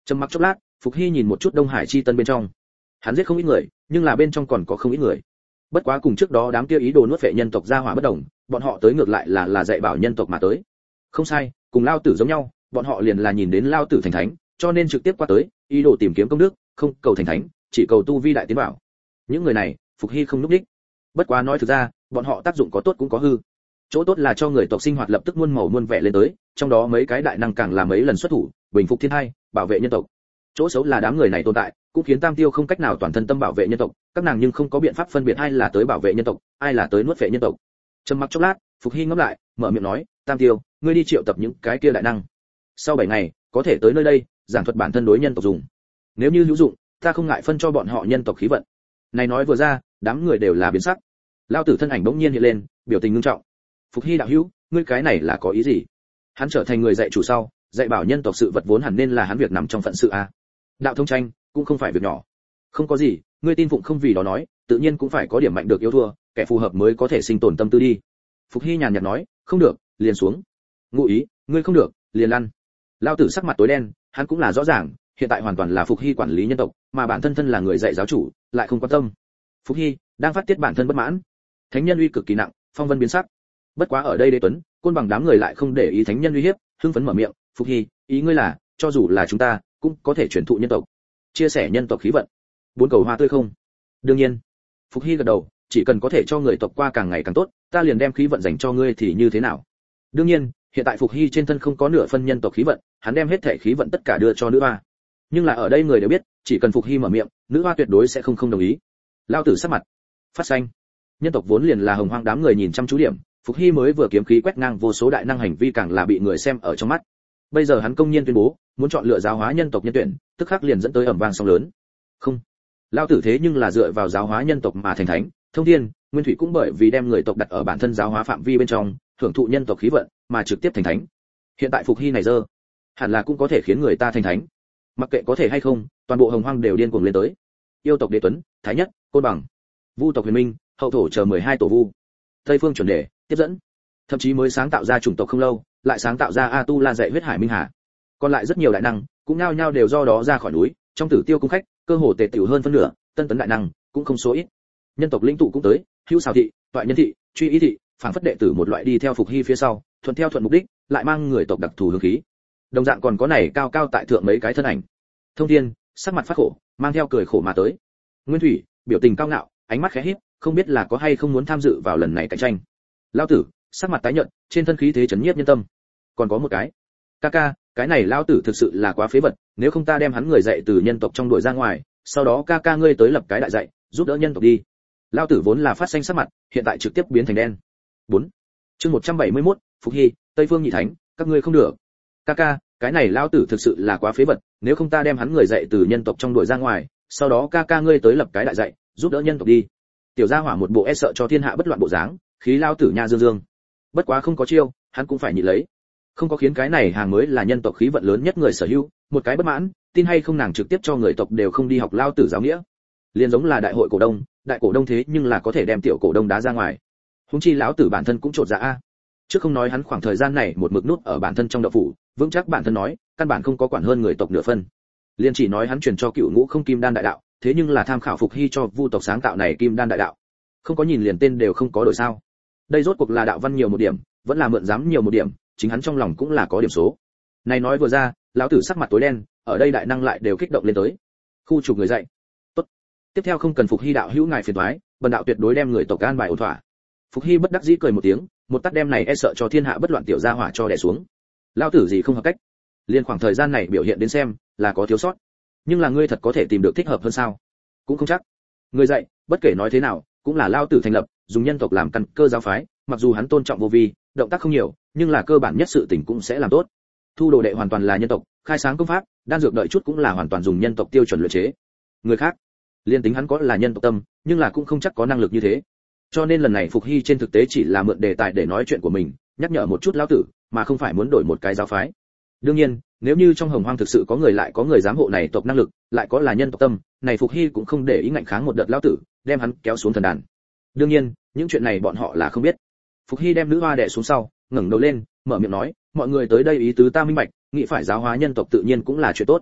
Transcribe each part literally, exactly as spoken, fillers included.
Trầm mặc chốc lát, Phục Hy nhìn một chút Đông Hải chi tân bên trong. Hắn giết không ít người, nhưng là bên trong còn có không ít người. Bất quá cùng trước đó đám kia ý đồ nuốt vệ nhân tộc gia hỏa bất đồng, bọn họ tới ngược lại là là dạy bảo nhân tộc mà tới. Không sai, cùng Lao Tử giống nhau, bọn họ liền là nhìn đến Lao Tử thành thánh, cho nên trực tiếp qua tới, ý đồ tìm kiếm công đức, không cầu thành thánh, chỉ cầu tu vi đại tiến bảo. Những người này, Phục Hy không núp đích. Bất quá nói thực ra, bọn họ tác dụng có tốt cũng có hư. Chỗ tốt là cho người tộc sinh hoạt lập tức muôn màu muôn vẻ lên tới, trong đó mấy cái đại năng càng là mấy lần xuất thủ, bình phục thiên hai, bảo vệ nhân tộc. Chỗ xấu là đám người này tồn tại, cũng khiến Tam Tiêu không cách nào toàn thân tâm bảo vệ nhân tộc, các nàng nhưng không có biện pháp phân biệt ai là tới bảo vệ nhân tộc, ai là tới nuốt vệ nhân tộc. Trầm mặc chốc lát, Phục Hy ngẫm lại, mở miệng nói, Tam Tiêu, ngươi đi triệu tập những cái kia đại năng. Sau bảy ngày, có thể tới nơi đây, giảng thuật bản thân đối nhân tộc dùng. Nếu như hữu dụng, ta không ngại phân cho bọn họ nhân tộc khí vận. Này nói vừa ra, đám người đều là biến sắc. Lao Tử thân ảnh bỗng nhiên hiện lên, biểu tình nghiêm trọng. Phục Hy đạo hữu, ngươi cái này là có ý gì? Hắn trở thành người dạy chủ sau, dạy bảo nhân tộc sự vật vốn hẳn nên là hắn việc nằm trong phận sự a. Đạo thông tranh cũng không phải việc nhỏ. Không có gì, ngươi tin phụng không vì đó nói, tự nhiên cũng phải có điểm mạnh được yếu thua, kẻ phù hợp mới có thể sinh tồn tâm tư đi. Phục Hy nhàn nhạt nói, không được, liền xuống. Ngụ ý, ngươi không được, liền lăn. Lao Tử sắc mặt tối đen, hắn cũng là rõ ràng, hiện tại hoàn toàn là Phục Hy quản lý nhân tộc, mà bản thân thân là người dạy giáo chủ, lại không quan tâm. Phục Hy đang phát tiết bản thân bất mãn. Thánh nhân uy cực kỳ nặng, phong vân biến sắc. Bất quá ở đây Đế Tuấn, Côn Bằng đám người lại không để ý thánh nhân uy hiếp, hưng phấn mở miệng, Phục Hy, ý ngươi là, cho dù là chúng ta, cũng có thể truyền thụ nhân tộc, chia sẻ nhân tộc khí vận. Bốn cầu hoa tươi không? Đương nhiên. Phục Hy gật đầu, chỉ cần có thể cho người tộc qua càng ngày càng tốt, ta liền đem khí vận dành cho ngươi thì như thế nào? Đương nhiên, hiện tại Phục Hy trên thân không có nửa phân nhân tộc khí vận, hắn đem hết thể khí vận tất cả đưa cho nữ hoa. Nhưng là ở đây người đều biết, chỉ cần Phục Hy mở miệng, nữ hoa tuyệt đối sẽ không không đồng ý. Lao Tử sắc mặt phát xanh. Nhân tộc vốn liền là hồng hoang đám người nhìn chăm chú điểm, Phục Hy mới vừa kiếm khí quét ngang vô số đại năng hành vi càng là bị người xem ở trong mắt. Bây giờ hắn công nhiên tuyên bố, muốn chọn lựa giáo hóa nhân tộc nhân tuyển, tức khắc liền dẫn tới ầm vang sóng lớn. Không, Lao Tử thế nhưng là dựa vào giáo hóa nhân tộc mà thành thánh, thông thiên, nguyên thủy cũng bởi vì đem người tộc đặt ở bản thân giáo hóa phạm vi bên trong, hưởng thụ nhân tộc khí vận, mà trực tiếp thành thánh. Hiện tại Phục Hy này dơ, hẳn là cũng có thể khiến người ta thành thánh. Mặc kệ có thể hay không, toàn bộ hồng hoang đều điên cuồng lên tới. Yêu tộc Đế Tuấn, Thái Nhất, Côn Bằng, Vu tộc Huyền Minh, Hậu thổ chờ mười hai tổ vu. Tây phương chuẩn đề, tiếp dẫn. Thậm chí mới sáng tạo ra chủng tộc không lâu, lại sáng tạo ra A Tu La dạy huyết hải minh hà. Còn lại rất nhiều đại năng, cũng nhao nhao đều do đó ra khỏi núi, trong Tử Tiêu cung khách, cơ hồ tề tiểu hơn phân nửa, tân tấn đại năng cũng không số ít. Nhân tộc lĩnh tụ cũng tới, Hữu Xào thị, Toại Nhân thị, Truy Ý thị, phảng phất đệ tử một loại đi theo Phục Hy phía sau, thuận theo thuận mục đích, lại mang người tộc đặc thù hướng khí. Đồng dạng còn có này cao cao tại thượng mấy cái thân ảnh. Thông Thiên, sắc mặt phát khổ, mang theo cười khổ mà tới. Nguyên Thủy, biểu tình cao ngạo, ánh mắt khẽ híp, không biết là có hay không muốn tham dự vào lần này cạnh tranh. Lão Tử, sắc mặt tái nhợt, trên thân khí thế chấn nhiếp nhân tâm. Còn có một cái, ca ca, cái này lão tử thực sự là quá phế vật, nếu không ta đem hắn người dạy từ nhân tộc trong đuổi ra ngoài, sau đó ca ca ngươi tới lập cái đại dạy, giúp đỡ nhân tộc đi. Lão tử vốn là phát xanh sắc mặt, hiện tại trực tiếp biến thành đen. bốn Chương một trăm bảy mươi mốt, Phục Hy, Tây Phương Nhị Thánh, các ngươi không được. Ca ca, cái này lão tử thực sự là quá phế vật, nếu không ta đem hắn người dạy từ nhân tộc trong đuổi ra ngoài, sau đó ca ca ngươi tới lập cái đại dạy, giúp đỡ nhân tộc đi. Tiểu gia hỏa một bộ e sợ cho thiên hạ bất loạn bộ dáng, khí lão tử nha dương dương. Bất quá không có chiêu, hắn cũng phải nhịn lấy. Không có khiến cái này hàng mới là nhân tộc khí vận lớn nhất người sở hữu, một cái bất mãn, tin hay không nàng trực tiếp cho người tộc đều không đi học lao tử giáo nghĩa. Liên giống là đại hội cổ đông, đại cổ đông thế nhưng là có thể đem tiểu cổ đông đá ra ngoài. Huống chi lão tử bản thân cũng trột dạ a. Trước không nói hắn khoảng thời gian này một mực nút ở bản thân trong đậu phủ, vững chắc bản thân nói, căn bản không có quản hơn người tộc nửa phân. Liên chỉ nói hắn truyền cho cựu ngũ không kim đan đại đạo, thế nhưng là tham khảo Phục Hy cho Vu tộc sáng tạo này kim đan đại đạo. Không có nhìn liền tên đều không có đổi sao? Đây rốt cuộc là đạo văn nhiều một điểm, vẫn là mượn dám nhiều một điểm, chính hắn trong lòng cũng là có điểm số. Này nói vừa ra, lão tử sắc mặt tối đen, ở đây đại năng lại đều kích động lên tới. Khu trục người dạy. Tốt. Tiếp theo không cần Phục Hy đạo hữu ngài phiền toái, bần đạo tuyệt đối đem người tộc an bài ổn thỏa. Phục Hy bất đắc dĩ cười một tiếng, một tát đem này e sợ cho thiên hạ bất loạn tiểu gia hỏa cho đè xuống. Lão tử gì không hợp cách. Liên khoảng thời gian này biểu hiện đến xem, là có thiếu sót. Nhưng là ngươi thật có thể tìm được thích hợp hơn sao? Cũng không chắc. Người dạy, bất kể nói thế nào, cũng là lão tử thành lập, dùng nhân tộc làm căn cơ giáo phái, mặc dù hắn tôn trọng vô vi, động tác không nhiều, nhưng là cơ bản nhất sự tình cũng sẽ làm tốt. Thu đồ đệ hoàn toàn là nhân tộc, khai sáng công pháp, đan dược đợi chút cũng là hoàn toàn dùng nhân tộc tiêu chuẩn luyện chế. Người khác, liên tính hắn có là nhân tộc tâm, nhưng là cũng không chắc có năng lực như thế. Cho nên lần này Phục Hy trên thực tế chỉ là mượn đề tài để nói chuyện của mình, nhắc nhở một chút lão tử, mà không phải muốn đổi một cái giáo phái. Đương nhiên, nếu như trong Hồng Hoang thực sự có người lại có người giám hộ này tộc năng lực, lại có là nhân tộc tâm, này Phục Hy cũng không để ý ngạnh kháng một đợt lão tử, đem hắn kéo xuống thần đàn. Đương nhiên, những chuyện này bọn họ là không biết. Phục Hy đem nữ hoa đè xuống sau, ngẩng đầu lên, mở miệng nói, mọi người tới đây ý tứ ta minh bạch, nghĩ phải giáo hóa nhân tộc tự nhiên cũng là chuyện tốt.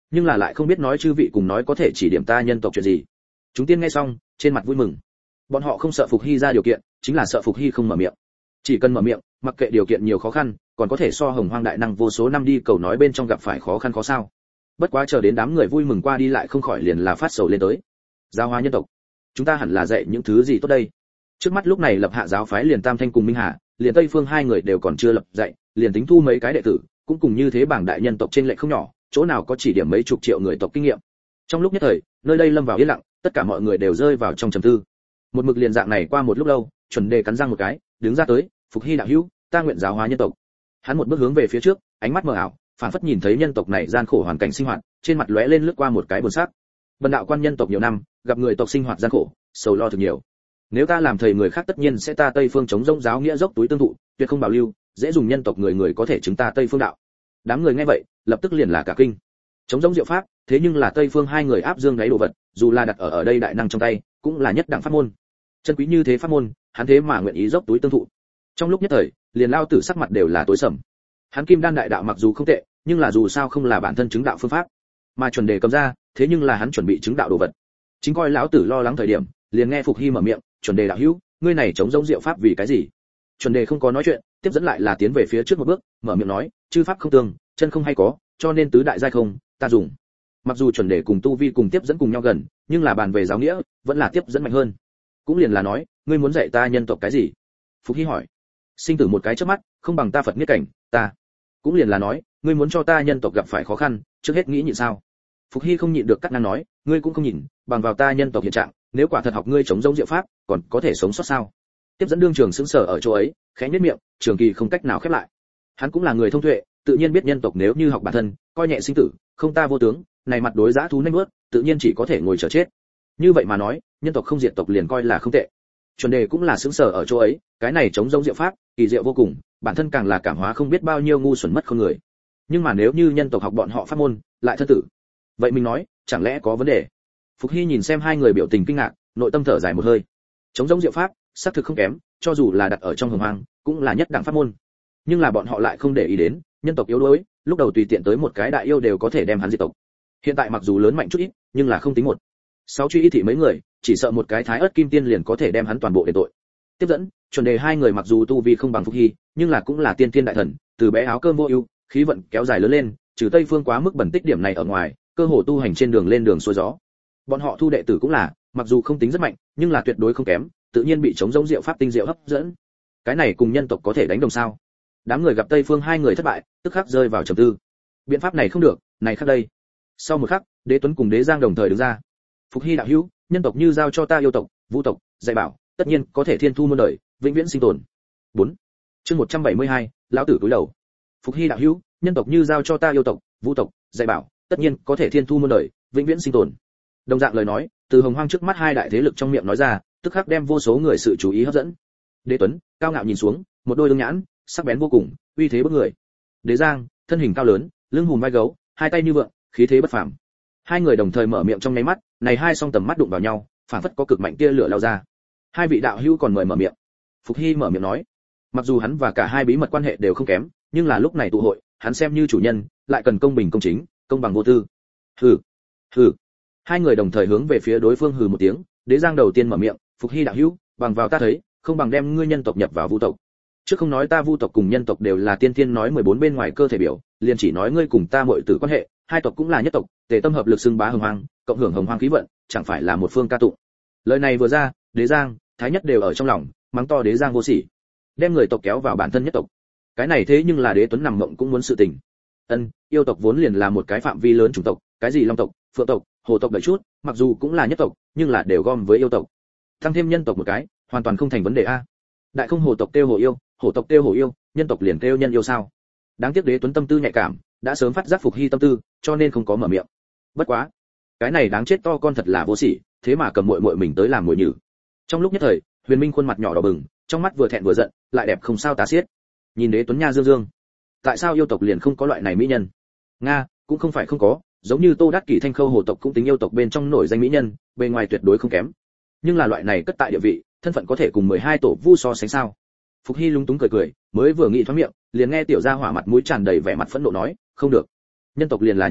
nhưng là lại không biết nói chư vị cùng nói có thể chỉ điểm ta nhân tộc chuyện gì. Chúng tiên nghe xong trên mặt vui mừng. Bọn họ không sợ Phục Hy ra điều kiện, chính là sợ Phục Hy không mở miệng. Chỉ cần mở miệng, mặc kệ điều kiện nhiều khó khăn, còn có thể so Hồng Hoang đại năng vô số năm đi cầu nói bên trong gặp phải khó khăn khó sao. Bất quá chờ đến đám người vui mừng qua đi lại không khỏi liền là phát sầu lên tới. Giáo hóa nhân tộc, chúng ta hẳn là dạy những thứ gì tốt đây? Trước mắt lúc này lập hạ giáo phái liền Tam Thanh cùng Minh Hà, liền Tây Phương hai người đều còn chưa lập dạy, liền tính thu mấy cái đệ tử, cũng cùng như thế bảng đại nhân tộc trên lệch không nhỏ, chỗ nào có chỉ điểm mấy chục triệu người tộc kinh nghiệm. Trong lúc nhất thời, nơi đây lâm vào yên lặng, tất cả mọi người đều rơi vào trong trầm tư. Một mực liền dạng này qua một lúc lâu, Chuẩn Đề cắn răng một cái, đứng ra tới, Phục Hy đạo hữu, ta nguyện giáo hóa nhân tộc. Hắn một bước hướng về phía trước, ánh mắt mờ ảo, phản phất nhìn thấy nhân tộc này gian khổ hoàn cảnh sinh hoạt, trên mặt lóe lên lướt qua một cái buồn sắc. Bần đạo quan nhân tộc nhiều năm, gặp người tộc sinh hoạt gian khổ, sầu lo thực nhiều. Nếu ta làm thầy người khác tất nhiên sẽ ta Tây phương chống rông giáo nghĩa dốc túi tương thụ, tuyệt không bảo lưu, dễ dùng nhân tộc người người có thể chứng ta Tây phương đạo. Đám người nghe vậy, lập tức liền là cả kinh. Chống rông diệu pháp, thế nhưng là Tây phương hai người áp dương đáy đồ vật, dù là đặt ở ở đây đại năng trong tay, cũng là nhất đẳng pháp môn. Chân quý như thế pháp môn, hắn thế mà nguyện ý dốc túi tương thụ. Trong lúc nhất thời, liền lao tử sắc mặt đều là tối sầm. Hắn kim đan đại đạo mặc dù không tệ, nhưng là dù sao không là bản thân chứng đạo phương pháp, mà Chuẩn Đề cầm ra, thế nhưng là hắn chuẩn bị chứng đạo đồ vật. Chính coi lão tử lo lắng thời điểm, liền nghe Phục Hy mở miệng, Chuẩn Đề đạo hữu, ngươi này chống rông diệu pháp vì cái gì? Chuẩn Đề không có nói chuyện, tiếp dẫn lại là tiến về phía trước một bước, mở miệng nói, chư pháp không tương, chân không hay có, cho nên tứ đại giai không, ta dùng. Mặc dù Chuẩn Đề cùng tu vi cùng tiếp dẫn cùng nhau gần, nhưng là bàn về giáo nghĩa, vẫn là tiếp dẫn mạnh hơn. Cũng liền là nói, ngươi muốn dạy ta nhân tộc cái gì? Phục Hy hỏi. Sinh tử một cái chớp mắt, không bằng ta Phật niết cảnh, ta. Cũng liền là nói, ngươi muốn cho ta nhân tộc gặp phải khó khăn, trước hết nghĩ nhịn sao? Phục Hy không nhịn được cắt ngang nói, ngươi cũng không nhìn, bằng vào ta nhân tộc hiện trạng, nếu quả thật học ngươi chống giống diệu pháp, còn có thể sống sót sao? Tiếp dẫn đương trường sững sờ ở chỗ ấy, khẽ nhếch miệng, trường kỳ không cách nào khép lại. Hắn cũng là người thông tuệ, tự nhiên biết nhân tộc nếu như học bản thân, coi nhẹ sinh tử, không ta vô tướng, này mặt đối giã thú nhanh nuốt, tự nhiên chỉ có thể ngồi chờ chết. Như vậy mà nói, nhân tộc không diệt tộc liền coi là không tệ. Chuẩn Đề cũng là sững sờ ở chỗ ấy, cái này chống giống diệu pháp, kỳ diệu vô cùng, bản thân càng là cảm hóa không biết bao nhiêu ngu xuẩn mất không người. Nhưng mà nếu như nhân tộc học bọn họ pháp môn, lại thân tử, vậy mình nói, chẳng lẽ có vấn đề? Phục Hy nhìn xem hai người biểu tình kinh ngạc, nội tâm thở dài một hơi. Chống giống diệu pháp, xác thực không kém, cho dù là đặt ở trong Hồng Hoang, cũng là nhất đẳng pháp môn. Nhưng là bọn họ lại không để ý đến, nhân tộc yếu đuối, lúc đầu tùy tiện tới một cái đại yêu đều có thể đem hắn diệt tộc. Hiện tại mặc dù lớn mạnh chút ít, nhưng là không tính một. Sáu truy y thị mấy người, chỉ sợ một cái thái ớt kim tiên liền có thể đem hắn toàn bộ đền tội. Tiếp dẫn, Chuẩn Đề hai người mặc dù tu vi không bằng Phục Hy, nhưng là cũng là tiên tiên đại thần, từ bé áo cơm vô ưu, khí vận kéo dài lớn lên, trừ Tây phương quá mức bẩn tích điểm này ở ngoài, cơ hồ tu hành trên đường lên đường xuôi gió. Bọn họ thu đệ tử cũng là, mặc dù không tính rất mạnh, nhưng là tuyệt đối không kém, tự nhiên bị chống giống diệu pháp tinh diệu hấp dẫn. Cái này cùng nhân tộc có thể đánh đồng sao? Đám người gặp Tây phương hai người thất bại, tức khắc rơi vào trầm tư. Biện pháp này không được, này khác đây. Sau một khắc, Đế Tuấn cùng Đế Giang đồng thời đứng ra. Phục Hy đạo hữu, nhân tộc như giao cho ta yêu tộc, vũ tộc, dạy bảo, tất nhiên có thể thiên thu muôn đời, vĩnh viễn sinh tồn. bốn. Chương một trăm bảy mươi hai, lão tử cúi đầu. Phục Hy đạo hữu, nhân tộc như giao cho ta yêu tộc, vũ tộc, dạy bảo, tất nhiên có thể thiên thu muôn đời, vĩnh viễn sinh tồn. Đồng dạng lời nói, từ Hồng Hoang trước mắt hai đại thế lực trong miệng nói ra, tức khắc đem vô số người sự chú ý hấp dẫn. Đế Tuấn, cao ngạo nhìn xuống, một đôi lưng nhãn, sắc bén vô cùng, uy thế bức người. Đế Giang, thân hình cao lớn, lưng hùm vai gấu, hai tay như vượng, khí thế bất phàm. Hai người đồng thời mở miệng trong nháy mắt, này hai song tầm mắt đụng vào nhau, phản phất có cực mạnh tia lửa lao ra. Hai vị đạo hữu còn mời mở miệng. Phục Hy mở miệng nói, mặc dù hắn và cả hai bí mật quan hệ đều không kém, nhưng là lúc này tụ hội, hắn xem như chủ nhân, lại cần công bình công chính, công bằng vô tư. Hừ, hừ. Hai người đồng thời hướng về phía đối phương hừ một tiếng. Đế Giang đầu tiên mở miệng, Phục Hy đạo hữu, bằng vào ta thấy, không bằng đem ngươi nhân tộc nhập vào vu tộc. Trước không nói ta vu tộc cùng nhân tộc đều là tiên thiên nói mười bốn bên ngoài cơ thể biểu, liền chỉ nói ngươi cùng ta muội tử quan hệ, hai tộc cũng là nhất tộc, tề tâm hợp lực xưng bá Hồng Hoang, cộng hưởng Hồng Hoang khí vận, chẳng phải là một phương ca tụng. Lời này vừa ra, Đế Giang, Thái Nhất đều ở trong lòng, mắng to Đế Giang vô sỉ, đem người tộc kéo vào bản thân nhất tộc. Cái này thế nhưng là Đế Tuấn nằm mộng cũng muốn sự tình. Ân, yêu tộc vốn liền là một cái phạm vi lớn chủng tộc, cái gì long tộc, phượng tộc, hồ tộc đợi chút, mặc dù cũng là nhất tộc, nhưng là đều gom với yêu tộc. Tăng thêm nhân tộc một cái, hoàn toàn không thành vấn đề a. Đại không hồ tộc tiêu hồ yêu, hồ tộc tiêu hồ yêu, nhân tộc liền tiêu nhân yêu sao? Đáng tiếc Đế Tuấn tâm tư nhạy cảm, đã sớm phát giác Phục Hy tâm tư, cho nên không có mở miệng. Bất quá, cái này đáng chết to con thật là vô sỉ, thế mà cầm muội muội mình tới làm muội nhử. Trong lúc nhất thời, Huyền Minh khuôn mặt nhỏ đỏ bừng, trong mắt vừa thẹn vừa giận, lại đẹp không sao tả xiết. Nhìn Đế Tuấn nha dương dương, tại sao yêu tộc liền không có loại này mỹ nhân? Nga, cũng không phải không có, giống như Tô Đát Kỷ Thanh Khâu hồ tộc cũng tính yêu tộc bên trong nổi danh mỹ nhân, bề ngoài tuyệt đối không kém. Nhưng là loại này cất tại địa vị, thân phận có thể cùng mười hai tổ vu so sánh sao? Phục Hy lúng túng cười cười, mới vừa nghĩ thoáng miệng, liền nghe tiểu gia hỏa mặt mũi tràn đầy vẻ mặt phẫn nộ nói, không được. Nhân tộc liền là nhân tộc,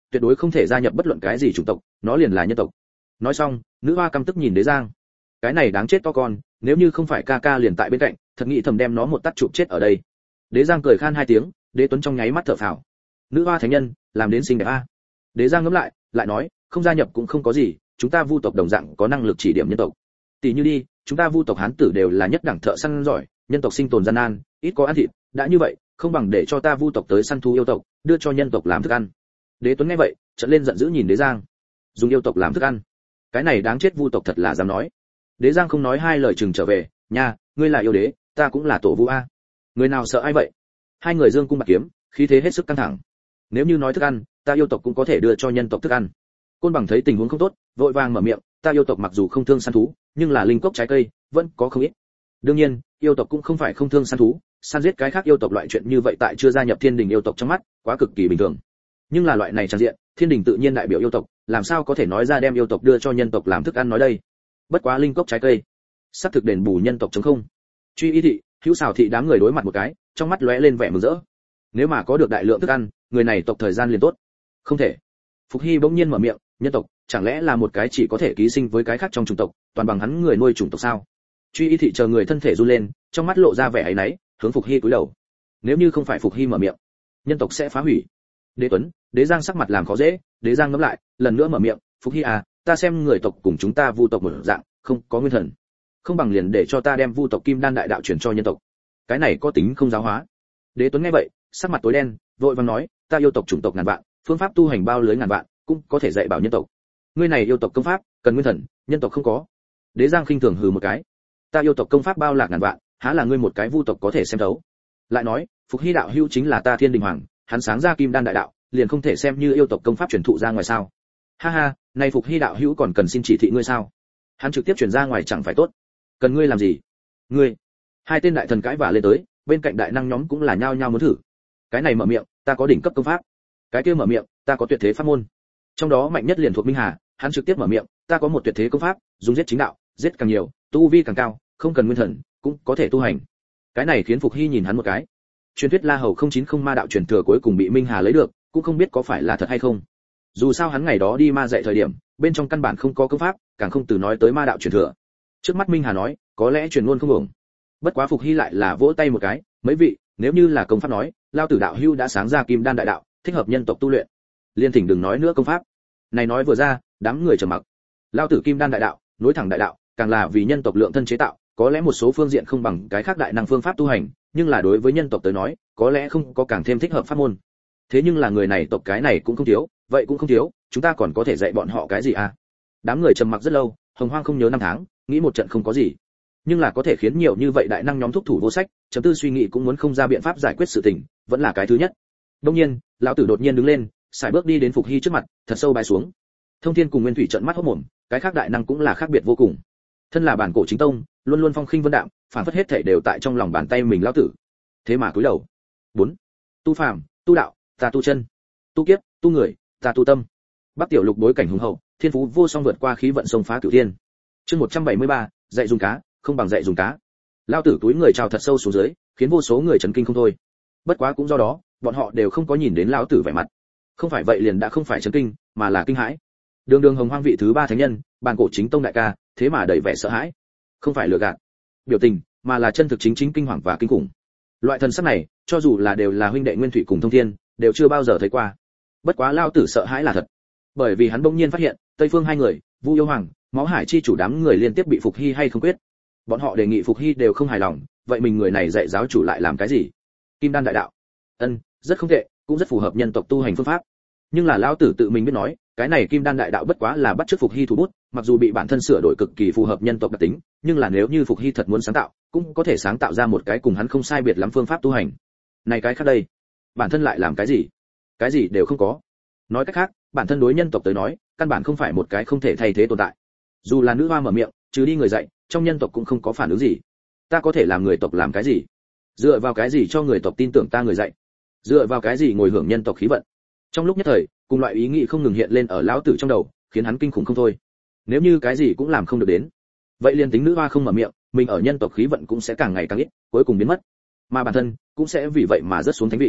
tuyệt đối không thể gia nhập bất luận cái gì chủng tộc, nó liền là nhân tộc. Nói xong, nữ hoa căm tức nhìn Đế Giang. Cái này đáng chết to con, nếu như không phải ca ca liền tại bên cạnh, thật nghĩ thầm đem nó một tát chụp chết ở đây. Đế Giang cười khan hai tiếng, Đế Tuấn trong nháy mắt thở phào. Nữ hoa thánh nhân, làm đến xinh đẹp a. Đế Giang ngẫm lại, lại nói, không gia nhập cũng không có gì, chúng ta Vu tộc đồng dạng có năng lực chỉ điểm nhân tộc. Tỷ như đi, chúng ta Vu tộc hán tử đều là nhất đẳng thợ săn giỏi, nhân tộc sinh tồn gian nan, ít có ăn thịt, đã như vậy, không bằng để cho ta Vu tộc tới săn thú yêu tộc, đưa cho nhân tộc làm thức ăn. Đế Tuấn nghe vậy, trợn lên giận dữ nhìn Đế Giang. Dùng yêu tộc làm thức ăn? Cái này đáng chết, Vu tộc thật là dám nói. Đế Giang không nói hai lời chừng trở về, nha, ngươi là yêu đế, ta cũng là tổ Vu a. Người nào sợ ai vậy? Hai người dương cung bạc kiếm, khí thế hết sức căng thẳng. Nếu như nói thức ăn, ta yêu tộc cũng có thể đưa cho nhân tộc thức ăn. Côn Bằng thấy tình huống không tốt, vội vàng mở miệng, ta yêu tộc mặc dù không thương săn thú, nhưng là linh cốc trái cây vẫn có không ít. Đương nhiên, yêu tộc cũng không phải không thương săn thú, săn giết cái khác yêu tộc loại chuyện như vậy tại chưa gia nhập Thiên Đình yêu tộc trong mắt, quá cực kỳ bình thường. Nhưng là loại này tràn diện, Thiên Đình tự nhiên đại biểu yêu tộc, làm sao có thể nói ra đem yêu tộc đưa cho nhân tộc làm thức ăn nói đây. Bất quá linh cốc trái cây, sắp thực đền bù nhân tộc chống không. Truy Y thị, Hữu Sào thị đám người đối mặt một cái, trong mắt lóe lên vẻ mừng rỡ. Nếu mà có được đại lượng thức ăn, người này tộc thời gian liền tốt. Không thể. Phục Hy bỗng nhiên mở miệng, nhân tộc chẳng lẽ là một cái chỉ có thể ký sinh với cái khác trong chủng tộc, toàn bằng hắn người nuôi chủng tộc sao? Truy Y thị chờ người thân thể run lên, trong mắt lộ ra vẻ áy náy, hướng Phục Hy cúi đầu. Nếu như không phải Phục Hy mở miệng, nhân tộc sẽ phá hủy. Đế Tuấn, Đế Giang sắc mặt làm khó dễ, Đế Giang ngẫm lại, lần nữa mở miệng, Phục Hy à, ta xem người tộc cùng chúng ta Vu tộc một dạng, không có nguyên thần, không bằng liền để cho ta đem Vu tộc Kim Đan đại đạo truyền cho nhân tộc. Cái này có tính không giáo hóa? Đế Tuấn nghe vậy, sắc mặt tối đen, vội vàng nói, ta yêu tộc chủng tộc ngàn vạn, phương pháp tu hành bao lưới ngàn vạn, cũng có thể dạy bảo nhân tộc. Ngươi này yêu tộc công pháp, cần nguyên thần, nhân tộc không có. Đế Giang khinh thường hừ một cái, ta yêu tộc công pháp bao lạc ngàn vạn, há là ngươi một cái Vu tộc có thể xem thấu? Lại nói, Phục Hy đạo hữu chính là ta Thiên Đình hoàng, hắn sáng ra Kim Đan đại đạo, liền không thể xem như yêu tộc công pháp truyền thụ ra ngoài sao? Ha ha, này Phục Hy đạo hữu còn cần xin chỉ thị ngươi sao? Hắn trực tiếp truyền ra ngoài chẳng phải tốt? Cần ngươi làm gì? Ngươi? Hai tên đại thần cãi vả lên tới, bên cạnh đại năng nhóm cũng là nhao nhao muốn thử. Cái này mở miệng, ta có đỉnh cấp công pháp. Cái kia mở miệng, ta có tuyệt thế pháp môn. Trong đó mạnh nhất liền thuộc Minh Hà, hắn trực tiếp mở miệng, ta có một tuyệt thế công pháp, dùng giết chính đạo, giết càng nhiều, tu vi càng cao, không cần nguyên thần, cũng có thể tu hành. Cái này khiến Phục Hy nhìn hắn một cái. Truyền thuyết La Hầu không chín không ma đạo truyền thừa cuối cùng bị Minh Hà lấy được, cũng không biết có phải là thật hay không. Dù sao hắn ngày đó đi ma dạy thời điểm, bên trong căn bản không có công pháp, càng không từ nói tới ma đạo truyền thừa. Trước mắt Minh Hà nói, có lẽ truyền luôn không ổn. Bất quá Phục Hy lại là vỗ tay một cái, mấy vị, nếu như là công pháp nói, lao tử đạo hưu đã sáng ra Kim Đan đại đạo, thích hợp nhân tộc tu luyện. Liên thỉnh đừng nói nữa công pháp. Này nói vừa ra, đám người trầm mặc. Lao tử Kim Đan đại đạo, nối thẳng đại đạo, càng là vì nhân tộc lượng thân chế tạo, có lẽ một số phương diện không bằng cái khác đại năng phương pháp tu hành, nhưng là đối với nhân tộc tới nói, có lẽ không có càng thêm thích hợp pháp môn. Thế nhưng là người này tộc cái này cũng không thiếu, vậy cũng không thiếu, chúng ta còn có thể dạy bọn họ cái gì à? Đám người trầm mặc rất lâu, Hồng Hoang không nhớ năm tháng, nghĩ một trận không có gì, nhưng là có thể khiến nhiều như vậy đại năng nhóm thúc thủ vô sách, chấm tư suy nghĩ cũng muốn không ra biện pháp giải quyết sự tình, vẫn là cái thứ nhất. Đương nhiên, lão tử đột nhiên đứng lên, sải bước đi đến Phục Hy trước mặt, thật sâu bái xuống. Thông Thiên cùng Nguyên Thủy trợn mắt hốt mồm, cái khác đại năng cũng là khác biệt vô cùng. Thân là bản cổ chính tông, luôn luôn phong khinh vân đạm, phản phất hết thảy đều tại trong lòng bàn tay mình lão tử. Thế mà cúi đầu. bốn. Tu phàm, tu đạo, ta tu chân. Tu kiếp, tu người, ta tu tâm. Bắc Tiểu Lục bối cảnh hùng hậu, thiên phú vô song vượt qua khí vận sông phá cửu thiên. Chương một trăm bảy mươi ba, dạy dùng cá, không bằng dạy dùng cá. Lão tử túi người chào thật sâu xuống dưới, khiến vô số người chấn kinh không thôi. Bất quá cũng do đó, bọn họ đều không có nhìn đến lão tử vẻ mặt. Không phải vậy liền đã không phải chấn kinh, mà là kinh hãi. Đường Đường Hồng Hoang vị thứ ba thánh nhân, bản cổ chính tông đại ca, thế mà đầy vẻ sợ hãi. Không phải lừa gạt, biểu tình, mà là chân thực chính chính kinh hoàng và kinh khủng. Loại thần sắc này, cho dù là đều là huynh đệ Nguyên Thủy cùng Thông Thiên, đều chưa bao giờ thấy qua. Bất quá lão tử sợ hãi là thật, bởi vì hắn bỗng nhiên phát hiện, Tây Phương hai người, Vu Yêu Hoàng, Máu Hải chi chủ đám người liên tiếp bị Phục Hy hay không quyết. Bọn họ đề nghị Phục Hy đều không hài lòng, vậy mình người này dạy giáo chủ lại làm cái gì? Kim Đan đại đạo. Ân, rất không tệ, cũng rất phù hợp nhân tộc tu hành phương pháp. Nhưng là lão tử tự mình biết nói, cái này Kim Đan đại đạo bất quá là bắt chước Phục Hy thủ bút, mặc dù bị bản thân sửa đổi cực kỳ phù hợp nhân tộc đặc tính, nhưng là nếu như Phục Hy thật muốn sáng tạo, cũng có thể sáng tạo ra một cái cùng hắn không sai biệt lắm phương pháp tu hành. Này cái khác đây, bản thân lại làm cái gì? Cái gì đều không có. Nói cách khác, bản thân đối nhân tộc tới nói, căn bản không phải một cái không thể thay thế tồn tại. Dù là nữ hoa mở miệng, trừ đi người dạy, trong nhân tộc cũng không có phản ứng gì. Ta có thể làm người tộc làm cái gì? Dựa vào cái gì cho người tộc tin tưởng ta người dạy? Dựa vào cái gì ngồi hưởng nhân tộc khí vận? Trong lúc nhất thời, cùng loại ý nghĩ không ngừng hiện lên ở lão tử trong đầu, khiến hắn kinh khủng không thôi. Nếu như cái gì cũng làm không được đến, vậy liền tính nữ hoa không mở miệng, mình ở nhân tộc khí vận cũng sẽ càng ngày càng ít, cuối cùng biến mất, mà bản thân cũng sẽ vì vậy mà rất xuống thánh vị.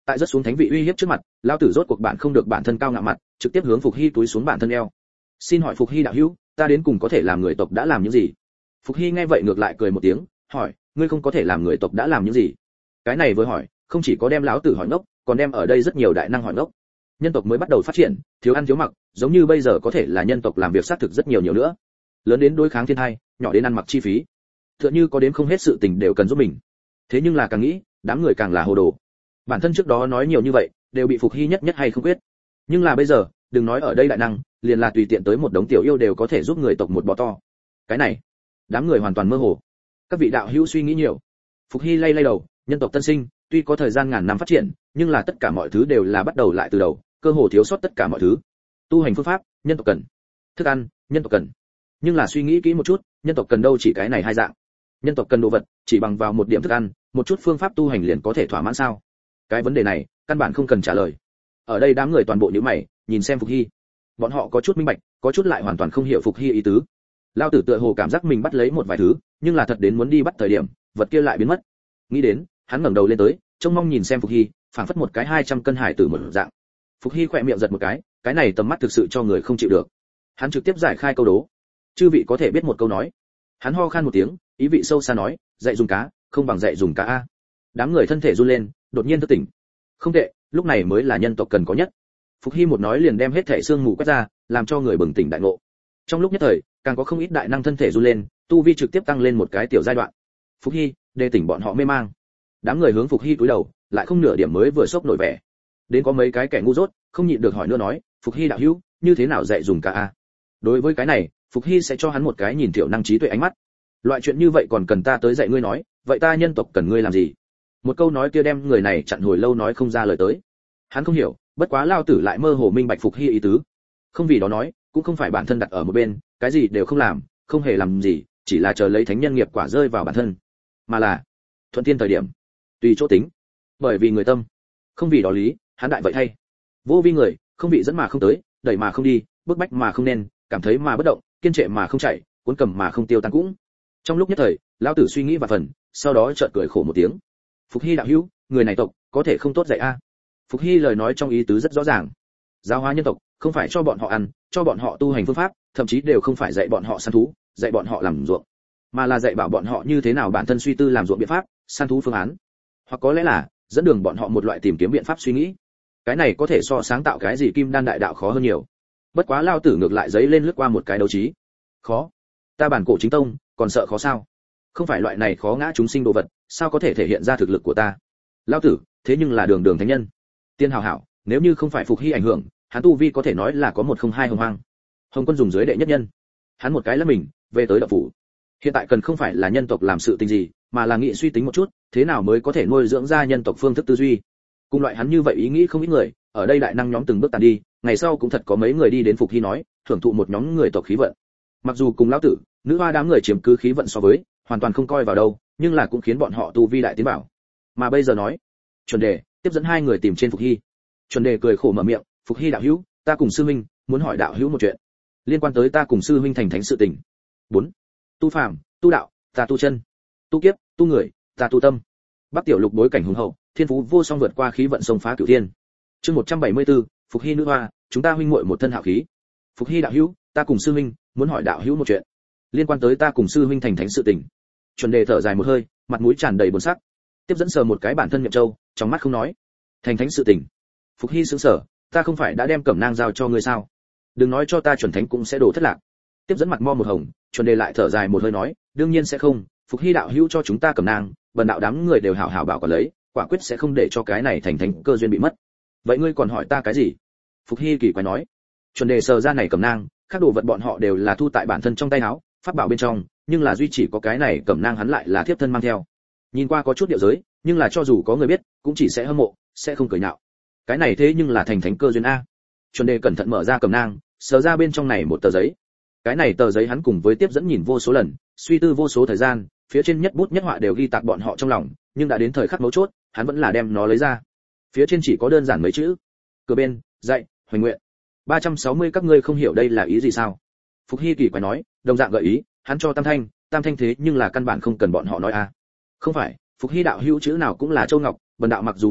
Tại rất xuống thánh vị uy hiếp trước mặt, lão tử rốt cuộc bạn không được bản thân cao ngạo mặt, trực tiếp hướng Phục Hy túi xuống bản thân eo. Xin hỏi Phục Hy đạo hữu, ta đến cùng có thể làm người tộc đã làm những gì? Phục Hy nghe vậy ngược lại cười một tiếng, hỏi, ngươi không có thể làm người tộc đã làm những gì? Cái này vừa hỏi, không chỉ có đem lão tử hỏi ngốc, còn đem ở đây rất nhiều đại năng hỏi ngốc. Nhân tộc mới bắt đầu phát triển, thiếu ăn thiếu mặc, giống như bây giờ có thể là nhân tộc làm việc xác thực rất nhiều nhiều nữa. Lớn đến đối kháng thiên tai, nhỏ đến ăn mặc chi phí. Tựa như có đến không hết sự tình đều cần giúp mình. Thế nhưng là càng nghĩ, đám người càng là hồ đồ. Bản thân trước đó nói nhiều như vậy, đều bị Phục Hy nhất nhất hay không quyết. Nhưng là bây giờ, đừng nói ở đây đại năng, liền là tùy tiện tới một đống tiểu yêu đều có thể giúp người tộc một bò to. Cái này, đám người hoàn toàn mơ hồ. Các vị đạo hữu suy nghĩ nhiều. Phục Hy lay lay đầu, nhân tộc tân sinh, tuy có thời gian ngàn năm phát triển, nhưng là tất cả mọi thứ đều là bắt đầu lại từ đầu, cơ hồ thiếu sót tất cả mọi thứ. Tu hành phương pháp, nhân tộc cần. Thức ăn, nhân tộc cần. Nhưng là suy nghĩ kỹ một chút, nhân tộc cần đâu chỉ cái này hai dạng. Nhân tộc cần đồ vật, chỉ bằng vào một điểm thức ăn, một chút phương pháp tu hành liền có thể thỏa mãn sao? Cái vấn đề này, căn bản không cần trả lời. Ở đây đám người toàn bộ nhíu mày, nhìn xem Phục Hy. Bọn họ có chút minh bạch, có chút lại hoàn toàn không hiểu Phục Hy ý tứ. Lao tử tựa hồ cảm giác mình bắt lấy một vài thứ, nhưng là thật đến muốn đi bắt thời điểm, vật kia lại biến mất. Nghĩ đến, hắn ngẩng đầu lên tới, trông mong nhìn xem Phục Hy, phảng phất một cái hai trăm cân hải tử một dạng. Phục Hy khỏe miệng giật một cái, cái này tầm mắt thực sự cho người không chịu được. Hắn trực tiếp giải khai câu đố. Chư vị có thể biết một câu nói. Hắn ho khan một tiếng, ý vị sâu xa nói, dạy dùng cá, không bằng dạy dùng cá a. Đám người thân thể run lên, đột nhiên thức tỉnh. Không tệ, lúc này mới là nhân tộc cần có nhất. Phục Hy một nói liền đem hết thể xương mù quét ra, làm cho người bừng tỉnh đại ngộ. Trong lúc nhất thời, càng có không ít đại năng thân thể run lên, tu vi trực tiếp tăng lên một cái tiểu giai đoạn. Phục Hy, đề tỉnh bọn họ mê mang. Đám người hướng Phục Hy cúi đầu, lại không nửa điểm mới vừa sốc nổi vẻ. Đến có mấy cái kẻ ngu dốt, không nhịn được hỏi nữa nói, Phục Hy đạo hữu, như thế nào dạy dùng cá a? Đối với cái này, Phục Hy sẽ cho hắn một cái nhìn tiểu năng trí tuệ ánh mắt. Loại chuyện như vậy còn cần ta tới dạy ngươi nói, vậy ta nhân tộc cần ngươi làm gì? Một câu nói kia đem người này chặn hồi lâu nói không ra lời tới. Hắn không hiểu, bất quá lao tử lại mơ hồ minh bạch Phục Hy ý tứ. Không vì đó nói, cũng không phải bản thân đặt ở một bên, cái gì đều không làm, không hề làm gì, chỉ là chờ lấy thánh nhân nghiệp quả rơi vào bản thân, mà là thuận thiên thời điểm, tùy chỗ tính. Bởi vì người tâm, không vì đó lý, hắn đại vậy thay. Vô vi người, không bị dẫn mà không tới, đẩy mà không đi, bức bách mà không nên, cảm thấy mà bất động, kiên trệ mà không chạy, cuốn cầm mà không tiêu tan cũng. Trong lúc nhất thời, lão tử suy nghĩ và phần, sau đó chợt cười khổ một tiếng. Phục Hy đạo hữu, người này tộc có thể không tốt dạy a. Phục Hy lời nói trong ý tứ rất rõ ràng. Giáo hóa nhân tộc, không phải cho bọn họ ăn, cho bọn họ tu hành phương pháp, thậm chí đều không phải dạy bọn họ săn thú, dạy bọn họ làm ruộng, mà là dạy bảo bọn họ như thế nào bản thân suy tư làm ruộng biện pháp, săn thú phương án, hoặc có lẽ là dẫn đường bọn họ một loại tìm kiếm biện pháp suy nghĩ. Cái này có thể so sáng tạo cái gì kim đan đại đạo khó hơn nhiều. Bất quá lao tử ngược lại giấy lên lướt qua một cái đấu trí. Khó? Ta bản cổ chính tông, còn sợ khó sao? Không phải loại này khó ngã chúng sinh đồ vật, sao có thể thể hiện ra thực lực của ta? Lao tử, thế nhưng là đường đường thánh nhân. Tiên hào hảo, nếu như không phải Phục Hy ảnh hưởng, hắn tu vi có thể nói là có một không hai hồng hoang. Hồng Quân dùng dưới đệ nhất nhân. Hắn một cái là mình, về tới đạo phủ. Hiện tại cần không phải là nhân tộc làm sự tình gì, mà là nghĩ suy tính một chút, thế nào mới có thể nuôi dưỡng ra nhân tộc phương thức tư duy. Cùng loại hắn như vậy ý nghĩ không ít người, ở đây đại năng nhóm từng bước tàn đi, ngày sau cũng thật có mấy người đi đến Phục Hy nói, thưởng thụ một nhóm người tộc khí vận. Mặc dù cùng lão tử, nữ hoa đám người chiếm cứ khí vận so với, hoàn toàn không coi vào đâu, nhưng là cũng khiến bọn họ tu vi đại tiến bảo. Mà bây giờ nói, chuẩn đề tiếp dẫn hai người tìm trên Phục Hy. Chuẩn đề cười khổ mở miệng, Phục Hy đạo hữu, ta cùng sư huynh muốn hỏi đạo hữu một chuyện, liên quan tới ta cùng sư huynh thành thánh sự tình. bốn. Tu phàm, tu đạo, ta tu chân. Tu kiếp, tu người, ta tu tâm. Bắc tiểu lục bối cảnh hùng hậu, thiên phú vô song vượt qua khí vận sông phá cửu thiên. Chương một trăm bảy mươi tư, Phục Hy nữ hoa, chúng ta huynh muội một thân hạo khí. Phục Hy đạo hữu, ta cùng sư huynh muốn hỏi đạo hữu một chuyện, liên quan tới ta cùng sư huynh thành thánh sự tình. Chuẩn đề thở dài một hơi, mặt mũi tràn đầy buồn sắc. Tiếp dẫn sờ một cái bản thân miệng trâu, trong mắt không nói. Thành thánh sự tình. Phục Hy sững sờ, ta không phải đã đem cẩm nang giao cho ngươi sao? Đừng nói cho ta chuẩn thánh cũng sẽ đổ thất lạc. Tiếp dẫn mặt mo một hồng, chuẩn đề lại thở dài một hơi nói, đương nhiên sẽ không, Phục Hy đạo hữu cho chúng ta cẩm nang, bần đạo đám người đều hảo hảo bảo quản lấy, quả quyết sẽ không để cho cái này thành thánh cơ duyên bị mất. Vậy ngươi còn hỏi ta cái gì? Phục Hy kỳ quái nói. Chuẩn đề sờ ra này cẩm nang, các đồ vật bọn họ đều là thu tại bản thân trong tay áo, pháp bảo bên trong, nhưng là duy chỉ có cái này cẩm nang hắn lại là thiếp thân mang theo. Nhìn qua có chút điệu giới, nhưng là cho dù có người biết, cũng chỉ sẽ hâm mộ, sẽ không cười nhạo. Cái này thế nhưng là thành thánh cơ duyên a. Chuẩn đề cẩn thận mở ra cẩm nang, sờ ra bên trong này một tờ giấy. Cái này tờ giấy hắn cùng với tiếp dẫn nhìn vô số lần, suy tư vô số thời gian, phía trên nhất bút nhất họa đều ghi tạc bọn họ trong lòng, nhưng đã đến thời khắc mấu chốt, hắn vẫn là đem nó lấy ra. Phía trên chỉ có đơn giản mấy chữ: cửa bên, dạy, hoành nguyện. ba trăm sáu mươi các ngươi không hiểu đây là ý gì sao? Phục Hy kỳ quái nói, đồng dạng gợi ý, hắn cho tam thanh, tam thanh thế nhưng là căn bản không cần bọn họ nói a. Không phải, Phục Hy đạo hữu chữ nào cũng là châu ngọc, bần đạo mặc dù ngu dốt,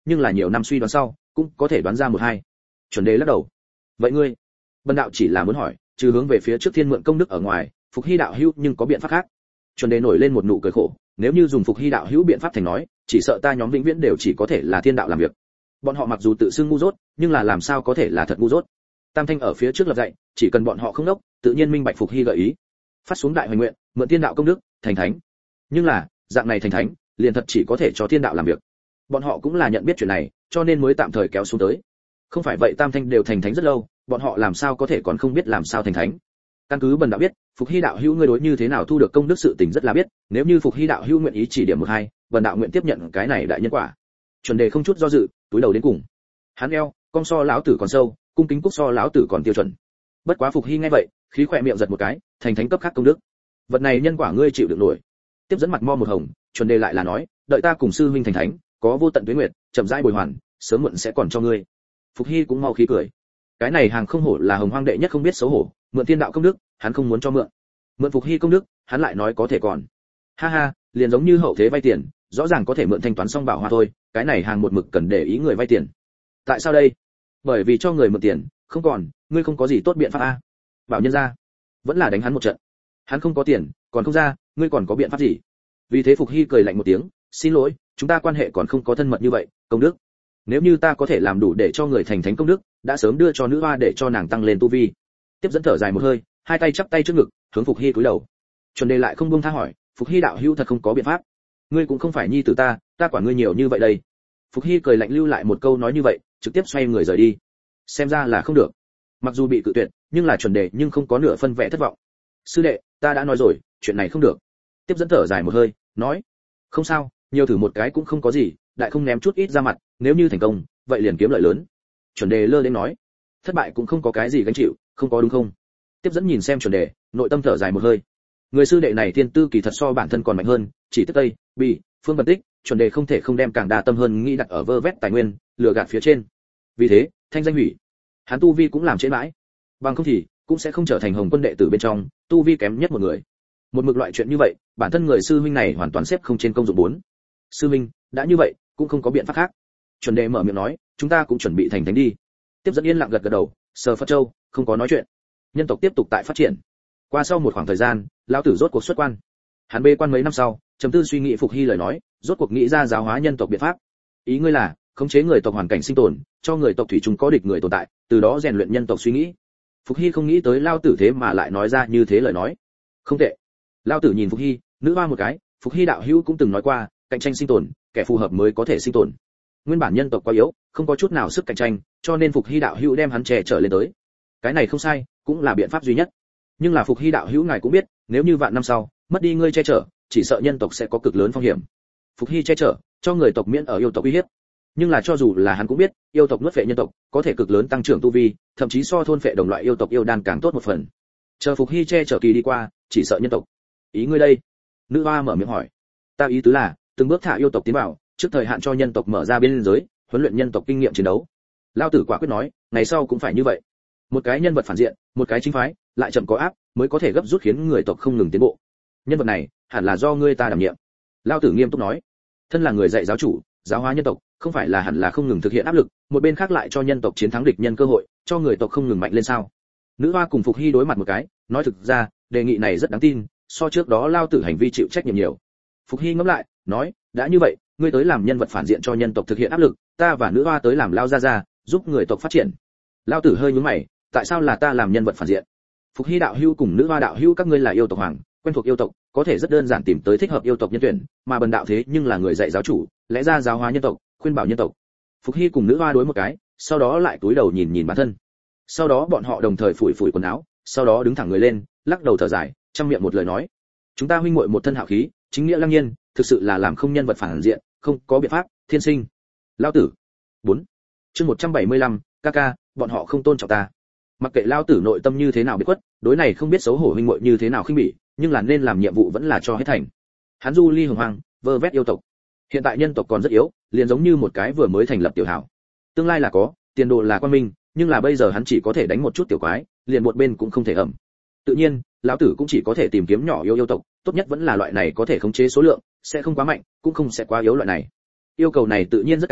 nhưng là nhiều năm suy đoán sau cũng có thể đoán ra một hai. Chuẩn đề lắc đầu. Vậy ngươi? Bần đạo chỉ là muốn hỏi, trừ hướng về phía trước thiên mượn công đức ở ngoài, Phục Hy đạo hữu nhưng có biện pháp khác? Chuẩn đề nổi lên một nụ cười khổ, nếu như dùng Phục Hy đạo hữu biện pháp thành nói, chỉ sợ ta nhóm vĩnh viễn đều chỉ có thể là thiên đạo làm việc. Bọn họ mặc dù tự xưng ngu dốt, nhưng là làm sao có thể là thật ngu dốt? Tam Thanh ở phía trước lập dạy, chỉ cần bọn họ không đốc, tự nhiên minh bạch Phục Hy gợi ý. Phát xuống đại hoành nguyện, mượn thiên đạo công đức, thành thánh. Nhưng là, dạng này thành thánh, liền thật chỉ có thể cho thiên đạo làm việc. Bọn họ cũng là nhận biết chuyện này, cho nên mới tạm thời kéo xuống tới. Không phải vậy Tam Thanh đều thành thánh rất lâu, bọn họ làm sao có thể còn không biết làm sao thành thánh? Căn cứ bần đạo biết, Phục Hy đạo hữu ngươi đối như thế nào thu được công đức sự tình rất là biết, nếu như Phục Hy đạo hữu nguyện ý chỉ điểm một hai, bần đạo nguyện tiếp nhận cái này đại nhân quả. Chuẩn đề không chút do dự, túi đầu đến cùng. Hắn eo, cong so lão tử còn sâu, cung kính cúc so lão tử còn tiêu chuẩn. Bất quá Phục Hy nghe vậy, khí khỏe miệng giật một cái, thành thánh cấp khác công đức. Vật này nhân quả ngươi chịu được nổi. Tiếp dẫn mặt mo một hồng, Chuẩn đề lại là nói, đợi ta cùng sư huynh thành thánh, có vô tận tuế nguyệt, chậm rãi bồi hoàn, sớm muộn sẽ còn cho ngươi. Phục Hy cũng mau khí cười. Cái này hàng không hổ là hồng hoang đệ nhất không biết xấu hổ, mượn thiên đạo công đức, hắn không muốn cho mượn. Mượn Phục Hy công đức, hắn lại nói có thể còn. Ha ha, liền giống như hậu thế vay tiền, rõ ràng có thể mượn thanh toán xong bảo hoa thôi, cái này hàng một mực cần để ý người vay tiền. Tại sao đây? Bởi vì cho người mượn tiền, không còn, ngươi không có gì tốt biện pháp a. Bảo nhân ra, vẫn là đánh hắn một trận. Hắn không có tiền, còn không ra, ngươi còn có biện pháp gì? Vì thế Phục Hy cười lạnh một tiếng, xin lỗi, chúng ta quan hệ còn không có thân mật như vậy, công đức. Nếu như ta có thể làm đủ để cho người thành thánh công đức, đã sớm đưa cho nữ hoa để cho nàng tăng lên tu vi. Tiếp dẫn thở dài một hơi, hai tay chắp tay trước ngực, hướng Phục Hy cúi đầu. Chuẩn đề lại không buông tha hỏi, Phục Hy đạo hữu thật không có biện pháp? Ngươi cũng không phải nhi tử ta, ta quản ngươi nhiều như vậy đây. Phục Hy cười lạnh lưu lại một câu nói như vậy, trực tiếp xoay người rời đi. Xem ra là không được. Mặc dù bị cự tuyệt, nhưng là Chuẩn đề nhưng không có nửa phân vẻ thất vọng. Sư đệ, ta đã nói rồi, chuyện này không được. Tiếp dẫn thở dài một hơi, nói, không sao, nhiều thử một cái cũng không có gì, đại không ném chút ít ra mặt, nếu như thành công, vậy liền kiếm lợi lớn. Chuẩn đề lơ đến nói, thất bại cũng không có cái gì gánh chịu, không có đúng không? Tiếp dẫn nhìn xem Chuẩn đề, nội tâm thở dài một hơi. Người sư đệ này thiên tư kỳ thật so bản thân còn mạnh hơn, chỉ tức tây, bi, phương bần tích, Chuẩn đề không thể không đem càng đa tâm hơn nghĩ đặt ở vơ vét tài nguyên, lừa gạt phía trên. Vì thế, thanh danh hủy, hắn tu vi cũng làm trễ mãi, bằng không thì cũng sẽ không trở thành hồng quân đệ tử bên trong tu vi kém nhất một người. Một mực loại chuyện như vậy, bản thân người sư huynh này hoàn toàn xếp không trên công dụng bốn. Sư huynh, đã như vậy, cũng không có biện pháp khác. Chuẩn đề mở miệng nói, chúng ta cũng chuẩn bị thành thánh đi. Tiếp dẫn yên lặng gật gật đầu, sờ Phật Châu, không có nói chuyện. Nhân tộc tiếp tục tại phát triển. Qua sau một khoảng thời gian, lão tử rốt cuộc xuất quan. Hắn bê quan mấy năm sau, trầm tư suy nghĩ Phục Hy lời nói, rốt cuộc nghĩ ra giáo hóa nhân tộc biện pháp. Ý ngươi là khống chế người tộc hoàn cảnh sinh tồn, cho người tộc thủy chung có địch người tồn tại, từ đó rèn luyện nhân tộc suy nghĩ. Phục Hy không nghĩ tới lão tử thế mà lại nói ra như thế lời nói. Không tệ. Lão tử nhìn Phục Hy, nữ hoa một cái, Phục Hy đạo hữu cũng từng nói qua, cạnh tranh sinh tồn, kẻ phù hợp mới có thể sinh tồn. Nguyên bản nhân tộc quá yếu, không có chút nào sức cạnh tranh, cho nên Phục Hy đạo hữu đem hắn trẻ trở lên tới. Cái này không sai, cũng là biện pháp duy nhất. Nhưng là Phục Hy đạo hữu ngài cũng biết, nếu như vạn năm sau mất đi ngươi che chở, chỉ sợ nhân tộc sẽ có cực lớn phong hiểm. Phục Hy che chở, cho người tộc miễn ở yêu tộc uy hiếp. Nhưng là cho dù là hắn cũng biết, yêu tộc nuốt phệ nhân tộc, có thể cực lớn tăng trưởng tu vi, thậm chí so thôn phệ đồng loại yêu tộc yêu đan càng tốt một phần. Chờ Phục Hy che chở kỳ đi qua, chỉ sợ nhân tộc. Ý ngươi đây? Nữ hoa mở miệng hỏi. Ta ý tứ là, từng bước thả yêu tộc tiến vào, trước thời hạn cho nhân tộc mở ra biên giới, huấn luyện nhân tộc kinh nghiệm chiến đấu. Lão tử quả quyết nói, ngày sau cũng phải như vậy. Một cái nhân vật phản diện, một cái chính phái, lại chậm có áp, mới có thể gấp rút khiến người tộc không ngừng tiến bộ. Nhân vật này, hẳn là do ngươi ta đảm nhiệm. Lão tử nghiêm túc nói, thân là người dạy giáo chủ, giáo hóa nhân tộc, không phải là hẳn là không ngừng thực hiện áp lực, một bên khác lại cho nhân tộc chiến thắng địch nhân cơ hội, cho người tộc không ngừng mạnh lên sao? Nữ hoa cùng Phục Hy đối mặt một cái, nói thực ra, đề nghị này rất đáng tin, so trước đó Lão tử hành vi chịu trách nhiệm nhiều. Phục Hy ngẫm lại, nói, đã như vậy, ngươi tới làm nhân vật phản diện cho nhân tộc thực hiện áp lực, ta và nữ hoa tới làm lao gia gia, giúp người tộc phát triển. Lão tử hơi nhướng mày, tại sao là ta làm nhân vật phản diện? Phục Hy đạo hữu cùng nữ hoa đạo hữu các ngươi là yêu tộc hoàng, quen thuộc yêu tộc, có thể rất đơn giản tìm tới thích hợp yêu tộc nhân tuyển, mà bần đạo thế nhưng là người dạy giáo chủ, lẽ ra giáo hóa nhân tộc, khuyên bảo nhân tộc. Phục Hy cùng nữ hoa đối một cái, sau đó lại cúi đầu nhìn nhìn bản thân. Sau đó bọn họ đồng thời phủi phủi quần áo, sau đó đứng thẳng người lên, lắc đầu thở dài, trong miệng một lời nói: chúng ta huynh muội một thân hạo khí, chính nghĩa lăng nhiên, thực sự là làm không nhân vật phản diện, không có biện pháp, thiên sinh. Lão tử. bốn. Chương một trăm bảy mươi lăm, ca ca, bọn họ không tôn trọng ta. Mặc kệ lão tử nội tâm như thế nào biết quất, đối này không biết xấu hổ huynh muội như thế nào khinh bỉ, nhưng là nên làm nhiệm vụ vẫn là cho hết thành. Hắn du ly hồng hoang, vơ vét yêu tộc. Hiện tại nhân tộc còn rất yếu, liền giống như một cái vừa mới thành lập tiểu hảo. Tương lai là có, tiền đồ là quan minh, nhưng là bây giờ hắn chỉ có thể đánh một chút tiểu quái, liền một bên cũng không thể ẩm. Tự nhiên, lão tử cũng chỉ có thể tìm kiếm nhỏ yêu yêu tộc, tốt nhất vẫn là loại này có thể khống chế số lượng, sẽ không quá mạnh, cũng không sẽ quá yếu loại này. Yêu cầu này tự nhiên rất cao,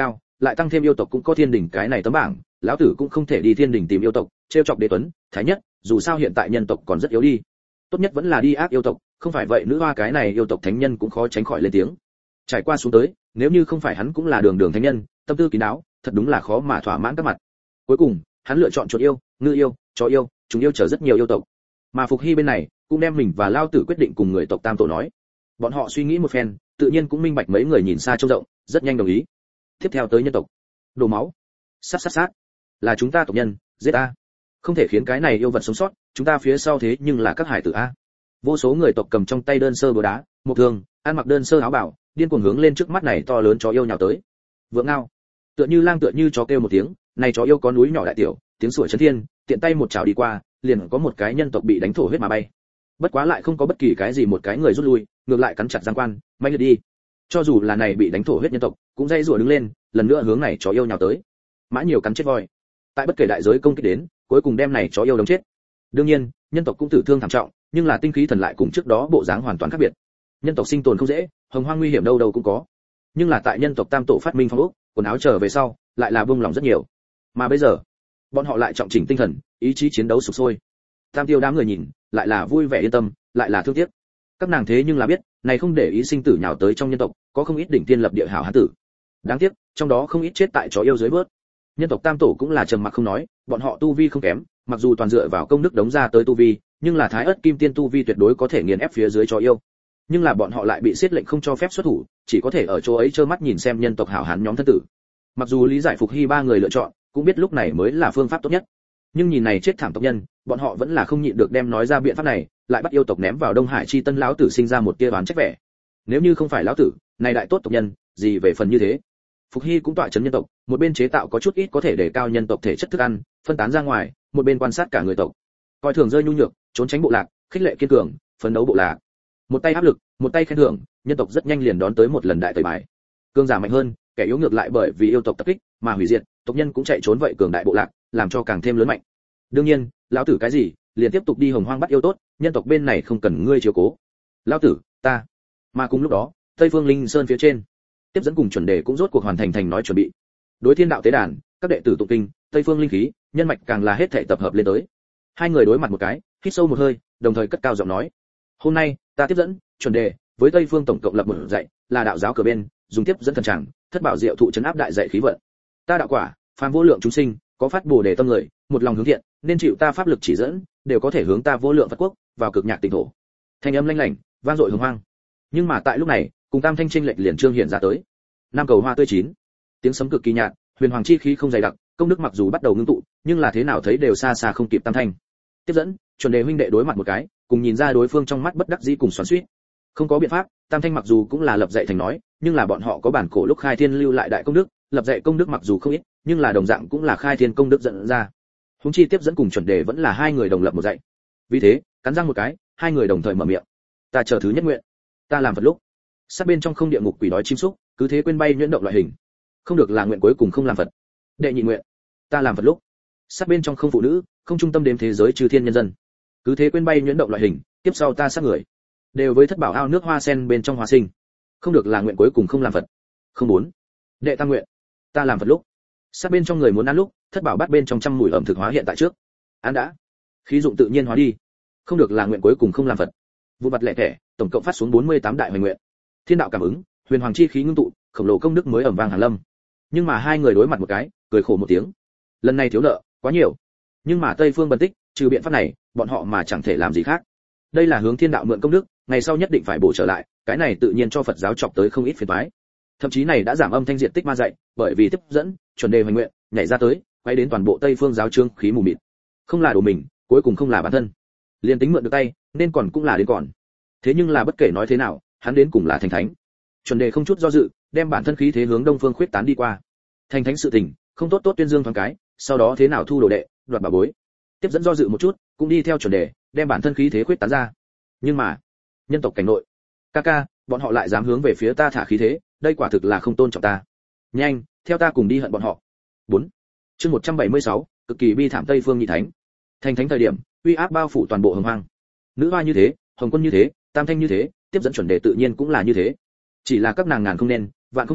lại tăng thêm yêu tộc cũng có thiên đình cái này tấm bảng, lão tử cũng không thể đi thiên đình tìm yêu tộc trêu chọc đế tuấn thái nhất, dù sao hiện tại nhân tộc còn rất yếu đi, tốt nhất vẫn là đi ác yêu tộc, không phải vậy nữ hoa cái này yêu tộc thánh nhân cũng khó tránh khỏi lên tiếng. Trải qua xuống tới, nếu như không phải hắn cũng là đường đường thánh nhân, tâm tư kín đáo, thật đúng là khó mà thỏa mãn các mặt. Cuối cùng, hắn lựa chọn chuột yêu, ngư yêu, chó yêu, chúng yêu chờ rất nhiều yêu tộc. Mà Phục Hy bên này cũng đem mình và Lao Tử quyết định cùng người tộc Tam Tổ nói. Bọn họ suy nghĩ một phen, tự nhiên cũng minh bạch mấy người nhìn xa trông rộng, rất nhanh đồng ý. Tiếp theo tới nhân tộc, đổ máu, sát sát sát, là chúng ta tộc nhân, giết a, không thể khiến cái này yêu vật sống sót, chúng ta phía sau thế nhưng là các hải tử a. Vô số người tộc cầm trong tay đơn sơ búa đá, một thường, ăn mặc đơn sơ áo bảo, điên cuồng hướng lên trước mắt này to lớn chó yêu nhào tới. Vượng ngao, tựa như lang tựa như chó kêu một tiếng, này chó yêu có núi nhỏ đại tiểu, tiếng sủa chấn thiên, tiện tay một chảo đi qua, liền có một cái nhân tộc bị đánh thổ huyết mà bay. Bất quá lại không có bất kỳ cái gì một cái người rút lui, ngược lại cắn chặt giang quan, mạnh liệt đi. Cho dù là này bị đánh thổ huyết nhân tộc, cũng dây rủa đứng lên, lần nữa hướng này chó yêu nhào tới. Mã nhiều cắn chết voi. Tại bất kể đại giới công kích đến, cuối cùng đem này chó yêu đóng chết. Đương nhiên, nhân tộc cũng tử thương thảm trọng, nhưng là tinh khí thần lại cùng trước đó bộ dáng hoàn toàn khác biệt. Nhân tộc sinh tồn không dễ, hồng hoang nguy hiểm đâu đâu cũng có. Nhưng là tại nhân tộc Tam Tổ phát minh phong ốc, quần áo trở về sau, lại là buông lòng rất nhiều. Mà bây giờ, bọn họ lại trọng chỉnh tinh thần, ý chí chiến đấu sục sôi. Tam Tiêu đám người nhìn, lại là vui vẻ yên tâm, lại là thương tiếc. Các nàng thế nhưng là biết, này không để ý sinh tử nhào tới trong nhân tộc, có không ít đỉnh tiên lập địa hảo hán tử. Đáng tiếc, trong đó không ít chết tại chó yêu dưới vớt. Nhân tộc Tam Tổ cũng là trầm mặc không nói, bọn họ tu vi không kém, mặc dù toàn dựa vào công đức đống ra tới tu vi, nhưng là Thái Ức Kim Tiên tu vi tuyệt đối có thể nghiền ép phía dưới chó yêu. Nhưng là bọn họ lại bị siết lệnh không cho phép xuất thủ, chỉ có thể ở chỗ ấy trơ mắt nhìn xem nhân tộc hảo hán nhóm thân tử. Mặc dù lý giải Phục Hy ba người lựa chọn, cũng biết lúc này mới là phương pháp tốt nhất. Nhưng nhìn này chết thảm tộc nhân, bọn họ vẫn là không nhịn được đem nói ra biện pháp này, lại bắt yêu tộc ném vào Đông Hải chi tân lão tử sinh ra một tia oán trách vẻ. Nếu như không phải lão tử, này đại tốt tộc nhân, gì về phần như thế. Phục Hy cũng tọa chấn nhân tộc, một bên chế tạo có chút ít có thể để cao nhân tộc thể chất thức ăn, phân tán ra ngoài, một bên quan sát cả người tộc. Coi thường rơi nhu nhược, trốn tránh bộ lạc, khích lệ kiên cường, phấn đấu bộ lạc. Một tay áp lực, một tay khen thưởng, nhân tộc rất nhanh liền đón tới một lần đại tẩy bài. Cường giả mạnh hơn, kẻ yếu ngược lại bởi vì yêu tộc tập kích mà hủy diệt, tộc nhân cũng chạy trốn vậy cường đại bộ lạc, làm cho càng thêm lớn mạnh. Đương nhiên, lão tử cái gì, liền tiếp tục đi hồng hoang bắt yêu tốt, nhân tộc bên này không cần ngươi chiếu cố. Lão tử, ta. Mà cùng lúc đó, Tây Phương Linh Sơn phía trên, tiếp dẫn cùng chuẩn đề cũng rốt cuộc hoàn thành thành nói chuẩn bị. Đối thiên đạo tế đàn, các đệ tử tụng kinh, Tây Phương linh khí, nhân mạch càng là hết thảy tập hợp lên tới. Hai người đối mặt một cái, hít sâu một hơi, đồng thời cất cao giọng nói: "Hôm nay, ta tiếp dẫn, chuẩn đề, với Tây Phương tổng cộng lập một dạy, là đạo giáo cửa bên, dùng tiếp dẫn thần tràng, thất bảo diệu thụ trấn áp đại dạy khí vận. Ta đạo quả, phàm vô lượng chúng sinh, có phát bồ đề tâm người, một lòng hướng thiện, nên chịu ta pháp lực chỉ dẫn, đều có thể hướng ta vô lượng Phật quốc, vào cực nhạc tịnh thổ." Thanh âm lanh lảnh, vang dội hùng hoang. Nhưng mà tại lúc này, cùng tam thanh chênh lệch liền trương hiện ra tới. Nam cầu hoa tươi chín, tiếng sấm cực kỳ nhạt, huyền hoàng chi khí không dày đặc, công đức mặc dù bắt đầu ngưng tụ, nhưng là thế nào thấy đều xa xa không kịp tam thanh. Tiếp dẫn, chuẩn đề huynh đệ đối mặt một cái, cùng nhìn ra đối phương trong mắt bất đắc dĩ cùng xoắn xuýt. Không có biện pháp, tam thanh mặc dù cũng là lập dạy thành nói, nhưng là bọn họ có bản cổ lúc khai thiên lưu lại đại công đức, lập dạy công đức mặc dù không ít, nhưng là đồng dạng cũng là khai thiên công đức dẫn ra. Huống chi tiếp dẫn cùng chuẩn đề vẫn là hai người đồng lập một dạy. Vì thế, cắn răng một cái, hai người đồng thời mở miệng: "Ta chờ thứ nhất nguyện, ta làm Phật lúc." Sát bên trong không địa ngục quỷ đói chim súc, cứ thế quên bay nhuyễn động loại hình. Không được là nguyện cuối cùng không làm Phật. Đệ nhị nguyện, ta làm Phật lúc. Sát bên trong không phụ nữ, không trung tâm đếm thế giới trừ thiên nhân dân. Cứ thế quên bay nhuyễn động loại hình, tiếp sau ta sát người. Đều với thất bảo ao nước hoa sen bên trong hóa sinh. Không được là nguyện cuối cùng không làm Phật. Không bốn. Đệ tam nguyện, ta làm Phật lúc. Sát bên trong người muốn ăn lúc, thất bảo bát bên trong trăm mùi ẩm thực hóa hiện tại trước. Ăn đã. Khí dụng tự nhiên hóa đi. Không được là nguyện cuối cùng không làm Phật. Vụ bặt lẻ thẻ, tổng cộng phát xuống bốn mươi tám đại hoài nguyện. Thiên đạo cảm ứng, huyền hoàng chi khí ngưng tụ, khổng lồ công đức mới ầm vang hàng lâm. Nhưng mà hai người đối mặt một cái, cười khổ một tiếng. Lần này thiếu nợ quá nhiều. Nhưng mà Tây Phương bần tích, trừ biện pháp này, bọn họ mà chẳng thể làm gì khác. Đây là hướng thiên đạo mượn công đức, ngày sau nhất định phải bổ trở lại, cái này tự nhiên cho Phật giáo chọc tới không ít phiền toái. Thậm chí này đã giảm âm thanh diện tích ma dạy, bởi vì tiếp dẫn, chuẩn đề hoành nguyện, nhảy ra tới, quay đến toàn bộ Tây Phương giáo trương khí mù mịt. Không là đồ mình, cuối cùng không là bản thân. Liên tính mượn được tay, nên còn cũng là đến còn. Thế nhưng là bất kể nói thế nào, hắn đến cùng là thành thánh. Chuẩn đề không chút do dự, đem bản thân khí thế hướng đông phương khuyết tán đi qua. Thành thánh sự tình, không tốt tốt tuyên dương thoáng cái, sau đó thế nào thu đồ đệ, đoạt bảo bối. Tiếp dẫn do dự một chút, cũng đi theo chuẩn đề, đem bản thân khí thế khuyết tán ra. Nhưng mà, nhân tộc cảnh nội, ca ca, bọn họ lại dám hướng về phía ta thả khí thế, đây quả thực là không tôn trọng ta. Nhanh, theo ta cùng đi hận bọn họ. bốn. Chương một trăm bảy mươi sáu, cực kỳ bi thảm Tây Phương nhị thánh. Thành thánh thời điểm, uy áp bao phủ toàn bộ hồng hoang. Nữ hoa như thế, hồng quân như thế, tam thanh như thế, tiếp dẫn chuẩn đề tự nhiên cũng là như thế. Chỉ là các nàng ngàn không nên, vạn không nên,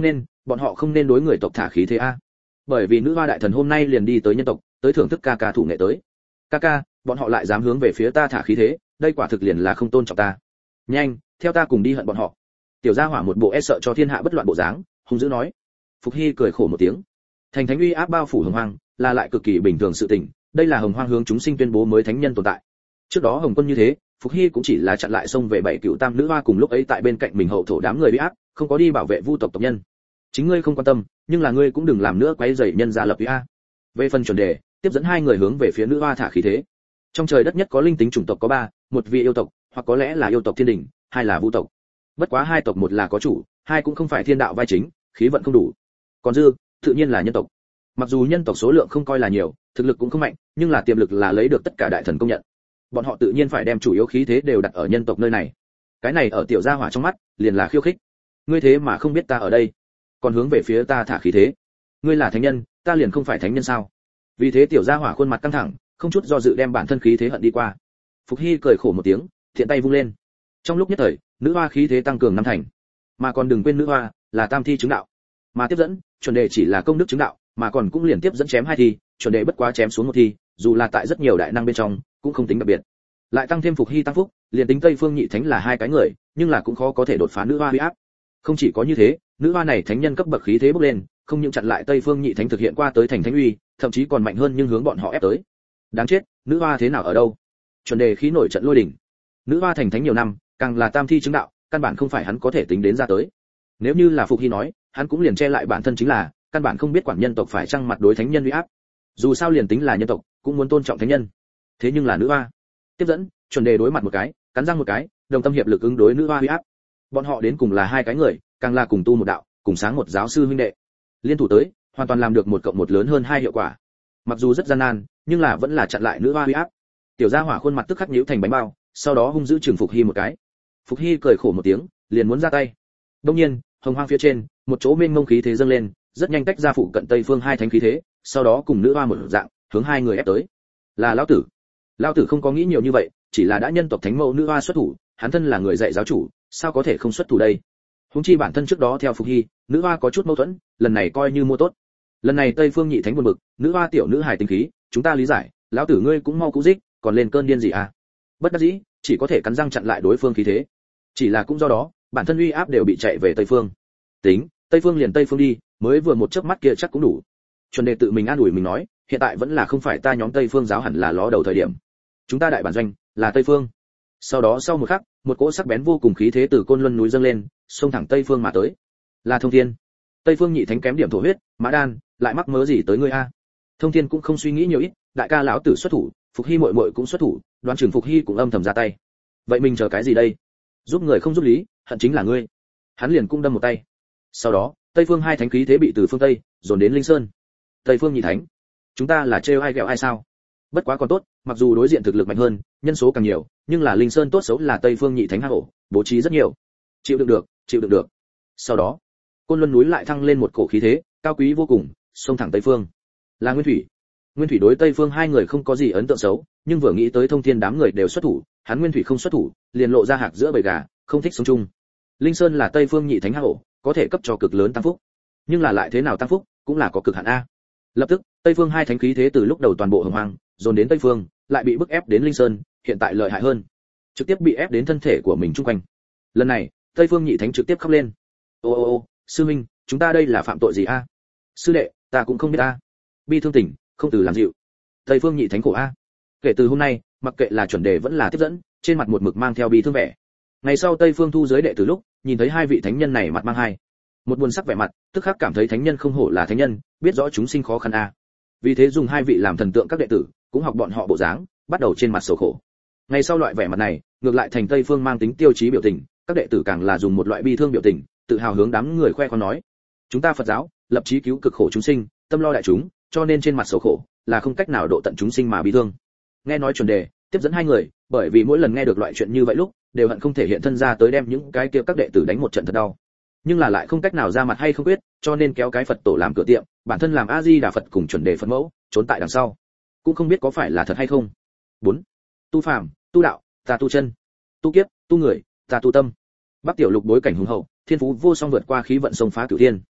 bọn họ không nên đối người tộc thả khí thế a. Bởi vì nữ hoa đại thần hôm nay liền đi tới nhân tộc, tới thưởng thức ca ca thủ nghệ tới. Ca ca, bọn họ lại dám hướng về phía ta thả khí thế, đây quả thực liền là không tôn trọng ta. Nhanh, theo ta cùng đi hận bọn họ. Tiểu gia hỏa một bộ e sợ cho thiên hạ bất loạn bộ dáng, hung dữ nói. Phục Hy cười khổ một tiếng. Thành thánh uy áp bao phủ hồng hoang, là lại cực kỳ bình thường sự tình, đây là hồng hoang hướng chúng sinh tuyên bố mới thánh nhân tồn tại. Trước đó hồng quân như thế, Phục Hy cũng chỉ là chặn lại xông về bảy cựu tam nữ hoa cùng lúc ấy tại bên cạnh mình hậu thổ đám người uy áp, không có đi bảo vệ vu tộc tộc nhân. Chính ngươi không quan tâm, nhưng là ngươi cũng đừng làm nữa quấy rầy nhân gia lập uy a. Về phần chuẩn đề, tiếp dẫn hai người hướng về phía nữ hoa thả khí thế. Trong trời đất nhất có linh tính chủng tộc có ba, một vị yêu tộc, hoặc có lẽ là yêu tộc thiên đình, hai là vu tộc. Bất quá hai tộc một là có chủ, hai cũng không phải thiên đạo vai chính, khí vận không đủ. Còn dư, tự nhiên là nhân tộc. Mặc dù nhân tộc số lượng không coi là nhiều, thực lực cũng không mạnh, nhưng là tiềm lực là lấy được tất cả đại thần công nhận. Bọn họ tự nhiên phải đem chủ yếu khí thế đều đặt ở nhân tộc nơi này. Cái này ở tiểu gia hỏa trong mắt, liền là khiêu khích. Ngươi thế mà không biết ta ở đây, còn hướng về phía ta thả khí thế. Ngươi là thánh nhân, ta liền không phải thánh nhân sao? Vì thế tiểu gia hỏa khuôn mặt căng thẳng, không chút do dự đem bản thân khí thế hận đi qua. Phục Hy cười khổ một tiếng, thiện tay vung lên. Trong lúc nhất thời, nữ hoa khí thế tăng cường năm thành. Mà còn đừng quên nữ hoa là tam thi chứng đạo, mà tiếp dẫn, chuẩn đề chỉ là công đức chứng đạo, mà còn cũng liền tiếp dẫn chém hai thi, chuẩn đề bất quá chém xuống một thi, dù là tại rất nhiều đại năng bên trong, cũng không tính đặc biệt. Lại tăng thêm Phục Hy tăng phúc, liền tính Tây Phương Nhị Thánh là hai cái người, nhưng là cũng khó có thể đột phá nữ hoa uy áp. Không chỉ có như thế, nữ hoa này thánh nhân cấp bậc khí thế bốc lên, không những chặn lại Tây Phương Nhị Thánh thực hiện qua tới thành thánh uy, thậm chí còn mạnh hơn nhưng hướng bọn họ ép tới. Đáng chết, nữ hoa thế nào ở đâu? Chuẩn đề khí nổi trận lôi đỉnh. Nữ hoa thành thánh nhiều năm, càng là tam thi chứng đạo, căn bản không phải hắn có thể tính đến ra tới. Nếu như là Phục Hy nói, hắn cũng liền che lại bản thân chính là, căn bản không biết quản nhân tộc phải chăng mặt đối thánh nhân uy áp. Dù sao liền tính là nhân tộc, cũng muốn tôn trọng thánh nhân. Thế nhưng là nữ hoa, tiếp dẫn, chuẩn đề đối mặt một cái, cắn răng một cái, đồng tâm hiệp lực ứng đối nữ hoa uy áp. Bọn họ đến cùng là hai cái người, càng là cùng tu một đạo, cùng sáng một giáo sư huynh đệ. Liên thủ tới, hoàn toàn làm được một cộng một lớn hơn hai hiệu quả. Mặc dù rất gian nan, nhưng là vẫn là chặn lại nữ hoa uy áp. Tiểu gia hỏa khuôn mặt tức khắc nhíu thành bánh bao, sau đó hung dữ trừng Phục Hy một cái. Phục Hy cười khổ một tiếng, liền muốn ra tay. Đương nhiên, hồng hoang phía trên, một chỗ mênh mông khí thế dâng lên, rất nhanh tách ra phụ cận Tây Phương hai thánh khí thế, sau đó cùng nữ hoa một dạng, hướng hai người ép tới. Là lão tử. Lão tử không có nghĩ nhiều như vậy, chỉ là đã nhân tộc thánh mẫu nữ hoa xuất thủ, hắn thân là người dạy giáo chủ, sao có thể không xuất thủ đây? Huống chi bản thân trước đó theo Phục Hy, nữ hoa có chút mâu thuẫn, lần này coi như mua tốt. Lần này Tây Phương Nhị Thánh buồn bực, nữ hoa tiểu nữ hài tinh khí, chúng ta lý giải, lão tử ngươi cũng mau cú dích, còn lên cơn điên gì à? Bất đắc dĩ, chỉ có thể cắn răng chặn lại đối phương khí thế. Chỉ là cũng do đó, bản thân uy áp đều bị chạy về Tây Phương. Tính, Tây Phương liền Tây Phương đi, mới vừa một chớp mắt kia chắc cũng đủ. Chuẩn đề tự mình an ủi mình nói, hiện tại vẫn là không phải ta nhóm Tây Phương giáo hẳn là ló đầu thời điểm. Chúng ta đại bản doanh là Tây Phương. Sau đó sau một khắc, một cỗ sắc bén vô cùng khí thế từ Côn Luân núi dâng lên, xông thẳng Tây Phương mà tới. Là Thông Thiên. Tây Phương Nhị Thánh kém điểm thổ huyết, Mã Đan, lại mắc mớ gì tới ngươi a? Thông Thiên cũng không suy nghĩ nhiều ít, đại ca lão tử xuất thủ, Phục Hy muội muội cũng xuất thủ, đoán chừng Phục Hy cũng âm thầm ra tay. Vậy mình chờ cái gì đây? Giúp người không giúp lý, hận chính là ngươi. Hắn liền cũng đâm một tay. Sau đó, Tây Phương hai thánh khí thế bị từ phương Tây dồn đến Linh Sơn. Tây Phương Nhị Thánh, chúng ta là trêu ai ghẹo ai sao? Bất quá còn tốt, mặc dù đối diện thực lực mạnh hơn, nhân số càng nhiều, nhưng là Linh Sơn tốt xấu là Tây Phương Nhị Thánh hang ổ, bố trí rất nhiều. Chịu đựng được, chịu đựng được. Sau đó, Côn Luân núi lại thăng lên một cổ khí thế, cao quý vô cùng, xông thẳng Tây Phương. Là Nguyên Thủy. Nguyên Thủy đối Tây Phương hai người không có gì ấn tượng xấu, nhưng vừa nghĩ tới Thông Thiên đám người đều xuất thủ, hắn Nguyên Thủy không xuất thủ, liền lộ ra hạc giữa bầy gà, không thích sống chung. Linh Sơn là Tây Phương Nhị Thánh hang ổ, có thể cấp cho cực lớn tăng phúc. Nhưng là lại thế nào tăng phúc, cũng là có cực hạn a. Lập tức, Tây Phương hai thánh khí thế từ lúc đầu toàn bộ hồng hoang, dồn đến Tây Phương, lại bị bức ép đến Linh Sơn, hiện tại lợi hại hơn, trực tiếp bị ép đến thân thể của mình chung quanh. Lần này, Tây Phương Nhị Thánh trực tiếp khóc lên. Ô ô ô, sư minh, chúng ta đây là phạm tội gì a? Sư đệ, ta cũng không biết a. Bi thương tình, không từ làm dịu. Tây Phương Nhị Thánh khổ a. Kể từ hôm nay, mặc kệ là chuẩn đề vẫn là tiếp dẫn, trên mặt một mực mang theo bi thương vẻ. Ngày sau Tây Phương thu giới đệ từ lúc, nhìn thấy hai vị thánh nhân này mặt mang hai, một buồn sắc vẻ mặt, tức khắc cảm thấy thánh nhân không hổ là thánh nhân, biết rõ chúng sinh khó khăn a. Vì thế dùng hai vị làm thần tượng các đệ tử, cũng học bọn họ bộ dáng, bắt đầu trên mặt sầu khổ. Ngày sau loại vẻ mặt này, ngược lại thành Tây Phương mang tính tiêu chí biểu tình, các đệ tử càng là dùng một loại bi thương biểu tình, tự hào hướng đám người khoe khoang nói: chúng ta Phật giáo, lập chí cứu cực khổ chúng sinh, tâm lo đại chúng, cho nên trên mặt sầu khổ, là không cách nào độ tận chúng sinh mà bi thương. Nghe nói chuẩn đề, tiếp dẫn hai người, bởi vì mỗi lần nghe được loại chuyện như vậy lúc, đều hận không thể hiện thân ra tới đem những cái kia các đệ tử đánh một trận thật đau. Nhưng là lại không cách nào ra mặt hay không quyết, cho nên kéo cái Phật tổ làm cửa tiệm, bản thân làm A Di Đà Phật cùng chuẩn đề Phật mẫu, trốn tại đằng sau. Cũng không biết có phải là thật hay không. bốn. Tu phàm, tu đạo, ta tu chân. Tu kiếp, tu người, ta tu tâm. Bắc Tiểu Lục bối cảnh hùng hậu, thiên phú vô song vượt qua khí vận sông phá cửu thiên.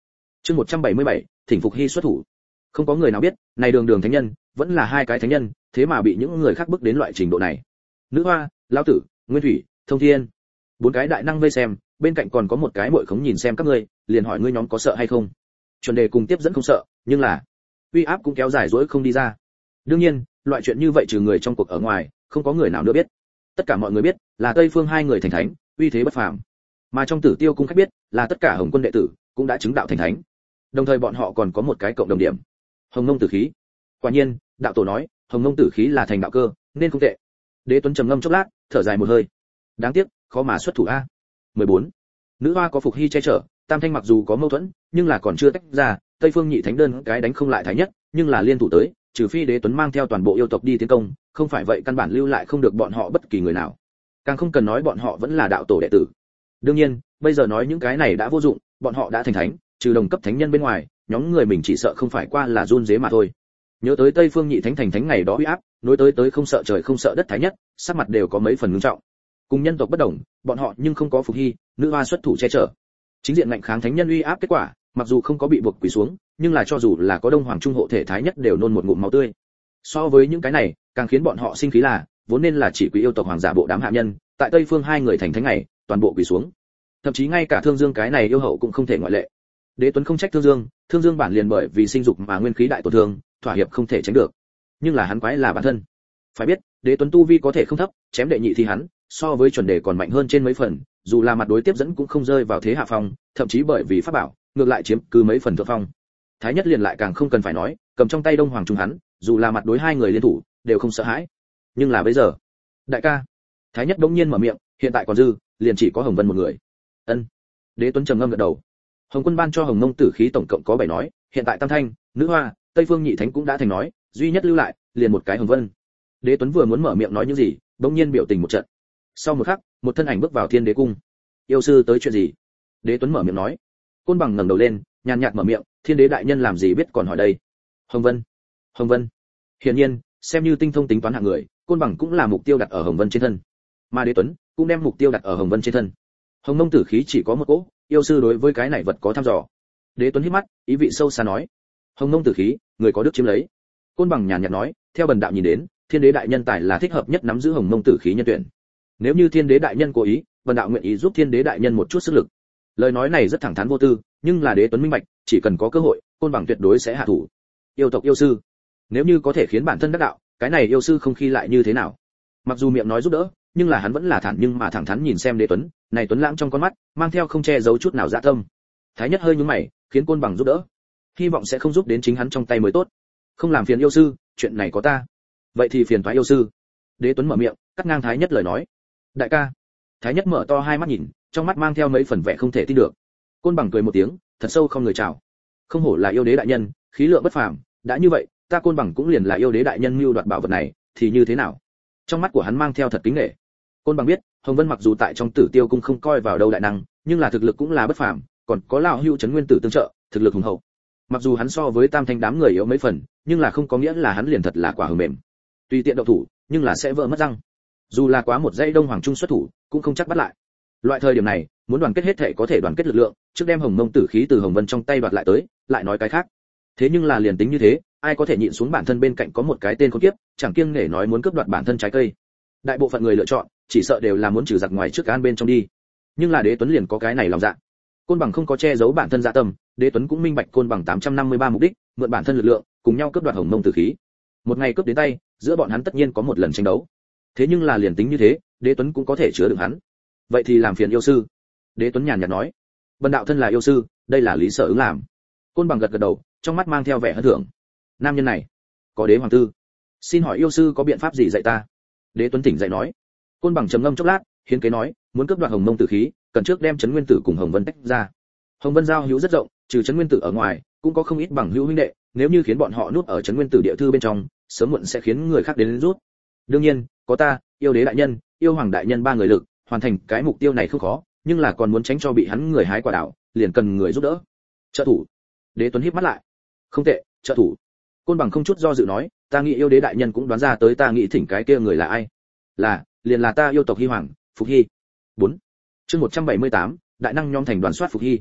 Chương một trăm bảy mươi bảy, thỉnh Phục Hy xuất thủ. Không có người nào biết, này đường đường thánh nhân, vẫn là hai cái thánh nhân, thế mà bị những người khác bức đến loại trình độ này. Nữ hoa, lão tử, Nguyên Thủy, Thông Thiên, bốn cái đại năng vây xem, bên cạnh còn có một cái muội khống nhìn xem các ngươi, liền hỏi ngươi nhóm có sợ hay không. Chuẩn đề cùng tiếp dẫn không sợ, nhưng là uy áp cũng kéo dài dỗi không đi ra. Đương nhiên, loại chuyện như vậy trừ người trong cuộc ở ngoài, không có người nào nữa biết. Tất cả mọi người biết, là Tây Phương hai người thành thánh, uy thế bất phàm. Mà trong Tử Tiêu cung khách biết, là tất cả Hồng Quân đệ tử cũng đã chứng đạo thành thánh. Đồng thời bọn họ còn có một cái cộng đồng điểm, Hồng Mông Tử khí. Quả nhiên, đạo tổ nói, Hồng Mông Tử khí là thành đạo cơ, nên không tệ. Đế Tuấn trầm ngâm chốc lát, thở dài một hơi. Đáng tiếc, khó mà xuất thủ a. mười bốn. Nữ hoa có Phục Hy che chở, Tam Thanh mặc dù có mâu thuẫn, nhưng là còn chưa tách ra, Tây Phương nhị thánh đơn cái đánh không lại thái nhất, nhưng là liên thủ tới, trừ phi Đế Tuấn mang theo toàn bộ yêu tộc đi tiến công, không phải vậy căn bản lưu lại không được bọn họ bất kỳ người nào. Càng không cần nói bọn họ vẫn là đạo tổ đệ tử. Đương nhiên, bây giờ nói những cái này đã vô dụng, bọn họ đã thành thánh, trừ đồng cấp thánh nhân bên ngoài, nhóm người mình chỉ sợ không phải qua là run rế mà thôi. Nhớ tới Tây Phương nhị thánh thành thánh ngày đó uy áp, nối tới tới không sợ trời không sợ đất thái nhất, sắc mặt đều có mấy phần ngưng trọng. Cùng nhân tộc bất đồng, bọn họ nhưng không có Phục Hy, nữ hoa xuất thủ che chở. Chính diện ngạnh kháng thánh nhân uy áp kết quả, mặc dù không có bị buộc quỳ xuống, nhưng là cho dù là có Đông Hoàng trung hộ thể thái nhất đều nôn một ngụm máu tươi. So với những cái này, càng khiến bọn họ sinh khí là, vốn nên là chỉ quý yêu tộc hoàng giả bộ đám hạ nhân, tại Tây Phương hai người thành thánh ngày, toàn bộ quỳ xuống. Thậm chí ngay cả Thương Dương cái này yêu hậu cũng không thể ngoại lệ. Đế Tuấn không trách Thương Dương, Thương Dương bản liền bởi vì sinh dục mà nguyên khí đại tổn thương, thỏa hiệp không thể tránh được. Nhưng là hắn quái là bản thân. Phải biết, Đế Tuấn tu vi có thể không thấp, chém đệ nhị thì hắn, so với chuẩn đề còn mạnh hơn trên mấy phần, dù là mặt đối tiếp dẫn cũng không rơi vào thế hạ phong, thậm chí bởi vì pháp bảo, ngược lại chiếm cứ mấy phần thượng phong. Thái nhất liền lại càng không cần phải nói, cầm trong tay Đông Hoàng trung hắn, dù là mặt đối hai người liên thủ, đều không sợ hãi. Nhưng là bây giờ, đại ca, Thái nhất bỗng nhiên mở miệng, hiện tại còn dư, liền chỉ có Hồng Vân một người. Ân. Đế Tuấn trầm ngâm gật đầu. Hồng Quân ban cho Hồng Mông Tử khí tổng cộng có bảy nói, hiện tại Tam Thanh, Nữ Hoa, Tây Phương nhị thánh cũng đã thành nói, duy nhất lưu lại, liền một cái Hồng Vân. Đế Tuấn vừa muốn mở miệng nói những gì, bỗng nhiên biểu tình một trận. Sau một khắc, một thân ảnh bước vào Thiên Đế cung. Yêu sư tới chuyện gì? Đế Tuấn mở miệng nói. Côn Bằng ngẩng đầu lên, nhàn nhạt mở miệng, Thiên Đế đại nhân làm gì biết còn hỏi đây. Hồng Vân, Hồng Vân. Hiển nhiên, xem như tinh thông tính toán hạng người, Côn Bằng cũng là mục tiêu đặt ở Hồng Vân trên thân. Mà Đế Tuấn cũng đem mục tiêu đặt ở Hồng Vân trên thân. Hồng Mông Tử khí chỉ có một cỗ, yêu sư đối với cái này vật có thăm dò. Đế Tuấn hít mắt, ý vị sâu xa nói, Hồng Mông Tử khí, người có đức chiếm lấy. Côn Bằng nhàn nhạt nói, theo bần đạo nhìn đến, Thiên Đế đại nhân tài là thích hợp nhất nắm giữ Hồng Mông Tử khí nhân tuyển. Nếu như Thiên Đế đại nhân cố ý, bần đạo nguyện ý giúp Thiên Đế đại nhân một chút sức lực. Lời nói này rất thẳng thắn vô tư, nhưng là Đế Tuấn minh bạch, chỉ cần có cơ hội, Côn Bằng tuyệt đối sẽ hạ thủ. Yêu tộc yêu sư, nếu như có thể khiến bản thân đắc đạo, cái này yêu sư không khi lại như thế nào? Mặc dù miệng nói giúp đỡ, nhưng là hắn vẫn là thản nhưng mà thẳng thắn nhìn xem Đế Tuấn, này Tuấn lãng trong con mắt, mang theo không che giấu chút nào dạ tâm. Thái nhất hơi nhướng mày, khiến Côn Bằng giúp đỡ, hy vọng sẽ không giúp đến chính hắn trong tay mới tốt. Không làm phiền yêu sư, chuyện này có ta. Vậy thì phiền toái yêu sư. Đế Tuấn mở miệng, cắt ngang Thái nhất lời nói. Đại ca. Thái nhất mở to hai mắt nhìn, trong mắt mang theo mấy phần vẻ không thể tin được. Côn Bằng cười một tiếng, thật sâu không người chào. Không hổ là yêu đế đại nhân, khí lượng bất phàm, đã như vậy, ta Côn Bằng cũng liền là yêu đế đại nhân mưu đoạt bảo vật này, thì như thế nào? Trong mắt của hắn mang theo thật kính nể. Côn Bằng biết, Hồng Vân mặc dù tại trong Tử Tiêu cung không coi vào đâu đại năng, nhưng là thực lực cũng là bất phàm, còn có lão hưu trấn nguyên tử tương trợ, thực lực hùng hậu. Mặc dù hắn so với Tam Thanh đám người yếu mấy phần, nhưng là không có nghĩa là hắn liền thật là quả hờ mềm. Tùy tiện động thủ, nhưng là sẽ vỡ mất răng. Dù là quá một dãy Đông Hoàng trung xuất thủ, cũng không chắc bắt lại. Loại thời điểm này, muốn đoàn kết hết thể có thể đoàn kết lực lượng, trước đem Hồng Mông Tử khí từ Hồng Vân trong tay đoạt lại tới, lại nói cái khác. Thế nhưng là liền tính như thế, ai có thể nhịn xuống bản thân bên cạnh có một cái tên khốn kiếp, chẳng kiêng nể nói muốn cướp đoạt bản thân trái cây. Đại bộ phận người lựa chọn, chỉ sợ đều là muốn trừ giặc ngoài trước an bên trong đi. Nhưng là Đế Tuấn liền có cái này lòng dạ. Côn Bằng không có che giấu bản thân dạ tâm, Đế Tuấn cũng minh bạch Côn Bằng tám trăm năm mươi ba mục đích, mượn bản thân lực lượng, cùng nhau cướp đoạt Hồng Mông Tử khí. Một ngày cướp đến tay, giữa bọn hắn tất nhiên có một lần tranh đấu. Thế nhưng là liền tính như thế, Đế Tuấn cũng có thể chứa đựng hắn. Vậy thì làm phiền yêu sư. Đế Tuấn nhàn nhạt nói, bần đạo thân là yêu sư, đây là lý sở ứng làm. Côn Bằng gật gật đầu, trong mắt mang theo vẻ hân thưởng. Nam nhân này, có đế hoàng tư, xin hỏi yêu sư có biện pháp gì dạy ta? Đế Tuấn tỉnh dậy nói. Côn Bằng trầm ngâm chốc lát, hiến kế nói, muốn cướp đoạt Hồng Mông Tử khí, cần trước đem Trấn Nguyên Tử cùng Hồng Vân tách ra. Hồng Vân giao hữu rất rộng, trừ Trấn Nguyên Tử ở ngoài, cũng có không ít bằng hữu huynh đệ, nếu như khiến bọn họ nuốt ở Trấn Nguyên Tử địa thư bên trong, sớm muộn sẽ khiến người khác đến rút. Đương nhiên, có ta, yêu đế đại nhân, yêu hoàng đại nhân ba người lực, hoàn thành cái mục tiêu này không khó, nhưng là còn muốn tránh cho bị hắn người hái quả đảo, liền cần người giúp đỡ. Trợ thủ. Đế Tuấn híp mắt lại. Không tệ, trợ thủ. Côn Bằng không chút do dự nói, ta nghĩ yêu đế đại nhân cũng đoán ra tới ta nghĩ thỉnh cái kia người là ai. Là, liền là ta yêu tộc Hy Hoàng, Phục Hy. bốn. Chương một trăm bảy mươi tám, đại năng nhóm thành đoàn soát Phục Hy.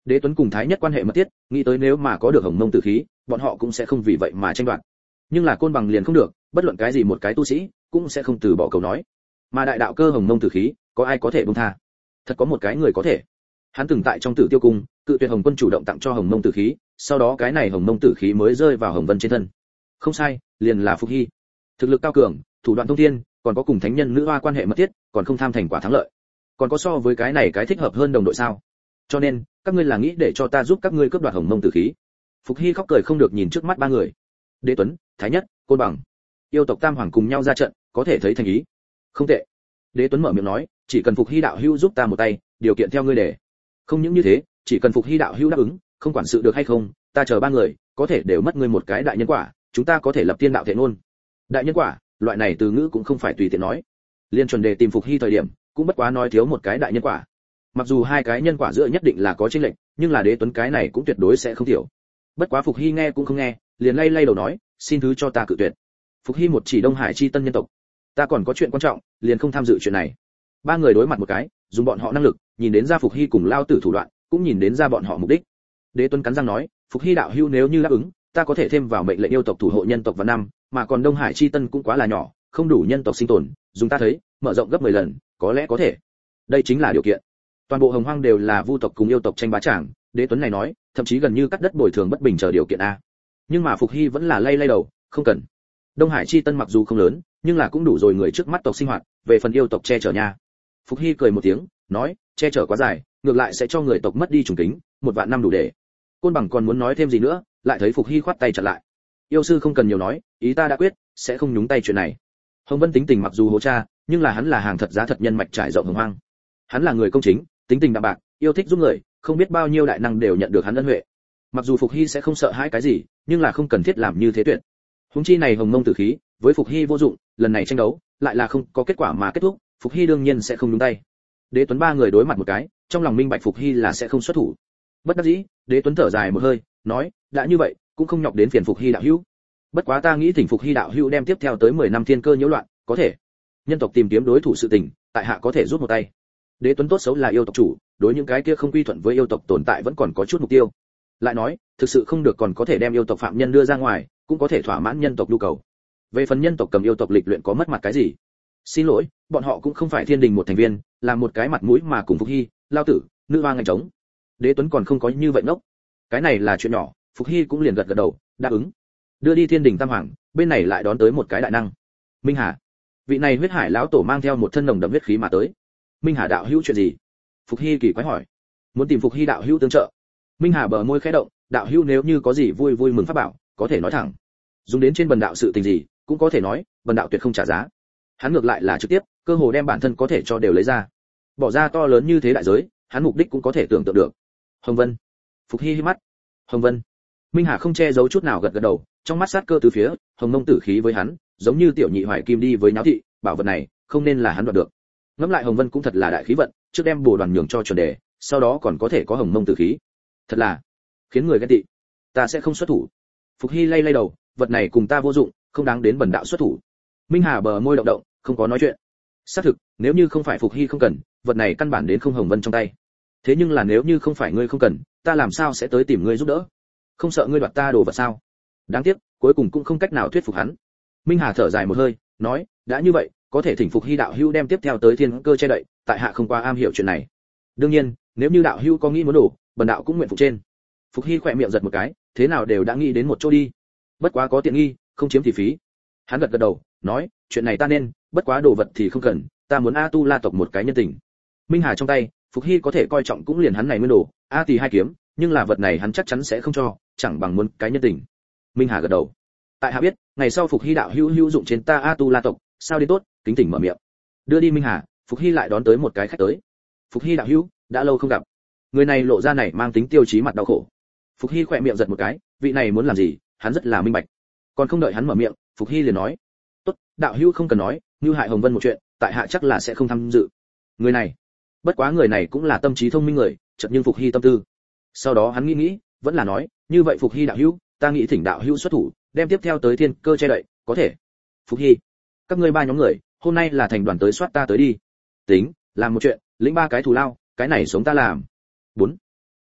Đế Tuấn cùng Thái Nhất quan hệ mật thiết, nghĩ tới nếu mà có được Hồng Mông tử khí, bọn họ cũng sẽ không vì vậy mà tranh đoạt. Nhưng là Côn Bằng liền không được, bất luận cái gì một cái tu sĩ cũng sẽ không từ bỏ câu nói. Mà đại đạo cơ Hồng Mông tử khí, có ai có thể buông tha? Thật có một cái người có thể. Hắn từng tại trong Tử Tiêu cung, cự tuyệt Hồng Quân chủ động tặng cho Hồng Mông tử khí, sau đó cái này Hồng Mông tử khí mới rơi vào Hồng Vân trên thân. Không sai, liền là Phục Hy. Thực lực cao cường, thủ đoạn thông thiên, còn có cùng thánh nhân nữ hoa quan hệ mật thiết, còn không tham thành quả thắng lợi. Còn có so với cái này cái thích hợp hơn đồng đội sao? Cho nên, các ngươi là nghĩ để cho ta giúp các ngươi cướp đoạt Hồng Mông tử khí? Phục Hy khóc cười không được nhìn trước mắt ba người. Đế Tuấn, Thái Nhất, Côn Bằng, yêu tộc Tam Hoàng cùng nhau ra trận, có thể thấy thành ý. Không tệ. Đế Tuấn mở miệng nói, chỉ cần Phục Hy đạo hữu giúp ta một tay, điều kiện theo ngươi để. Không những như thế, chỉ cần Phục Hy đạo hữu đáp ứng, không quản sự được hay không, ta chờ ba người, có thể đều mất ngươi một cái đại nhân quả, chúng ta có thể lập tiên đạo thể ngôn. Đại nhân quả, loại này từ ngữ cũng không phải tùy tiện nói. Liên chuẩn đề tìm Phục Hy thời điểm, cũng bất quá nói thiếu một cái đại nhân quả. Mặc dù hai cái nhân quả giữa nhất định là có chênh lệch, nhưng là Đế Tuấn cái này cũng tuyệt đối sẽ không thiểu. Bất quá Phục Hy nghe cũng không nghe, liền lay lay đầu nói, xin thứ cho ta cự tuyệt. Phục Hy một chỉ Đông Hải chi tân nhân tộc, ta còn có chuyện quan trọng, liền không tham dự chuyện này. Ba người đối mặt một cái, dùng bọn họ năng lực, nhìn đến ra Phục Hy cùng lao tử thủ đoạn, cũng nhìn đến ra bọn họ mục đích. Đế Tuấn cắn răng nói, Phục Hy đạo hữu nếu như đáp ứng, ta có thể thêm vào mệnh lệnh yêu tộc thủ hộ nhân tộc vào năm, mà còn Đông Hải chi tân cũng quá là nhỏ, không đủ nhân tộc sinh tồn, dùng ta thấy, mở rộng gấp mười lần, có lẽ có thể. Đây chính là điều kiện. Toàn bộ Hồng Hoang đều là vu tộc cùng yêu tộc tranh bá tràng, Đế Tuấn này nói, thậm chí gần như cắt đất bồi thường bất bình chờ điều kiện a. Nhưng mà Phục Hy vẫn là lay lay đầu, không cần. Đông Hải chi tân mặc dù không lớn, nhưng là cũng đủ rồi người trước mắt tộc sinh hoạt, về phần yêu tộc che chở nha. Phục Hy cười một tiếng, nói, che chở quá dài, ngược lại sẽ cho người tộc mất đi trùng kính, một vạn năm đủ để. Côn Bằng còn muốn nói thêm gì nữa, lại thấy Phục Hy khoát tay chặn lại. Yêu sư không cần nhiều nói, ý ta đã quyết, sẽ không nhúng tay chuyện này. Hồng Vân tính tình mặc dù hố cha, nhưng là hắn là hàng thật giá thật nhân mạch trải rộng Hồng Hoang. Hắn là người công chính, tính tình đạm bạc, yêu thích giúp người, không biết bao nhiêu đại năng đều nhận được hắn ân huệ. Mặc dù Phục Hy sẽ không sợ hãi cái gì, nhưng là không cần thiết làm như thế tuyệt. Huống chi này Hồng Mông tử khí, với Phục Hy vô dụng, lần này tranh đấu, lại là không có kết quả mà kết thúc, Phục Hy đương nhiên sẽ không nhúng tay. Đế Tuấn ba người đối mặt một cái, trong lòng minh bạch Phục Hy là sẽ không xuất thủ. Bất đắc dĩ, Đế Tuấn thở dài một hơi, nói, đã như vậy, cũng không nhọc đến phiền Phục Hy đạo hữu. Bất quá ta nghĩ thỉnh Phục Hy đạo hữu đem tiếp theo tới mười năm thiên cơ nhiễu loạn, có thể. Nhân tộc tìm kiếm đối thủ sự tình, tại hạ có thể giúp một tay. Đế Tuấn tốt xấu là yêu tộc chủ, đối những cái kia không quy thuận với yêu tộc tồn tại vẫn còn có chút mục tiêu. Lại nói, thực sự không được còn có thể đem yêu tộc phạm nhân đưa ra ngoài, cũng có thể thỏa mãn nhân tộc nhu cầu. Về phần nhân tộc cầm yêu tộc lịch luyện có mất mặt cái gì? Xin lỗi, bọn họ cũng không phải thiên đình một thành viên, làm một cái mặt mũi mà cùng Phục Hy, lao tử, nữ hoa ngành trống. Đế Tuấn còn không có như vậy ngốc. Cái này là chuyện nhỏ, Phục Hy cũng liền gật gật đầu, đáp ứng. Đưa đi thiên đình tam hoàng, bên này lại đón tới một cái đại năng. Minh Hà. Vị này huyết hải lão tổ mang theo một thân nồng đậm huyết khí mà tới. Minh Hà đạo hữu chuyện gì? Phục Hy kỳ quái hỏi. Muốn tìm Phục Hy đạo hữu tương trợ. Minh Hà bờ môi khẽ động, đạo hữu nếu như có gì vui vui mừng pháp bảo, có thể nói thẳng. Dùng đến trên bần đạo sự tình gì, cũng có thể nói, bần đạo tuyệt không trả giá. Hắn ngược lại là trực tiếp, cơ hồ đem bản thân có thể cho đều lấy ra. Bỏ ra to lớn như thế đại giới, hắn mục đích cũng có thể tưởng tượng được. Hồng Vân. Phục Hy hí mắt. Hồng Vân. Minh Hà không che giấu chút nào gật gật đầu, trong mắt sát cơ từ phía, Hồng Mông tử khí với hắn, giống như tiểu nhị hoài kim đi với náo thị, bảo vật này, không nên là hắn đoạt được. Ngẫm lại Hồng Vân cũng thật là đại khí vận, trước đem bổ đoàn nhường cho chuẩn đề, sau đó còn có thể có Hồng Mông tử khí. Thật là khiến người ghen tị. Ta sẽ không xuất thủ. Phục Hy lay lay đầu, vật này cùng ta vô dụng, không đáng đến bần đạo xuất thủ. Minh Hà bờ môi động động, không có nói chuyện. Xác thực, nếu như không phải Phục Hy không cần, vật này căn bản đến không Hồng Vân trong tay. Thế nhưng là nếu như không phải ngươi không cần, ta làm sao sẽ tới tìm ngươi giúp đỡ? Không sợ ngươi đoạt ta đồ vật sao? Đáng tiếc, cuối cùng cũng không cách nào thuyết phục hắn. Minh Hà thở dài một hơi, nói, đã như vậy, có thể thỉnh Phục Hy đạo hữu đem tiếp theo tới thiên cơ che đậy, tại hạ không qua am hiểu chuyện này. Đương nhiên, nếu như đạo hữu có nghĩ muốn đổ, bần đạo cũng nguyện phục trên. Phục Hy khỏe miệng giật một cái, thế nào đều đã nghĩ đến một chỗ đi. Bất quá có tiện nghi, không chiếm thì phí. Hắn gật gật đầu, nói, chuyện này ta nên, bất quá đồ vật thì không cần, ta muốn A Tu La tộc một cái nhân tình. Minh Hà trong tay, Phục Hy có thể coi trọng cũng liền hắn này nguyên đồ, A Tỳ hai kiếm, nhưng là vật này hắn chắc chắn sẽ không cho, chẳng bằng muốn cái nhân tình. Minh Hà gật đầu. Tại hạ biết, ngày sau Phục Hy đạo hữu hữu dụng trên ta A Tu La tộc, sao đi tốt, kính tỉnh mở miệng. Đưa đi Minh Hà, Phục Hy lại đón tới một cái khách tới. Phục Hy đạo hữu, đã lâu không gặp. Người này lộ ra này mang tính tiêu chí mặt đau khổ. Phục Hy khỏe miệng giật một cái, vị này muốn làm gì, hắn rất là minh bạch. Còn không đợi hắn mở miệng, Phục Hy liền nói, tốt, đạo hữu không cần nói, như hại Hồng Vân một chuyện, tại hạ chắc là sẽ không tham dự. Người này, bất quá người này cũng là tâm trí thông minh người, chợt nhưng Phục Hy tâm tư. Sau đó hắn nghĩ nghĩ, vẫn là nói, như vậy Phục Hy đạo hữu, ta nghĩ thỉnh đạo hữu xuất thủ, đem tiếp theo tới thiên cơ che đậy, có thể. Phục Hy, các ngươi ba nhóm người, hôm nay là thành đoàn tới soát ta tới đi. Tính, làm một chuyện, lĩnh ba cái thù lao, cái này sống ta làm. bốn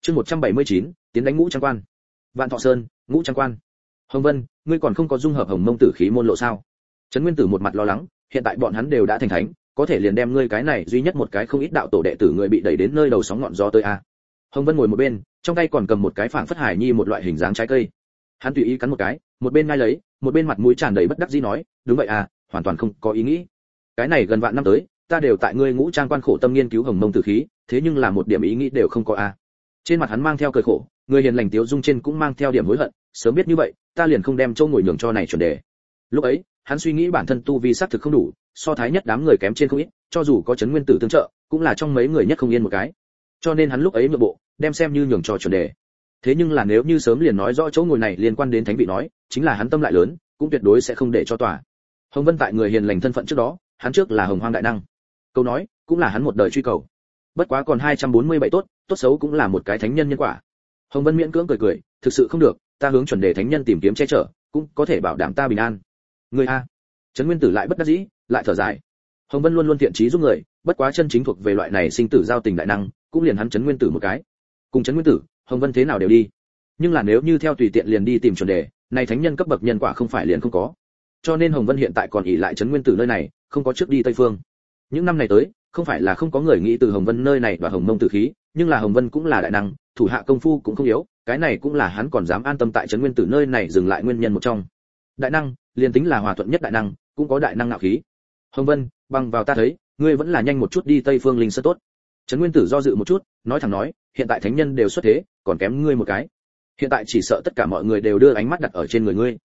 Chương một trăm bảy mươi chín, tiến đánh Ngũ Trang Quan. Vạn Thọ Sơn, Ngũ Trang Quan. Hồng Vân, ngươi còn không có dung hợp Hồng Mông Tử khí môn lộ sao? Trấn Nguyên Tử một mặt lo lắng, hiện tại bọn hắn đều đã thành thánh, có thể liền đem ngươi cái này duy nhất một cái không ít đạo tổ đệ tử người bị đẩy đến nơi đầu sóng ngọn gió tới a. Hồng Vân ngồi một bên, trong tay còn cầm một cái phảng phất hải nhi một loại hình dáng trái cây. Hắn tùy ý cắn một cái, một bên ngay lấy, một bên mặt mũi tràn đầy bất đắc dĩ nói, đúng vậy à, hoàn toàn không có ý nghĩ. Cái này gần vạn năm tới, ta đều tại ngươi Ngũ Trang Quan khổ tâm nghiên cứu Hồng Mông Tử khí, thế nhưng là một điểm ý nghĩ đều không có a. Trên mặt hắn mang theo cười khổ, người hiền lành tiếu dung trên cũng mang theo điểm hối hận, sớm biết như vậy, ta liền không đem châu ngồi nhường cho này chuẩn đề. Lúc ấy, hắn suy nghĩ bản thân tu vi xác thực không đủ, so thái nhất đám người kém trên không ít, cho dù có Trấn Nguyên Tử tương trợ, cũng là trong mấy người nhất không yên một cái. Cho nên hắn lúc ấy nhượng bộ, đem xem như nhường cho chuẩn đề. Thế nhưng là nếu như sớm liền nói rõ chỗ ngồi này liên quan đến thánh vị nói, chính là hắn tâm lại lớn, cũng tuyệt đối sẽ không để cho tòa. Hồng Vân tại người hiền lành thân phận trước đó, hắn trước là Hồng Hoang đại năng. Câu nói, cũng là hắn một đời truy cầu. Bất quá còn hai trăm bốn mươi bảy tốt, tốt xấu cũng là một cái thánh nhân nhân quả. Hồng Vân miễn cưỡng cười cười, thực sự không được, ta hướng chuẩn đề thánh nhân tìm kiếm che chở, cũng có thể bảo đảm ta bình an. Người a. Trấn Nguyên Tử lại bất đắc dĩ, lại thở dài. Hồng Vân luôn luôn thiện chí giúp người, bất quá chân chính thuộc về loại này sinh tử giao tình đại năng, cũng liền hắn Trấn Nguyên Tử một cái. Cùng Trấn Nguyên Tử, Hồng Vân thế nào đều đi. Nhưng là nếu như theo tùy tiện liền đi tìm chuẩn đề, này thánh nhân cấp bậc nhân quả không phải liền không có. Cho nên Hồng Vân hiện tại còn ỷ lại Trấn Nguyên Tử nơi này, không có trước đi Tây Phương. Những năm này tới, không phải là không có người nghĩ từ Hồng Vân nơi này và Hồng Mông Tử khí, nhưng là Hồng Vân cũng là đại năng, thủ hạ công phu cũng không yếu, cái này cũng là hắn còn dám an tâm tại Trấn Nguyên Tử nơi này dừng lại nguyên nhân một trong. Đại năng, liền tính là hòa thuận nhất đại năng, cũng có đại năng ngạo khí. Hồng Vân, bằng vào ta thấy, ngươi vẫn là nhanh một chút đi Tây Phương Linh Sơn tốt. Trấn Nguyên Tử do dự một chút, nói thẳng nói, hiện tại thánh nhân đều xuất thế, còn kém ngươi một cái. Hiện tại chỉ sợ tất cả mọi người đều đưa ánh mắt đặt ở trên người ngươi.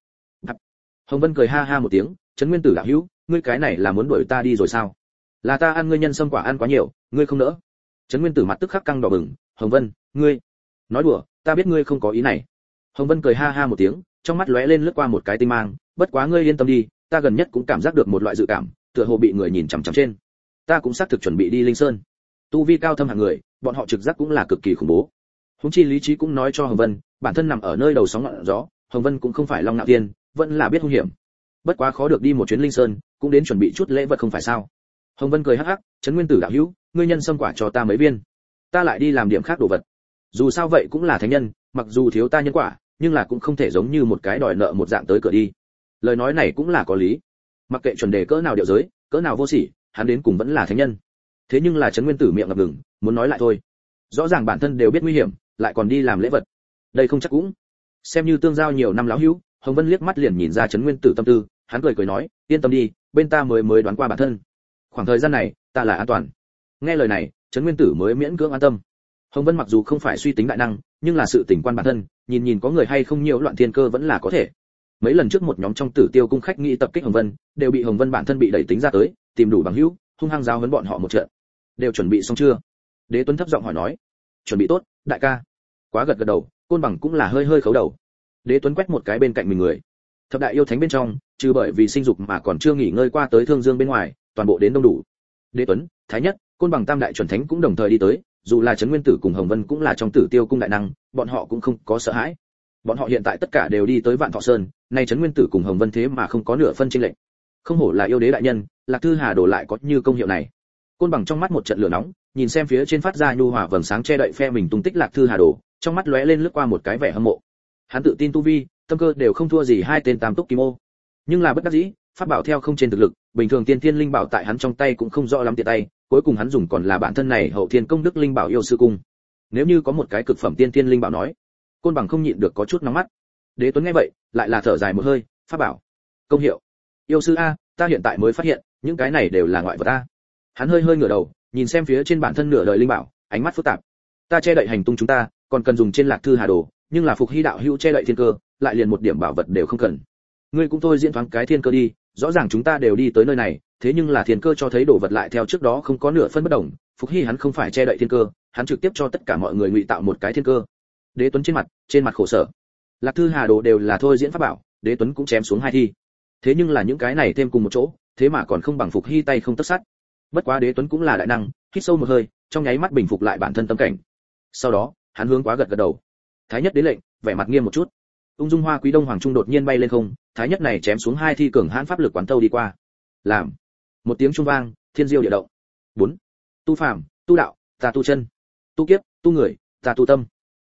Hồng Vân cười ha ha một tiếng, Trấn Nguyên Tử đạo hữu, ngươi cái này là muốn đuổi ta đi rồi sao? Là ta ăn ngươi nhân sâm quả ăn quá nhiều, ngươi không nỡ. Trấn Nguyên Tử mặt tức khắc căng đỏ bừng, Hồng Vân, ngươi nói đùa, ta biết ngươi không có ý này. Hồng Vân cười ha ha một tiếng, trong mắt lóe lên lướt qua một cái tinh mang, bất quá ngươi yên tâm đi, ta gần nhất cũng cảm giác được một loại dự cảm, tựa hồ bị người nhìn chằm chằm trên. Ta cũng xác thực chuẩn bị đi Linh Sơn. Tu vi cao thâm hạng người, bọn họ trực giác cũng là cực kỳ khủng bố. Huống chi lý trí cũng nói cho Hồng Vân, bản thân nằm ở nơi đầu sóng ngọn gió, Hồng Vân cũng không phải Long Nạo Thiên, vẫn là biết hung hiểm. Bất quá khó được đi một chuyến Linh Sơn, cũng đến chuẩn bị chút lễ vật không phải sao? Hồng Vân cười hắc hắc, Trấn Nguyên Tử đạo hữu, ngươi nhân sâm quả cho ta mấy viên, ta lại đi làm điểm khác đồ vật. Dù sao vậy cũng là thánh nhân, mặc dù thiếu ta nhân quả, nhưng là cũng không thể giống như một cái đòi nợ một dạng tới cửa đi. Lời nói này cũng là có lý. Mặc kệ chuẩn đề cỡ nào điệu giới, cỡ nào vô sỉ, hắn đến cùng vẫn là thánh nhân. Thế nhưng là Trấn Nguyên Tử miệng ngập ngừng, muốn nói lại thôi. Rõ ràng bản thân đều biết nguy hiểm, lại còn đi làm lễ vật. Đây không chắc cũng. Xem như tương giao nhiều năm lão hữu, Hồng Vân liếc mắt liền nhìn ra Trấn Nguyên Tử tâm tư, hắn cười cười nói, yên tâm đi, bên ta mới mới đoán qua bản thân. Khoảng thời gian này, ta là an toàn. Nghe lời này, Trấn Nguyên Tử mới miễn cưỡng an tâm. Hồng Vân mặc dù không phải suy tính đại năng, nhưng là sự tình quan bản thân, nhìn nhìn có người hay không nhiều loạn thiên cơ vẫn là có thể. Mấy lần trước một nhóm trong Tử Tiêu cung khách nghĩ tập kích Hồng Vân, đều bị Hồng Vân bản thân bị đẩy tính ra tới, tìm đủ bằng hữu, hung hăng giao huấn bọn họ một trận. Đều chuẩn bị xong chưa? Đế Tuấn thấp giọng hỏi nói. Chuẩn bị tốt, đại ca. Quá gật gật đầu, Côn Bằng cũng là hơi hơi khấu đầu. Đế Tuấn quét một cái bên cạnh mình người. Thập đại yêu thánh bên trong, trừ bởi vì sinh dục mà còn chưa nghỉ ngơi qua tới Thương Dương bên ngoài, toàn bộ đến đông đủ. Đế Tuấn, Thái Nhất, Côn Bằng tam đại chuẩn thánh cũng đồng thời đi tới, dù là Trấn Nguyên Tử cùng Hồng Vân cũng là trong Tử Tiêu cung đại năng, bọn họ cũng không có sợ hãi. Bọn họ hiện tại tất cả đều đi tới Vạn Thọ Sơn, nay Trấn Nguyên Tử cùng Hồng Vân thế mà không có nửa phân chênh lệch. Không hổ là yêu đế đại nhân, Lạc Thư Hà đổ lại có như công hiệu này. Côn Bằng trong mắt một trận lửa nóng, nhìn xem phía trên phát ra nhu hòa vầng sáng che đậy phe mình tung tích Lạc Thư Hà đổ, trong mắt lóe lên lướt qua một cái vẻ hâm mộ. Hắn tự tin tu vi, tâm cơ đều không thua gì hai tên tam túc kim ô. Nhưng là bất đắc dĩ, pháp bảo theo không trên thực lực, bình thường tiên thiên linh bảo tại hắn trong tay cũng không rõ lắm tiện tay, cuối cùng hắn dùng còn là bản thân này hậu thiên công đức linh bảo yêu sư cung. Nếu như có một cái cực phẩm tiên thiên linh bảo nói, Côn Bằng không nhịn được có chút nóng mắt. Đế Tuấn nghe vậy, lại là thở dài một hơi, pháp bảo, công hiệu, yêu sư a, ta hiện tại mới phát hiện, những cái này đều là ngoại vật a. Hắn hơi hơi ngửa đầu, nhìn xem phía trên bản thân nửa đời linh bảo, ánh mắt phức tạp. Ta che đậy hành tung chúng ta, còn cần dùng trên Lạc Thư Hà đồ, nhưng là phục hy đạo hữu che đậy thiên cơ, lại liền một điểm bảo vật đều không cần. Ngươi cũng thôi diễn thoáng cái thiên cơ đi, rõ ràng chúng ta đều đi tới nơi này, thế nhưng là thiên cơ cho thấy đồ vật lại theo trước đó không có nửa phân bất đồng. Phục hy hắn không phải che đậy thiên cơ, hắn trực tiếp cho tất cả mọi người ngụy tạo một cái thiên cơ. Đế Tuấn trên mặt, trên mặt khổ sở. Lạc Thư Hà đồ đều là thôi diễn pháp bảo, Đế Tuấn cũng chém xuống hai thi. Thế nhưng là những cái này thêm cùng một chỗ, thế mà còn không bằng phục hy tay không tất sắt. Bất quá Đế Tuấn cũng là đại năng, hít sâu một hơi, trong nháy mắt bình phục lại bản thân tâm cảnh. Sau đó, hắn hướng quá gật gật đầu. Thái Nhất đến lệnh, vẻ mặt nghiêm một chút. Ung dung hoa quý đông hoàng trung đột nhiên bay lên không, Thái Nhất này chém xuống hai thi cường hãn pháp lực quán thâu đi qua. Làm một tiếng trung vang, thiên diêu địa động. Bốn. Tu phàm, tu đạo, ta tu chân. Tu kiếp, tu người, ta tu tâm.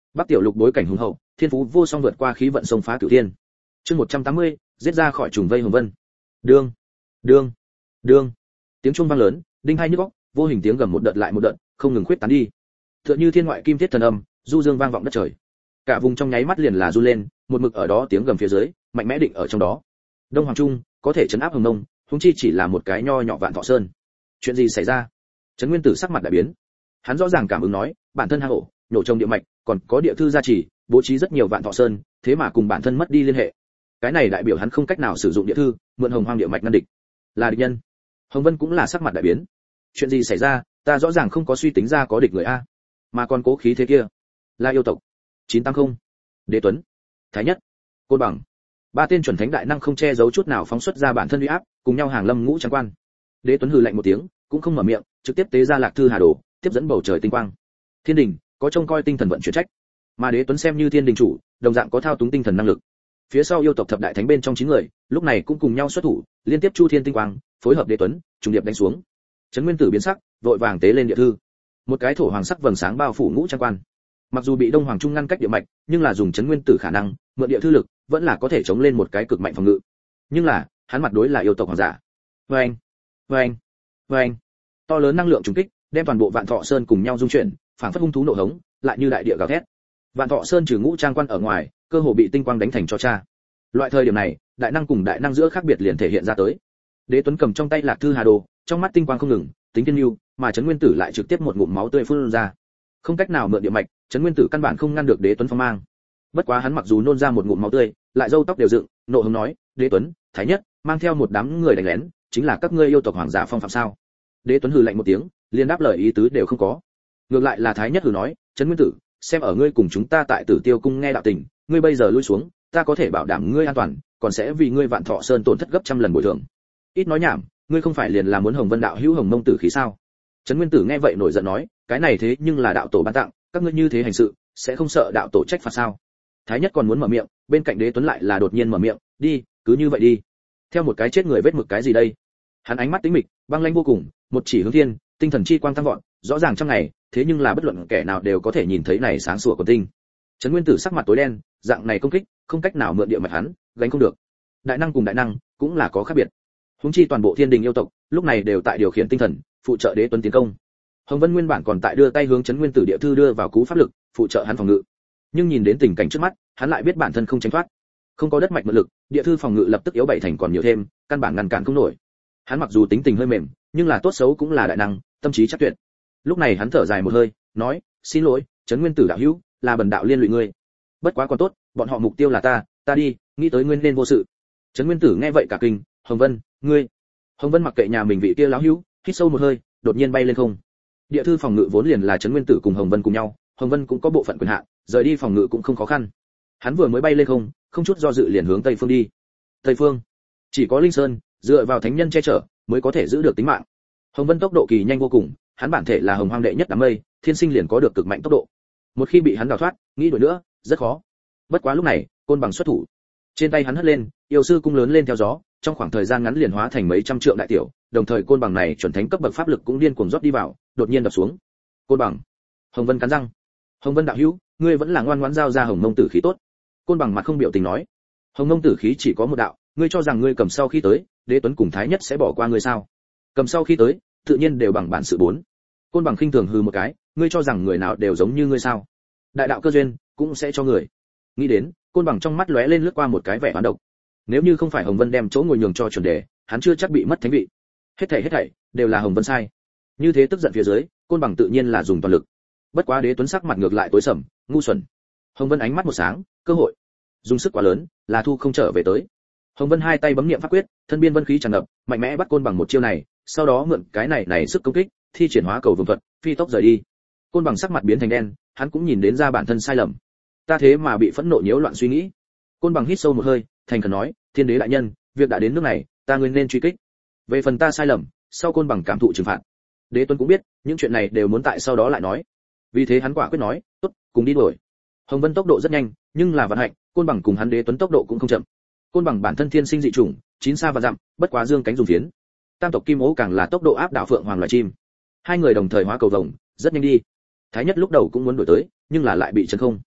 Bắc Tiểu Lục bối cảnh hùng hậu, thiên phú vô song vượt qua khí vận sông phá cửu thiên. Chương một trăm tám mươi, giết ra khỏi trùng vây Hồng Vân. Đương, đương, đương. Tiếng chuông vang lớn, đinh hai nhức óc, vô hình tiếng gầm một đợt lại một đợt, không ngừng khuyết tán đi. Tựa như thiên ngoại kim thiết thần âm, du dương vang vọng đất trời. Cả vùng trong nháy mắt liền là du lên, một mực ở đó tiếng gầm phía dưới, mạnh mẽ định ở trong đó. Đông Hoàng Trung có thể trấn áp Hồng Nông, huống chi chỉ là một cái nho nhỏ Vạn Thọ Sơn. Chuyện gì xảy ra? Trấn Nguyên Tử sắc mặt đại biến. Hắn rõ ràng cảm ứng nói, bản thân hang ổ, nhổ trồng địa mạch, còn có địa thư gia trì, bố trí rất nhiều Vạn Thọ Sơn, thế mà cùng bản thân mất đi liên hệ. Cái này đại biểu hắn không cách nào sử dụng địa thư, mượn Hồng Hoang địa mạch ngăn địch. Là địch nhân. Hồng Vân cũng là sắc mặt đại biến. Chuyện gì xảy ra, ta rõ ràng không có suy tính ra có địch người a, mà còn cố khí thế kia, là yêu tộc. chín tám không. Đế Tuấn, Thái Nhất, Côn Bằng. Ba tên chuẩn thánh đại năng không che giấu chút nào phóng xuất ra bản thân uy áp, cùng nhau hàng lâm ngũ trang quan. Đế Tuấn hừ lạnh một tiếng, cũng không mở miệng, trực tiếp tế ra Lạc Thư Hà Đồ, tiếp dẫn bầu trời tinh quang. Thiên đình có trông coi tinh thần vận chuyển trách, mà Đế Tuấn xem như thiên đình chủ, đồng dạng có thao túng tinh thần năng lực. Phía sau yêu tộc thập đại thánh bên trong chín người, lúc này cũng cùng nhau xuất thủ, liên tiếp chu thiên tinh quang, phối hợp Đế Tuấn, trùng điệp đánh xuống. Trấn Nguyên Tử biến sắc, vội vàng tế lên địa thư. Một cái thổ hoàng sắc vầng sáng bao phủ ngũ trang quan. Mặc dù bị Đông Hoàng Trung ngăn cách địa mạch, nhưng là dùng Trấn Nguyên Tử khả năng, mượn địa thư lực, vẫn là có thể chống lên một cái cực mạnh phòng ngự. Nhưng là, hắn mặt đối là yêu tộc hoàng giả. Oeng, oeng, oeng. To lớn năng lượng trùng kích, đem toàn bộ Vạn Thọ Sơn cùng nhau dung chuyển, phảng phất hung thú nộ hống, lại như đại địa gào thét. Vạn Thọ Sơn trừ ngũ trang quan ở ngoài, cơ hồ bị tinh quang đánh thành tro cha. Loại thời điểm này, đại năng cùng đại năng giữa khác biệt liền thể hiện ra tới. Đế Tuấn cầm trong tay Lạc Thư Hà Đồ, trong mắt tinh quang không ngừng, tính thiên lưu, mà Trấn Nguyên Tử lại trực tiếp một ngụm máu tươi phun ra. Không cách nào mượn địa mạch, Trấn Nguyên Tử căn bản không ngăn được Đế Tuấn phong mang. Bất quá hắn mặc dù nôn ra một ngụm máu tươi, lại râu tóc đều dựng, nộ hống nói, Đế Tuấn, Thái Nhất, mang theo một đám người đánh lén, chính là các ngươi yêu tộc hoàng giả phong phạm sao? Đế Tuấn hừ lạnh một tiếng, liền đáp lời ý tứ đều không có. Ngược lại là Thái Nhất hừ nói, Trấn Nguyên Tử, xem ở ngươi cùng chúng ta tại Tử Tiêu cung nghe đạo tình, ngươi bây giờ lui xuống, ta có thể bảo đảm ngươi an toàn, còn sẽ vì ngươi Vạn Thọ Sơn tổn thất gấp trăm lần bồi thường. Ít nói nhảm, ngươi không phải liền là muốn Hồng Vân đạo hữu Hồng Mông tử khí sao? Trấn Nguyên Tử nghe vậy nổi giận nói, cái này thế nhưng là đạo tổ ban tặng, các ngươi như thế hành sự, sẽ không sợ đạo tổ trách phạt sao? Thái Nhất còn muốn mở miệng, bên cạnh Đế Tuấn lại là đột nhiên mở miệng, đi, cứ như vậy đi. Theo một cái chết người vết mực cái gì đây? Hắn ánh mắt tính mịch, băng lãnh vô cùng, một chỉ hướng thiên, tinh thần chi quang tăng vọt, rõ ràng trong ngày, thế nhưng là bất luận kẻ nào đều có thể nhìn thấy này sáng sủa của tinh. Trấn Nguyên Tử sắc mặt tối đen, dạng này công kích, không cách nào mượn địa mạch hắn, gánh không được. Đại năng cùng đại năng cũng là có khác biệt. Huống chi toàn bộ thiên đình yêu tộc, lúc này đều tại điều khiển tinh thần, phụ trợ Đế Tuấn tiến công. Hồng Vân nguyên bản còn tại đưa tay hướng Trấn Nguyên Tử địa thư đưa vào cú pháp lực, phụ trợ hắn phòng ngự. Nhưng nhìn đến tình cảnh trước mắt, hắn lại biết bản thân không tránh thoát. Không có đất mạch mượn lực, địa thư phòng ngự lập tức yếu bảy thành còn nhiều thêm, căn bản ngăn cản không nổi. Hắn mặc dù tính tình hơi mềm, nhưng là tốt xấu cũng là đại năng, tâm trí chắc tuyệt. Lúc này hắn thở dài một hơi, nói, xin lỗi, Trấn Nguyên Tử đạo hữu, là bần đạo liên lụy ngươi. Bất quá còn tốt, bọn họ mục tiêu là ta, ta đi, nghĩ tới nguyên nên vô sự. Trấn Nguyên Tử nghe vậy cả kinh, Hồng Vân, ngươi. Hồng Vân mặc kệ nhà mình vị kia lão hữu, hít sâu một hơi, đột nhiên bay lên không. Địa thư phòng ngự vốn liền là Trấn Nguyên Tử cùng Hồng Vân cùng nhau, Hồng Vân cũng có bộ phận quyền hạn, rời đi phòng ngự cũng không khó khăn. Hắn vừa mới bay lên không, không chút do dự liền hướng tây phương đi. Tây phương, chỉ có Linh Sơn dựa vào thánh nhân che chở mới có thể giữ được tính mạng. Hồng Vân tốc độ kỳ nhanh vô cùng, hắn bản thể là Hồng Hoang đệ nhất đám mây, thiên sinh liền có được cực mạnh tốc độ. Một khi bị hắn đào thoát, nghĩ đuổi nữa, rất khó. Bất quá lúc này, Côn Bằng xuất thủ. Trên tay hắn hất lên, yêu sư cung lớn lên theo gió, trong khoảng thời gian ngắn liền hóa thành mấy trăm trượng đại tiểu, đồng thời Côn Bằng này chuẩn thánh cấp bậc pháp lực cũng điên cuồng rót đi vào, đột nhiên đập xuống. Côn Bằng. Hồng Vân cắn răng. Hồng Vân đạo hữu, ngươi vẫn là ngoan ngoãn giao ra Hồng Mông tử khí tốt. Côn Bằng mặt không biểu tình nói. Hồng Mông tử khí chỉ có một đạo, ngươi cho rằng ngươi cầm sau khi tới, Đế Tuấn cùng Thái Nhất sẽ bỏ qua ngươi sao? Cầm sau khi tới, tự nhiên đều bằng bản sự bốn. Côn Bằng khinh thường hừ một cái, ngươi cho rằng người nào đều giống như ngươi sao? Đại đạo cơ duyên cũng sẽ cho người. Nghĩ đến, Côn Bằng trong mắt lóe lên lướt qua một cái vẻ oán độc. Nếu như không phải Hồng Vân đem chỗ ngồi nhường cho chuẩn đề, hắn chưa chắc bị mất thánh vị. Hết thảy hết thảy đều là Hồng Vân sai. Như thế tức giận phía dưới, Côn Bằng tự nhiên là dùng toàn lực. Bất quá Đế Tuấn sắc mặt ngược lại tối sầm, ngu xuẩn. Hồng Vân ánh mắt một sáng, cơ hội. Dùng sức quá lớn, là thu không trở về tới. Hồng Vân hai tay bấm niệm pháp quyết, thân biên vân khí tràn ngập, mạnh mẽ bắt Côn Bằng một chiêu này, sau đó mượn cái này này sức công kích, thi triển hóa cầu vương thuật, phi tốc rời đi. Côn Bằng sắc mặt biến thành đen, hắn cũng nhìn đến ra bản thân sai lầm. Ta thế mà bị phẫn nộ nhiễu loạn suy nghĩ. Côn Bằng hít sâu một hơi, thành khẩn nói, Thiên đế đại nhân, việc đã đến nước này, ta nguyên nên truy kích. Về phần ta sai lầm, sau Côn Bằng cảm thụ trừng phạt. Đế Tuấn cũng biết, những chuyện này đều muốn tại sau đó lại nói. Vì thế hắn quả quyết nói, tốt, cùng đi đuổi. Hồng Vân tốc độ rất nhanh, nhưng là vận hạnh, Côn Bằng cùng hắn Đế Tuấn tốc độ cũng không chậm. Côn Bằng bản thân thiên sinh dị chủng, chín xa và dặm, bất quá dương cánh dùng phiến. Tam tộc Kim Ố càng là tốc độ áp đảo phượng hoàng loài chim. Hai người đồng thời hóa cầu vồng, rất nhanh đi. Thái Nhất lúc đầu cũng muốn đuổi tới, nhưng là lại bị chấn không.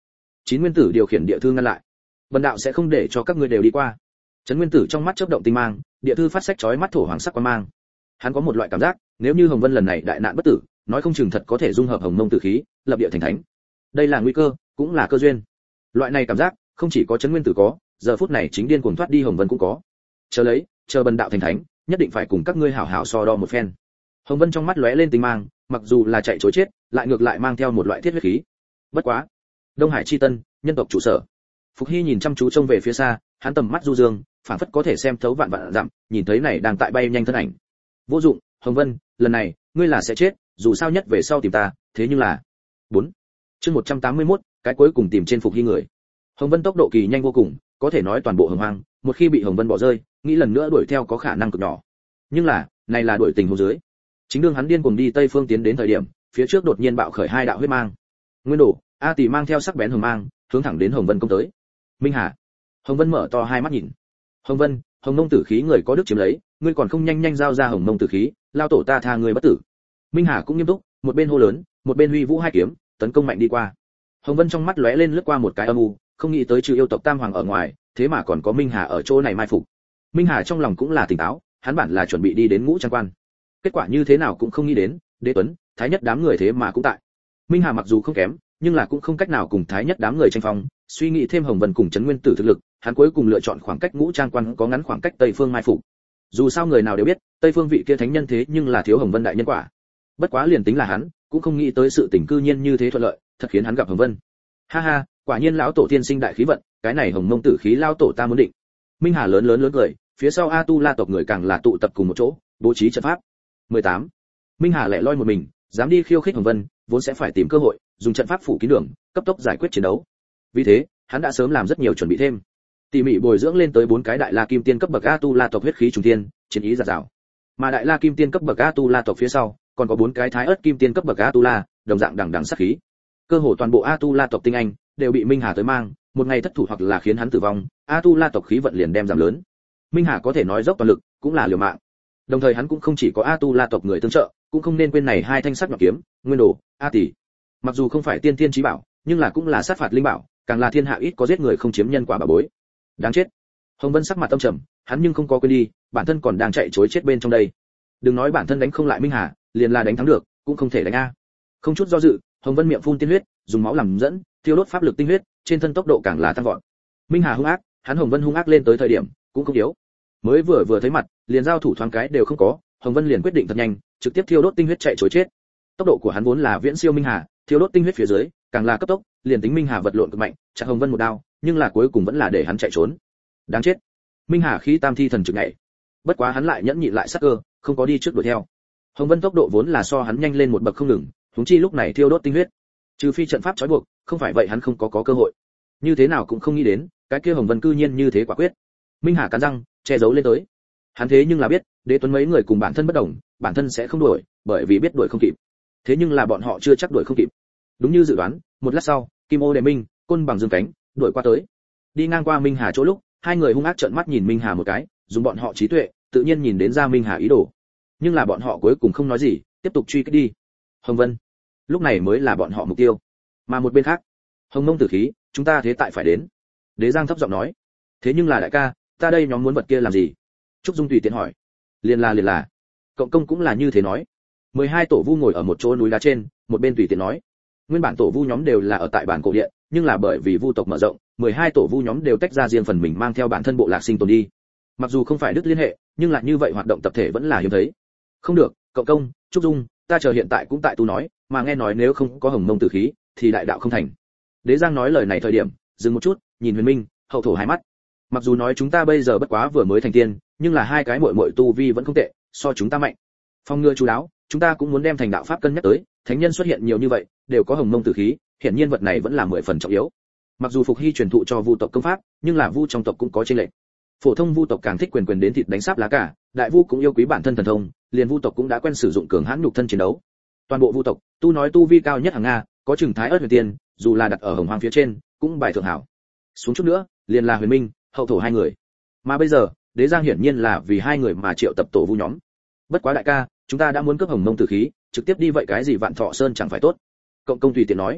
Chín nguyên tử điều khiển địa thư ngăn lại. Bần đạo sẽ không để cho các ngươi đều đi qua. Trấn Nguyên Tử trong mắt chớp động tinh mang, địa thư phát sách chói mắt thổ hoàng sắc quang mang. Hắn có một loại cảm giác, nếu như Hồng Vân lần này đại nạn bất tử, nói không chừng thật có thể dung hợp Hồng Mông tử khí, lập địa thành thánh. Đây là nguy cơ, cũng là cơ duyên. Loại này cảm giác, không chỉ có Trấn Nguyên Tử có, giờ phút này chính điên cuồng thoát đi Hồng Vân cũng có. Chờ lấy, chờ bần đạo thành thánh, nhất định phải cùng các ngươi hảo hảo so đo một phen. Hồng Vân trong mắt lóe lên tinh mang, mặc dù là chạy trối chết, lại ngược lại mang theo một loại thiết huyết khí. Bất quá, Đông Hải chi tân, nhân tộc trụ sở. Phục Hy nhìn chăm chú trông về phía xa, hắn tầm mắt du dương, phảng phất có thể xem thấu vạn vạn dặm, nhìn thấy này đang tại bay nhanh thân ảnh. Vô dụng, Hồng Vân, lần này, ngươi là sẽ chết, dù sao nhất về sau tìm ta, thế nhưng là. bốn Chương một trăm tám mươi mốt, cái cuối cùng tìm trên Phục Hy người. Hồng Vân tốc độ kỳ nhanh vô cùng, có thể nói toàn bộ Hồng Hoang, một khi bị Hồng Vân bỏ rơi, nghĩ lần nữa đuổi theo có khả năng cực nhỏ. Nhưng là, này là đuổi tình huống dưới. Chính đương hắn điên cuồng đi tây phương tiến đến thời điểm, phía trước đột nhiên bạo khởi hai đạo huyết mang. Nguyên Đồ, A Tỷ mang theo sắc bén hồng mang, hướng thẳng đến Hồng Vân công tới. Minh Hà. Hồng Vân mở to hai mắt nhìn. Hồng Vân, Hồng Mông tử khí người có đức chiếm lấy, ngươi còn không nhanh nhanh giao ra Hồng Mông tử khí, lao tổ ta tha ngươi bất tử. Minh Hà cũng nghiêm túc, một bên hô lớn, một bên huy vũ hai kiếm, tấn công mạnh đi qua. Hồng Vân trong mắt lóe lên lướt qua một cái âm u, không nghĩ tới trừ yêu tộc Tam Hoàng ở ngoài, thế mà còn có Minh Hà ở chỗ này mai phục. Minh Hà trong lòng cũng là tỉnh táo, hắn bản là chuẩn bị đi đến Ngũ Trang Quan. Kết quả như thế nào cũng không nghĩ đến, Đế Tuấn, Thái Nhất đám người thế mà cũng tại. Minh Hà mặc dù không kém, nhưng là cũng không cách nào cùng Thái Nhất đám người tranh phong, suy nghĩ thêm Hồng Vân cùng Trấn Nguyên Tử thực lực, hắn cuối cùng lựa chọn khoảng cách Ngũ Trang Quan có ngắn khoảng cách Tây Phương mai phục. Dù sao người nào đều biết, Tây Phương vị kia thánh nhân thế nhưng là thiếu Hồng Vân đại nhân quả. Bất quá liền tính là hắn, cũng không nghĩ tới sự tình cư nhiên như thế thuận lợi, thật khiến hắn gặp Hồng Vân. Ha ha, quả nhiên lão tổ tiên sinh đại khí vận, cái này Hồng Mông tử khí lao tổ ta muốn định. Minh Hà lớn lớn lớn cười, phía sau A Tu La tộc người càng là tụ tập cùng một chỗ, bố trí trận pháp. mười tám Minh Hà lẻ loi một mình, dám đi khiêu khích Hồng Vân, vốn sẽ phải tìm cơ hội, dùng trận pháp phủ kín đường, cấp tốc giải quyết chiến đấu. Vì thế, hắn đã sớm làm rất nhiều chuẩn bị thêm. Tỉ mỉ bồi dưỡng lên tới bốn cái đại La Kim Tiên cấp bậc A Tu La tộc huyết khí trùng tiên, chiến ý dạt dào. Mà đại La Kim Tiên cấp bậc A Tu La tộc phía sau, còn có bốn cái Thái Ức Kim Tiên cấp bậc A Tu La, đồng dạng đằng đằng sát khí. Cơ hồ toàn bộ A Tu La tộc tinh anh đều bị Minh Hà tới mang, một ngày thất thủ hoặc là khiến hắn tử vong, A Tu La tộc khí vận liền đem giảm lớn. Minh Hà có thể nói dốc toàn lực, cũng là liều mạng. Đồng thời hắn cũng không chỉ có A Tu La tộc người tương trợ, cũng không nên quên này hai thanh sắc nhọn kiếm, Nguyên Đồ, A Tỷ. Mặc dù không phải tiên tiên chí bảo, nhưng là cũng là sát phạt linh bảo, càng là thiên hạ ít có giết người không chiếm nhân quả bà bối. Đáng chết. Hồng Vân sắc mặt tâm trầm, hắn nhưng không có quên đi, bản thân còn đang chạy trối chết bên trong đây. Đừng nói bản thân đánh không lại Minh Hà, liền là đánh thắng được, cũng không thể đánh a. Không chút do dự, Hồng Vân miệng phun tiên huyết, dùng máu làm dẫn, thiêu đốt pháp lực tinh huyết, trên thân tốc độ càng là tăng vọt. Minh Hà hung ác, hắn Hồng Vân hung ác lên tới thời điểm, cũng không yếu. Mới vừa vừa thấy mặt, liền giao thủ thoáng cái đều không có, Hồng Vân liền quyết định thật nhanh, trực tiếp thiêu đốt tinh huyết chạy trối chết. Tốc độ của hắn vốn là viễn siêu Minh Hà, thiêu đốt tinh huyết phía dưới, càng là cấp tốc, liền tính Minh Hà vật lộn cực mạnh, chặt Hồng Vân một đao, nhưng là cuối cùng vẫn là để hắn chạy trốn. Đáng chết. Minh Hà khí tam thi thần trực nhảy. Bất quá hắn lại nhẫn nhịn lại sắc cơ, không có đi trước đuổi theo. Hồng Vân tốc độ vốn là so hắn nhanh lên một bậc không ngừng, huống chi lúc này thiêu đốt tinh huyết. Trừ phi trận pháp trói buộc, không phải vậy hắn không có có cơ hội. Như thế nào cũng không nghĩ đến, cái kia Hồng Vân cư nhiên như thế quả quyết. Minh Hà cắn răng, che giấu lên tới. Hắn thế nhưng là biết, Đế Tuấn mấy người cùng bản thân bất đồng, bản thân sẽ không đuổi, bởi vì biết đuổi không kịp. Thế nhưng là bọn họ chưa chắc đuổi không kịp. Đúng như dự đoán, một lát sau, Kim Ô Đề Minh, Côn Bằng dương cánh, đuổi qua tới. Đi ngang qua Minh Hà chỗ lúc, hai người hung ác trợn mắt nhìn Minh Hà một cái, dùng bọn họ trí tuệ, tự nhiên nhìn đến ra Minh Hà ý đồ. Nhưng là bọn họ cuối cùng không nói gì, tiếp tục truy kích đi. Hồng Vân, lúc này mới là bọn họ mục tiêu. Mà một bên khác, Hồng Mông tử khí, chúng ta thế tại phải đến. Đế Giang thấp giọng nói. Thế nhưng là đại ca, ta đây nhóm muốn vật kia làm gì? Trúc Dung tùy tiện hỏi. Liền là liền là. Cộng công cũng là như thế nói. mười hai tổ vu ngồi ở một chỗ núi đá trên, một bên tùy tiện nói. Nguyên bản tổ vu nhóm đều là ở tại bản cổ điện, nhưng là bởi vì vu tộc mở rộng, mười hai tổ vu nhóm đều tách ra riêng phần mình mang theo bản thân bộ lạc sinh tồn đi. Mặc dù không phải đứt liên hệ, nhưng lại như vậy hoạt động tập thể vẫn là hiếm thấy. Không được, Cộng công, Trúc Dung, ta chờ hiện tại cũng tại tu nói, mà nghe nói nếu không có Hồng Mông tử khí, thì đại đạo không thành. Đế Giang nói lời này thời điểm, dừng một chút, nhìn Huyền Minh, Hậu Thổ hai mắt. Mặc dù nói chúng ta bây giờ bất quá vừa mới thành tiên, nhưng là hai cái muội muội tu vi vẫn không tệ, so chúng ta mạnh. Phong ngừa chú đáo, chúng ta cũng muốn đem thành đạo pháp cân nhắc tới, thánh nhân xuất hiện nhiều như vậy, đều có Hồng Mông tử khí, hiển nhiên vật này vẫn là mười phần trọng yếu. Mặc dù Phục Hy truyền thụ cho vu tộc công pháp, nhưng là vu trong tộc cũng có chênh lệch. Phổ thông vu tộc càng thích quyền quyền đến thịt đánh sáp lá cả, đại vu cũng yêu quý bản thân thần thông, liền vu tộc cũng đã quen sử dụng cường hãn nhục thân chiến đấu. Toàn bộ vu tộc, tu nói tu vi cao nhất hàng nga, có chừng Thái Ức Huyền Tiên, dù là đặt ở Hồng Hoang phía trên, cũng bài thượng hảo. Xuống chút nữa, liền là Huyền Minh, Hậu Thổ hai người. Mà bây giờ, Đế Giang hiển nhiên là vì hai người mà triệu tập tổ vu nhóm. Bất quá đại ca, chúng ta đã muốn cướp Hồng Mông tử khí, trực tiếp đi vậy cái gì Vạn Thọ Sơn chẳng phải tốt. Cộng công tùy tiện nói.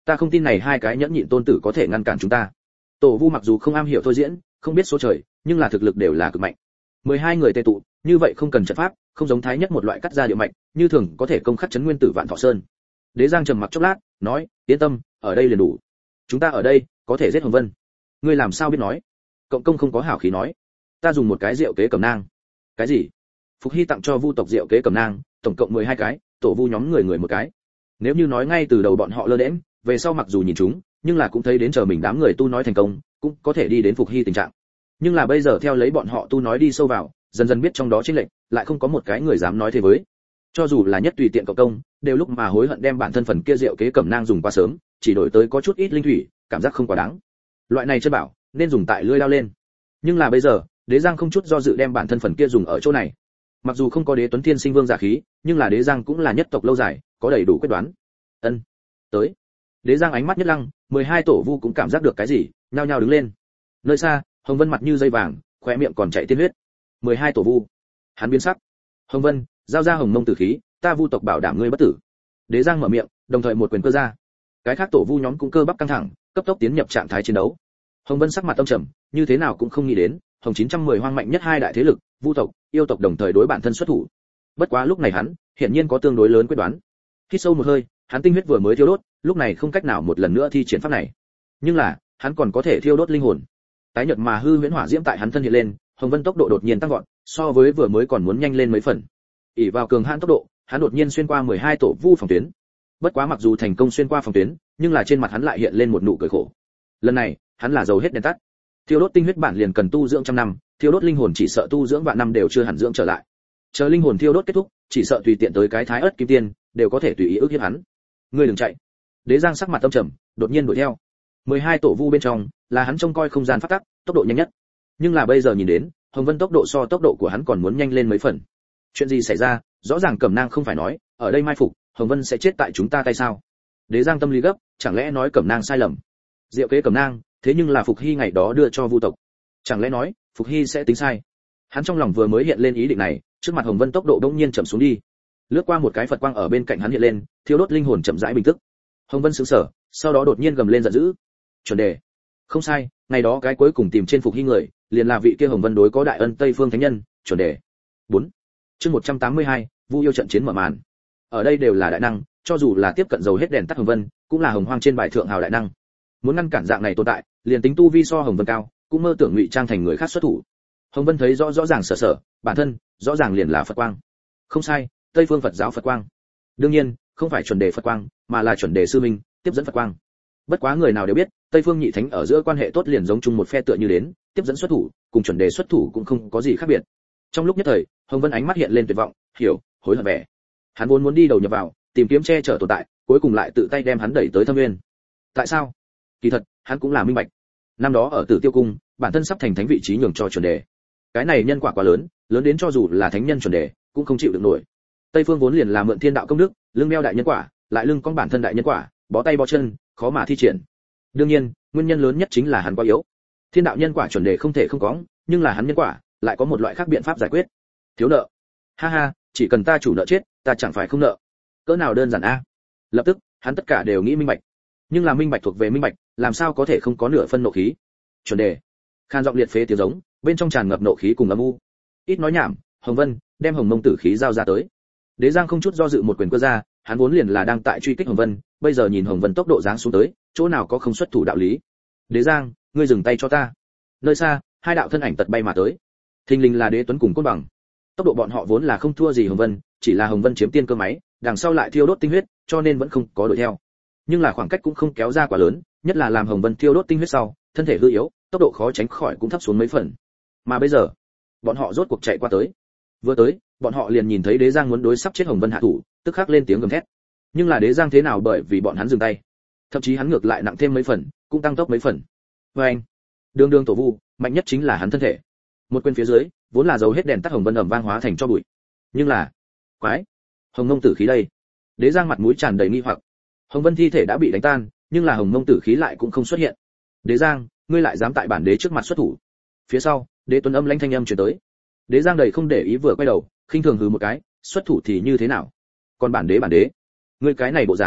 Ta không tin này hai cái nhẫn nhịn tôn tử có thể ngăn cản chúng ta. Tổ vu mặc dù không am hiểu thôi diễn, không biết số trời, nhưng là thực lực đều là cực mạnh. mười hai người tề tụ, như vậy không cần trận pháp, không giống thái nhất một loại cắt ra địa mạch, như thường có thể công khắc chấn nguyên tử vạn thọ sơn. Đế Giang trầm mặc chốc lát, nói, yên tâm, ở đây liền đủ. Chúng ta ở đây, có thể giết Hồng Vân. Ngươi làm sao biết nói? Cộng công không có hảo khí nói, ta dùng một cái rượu kế cầm nang. Cái gì? Phục Hy tặng cho Vu tộc rượu kế cầm nang, tổng cộng mười hai cái, tổ vu nhóm người người một cái. Nếu như nói ngay từ đầu bọn họ lơ đễnh, về sau mặc dù nhìn chúng, nhưng là cũng thấy đến chờ mình đám người tu nói thành công, cũng có thể đi đến Phục Hy tình trạng. Nhưng là bây giờ theo lấy bọn họ tu nói đi sâu vào, dần dần biết trong đó chênh lệch, lại không có một cái người dám nói thế với. Cho dù là nhất tùy tiện cộng công, đều lúc mà hối hận đem bản thân phần kia rượu kế cẩm nang dùng quá sớm, chỉ đổi tới có chút ít linh thủy, cảm giác không quá đáng. Loại này chân bảo, nên dùng tại lưỡi lao lên. Nhưng là bây giờ, Đế Giang không chút do dự đem bản thân phần kia dùng ở chỗ này. Mặc dù không có Đế Tuấn Thiên Sinh Vương giả khí, nhưng là Đế Giang cũng là nhất tộc lâu dài, có đầy đủ quyết đoán. Ân, tới. Đế Giang ánh mắt nhất lăng, mười hai tổ vu cũng cảm giác được cái gì, nhao nhao đứng lên. Nơi xa, Hồng Vân mặt như dây vàng, khóe miệng còn chảy tiên huyết. mười hai tổ vu. Hắn biến sắc. Hồng Vân, giao ra Hồng Mông tử khí, ta Vu tộc bảo đảm ngươi bất tử. Đế Giang mở miệng, đồng thời một quyền cơ ra. Cái khác tổ vu nhóm cũng cơ bắp căng thẳng, cấp tốc tiến nhập trạng thái chiến đấu. Hồng Vân sắc mặt tâm trầm, như thế nào cũng không nghĩ đến, Hồng chín trăm mười hoang mạnh nhất hai đại thế lực, Vu tộc, yêu tộc đồng thời đối bản thân xuất thủ. Bất quá lúc này hắn, hiển nhiên có tương đối lớn quyết đoán. Hít sâu một hơi, hắn tinh huyết vừa mới thiêu đốt, lúc này không cách nào một lần nữa thi triển pháp này. Nhưng là, hắn còn có thể thiêu đốt linh hồn. Tái nhợt mà hư huyễn hỏa diễm tại hắn thân hiện lên, Hồng Vân tốc độ đột nhiên tăng vọt, so với vừa mới còn muốn nhanh lên mấy phần. ỷ vào cường hãn tốc độ, hắn đột nhiên xuyên qua mười hai tổ vu phòng tuyến. Bất quá mặc dù thành công xuyên qua phòng tuyến, nhưng là trên mặt hắn lại hiện lên một nụ cười khổ. Lần này, hắn là dầu hết đèn tắt. Thiêu đốt tinh huyết bản liền cần tu dưỡng trăm năm, thiêu đốt linh hồn chỉ sợ tu dưỡng vạn năm đều chưa hẳn dưỡng trở lại. Chờ linh hồn thiêu đốt kết thúc, chỉ sợ tùy tiện tới cái thái ớt kim tiên, đều có thể tùy ý ức hiếp hắn. Ngươi đừng chạy. Đế Giang sắc mặt âm trầm, đột nhiên đuổi theo. mười hai tổ vu bên trong, là hắn trông coi không gian phát tắc, tốc độ nhanh nhất. Nhưng là bây giờ nhìn đến, Hồng Vân tốc độ so tốc độ của hắn còn muốn nhanh lên mấy phần. Chuyện gì xảy ra? Rõ ràng Cẩm Nang không phải nói, ở đây mai phục, Hồng Vân sẽ chết tại chúng ta tay sao? Đế Giang tâm lý gấp, chẳng lẽ nói Cẩm Nang sai lầm? Diệu kế Cẩm Nang, thế nhưng là Phục Hy ngày đó đưa cho Vu tộc. Chẳng lẽ nói, Phục Hy sẽ tính sai? Hắn trong lòng vừa mới hiện lên ý định này, trước mặt Hồng Vân tốc độ đột nhiên chậm xuống đi. Lướt qua một cái Phật quang ở bên cạnh hắn hiện lên, thiêu đốt linh hồn chậm rãi bình tức. Hồng Vân sững sờ, sau đó đột nhiên gầm lên giận dữ. Chuẩn đề. Không sai, ngày đó cái cuối cùng tìm trên Phục Hy người, liền là vị kia Hồng Vân đối có đại ân Tây Phương Thánh Nhân, Chuẩn đề. bốn. Chương một trăm tám mươi hai, Vu yêu trận chiến mở màn. Ở đây đều là đại năng, cho dù là tiếp cận dầu hết đèn tắt Hồng Vân, cũng là hồng hoang trên bài thượng hào đại năng. Muốn ngăn cản dạng này tồn tại, liền tính tu vi so Hồng Vân cao, cũng mơ tưởng ngụy trang thành người khác xuất thủ. Hồng Vân thấy rõ rõ ràng sở sở, bản thân, rõ ràng liền là Phật quang. Không sai, Tây Phương Phật giáo Phật quang. Đương nhiên, không phải chuẩn đề Phật quang, mà là chuẩn đề sư minh, tiếp dẫn Phật quang. Bất quá người nào đều biết, Tây Phương nhị thánh ở giữa quan hệ tốt liền giống chung một phe tựa như đến, tiếp dẫn xuất thủ, cùng chuẩn đề xuất thủ cũng không có gì khác biệt. Trong lúc nhất thời, Hồng Vân ánh mắt hiện lên tuyệt vọng, hiểu, hối hận vẻ. Hắn vốn muốn đi đầu nhập vào, tìm kiếm che chở tồn tại, cuối cùng lại tự tay đem hắn đẩy tới thâm nguyên. Tại sao? Kỳ thật, hắn cũng là minh bạch. Năm đó ở Tử Tiêu cung, bản thân sắp thành thánh vị trí nhường cho chuẩn đề. Cái này nhân quả quá lớn, lớn đến cho dù là thánh nhân chuẩn đề, cũng không chịu được nổi. Tây Phương vốn liền là mượn thiên đạo công đức, lưng đeo đại nhân quả, lại lưng con bản thân đại nhân quả, bó tay bó chân, khó mà thi triển. Đương nhiên, nguyên nhân lớn nhất chính là hắn quá yếu. Thiên đạo nhân quả chuẩn đề không thể không có, nhưng là hắn nhân quả, lại có một loại khác biện pháp giải quyết. Thiếu nợ. Ha ha, chỉ cần ta chủ nợ chết, ta chẳng phải không nợ. Cỡ nào đơn giản a. Lập tức, hắn tất cả đều nghĩ minh bạch. Nhưng là minh bạch thuộc về minh bạch, làm sao có thể không có nửa phân nộ khí. Chuẩn đề. Khan giọng liệt phế tiếng giống, bên trong tràn ngập nộ khí cùng âm u. Ít nói nhảm, Hồng Vân, đem Hồng Mông tử khí giao ra tới. Đế Giang không chút do dự một quyền cơ ra, hắn vốn liền là đang tại truy kích Hồng Vân, bây giờ nhìn Hồng Vân tốc độ giáng xuống tới, chỗ nào có không xuất thủ đạo lý. Đế Giang, ngươi dừng tay cho ta. Nơi xa, hai đạo thân ảnh tật bay mà tới. Thình lình là Đế Tuấn cùng Côn Bằng. Tốc độ bọn họ vốn là không thua gì Hồng Vân, chỉ là Hồng Vân chiếm tiên cơ máy, đằng sau lại thiêu đốt tinh huyết, cho nên vẫn không có đuổi theo. Nhưng là khoảng cách cũng không kéo ra quá lớn, nhất là làm Hồng Vân thiêu đốt tinh huyết sau, thân thể hư yếu, tốc độ khó tránh khỏi cũng thấp xuống mấy phần. Mà bây giờ, bọn họ rốt cuộc chạy qua tới. Vừa tới, bọn họ liền nhìn thấy Đế Giang muốn đối sắp chết Hồng Vân hạ thủ, tức khắc lên tiếng gầm thét. Nhưng là Đế Giang thế nào bởi vì bọn hắn dừng tay, thậm chí hắn ngược lại nặng thêm mấy phần, cũng tăng tốc mấy phần. Và anh, đường đường tổ vu, mạnh nhất chính là hắn thân thể. Một quyền phía dưới, vốn là dấu hết đèn tắt Hồng Vân ầm vang hóa thành cho bụi. Nhưng là, quái, Hồng Mông tử khí đây. Đế Giang mặt mũi tràn đầy nghi hoặc. Hồng Vân thi thể đã bị đánh tan, nhưng là Hồng Mông tử khí lại cũng không xuất hiện. Đế Giang, ngươi lại dám tại bản đế trước mặt xuất thủ? Phía sau, Đế Tuấn âm lãnh thanh âm truyền tới. Đế Giang đầy không để ý vừa quay đầu, khinh thường hừ một cái, xuất thủ thì như thế nào? Còn bản đế bản đế, ngươi cái này bộ dáng,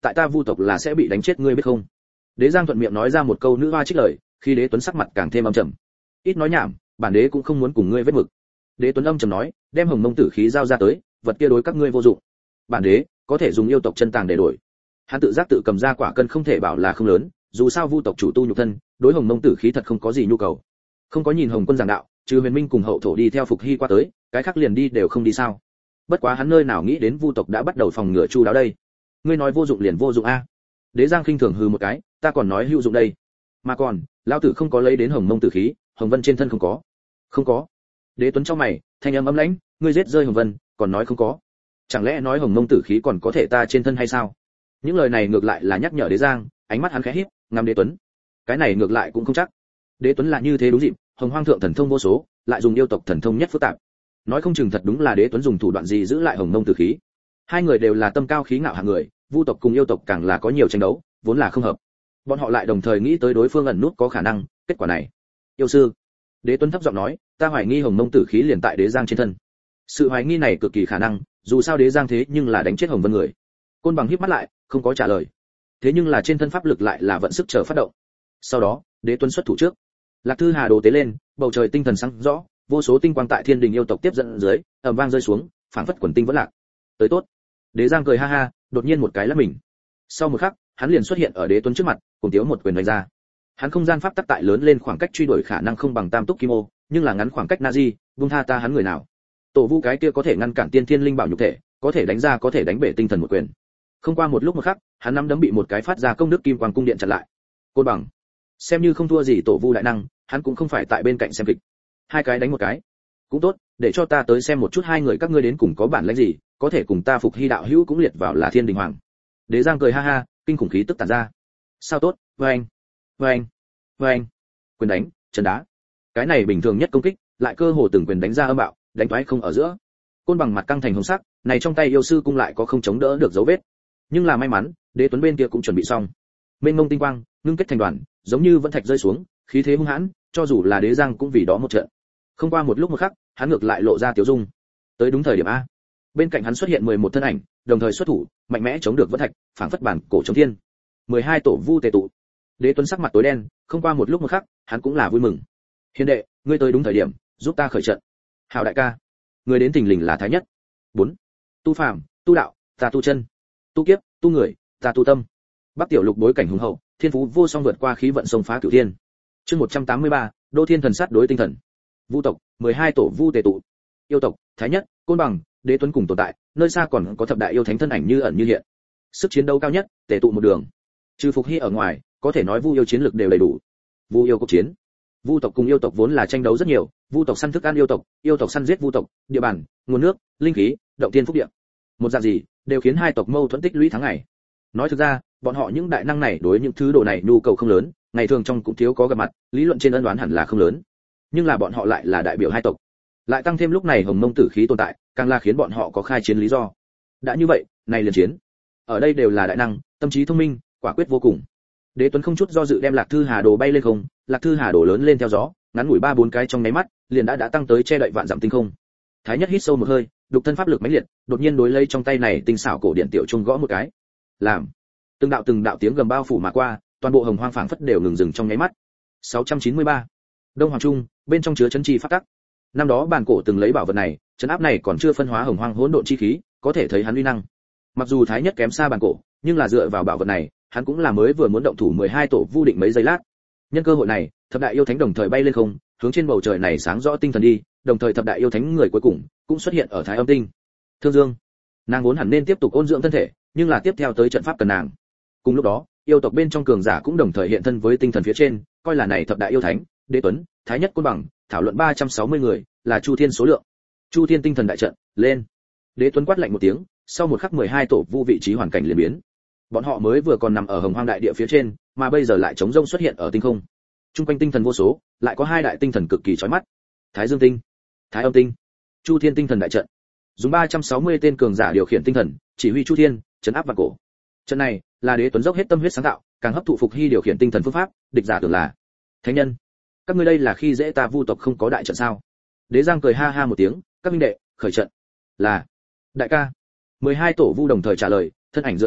tại ta vu tộc là sẽ bị đánh chết ngươi biết không? Đế Giang thuận miệng nói ra một câu nữ hoa trích lời, khi Đế Tuấn sắc mặt càng thêm âm trầm. Ít nói nhảm, bản đế cũng không muốn cùng ngươi vết mực. Đế Tuấn âm trầm nói, đem hồng mông tử khí giao ra tới, vật kia đối các ngươi vô dụng. Bản đế có thể dùng yêu tộc chân tàng để đổi. Hắn tự giác tự cầm ra quả cân không thể bảo là không lớn, dù sao vu tộc chủ tu nhục thân, đối hồng mông tử khí thật không có gì nhu cầu. Không có nhìn Hồng Quân giảng đạo, trừ Huyền Minh cùng hậu thổ đi theo Phục Hy qua tới, cái khác liền đi đều không đi sao? Bất quá hắn nơi nào nghĩ đến vu tộc đã bắt đầu phòng ngừa chu đáo đây. Ngươi nói vô dụng liền vô dụng a? Đế Giang khinh thường hừ một cái, ta còn nói hữu dụng đây. Mà còn, lão tử không có lấy đến hồng mông tử khí, Hồng Vân trên thân không có. Không có. Đế Tuấn trong mày, thanh âm ấm lãnh, ngươi giết rơi Hồng Vân, còn nói không có. Chẳng lẽ nói hồng mông tử khí còn có thể ta trên thân hay sao? Những lời này ngược lại là nhắc nhở Đế Giang, ánh mắt hắn khẽ híp, ngắm Đế Tuấn. Cái này ngược lại cũng không chắc. Đế Tuấn là như thế đúng dịp, Hồng Hoang thượng thần thông vô số, lại dùng yêu tộc thần thông nhất phức tạp. Nói không chừng thật đúng là Đế Tuấn dùng thủ đoạn gì giữ lại hồng mông tử khí. Hai người đều là tâm cao khí ngạo hạng người, vu tộc cùng yêu tộc càng là có nhiều tranh đấu, vốn là không hợp. Bọn họ lại đồng thời nghĩ tới đối phương ẩn nút có khả năng, kết quả này. Yêu sư, Đế Tuấn thấp giọng nói, ta hoài nghi hồng mông tử khí liền tại Đế Giang trên thân. Sự hoài nghi này cực kỳ khả năng, dù sao Đế Giang thế nhưng là đánh chết Hồng Vân người. Côn Bằng híp mắt lại, không có trả lời. Thế nhưng là trên thân pháp lực lại là vận sức chờ phát động. Sau đó, Đế Tuấn xuất thủ trước. Lạc Thư Hà đồ tế lên, bầu trời tinh thần sáng rõ, vô số tinh quang tại thiên đình yêu tộc tiếp dẫn dưới, ầm vang rơi xuống, phảng phất quần tinh vẫn lạc. Tới tốt. Đế Giang cười ha ha, đột nhiên một cái lắc mình. Sau một khắc, hắn liền xuất hiện ở Đế Tuấn trước mặt, cùng tiếu một quyền đánh ra. Hắn không gian pháp tắc tại lớn lên khoảng cách truy đuổi khả năng không bằng Tam Túc Kim Ô, nhưng là ngắn khoảng cách Nazi, buông tha ta hắn người nào. Tổ vu cái kia có thể ngăn cản tiên thiên linh bảo nhục thể, có thể đánh ra có thể đánh bể tinh thần một quyền. Không qua một lúc một khắc, hắn nắm đấm bị một cái phát ra công đức kim quang cung điện chặn lại. Côn Bằng, xem như không thua gì tổ vu đại năng, hắn cũng không phải tại bên cạnh xem kịch. Hai cái đánh một cái, cũng tốt, để cho ta tới xem một chút hai người các ngươi đến cùng có bản lĩnh gì, có thể cùng ta Phục Hy đạo hữu cũng liệt vào là Thiên Đình Hoàng. Đế Giang cười ha ha, kinh khủng khí tức tản ra. Sao tốt, vâng, vâng, vâng, quyền đánh, chân đá. Cái này bình thường nhất công kích, lại cơ hồ từng quyền đánh ra âm bạo, đánh toái không ở giữa. Côn Bằng mặt căng thành hồng sắc, này trong tay yêu sư cung lại có không chống đỡ được dấu vết. Nhưng là may mắn, Đế Tuấn bên kia cũng chuẩn bị xong. Mênh mông tinh quang, ngưng kết thành đoàn, giống như vẫn thạch rơi xuống, khí thế hung hãn, cho dù là Đế Giang cũng vì đó một trận. Không qua một lúc một khắc, hắn ngược lại lộ ra tiểu dung. Tới đúng thời điểm a. Bên cạnh hắn xuất hiện mười một thân ảnh, đồng thời xuất thủ, mạnh mẽ chống được vẫn thạch, phảng phất bản cổ chống thiên. mười hai tổ vu tề tụ. Đế Tuấn sắc mặt tối đen, không qua một lúc một khắc, hắn cũng là vui mừng. Hiền đệ, ngươi tới đúng thời điểm, giúp ta khởi trận. Hảo đại ca, người đến thình lình là Thái Nhất. bốn. Tu phàm, tu đạo, ta tu chân. Tu kiếp, tu người, ta tu tâm. Bắc tiểu lục bối cảnh hùng hậu, thiên phú vô song vượt qua khí vận sông phá cửu thiên. Chương một trăm tám mươi ba, Đô Thiên thần sát đối tinh thần. Vu tộc, mười hai tổ vu tề tụ. Yêu tộc, Thái Nhất, Côn Bằng, Đế Tuấn cùng tồn tại, nơi xa còn có thập đại yêu thánh thân ảnh như ẩn như hiện. Sức chiến đấu cao nhất, tề tụ một đường. Trừ Phục Hy ở ngoài, có thể nói vu yêu chiến lực đều đầy đủ. Vu yêu cuộc chiến. Vu tộc cùng yêu tộc vốn là tranh đấu rất nhiều, vu tộc săn thức ăn yêu tộc, yêu tộc săn giết vu tộc, địa bàn, nguồn nước, linh khí, động thiên phúc địa. Một dạng gì, đều khiến hai tộc mâu thuẫn tích lũy tháng ngày. Nói thực ra, bọn họ những đại năng này đối những thứ đồ này nhu cầu không lớn, ngày thường trong cũng thiếu có gặp mặt, lý luận trên ân đoán hẳn là không lớn. Nhưng là bọn họ lại là đại biểu hai tộc, lại tăng thêm lúc này hồng mông tử khí tồn tại, càng là khiến bọn họ có khai chiến lý do. Đã như vậy, này liền chiến. Ở đây đều là đại năng, tâm trí thông minh, quả quyết vô cùng. Đế Tuấn không chút do dự đem Lạc Thư Hà đồ bay lên không, Lạc Thư Hà đồ lớn lên theo gió, ngắn ngủi ba bốn cái trong nháy mắt, liền đã đã tăng tới che đậy vạn dặm tinh không. Thái Nhất hít sâu một hơi, đục thân pháp lực mãnh liệt, đột nhiên đối lấy trong tay này tinh xảo cổ điện tiểu trung gõ một cái. Làm. Từng đạo từng đạo tiếng gầm bao phủ mà qua, toàn bộ hồng hoang phảng phất đều ngừng dừng trong nháy mắt. sáu trăm chín mươi ba. Đông Hoàng Trung, bên trong chứa chấn chi pháp tắc. Năm đó bản cổ từng lấy bảo vật này, chấn áp này còn chưa phân hóa hồng hoang hỗn độn chi khí, có thể thấy hắn uy năng. Mặc dù Thái Nhất kém xa bản cổ, nhưng là dựa vào bảo vật này, hắn cũng là mới vừa muốn động thủ mười hai tổ vu định mấy giây lát. Nhân cơ hội này, thập đại yêu thánh đồng thời bay lên không, hướng trên bầu trời này sáng rõ tinh thần đi, đồng thời thập đại yêu thánh người cuối cùng cũng xuất hiện ở Thái Âm Tinh. Thương Dương, nàng vốn hẳn nên tiếp tục ôn dưỡng thân thể, nhưng là tiếp theo tới trận pháp cần nàng. Cùng lúc đó, yêu tộc bên trong cường giả cũng đồng thời hiện thân với tinh thần phía trên, coi là này thập đại yêu thánh, Đế Tuấn, Thái Nhất Côn Bằng, thảo luận ba trăm sáu mươi người, là Chu Thiên số lượng. Chu Thiên tinh thần đại trận, lên. Đế Tuấn quát lạnh một tiếng, sau một khắc mười hai tổ vu vị trí hoàn cảnh liền biến. Bọn họ mới vừa còn nằm ở hồng hoang đại địa phía trên, mà bây giờ lại trống rông xuất hiện ở tinh không. Trung quanh tinh thần vô số, lại có hai đại tinh thần cực kỳ chói mắt. Thái Dương tinh, Thái Âm tinh, Chu Thiên tinh thần đại trận. Dùng ba trăm sáu mươi tên cường giả điều khiển tinh thần, chỉ huy Chu Thiên, trấn áp vạn cổ. Trận này là Đế Tuấn dốc hết tâm huyết sáng tạo, càng hấp thụ Phục Hy điều khiển tinh thần phương pháp, địch giả tưởng là thánh nhân. Các ngươi đây là khi dễ ta vu tộc không có đại trận sao? Đế Giang cười ha ha một tiếng, các minh đệ, khởi trận. Là đại ca. mười hai tổ vu đồng thời trả lời, thân ảnh dựa vào,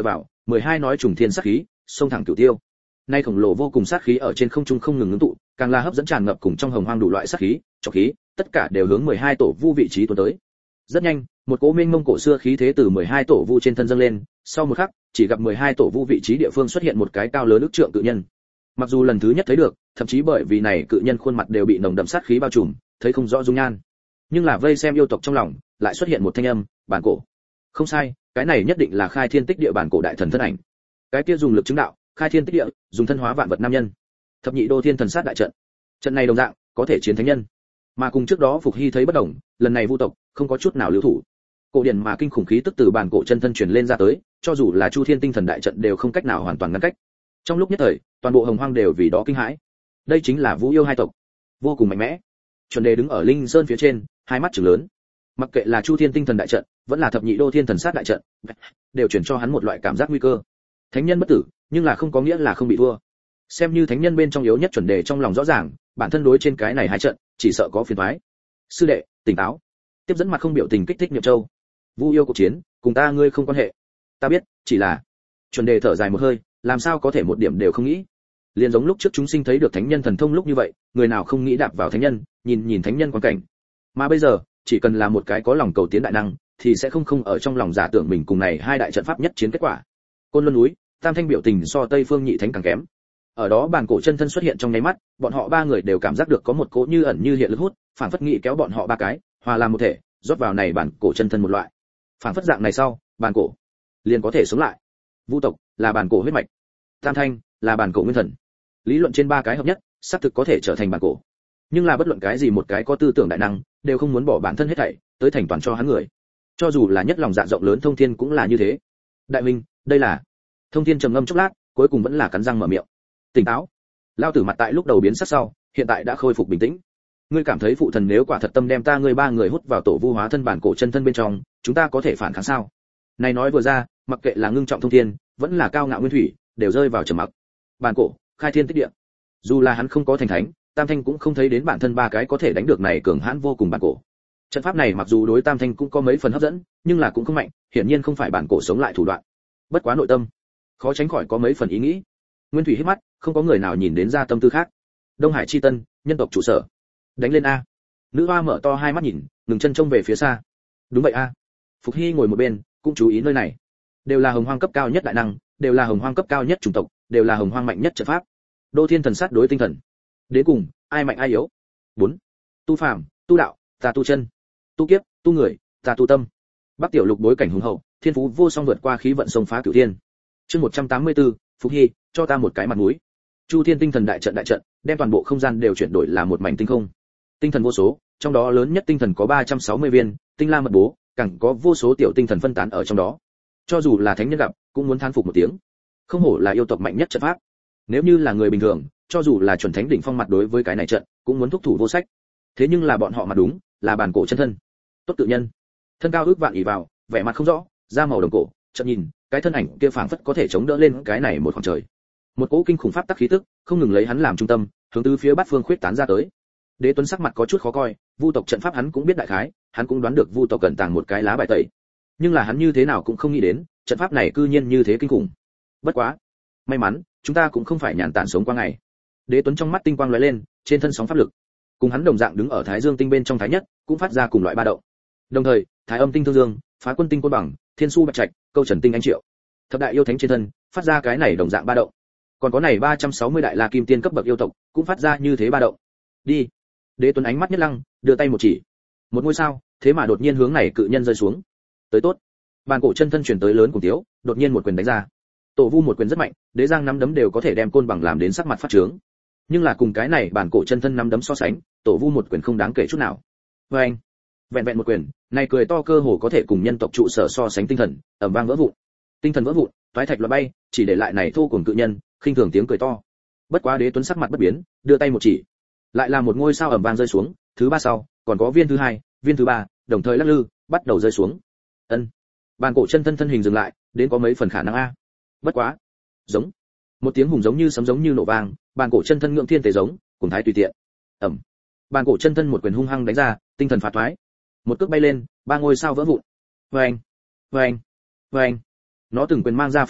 mười hai nói trùng thiên sát khí, xông thẳng cửu tiêu. Nay khổng lồ vô cùng sát khí ở trên không trung không ngừng ngưng tụ, càng là hấp dẫn tràn ngập cùng trong hồng hoang đủ loại sát khí, trọc khí, tất cả đều hướng mười hai tổ vu vị trí tuôn tới. Rất nhanh, một cỗ mênh mông cổ xưa khí thế từ mười hai tổ vu trên thân dâng lên, sau một khắc, chỉ gặp mười hai tổ vu vị trí địa phương xuất hiện một cái cao lớn ức trượng cự nhân. Mặc dù lần thứ nhất thấy được, thậm chí bởi vì này cự nhân khuôn mặt đều bị nồng đậm sát khí bao trùm, thấy không rõ dung nhan. Nhưng là vây xem yêu tộc trong lòng, lại xuất hiện một thanh âm, bản cổ. Không sai, cái này nhất định là khai thiên tích địa bản cổ đại thần thân ảnh. Cái kia dùng lực chứng đạo, khai thiên tích địa, dùng thân hóa vạn vật nam nhân. Thập nhị đô thiên thần sát đại trận. Trận này đồng dạng, có thể chiến thánh nhân. Mà cùng trước đó Phục Hy thấy bất đồng, lần này vu tộc không có chút nào lưu thủ. Cổ điển mà kinh khủng khí tức từ bản cổ chân thân truyền lên ra tới, cho dù là Chu Thiên tinh thần đại trận đều không cách nào hoàn toàn ngăn cách. Trong lúc nhất thời, toàn bộ hồng hoang đều vì đó kinh hãi. Đây chính là Vũ yêu hai tộc, vô cùng mạnh mẽ. Chuẩn Đề đứng ở Linh Sơn phía trên, hai mắt trừng lớn. Mặc kệ là Chu Thiên tinh thần đại trận, vẫn là thập nhị đô thiên thần sát đại trận, đều truyền cho hắn một loại cảm giác nguy cơ. Thánh nhân bất tử, nhưng là không có nghĩa là không bị thua. Xem như thánh nhân bên trong yếu nhất Chuẩn Đề trong lòng rõ ràng, bản thân đối trên cái này hai trận, chỉ sợ có phiền toái. Sư đệ, tỉnh táo. Tiếp dẫn mặt không biểu tình kích thích Niệm Châu. Vu yêu cuộc chiến, cùng ta ngươi không quan hệ. Ta biết, chỉ là. Chuẩn Đề thở dài một hơi, làm sao có thể một điểm đều không nghĩ. Liên giống lúc trước chúng sinh thấy được thánh nhân thần thông lúc như vậy, người nào không nghĩ đạp vào thánh nhân, nhìn nhìn thánh nhân quan cảnh. Mà bây giờ, chỉ cần là một cái có lòng cầu tiến đại năng, thì sẽ không không ở trong lòng giả tưởng mình cùng này hai đại trận pháp nhất chiến kết quả. Côn Luân núi, Tam Thanh biểu tình so Tây Phương Nhị Thánh càng kém. Ở đó bản cổ chân thân xuất hiện trong nháy mắt, bọn họ ba người đều cảm giác được có một cỗ như ẩn như hiện lực hút, phản phất nghị kéo bọn họ ba cái, hòa làm một thể, rót vào này bản cổ chân thân một loại. Phản phất dạng này sau, bản cổ liền có thể sống lại. Vu tộc là bản cổ huyết mạch, Tam Thanh là bản cổ nguyên thần. Lý luận trên ba cái hợp nhất, xác thực có thể trở thành bản cổ. Nhưng là bất luận cái gì một cái có tư tưởng đại năng, đều không muốn bỏ bản thân hết thảy, tới thành toàn cho hắn người. Cho dù là nhất lòng dạ rộng lớn Thông Thiên cũng là như thế. Đại minh, đây là. Thông Thiên trầm ngâm chốc lát, cuối cùng vẫn là cắn răng mở miệng. Tỉnh táo. Lao tử mặt tại lúc đầu biến sắc sau, hiện tại đã khôi phục bình tĩnh. Ngươi cảm thấy phụ thần nếu quả thật tâm đem ta ngươi ba người hút vào tổ vu hóa thân bản cổ chân thân bên trong, chúng ta có thể phản kháng sao? Này nói vừa ra, mặc kệ là ngưng trọng Thông Thiên, vẫn là cao ngạo Nguyên Thủy, đều rơi vào trầm mặc. Bản cổ, khai thiên tích địa. Dù là hắn không có thành thánh, Tam Thanh cũng không thấy đến bản thân ba cái có thể đánh được này cường hãn vô cùng bản cổ. Trận pháp này mặc dù đối Tam Thanh cũng có mấy phần hấp dẫn, nhưng là cũng không mạnh, hiển nhiên không phải bản cổ sống lại thủ đoạn. Bất quá nội tâm, khó tránh khỏi có mấy phần ý nghĩ. Nguyên Thủy hít mắt, không có người nào nhìn đến ra tâm tư khác. Đông Hải chi tân, nhân tộc trụ sở. Đánh lên a. Nữ hoa mở to hai mắt nhìn, ngừng chân trông về phía xa. Đúng vậy a. Phục Hy ngồi một bên, cũng chú ý nơi này. Đều là hồng hoang cấp cao nhất đại năng, đều là hồng hoang cấp cao nhất chủng tộc, đều là hồng hoang mạnh nhất trận pháp. Đô thiên thần sát đối tinh thần. Đến cùng, ai mạnh ai yếu? bốn. Tu phàm, tu đạo, ta tu chân. Tu kiếp, tu người, ta tu tâm. Bắc tiểu lục bối cảnh hùng hậu, thiên phú vô song vượt qua khí vận sông phá cửu thiên. Chương một trăm tám mươi tư, Phục Hy, cho ta một cái mặt mũi. Chu Thiên tinh thần đại trận đại trận, đem toàn bộ không gian đều chuyển đổi là một mảnh tinh không. Tinh thần vô số, trong đó lớn nhất tinh thần có ba trăm sáu mươi viên, tinh la mật bố, càng có vô số tiểu tinh thần phân tán ở trong đó. Cho dù là thánh nhân gặp, cũng muốn thán phục một tiếng. Không hổ là yêu tộc mạnh nhất trận pháp. Nếu như là người bình thường, cho dù là chuẩn thánh đỉnh phong mặt đối với cái này trận, cũng muốn thúc thủ vô sách. Thế nhưng là bọn họ mà đúng, là bản cổ chân thân. Tốt tự nhân, thân cao ước vạn ỷ vào, vẻ mặt không rõ, da màu đồng cổ, chợt nhìn, cái thân ảnh kia phảng phất có thể chống đỡ lên cái này một khoảng trời. Một cỗ kinh khủng pháp tắc khí tức, không ngừng lấy hắn làm trung tâm, hướng từ phía bát phương khuyết tán ra tới. Đế Tuấn sắc mặt có chút khó coi, Vu tộc trận pháp hắn cũng biết đại khái, hắn cũng đoán được Vu tộc cẩn tàng một cái lá bài tẩy. Nhưng là hắn như thế nào cũng không nghĩ đến, trận pháp này cư nhiên như thế kinh khủng. Bất quá, may mắn, chúng ta cũng không phải nhàn tản sống qua ngày. Đế Tuấn trong mắt tinh quang lóe lên, trên thân sóng pháp lực. Cùng hắn đồng dạng đứng ở Thái Dương tinh bên trong Thái Nhất, cũng phát ra cùng loại ba động. Đồng thời, Thái Âm tinh Thương Dương, Phá Quân tinh Côn Bằng, Thiên Su Bạch Trạch, Câu Trần tinh Anh Triệu, thập đại yêu thánh trên thân, phát ra cái này đồng dạng ba động. Còn có này ba trăm sáu mươi đại La Kim Tiên cấp bậc yêu tộc, cũng phát ra như thế ba động. Đi. Đế Tuấn ánh mắt nhất lăng, đưa tay một chỉ. Một ngôi sao, thế mà đột nhiên hướng này cự nhân rơi xuống. Tới tốt. Bàn cổ chân thân truyền tới lớn cùng tiếu, đột nhiên một quyền đánh ra. Tổ Vu một quyền rất mạnh, Đế Giang nắm đấm đều có thể đem Côn Bằng làm đến sắc mặt phát trướng. Nhưng là cùng cái này bản cổ chân thân nắm đấm so sánh, Tổ Vu một quyền không đáng kể chút nào. Và anh, vẹn vẹn một quyền, này cười to cơ hồ có thể cùng nhân tộc trụ sở so sánh tinh thần, ầm vang vỡ vụn. Tinh thần vỡ vụn, toái thạch loạn bay, chỉ để lại này thô cuồng cự nhân, khinh thường tiếng cười to. Bất quá Đế Tuấn sắc mặt bất biến, đưa tay một chỉ, lại là một ngôi sao ầm vang rơi xuống, thứ ba sau, còn có viên thứ hai, viên thứ ba, đồng thời lắc lư, bắt đầu rơi xuống. Ân. Bản cổ chân thân thân hình dừng lại, đến có mấy phần khả năng a. Bất quá, giống. Một tiếng hùng giống như sấm giống như nổ vang, bản cổ chân thân ngưỡng thiên tề giống, cùng thái tùy tiện. Ầm. Bản cổ chân thân một quyền hung hăng đánh ra, tinh thần phá thoái. Một cước bay lên, ba ngôi sao vỡ vụn. Oeng, oeng, oeng. Nó từng quyền mang ra phong thành,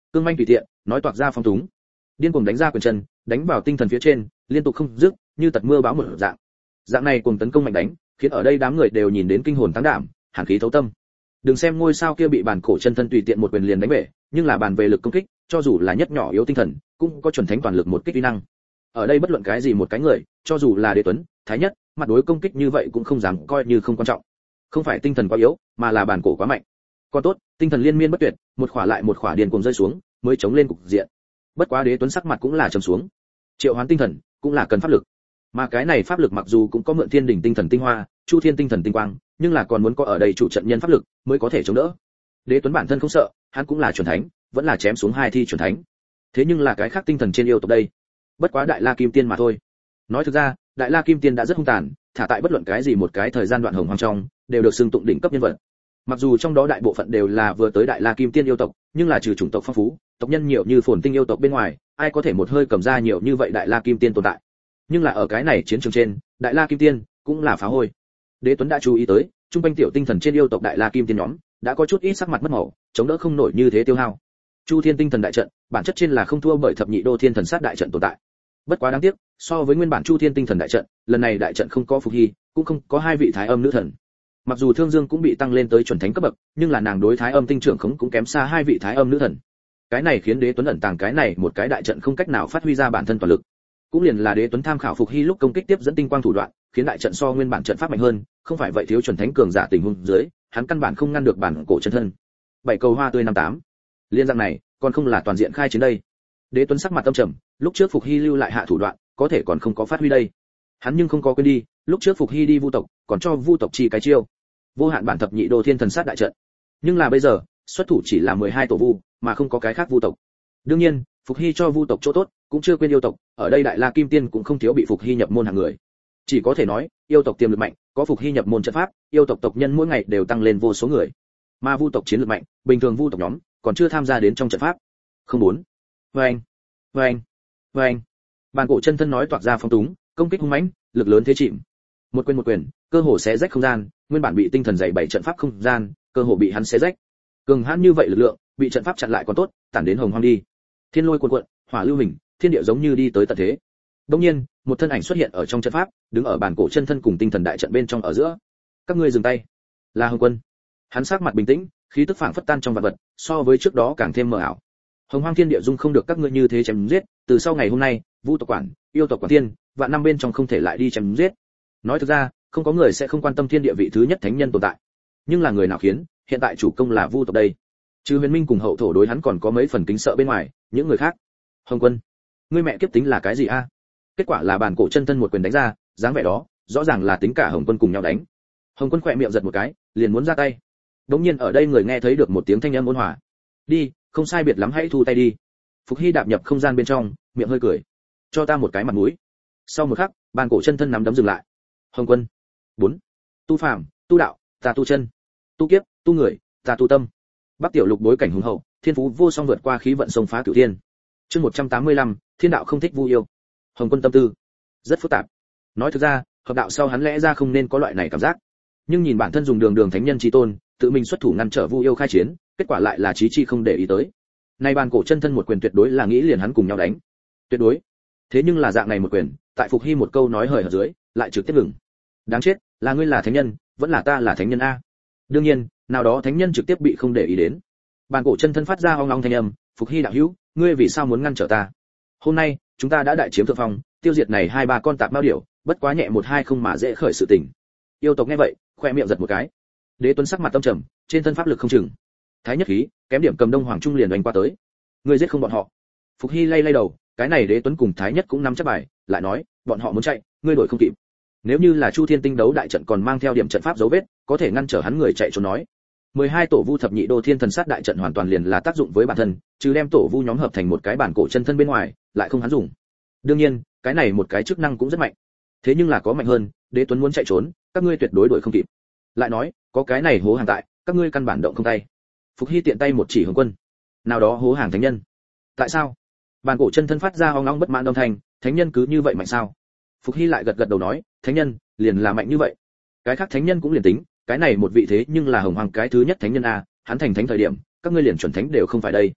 cương manh tùy tiện, nói toạc ra phong túng. Điên cuồng đánh ra quyền chân, đánh vào tinh thần phía trên, liên tục không dứt, như tật mưa bão một dạng. Dạng này cuồng tấn công mạnh đánh, khiến ở đây đám người đều nhìn đến kinh hồn tăng đảm, hàn khí thấu tâm. Đừng xem ngôi sao kia bị bản cổ chân thân tùy tiện một quyền liền đánh bể, nhưng là bàn về lực công kích, cho dù là nhất nhỏ yếu tinh thần, cũng có chuẩn thánh toàn lực một kích uy năng. Ở đây bất luận cái gì một cái người, cho dù là Đế Tuấn, Thái Nhất, mặt đối công kích như vậy cũng không dám coi như không quan trọng. Không phải tinh thần quá yếu, mà là bản cổ quá mạnh. Còn tốt, tinh thần liên miên bất tuyệt, một khỏa lại một khỏa điên cuồng rơi xuống, mới chống lên cục diện. Bất quá Đế Tuấn sắc mặt cũng là trầm xuống. Triệu hoán tinh thần, cũng là cần pháp lực. Mà cái này pháp lực mặc dù cũng có mượn thiên đỉnh tinh thần tinh hoa, chu thiên tinh thần tinh quang, nhưng là còn muốn có ở đây chủ trận nhân pháp lực mới có thể chống đỡ. Đế Tuấn bản thân không sợ, hắn cũng là chuẩn thánh, vẫn là chém xuống hai thi chuẩn thánh. Thế nhưng là cái khác tinh thần trên yêu tộc đây, bất quá Đại La Kim Tiên mà thôi. Nói thực ra, Đại La Kim Tiên đã rất hung tàn, thả tại bất luận cái gì một cái thời gian đoạn hồng hoang trong, đều được xưng tụng đỉnh cấp nhân vật. Mặc dù trong đó đại bộ phận đều là vừa tới Đại La Kim Tiên yêu tộc, nhưng là trừ chủng tộc phong phú, tộc nhân nhiều như phồn tinh yêu tộc bên ngoài, ai có thể một hơi cầm ra nhiều như vậy Đại La Kim Tiên tồn tại. Nhưng là ở cái này chiến trường trên, Đại La Kim Tiên cũng là phá hôi. Đế Tuấn đã chú ý tới, trung quanh tiểu tinh thần trên yêu tộc Đại La Kim Tiên nhóm, đã có chút ít sắc mặt mất màu, chống đỡ không nổi như thế tiêu hao. Chu Thiên tinh thần đại trận, bản chất trên là không thua bởi thập nhị đô thiên thần sát đại trận tồn tại. Bất quá đáng tiếc, so với nguyên bản Chu Thiên tinh thần đại trận, lần này đại trận không có Phục Hy, cũng không có hai vị Thái Âm nữ thần. Mặc dù Thương Dương cũng bị tăng lên tới chuẩn thánh cấp bậc, nhưng là nàng đối Thái Âm tinh trưởng khống cũng kém xa hai vị Thái Âm nữ thần. Cái này khiến Đế Tuấn ẩn tàng cái này một cái đại trận không cách nào phát huy ra bản thân toàn lực. Cũng liền là Đế Tuấn tham khảo Phục Hy lúc công kích tiếp dẫn tinh quang thủ đoạn, khiến đại trận so nguyên bản trận pháp mạnh hơn, không phải vậy thiếu chuẩn thánh cường giả tình huống dưới, hắn căn bản không ngăn được bản cổ chân thân. Bảy cầu hoa tươi năm tám. Liên dạng này, còn không là toàn diện khai chiến đây. Đế Tuấn sắc mặt tâm trầm, lúc trước Phục Hy lưu lại hạ thủ đoạn, có thể còn không có phát huy đây. Hắn nhưng không có quên đi, lúc trước Phục Hy đi Vu tộc, còn cho Vu tộc chi cái chiêu. Vô hạn bản thập nhị đô thiên thần sát đại trận. Nhưng là bây giờ, xuất thủ chỉ là mười hai tổ Vu, mà không có cái khác Vu tộc. Đương nhiên, Phục Hy cho Vu tộc chỗ tốt, cũng chưa quên yêu tộc, ở đây Đại La Kim Tiên cũng không thiếu bị Phục Hy nhập môn hàng người. Chỉ có thể nói, yêu tộc tiềm lực mạnh, có Phục Hy nhập môn trận pháp, yêu tộc tộc nhân mỗi ngày đều tăng lên vô số người. Mà Vu tộc chiến lược mạnh, bình thường Vu tộc nhóm còn chưa tham gia đến trong trận pháp. Không muốn. Vâng, vâng, vâng. Bàn cổ chân thân nói toạc ra phong túng, công kích hung mãnh, lực lớn thế chìm. Một quyền một quyền, cơ hồ xé rách không gian, nguyên bản bị tinh thần dày bảy trận pháp không gian, cơ hồ bị hắn xé rách. Cường hãn như vậy lực lượng, bị trận pháp chặn lại còn tốt, tản đến hồng hoang đi. Thiên lôi cuồn cuộn, hỏa lưu hình, thiên địa giống như đi tới tận thế. Đương nhiên, một thân ảnh xuất hiện ở trong trận pháp, đứng ở bàn cổ chân thân cùng tinh thần đại trận bên trong ở giữa. Các ngươi dừng tay. Là Hồng Quân. Hắn sắc mặt bình tĩnh, khí tức phảng phất tan trong vạn vật, so với trước đó càng thêm mờ ảo. Hồng Hoang Thiên Địa dung không được các ngươi như thế chém giết, từ sau ngày hôm nay, Vu tộc quản, yêu tộc quản thiên, vạn năm bên trong không thể lại đi chém giết. Nói thực ra, không có người sẽ không quan tâm thiên địa vị thứ nhất thánh nhân tồn tại. Nhưng là người nào khiến, hiện tại chủ công là Vu tộc đây. Trừ Huyền Minh cùng hậu thổ đối hắn còn có mấy phần kính sợ bên ngoài, những người khác. Hồng Quân, ngươi mẹ kiếp tính là cái gì a? Kết quả là bàn cổ chân thân một quyền đánh ra, dáng vẻ đó, rõ ràng là tính cả Hồng Quân cùng nhau đánh. Hồng Quân khỏe miệng giật một cái, liền muốn ra tay. Đống nhiên ở đây người nghe thấy được một tiếng thanh âm ôn hòa. Đi, không sai biệt lắm hãy thu tay đi. Phục Hy đạp nhập không gian bên trong, miệng hơi cười. Cho ta một cái mặt mũi. Sau một khắc, bàn cổ chân thân nắm đấm dừng lại. Hồng Quân. bốn. Tu phàm, tu đạo, ta tu chân. Tu kiếp, tu người, ta tu tâm. Bắc tiểu lục bối cảnh hùng hậu, thiên phú vô song vượt qua khí vận sông phá cửu thiên. Chương một trăm tám mươi lăm, thiên đạo không thích Vu yêu. Hồng Quân tâm tư rất phức tạp. Nói thực ra, hợp đạo sau hắn lẽ ra không nên có loại này cảm giác. Nhưng nhìn bản thân dùng đường đường thánh nhân chí tôn, tự mình xuất thủ ngăn trở Vu yêu khai chiến, kết quả lại là chí chi không để ý tới. Nay bàn cổ chân thân một quyền tuyệt đối là nghĩ liền hắn cùng nhau đánh. Tuyệt đối. Thế nhưng là dạng này một quyền, tại Phục Hy một câu nói hời hợt dưới, lại trực tiếp ngừng. Đáng chết, là ngươi là thánh nhân, vẫn là ta là thánh nhân a. Đương nhiên, nào đó thánh nhân trực tiếp bị không để ý đến. Bàn cổ chân thân phát ra ong ong thanh âm, Phục Hy đạo hữu, ngươi vì sao muốn ngăn trở ta? Hôm nay, chúng ta đã đại chiếm thượng phong, tiêu diệt này hai ba con tạp mao điểu, bất quá nhẹ một hai không mà dễ khởi sự tình. Yêu tộc nghe vậy, khoe miệng giật một cái. Đế Tuấn sắc mặt tâm trầm, trên thân pháp lực không chừng. Thái nhất khí, kém điểm cầm Đông Hoàng Trung liền đánh qua tới. Ngươi giết không bọn họ. Phục Hy lay lay đầu, cái này Đế Tuấn cùng Thái nhất cũng nắm chắc bài, lại nói, bọn họ muốn chạy, ngươi đổi không kịp. Nếu như là Chu Thiên Tinh đấu đại trận còn mang theo điểm trận pháp dấu vết, có thể ngăn trở hắn người chạy trốn nói. mười hai tổ Vu thập nhị đô thiên thần sát đại trận hoàn toàn liền là tác dụng với bản thân, chứ đem tổ Vu nhóm hợp thành một cái bản cổ chân thân bên ngoài, lại không hắn dùng. Đương nhiên, cái này một cái chức năng cũng rất mạnh. Thế nhưng là có mạnh hơn, Đế Tuấn muốn chạy trốn, các ngươi tuyệt đối đuổi không kịp. Lại nói, có cái này hố hàng tại, các ngươi căn bản động không tay. Phục Hy tiện tay một chỉ Hồng Quân. Nào đó hố hàng thánh nhân. Tại sao? Bản cổ chân thân phát ra ong ong bất mãn âm thanh, thánh nhân cứ như vậy mạnh sao? Phục Hy lại gật gật đầu nói, thánh nhân, liền là mạnh như vậy. Cái khác thánh nhân cũng liền tính, cái này một vị thế nhưng là hồng hoàng cái thứ nhất thánh nhân a, hắn thành thánh thời điểm, các ngươi liền chuẩn thánh đều không phải đây.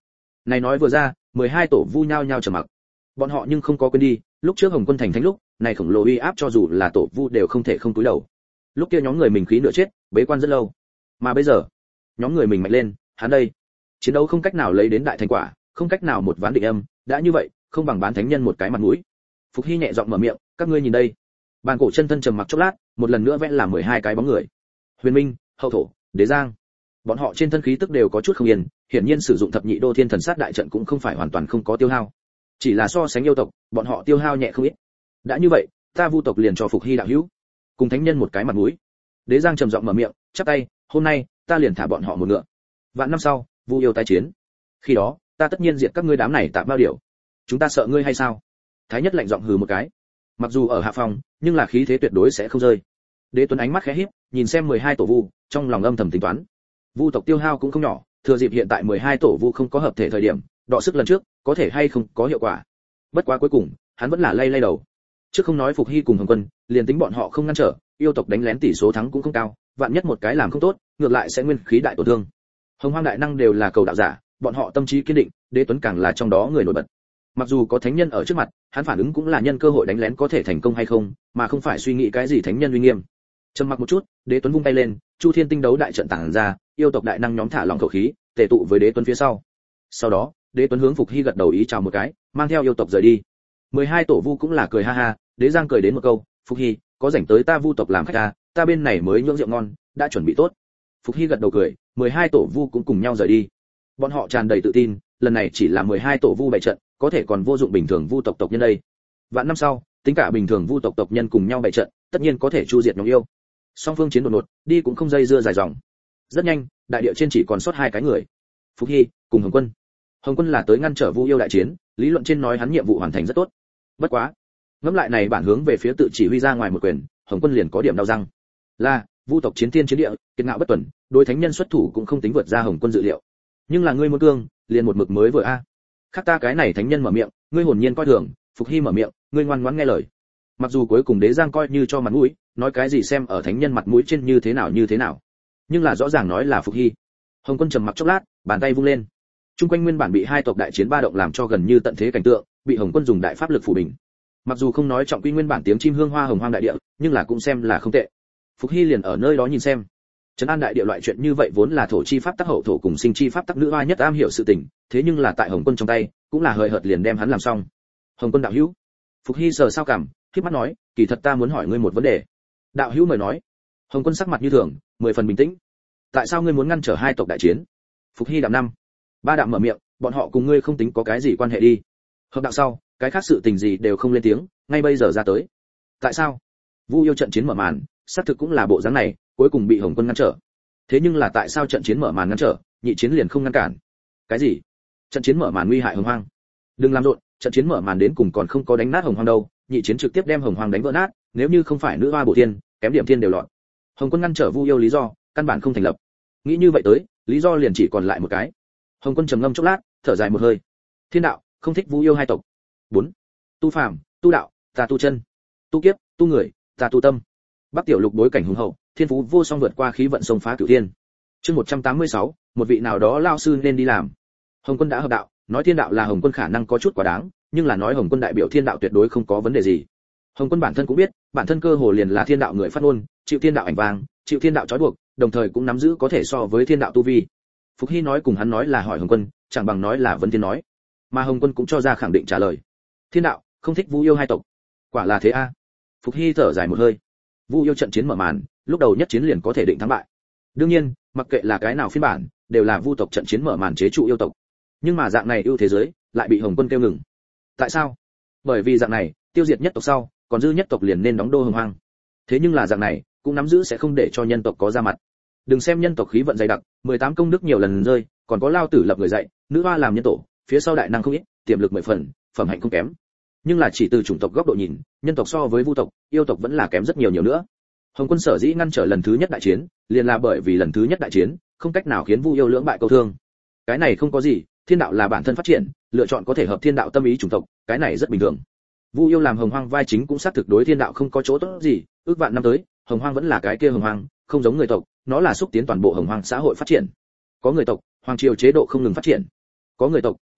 Này nói vừa ra, mười hai tổ vu nhao nhao trầm mặc. Bọn họ nhưng không có quên đi, lúc trước Hồng Quân thành thánh lúc, này khổng lồ uy áp cho dù là tổ vu đều không thể không cúi đầu. Lúc kia nhóm người mình khí nửa chết, bế quan rất lâu. Mà bây giờ, nhóm người mình mạnh lên, hắn đây, chiến đấu không cách nào lấy đến đại thành quả, không cách nào một ván định âm, đã như vậy, không bằng bán thánh nhân một cái mặt mũi. Phục Hy nhẹ giọng mở miệng, các ngươi nhìn đây. Bàn cổ chân thân trầm mặc chốc lát, một lần nữa vẽ là mười hai cái bóng người. Huyền Minh, Hậu Thổ, Đế Giang. Bọn họ trên thân khí tức đều có chút không yên, hiển nhiên sử dụng thập nhị đô thiên thần sát đại trận cũng không phải hoàn toàn không có tiêu hao. Chỉ là so sánh yêu tộc, bọn họ tiêu hao nhẹ không ít. Đã như vậy, ta Vu tộc liền cho Phục Hy đạo hữu, cùng thánh nhân một cái mặt mũi. Đế Giang trầm giọng mở miệng, chắp tay, hôm nay, ta liền thả bọn họ một ngựa. Vạn năm sau, Vu yêu tái chiến. Khi đó, ta tất nhiên diệt các ngươi đám này tạm bao điều. Chúng ta sợ ngươi hay sao? Thái nhất lạnh giọng hừ một cái. Mặc dù ở hạ phòng, nhưng là khí thế tuyệt đối sẽ không rơi. Đế Tuấn ánh mắt khẽ híp, nhìn xem mười hai tổ vu, trong lòng âm thầm tính toán. Vu tộc tiêu hao cũng không nhỏ, thừa dịp hiện tại mười hai tổ vu không có hợp thể thời điểm, đọ sức lần trước, có thể hay không có hiệu quả. Bất quá cuối cùng, hắn vẫn là lay lay đầu. Trước không nói Phục Hy cùng Hồng Quân, liền tính bọn họ không ngăn trở, yêu tộc đánh lén tỷ số thắng cũng không cao, vạn nhất một cái làm không tốt, ngược lại sẽ nguyên khí đại tổn thương. Hồng Hoang đại năng đều là cầu đạo giả, bọn họ tâm trí kiên định, Đế Tuấn càng là trong đó người nổi bật. Mặc dù có thánh nhân ở trước mặt, hắn phản ứng cũng là nhân cơ hội đánh lén có thể thành công hay không, mà không phải suy nghĩ cái gì thánh nhân uy nghiêm. Trầm mặc một chút, Đế Tuấn vung tay lên, Chu Thiên tinh đấu đại trận tản ra, yêu tộc đại năng nhóm thả lỏng khẩu khí, tề tụ với Đế Tuấn phía sau. Sau đó, Đế Tuấn hướng Phục Hy gật đầu ý chào một cái, mang theo yêu tộc rời đi. mười hai tổ vu cũng là cười ha ha, Đế Giang cười đến một câu, Phục Hy, có rảnh tới ta Vu tộc làm khách ta, ta bên này mới nhưỡng rượu ngon, đã chuẩn bị tốt. Phục Hy gật đầu cười, mười hai tổ vu cũng cùng nhau rời đi. Bọn họ tràn đầy tự tin, lần này chỉ là mười hai tổ vu bày trận, có thể còn vô dụng bình thường vu tộc tộc nhân đây. Vạn năm sau, tính cả bình thường vu tộc tộc nhân cùng nhau bày trận, tất nhiên có thể chu diệt nhóm yêu. Song phương chiến đột ngột, đi cũng không dây dưa dài dòng. Rất nhanh, đại địa trên chỉ còn sót hai cái người. Phục Hy cùng Hồng Quân. Hồng Quân là tới ngăn trở vu yêu đại chiến, lý luận trên nói hắn nhiệm vụ hoàn thành rất tốt. Bất quá, ngẫm lại này bản hướng về phía tự chỉ huy ra ngoài một quyền, Hồng Quân liền có điểm đau răng. Là, vu tộc chiến thiên chiến địa, kiệt ngạo bất tuần, đối thánh nhân xuất thủ cũng không tính vượt ra Hồng Quân dự liệu. Nhưng là ngươi muốn cương, liền một mực mới vừa a. Khác ta cái này thánh nhân mở miệng, ngươi hồn nhiên coi thường, Phục Hy mở miệng, ngươi ngoan ngoãn nghe lời. Mặc dù cuối cùng Đế Giang coi như cho mặt mũi, nói cái gì xem ở thánh nhân mặt mũi trên như thế nào như thế nào, nhưng là rõ ràng nói là Phục Hy. Hồng Quân trầm mặc chốc lát, bàn tay vung lên. Trung quanh nguyên bản bị hai tộc đại chiến ba động làm cho gần như tận thế cảnh tượng, bị Hồng Quân dùng đại pháp lực phủ bình. Mặc dù không nói trọng quy nguyên bản tiếng chim hương hoa hồng hoang đại địa, nhưng là cũng xem là không tệ. Phục Hy liền ở nơi đó nhìn xem. Trấn an đại địa loại chuyện như vậy vốn là thổ chi pháp tắc hậu thổ cùng sinh chi pháp tắc nữ oai nhất am hiểu sự tình, thế nhưng là tại Hồng Quân trong tay, cũng là hời hợt liền đem hắn làm xong. Hồng Quân đạo hữu. Phục Hy sờ sao cảm, khép mắt nói, kỳ thật ta muốn hỏi ngươi một vấn đề. Đạo hữu mời nói. Hồng Quân sắc mặt như thường, mười phần bình tĩnh. Tại sao ngươi muốn ngăn trở hai tộc đại chiến? Phục Hy đạm năm. Ba đạm mở miệng, bọn họ cùng ngươi không tính có cái gì quan hệ đi. Hợp đạo sau, cái khác sự tình gì đều không lên tiếng, ngay bây giờ ra tới. Tại sao? Vu yêu trận chiến mở màn, xác thực cũng là bộ dáng này, cuối cùng bị Hồng Quân ngăn trở. Thế nhưng là tại sao trận chiến mở màn ngăn trở, nhị chiến liền không ngăn cản? Cái gì? Trận chiến mở màn nguy hại Hồng Hoang. Đừng làm rộn, trận chiến mở màn đến cùng còn không có đánh nát Hồng Hoang đâu, nhị chiến trực tiếp đem Hồng Hoang đánh vỡ nát, nếu như không phải nữ hoa bổ thiên, kém điểm thiên đều lọt. Hồng Quân ngăn trở Vu yêu lý do, căn bản không thành lập. Nghĩ như vậy tới, lý do liền chỉ còn lại một cái. Hồng Quân trầm ngâm chốc lát, thở dài một hơi. Thiên đạo không thích Vu yêu hai tộc. bốn. Tu phàm, tu đạo, ta tu chân. Tu kiếp, tu người, ta tu tâm. Bắc tiểu lục bối cảnh hùng hậu, thiên phú vô song vượt qua khí vận sông phá cửu thiên. Chương một trăm tám mươi sáu, một vị nào đó lao sư nên đi làm. Hồng Quân đã hợp đạo, nói thiên đạo là Hồng Quân khả năng có chút quá đáng, nhưng là nói Hồng Quân đại biểu thiên đạo tuyệt đối không có vấn đề gì. Hồng Quân bản thân cũng biết, bản thân cơ hồ liền là thiên đạo người phát ngôn, chịu thiên đạo ảnh vàng, chịu thiên đạo trói buộc, đồng thời cũng nắm giữ có thể so với thiên đạo tu vi. Phục Hy nói cùng hắn nói là hỏi Hồng Quân, chẳng bằng nói là vấn thiên nói. Mà Hồng Quân cũng cho ra khẳng định trả lời. Thiên đạo không thích Vu yêu hai tộc. Quả là thế a. À. Phục Hy thở dài một hơi. Vu yêu trận chiến mở màn, lúc đầu nhất chiến liền có thể định thắng bại. Đương nhiên, mặc kệ là cái nào phiên bản, đều là Vu tộc trận chiến mở màn chế trụ yêu tộc. Nhưng mà dạng này ưu thế giới lại bị Hồng Quân kêu ngừng. Tại sao? Bởi vì dạng này, tiêu diệt nhất tộc sau, còn dư nhất tộc liền nên đóng đô Hồng Hoang. Thế nhưng là dạng này, cũng nắm giữ sẽ không để cho nhân tộc có ra mặt. Đừng xem nhân tộc khí vận dày đặc, mười tám công đức nhiều lần rơi, còn có lao tử lập người dạy, nữ hoa làm nhân tổ, phía sau đại năng không ít, tiềm lực mười phần, phẩm hạnh không kém. Nhưng là chỉ từ chủng tộc góc độ nhìn, nhân tộc so với vu tộc, yêu tộc vẫn là kém rất nhiều nhiều nữa. Hồng Quân sở dĩ ngăn trở lần thứ nhất đại chiến, liền là bởi vì lần thứ nhất đại chiến, không cách nào khiến vu yêu lưỡng bại câu thương. Cái này không có gì, thiên đạo là bản thân phát triển, lựa chọn có thể hợp thiên đạo tâm ý chủng tộc, cái này rất bình thường. Vu yêu làm Hồng Hoang vai chính cũng xác thực đối thiên đạo không có chỗ tốt gì, ước vạn năm tới, Hồng Hoang vẫn là cái kia Hồng Hoang, không giống người tộc, nó là xúc tiến toàn bộ Hồng Hoang xã hội phát triển. Có người tộc, hoàng triều chế độ không ngừng phát triển. Có người tộc,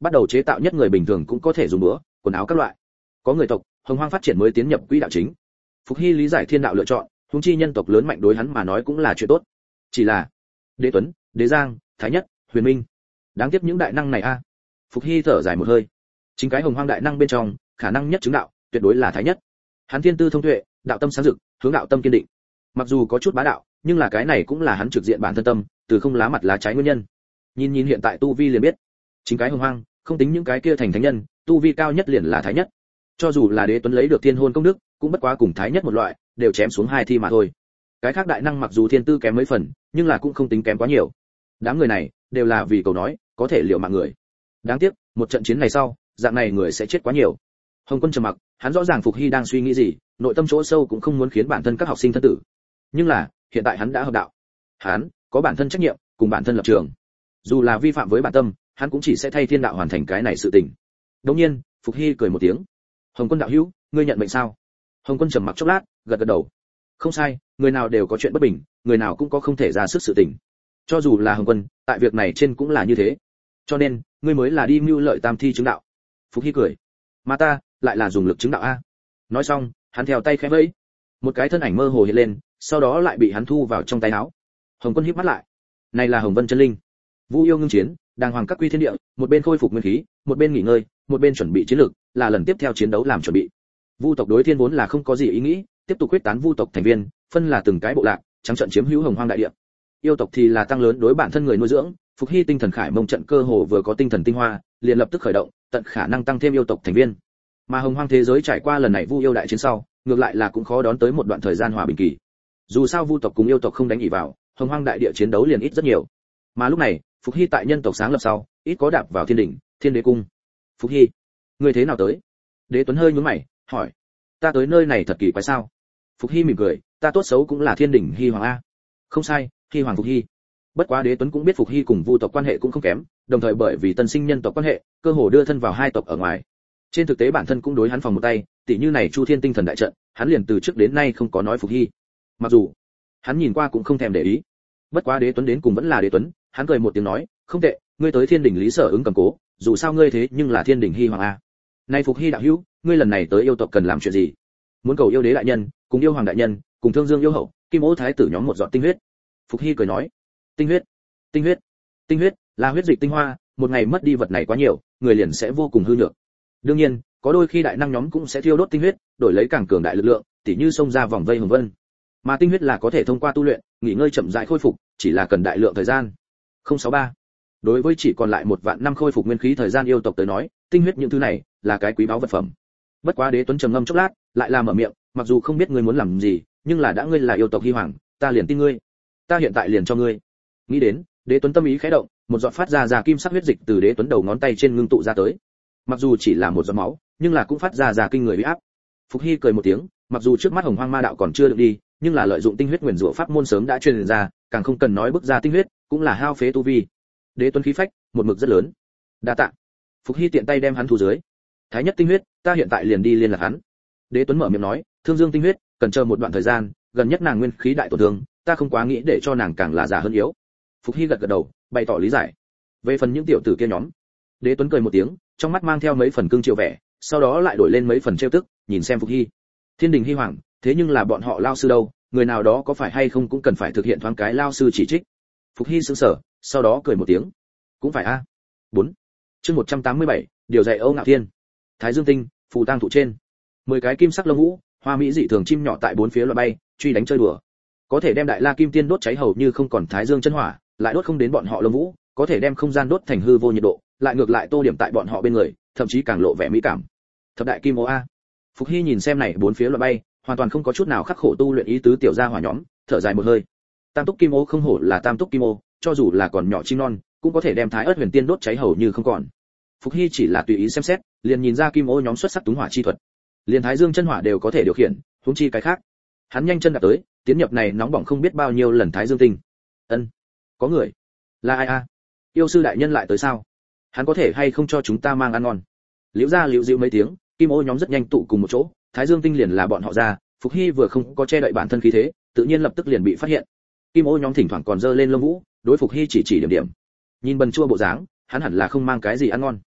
bắt đầu chế tạo nhất người bình thường cũng có thể dùng bữa, quần áo các loại. Có người tộc, Hồng Hoang phát triển mới tiến nhập quỹ đạo chính. Phục Hy lý giải thiên đạo lựa chọn, huống chi nhân tộc lớn mạnh đối hắn mà nói cũng là chuyện tốt. Chỉ là Đế Tuấn, Đế Giang, Thái Nhất, Huyền Minh, đáng tiếc những đại năng này a. Phục Hy thở dài một hơi. Chính cái Hồng Hoang đại năng bên trong, khả năng nhất chứng đạo, tuyệt đối là Thái Nhất. Hắn thiên tư thông tuệ, đạo tâm sáng rực, hướng đạo tâm kiên định. Mặc dù có chút bá đạo, nhưng là cái này cũng là hắn trực diện bản thân tâm, từ không lá mặt lá trái nguyên nhân. Nhìn nhìn hiện tại tu vi liền biết, chính cái Hồng Hoang, không tính những cái kia thành thánh nhân, tu vi cao nhất liền là Thái Nhất. Cho dù là Đế Tuấn lấy được thiên hôn công đức, cũng bất quá cùng Thái Nhất một loại, đều chém xuống hai thi mà thôi. Cái khác đại năng mặc dù thiên tư kém mấy phần, nhưng là cũng không tính kém quá nhiều. Đám người này đều là vì cầu nói, có thể liệu mạng người. Đáng tiếc, một trận chiến này sau, dạng này người sẽ chết quá nhiều. Hồng Quân trầm mặc, hắn rõ ràng Phục Hy đang suy nghĩ gì, nội tâm chỗ sâu cũng không muốn khiến bản thân các học sinh thân tử. Nhưng là, hiện tại hắn đã hợp đạo. Hắn có bản thân trách nhiệm, cùng bản thân lập trường. Dù là vi phạm với bản tâm, hắn cũng chỉ sẽ thay thiên đạo hoàn thành cái này sự tình. Đương nhiên, Phục Hy cười một tiếng. Hồng Quân đạo hữu, ngươi nhận mệnh sao? Hồng Quân trầm mặc chốc lát, gật gật đầu. Không sai, người nào đều có chuyện bất bình, người nào cũng có không thể ra sức sự tình. Cho dù là Hồng Quân, tại việc này trên cũng là như thế. Cho nên, ngươi mới là đi mưu lợi tam thi chứng đạo. Phục Hy cười. Mà ta, lại là dùng lực chứng đạo a. Nói xong, hắn theo tay khẽ vẫy, một cái thân ảnh mơ hồ hiện lên, sau đó lại bị hắn thu vào trong tay áo. Hồng Quân híp mắt lại. Này là Hồng Vân chân linh. Vu yêu ngưng chiến, đàng hoàng các quy thiên địa, một bên khôi phục nguyên khí, một bên nghỉ ngơi, một bên chuẩn bị chiến lược, là lần tiếp theo chiến đấu làm chuẩn bị. Vu tộc đối thiên vốn là không có gì ý nghĩ, tiếp tục quyết tán vu tộc thành viên, phân là từng cái bộ lạc, trắng trận chiếm hữu Hồng Hoang đại địa. Yêu tộc thì là tăng lớn đối bản thân người nuôi dưỡng, Phục Hy tinh thần khải mông trận cơ hồ vừa có tinh thần tinh hoa, liền lập tức khởi động, tận khả năng tăng thêm yêu tộc thành viên. Mà Hồng Hoang thế giới trải qua lần này vu yêu đại chiến sau, ngược lại là cũng khó đón tới một đoạn thời gian hòa bình kỳ. Dù sao vu tộc cùng yêu tộc không đánh ỉ vào, Hồng Hoang đại địa chiến đấu liền ít rất nhiều. Mà lúc này, Phục Hy tại nhân tộc sáng lập sau, ít có đạp vào thiên đỉnh, Thiên Đế cung. Phục Hy, người thế nào tới? Đế Tuấn hơi nhướng mày, hỏi. Ta tới nơi này thật kỳ quái sao? Phục Hy mỉm cười, ta tốt xấu cũng là thiên đỉnh Hy hoàng a. Không sai, Hy hoàng Phục Hy. Bất quá Đế Tuấn cũng biết Phục Hy cùng vu tộc quan hệ cũng không kém, đồng thời bởi vì tân sinh nhân tộc quan hệ, cơ hồ đưa thân vào hai tộc ở ngoài. Trên thực tế bản thân cũng đối hắn phòng một tay, tỷ như này Chu Thiên tinh thần đại trận, hắn liền từ trước đến nay không có nói Phục Hy. Mặc dù hắn nhìn qua cũng không thèm để ý. Bất quá Đế Tuấn đến cùng vẫn là Đế Tuấn, hắn cười một tiếng nói, không tệ, ngươi tới thiên đỉnh lý sở ứng cầm cố, dù sao ngươi thế nhưng là thiên đỉnh Hy hoàng a. Này Phục Hy đạo hữu, ngươi lần này tới yêu tộc cần làm chuyện gì? Muốn cầu yêu đế đại nhân, cùng yêu hoàng đại nhân, cùng thương dương yêu hậu, kim ô thái tử nhóm một giọt tinh huyết. Phục Hy cười nói, tinh huyết, tinh huyết, tinh huyết là huyết dịch tinh hoa, một ngày mất đi vật này quá nhiều, người liền sẽ vô cùng hư nhược. Đương nhiên, có đôi khi đại năng nhóm cũng sẽ thiêu đốt tinh huyết, đổi lấy càng cường đại lực lượng, tỉ như xông ra vòng vây Hồng Vân. Mà tinh huyết là có thể thông qua tu luyện, nghỉ ngơi chậm rãi khôi phục, chỉ là cần đại lượng thời gian. không sáu ba. Đối với chỉ còn lại một vạn năm khôi phục nguyên khí thời gian yêu tộc tới nói, tinh huyết những thứ này là cái quý báu vật phẩm. Bất quá Đế Tuấn trầm ngâm chốc lát, lại là mở miệng, mặc dù không biết ngươi muốn làm gì, nhưng là đã ngươi là yêu tộc Hy hoàng, ta liền tin ngươi. Ta hiện tại liền cho ngươi. Nghĩ đến, Đế Tuấn tâm ý khẽ động, một giọt phát ra ra kim sắc huyết dịch từ Đế Tuấn đầu ngón tay trên ngưng tụ ra tới. Mặc dù chỉ là một giọt máu, nhưng là cũng phát ra ra kinh người uy áp. Phục Hy cười một tiếng, mặc dù trước mắt Hồng Hoang ma đạo còn chưa được đi, nhưng là lợi dụng tinh huyết nguyên rủa pháp môn sớm đã truyền ra, càng không cần nói bức ra tinh huyết, cũng là hao phế tu vi. Đế Tuấn khí phách, một mực rất lớn. Đa tạ. Phục Hy tiện tay đem hắn thu dưới. Thái Nhất tinh huyết, ta hiện tại liền đi liên lạc hắn. Đế Tuấn mở miệng nói, Thương Dương tinh huyết, cần chờ một đoạn thời gian, gần nhất nàng nguyên khí đại tổn thương, ta không quá nghĩ để cho nàng càng là già hơn yếu. Phục Hy gật gật đầu, bày tỏ lý giải. Về phần những tiểu tử kia nhóm, Đế Tuấn cười một tiếng, trong mắt mang theo mấy phần cương chiều vẻ, sau đó lại đổi lên mấy phần trêu tức, nhìn xem Phục Hy. Thiên đình Hy hoàng, thế nhưng là bọn họ lao sư đâu, người nào đó có phải hay không cũng cần phải thực hiện thoáng cái lao sư chỉ trích. Phục Hy sững sờ, sau đó cười một tiếng. Cũng phải a. bốn. Chương một trăm tám mươi bảy, điều dạy Âu Ngạo Thiên. Thái Dương tinh, phù tang thụ trên. Mười cái kim sắc lông vũ, hoa mỹ dị thường chim nhỏ tại bốn phía loạn bay, truy đánh chơi đùa. Có thể đem đại la kim tiên đốt cháy hầu như không còn thái dương chân hỏa, lại đốt không đến bọn họ lông vũ, có thể đem không gian đốt thành hư vô nhiệt độ, lại ngược lại tô điểm tại bọn họ bên người, thậm chí càng lộ vẻ mỹ cảm. Thập đại kim ô a. Phục Hy nhìn xem này bốn phía loạn bay, hoàn toàn không có chút nào khắc khổ tu luyện ý tứ tiểu gia hỏa nhóm, thở dài một hơi. Tam túc kim ô không hổ là tam túc kim ô, cho dù là còn nhỏ chim non, cũng có thể đem thái ớt huyền tiên đốt cháy hầu như không còn. Phục Hy chỉ là tùy ý xem xét, liền nhìn ra kim ô nhóm xuất sắc túng hỏa chi thuật, liền thái dương chân hỏa đều có thể điều khiển, huống chi cái khác. Hắn nhanh chân đạp tới, tiến nhập này nóng bỏng không biết bao nhiêu lần thái dương tinh. Ân, có người. Là ai a? Yêu sư đại nhân lại tới sao? Hắn có thể hay không cho chúng ta mang ăn ngon? Liễu gia liễu dịu mấy tiếng, kim ô nhóm rất nhanh tụ cùng một chỗ, thái dương tinh liền là bọn họ ra. Phục Hy vừa không có che đậy bản thân khí thế, tự nhiên lập tức liền bị phát hiện. Kim ô nhóm thỉnh thoảng còn giơ lên lông vũ, đối Phục Hy chỉ chỉ điểm điểm. Nhìn bần chua bộ dáng, hắn hẳn là không mang cái gì ăn ngon.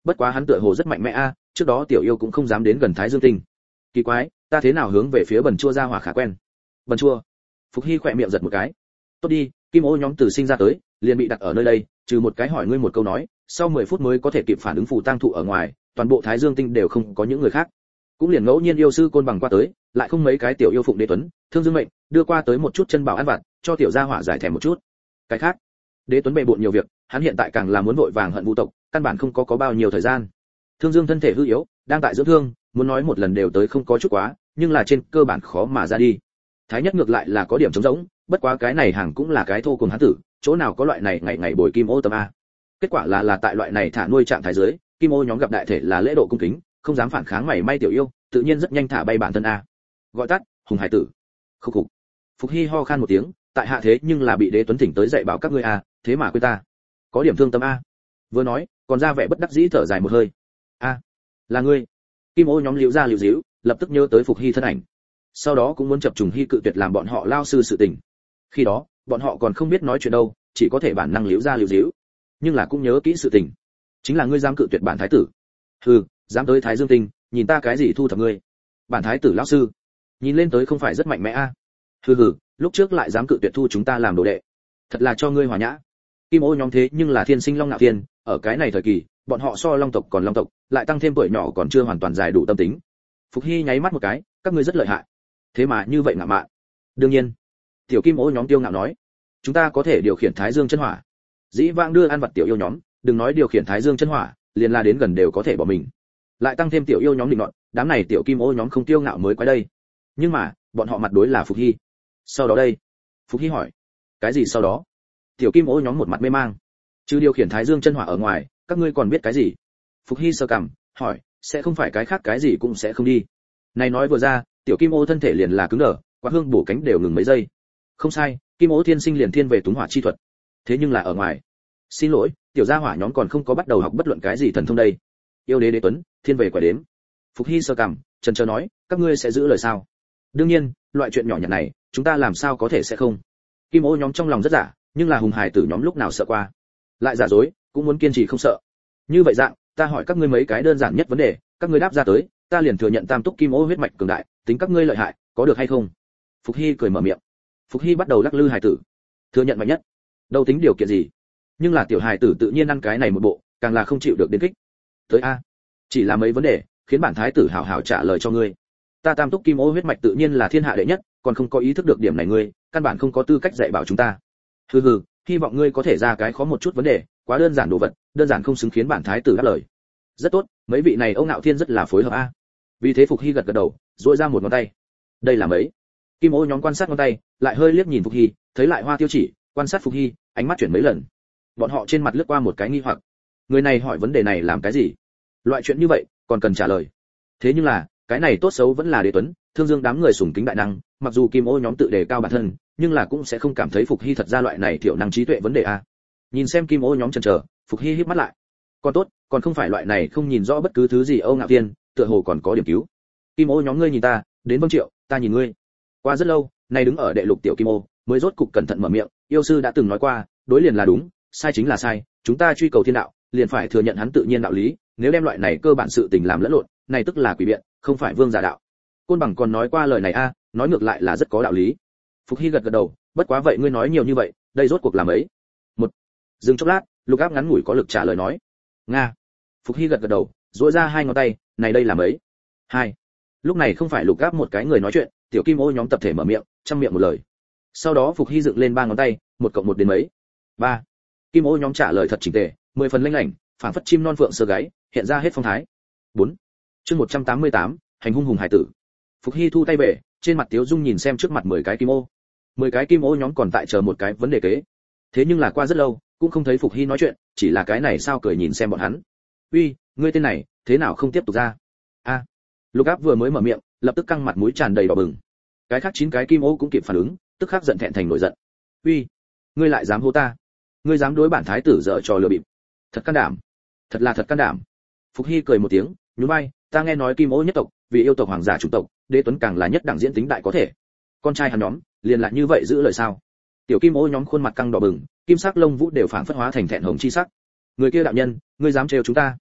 bất quá hắn tựa hồ rất mạnh mẽ a, trước đó tiểu yêu cũng không dám đến gần Thái Dương Tinh. Kỳ quái, ta thế nào hướng về phía bần chua ra hỏa khá quen. Bần chua. Phục Hy khỏe miệng giật một cái. Tốt đi, kim ô nhóm từ sinh ra tới, liền bị đặt ở nơi đây, trừ một cái hỏi ngươi một câu nói, sau mười phút mới có thể kịp phản ứng phù tang thụ ở ngoài, toàn bộ Thái Dương Tinh đều không có những người khác. Cũng liền ngẫu nhiên yêu sư côn bằng qua tới, lại không mấy cái tiểu yêu phụng đế tuấn, thương dương mệnh, đưa qua tới một chút chân bảo ăn vặt, cho tiểu gia hỏa giải thèm một chút. Cái khác, đế tuấn bệ bội nhiều việc, hắn hiện tại càng là muốn vội vàng hận vu tộc, căn bản không có có bao nhiêu thời gian. Thương Dương thân thể hư yếu, đang tại dưỡng thương, muốn nói một lần đều tới không có chút quá, nhưng là trên cơ bản khó mà ra đi. Thái nhất ngược lại là có điểm trống rỗng, bất quá cái này hàng cũng là cái thô cùng hắn tử, chỗ nào có loại này ngày ngày bồi kim ô tâm a. Kết quả là là tại loại này thả nuôi trạng thái dưới, kim ô nhóm gặp đại thể là lễ độ cung kính, không dám phản kháng mảy may tiểu yêu, tự nhiên rất nhanh thả bay bản thân a. Gọi tắt, hùng hải tử. Khục khục. Phục Hy ho khan một tiếng, tại hạ thế nhưng là bị đế tuấn thỉnh tới dạy bảo các ngươi a, thế mà quên ta. Có điểm thương tâm a. Vừa nói, còn ra vẻ bất đắc dĩ thở dài một hơi. A, là ngươi. Kim ô nhóm liễu ra liễu díu, lập tức nhớ tới Phục Hy thân ảnh. Sau đó cũng muốn chập trùng Hy cự tuyệt làm bọn họ lao sư sự tình. Khi đó, bọn họ còn không biết nói chuyện đâu, chỉ có thể bản năng liễu ra liễu díu. Nhưng là cũng nhớ kỹ sự tình. Chính là ngươi dám cự tuyệt bản thái tử. Hừ, dám tới Thái Dương Tinh, nhìn ta cái gì thu thập ngươi. Bản thái tử lão sư, nhìn lên tới không phải rất mạnh mẽ a. À. Hừ hừ, lúc trước lại dám cự tuyệt thu chúng ta làm đồ đệ. Thật là cho ngươi hòa nhã. Kim ô nhóm thế nhưng là thiên sinh long ngạo thiên, ở cái này thời kỳ, bọn họ so long tộc còn long tộc, lại tăng thêm tuổi nhỏ còn chưa hoàn toàn giải đủ tâm tính. Phục Hy nháy mắt một cái, các ngươi rất lợi hại. Thế mà như vậy ngạo mạn. Đương nhiên. Tiểu Kim ô nhóm tiêu ngạo nói, chúng ta có thể điều khiển Thái Dương chân hỏa. Dĩ vãng đưa ăn vật tiểu yêu nhóm, đừng nói điều khiển Thái Dương chân hỏa, liền la đến gần đều có thể bỏ mình. Lại tăng thêm tiểu yêu nhóm định nọt, đám này tiểu Kim ô nhóm không tiêu ngạo mới quái đây. Nhưng mà, bọn họ mặt đối là Phục Hy. Sau đó đây, Phục Hy hỏi, cái gì sau đó? Tiểu Kim ô nhóm một mặt mê mang. Chứ điều khiển Thái Dương chân hỏa ở ngoài, các ngươi còn biết cái gì? Phục Hy sơ cằm, hỏi, sẽ không phải cái khác cái gì cũng sẽ không đi. Này nói vừa ra, tiểu Kim ô thân thể liền là cứng đờ, quạt hương bổ cánh đều ngừng mấy giây. Không sai, Kim ô thiên sinh liền thiên về túng hỏa chi thuật. Thế nhưng là ở ngoài. Xin lỗi, tiểu gia hỏa nhóm còn không có bắt đầu học bất luận cái gì thần thông đây. Yêu đế đế tuấn, thiên về quả đếm. Phục Hy sơ cằm, chần chờ nói, các ngươi sẽ giữ lời sao? Đương nhiên, loại chuyện nhỏ nhặt này, chúng ta làm sao có thể sẽ không. Kim ô nhóm trong lòng rất giả, nhưng là hùng hài tử nhóm lúc nào sợ qua. Lại giả dối, cũng muốn kiên trì không sợ. Như vậy dạng, ta hỏi các ngươi mấy cái đơn giản nhất vấn đề, các ngươi đáp ra tới, ta liền thừa nhận tam túc kim ô huyết mạch cường đại, tính các ngươi lợi hại, có được hay không? Phục Hy cười mở miệng. Phục Hy bắt đầu lắc lư hài tử. Thừa nhận mạnh nhất. Đâu tính điều kiện gì? Nhưng là tiểu hài tử tự nhiên ăn cái này một bộ, càng là không chịu được đến kích. Tới a, chỉ là mấy vấn đề, khiến bản thái tử hảo hảo trả lời cho ngươi. Ta tam túc kim ô huyết mạch tự nhiên là thiên hạ đệ nhất, còn không có ý thức được điểm này ngươi, căn bản không có tư cách dạy bảo chúng ta. Hừ hừ, hy vọng ngươi có thể ra cái khó một chút vấn đề, quá đơn giản đồ vật, đơn giản không xứng khiến bản thái tử đáp lời. Rất tốt, mấy vị này ông ngạo thiên rất là phối hợp a. Vì thế Phục Hy gật gật đầu, duỗi ra một ngón tay. Đây là mấy? Kim ô nhóm quan sát ngón tay, lại hơi liếc nhìn Phục Hy, thấy lại hoa tiêu chỉ, quan sát Phục Hy, ánh mắt chuyển mấy lần. Bọn họ trên mặt lướt qua một cái nghi hoặc. Người này hỏi vấn đề này làm cái gì? Loại chuyện như vậy, còn cần trả lời. Thế nhưng là, cái này tốt xấu vẫn là đế tuấn, thương dương đám người sùng kính đại năng, mặc dù Kim ô nhóm tự đề cao bản thân, nhưng là cũng sẽ không cảm thấy Phục Hy thật ra loại này thiểu năng trí tuệ vấn đề a. Nhìn xem Kim ô nhóm chần chờ, Phục Hy híp mắt lại. Còn tốt, còn không phải loại này không nhìn rõ bất cứ thứ gì Âu Ngạo Thiên, tựa hồ còn có điểm cứu. Kim ô nhóm ngươi nhìn ta, đến Vâng Triệu, ta nhìn ngươi. Qua rất lâu, nay đứng ở đệ lục tiểu Kim ô, mới rốt cục cẩn thận mở miệng, yêu sư đã từng nói qua, đối liền là đúng, sai chính là sai, chúng ta truy cầu thiên đạo, liền phải thừa nhận hắn tự nhiên đạo lý, nếu đem loại này cơ bản sự tình làm lẫn lộn, này tức là quỷ biện, không phải vương giả đạo. Côn Bằng còn nói qua lời này a, nói ngược lại là rất có đạo lý. Phục Hy gật gật đầu, bất quá vậy ngươi nói nhiều như vậy, đây rốt cuộc là mấy? Một. Dừng chốc lát, Lục Áp ngắn ngủi có lực trả lời nói. Nga. Phục Hy gật gật đầu, duỗi ra hai ngón tay, này đây là mấy? Hai. Lúc này không phải Lục Áp một cái người nói chuyện, tiểu Kim ô nhóm tập thể mở miệng, trăm miệng một lời. Sau đó Phục Hy dựng lên ba ngón tay, một cộng một đến mấy? Ba. Kim ô nhóm trả lời thật chỉnh tề, mười phần lanh lảnh, phảng phất chim non phượng sơ gáy, hiện ra hết phong thái. Bốn. Chương một trăm tám mươi tám, hành hung hùng hải tử. Phục Hy thu tay về, trên mặt Tiếu Dung nhìn xem trước mặt mười cái kim ô. mười cái kim ô nhóm còn tại chờ một cái vấn đề kế. Thế nhưng là qua rất lâu, cũng không thấy Phục Hy nói chuyện, chỉ là cái này sao cười nhìn xem bọn hắn. "Uy, ngươi tên này, thế nào không tiếp tục ra?" A. Lục Áp vừa mới mở miệng, lập tức căng mặt mũi tràn đầy đỏ bừng. Cái khác chín cái kim ô cũng kịp phản ứng, tức khắc giận thẹn thành nổi giận. "Uy, ngươi lại dám hô ta? Ngươi dám đối bản thái tử dở trò lừa bịp? Thật can đảm, thật là thật can đảm." Phục Hy cười một tiếng, nhún vai, "Ta nghe nói kim ô nhất tộc, vì yêu tộc hoàng giả chủng tộc, đế tuấn càng là nhất đẳng diễn tính đại có thể. Con trai hắn nhóm, liền lại như vậy giữ lời sao?" Tiểu kim ô nhóm khuôn mặt căng đỏ bừng, kim sắc lông vũ đều phảng phất hóa thành thẹn hồng chi sắc. "Người kia đạo nhân, ngươi dám trêu chúng ta?"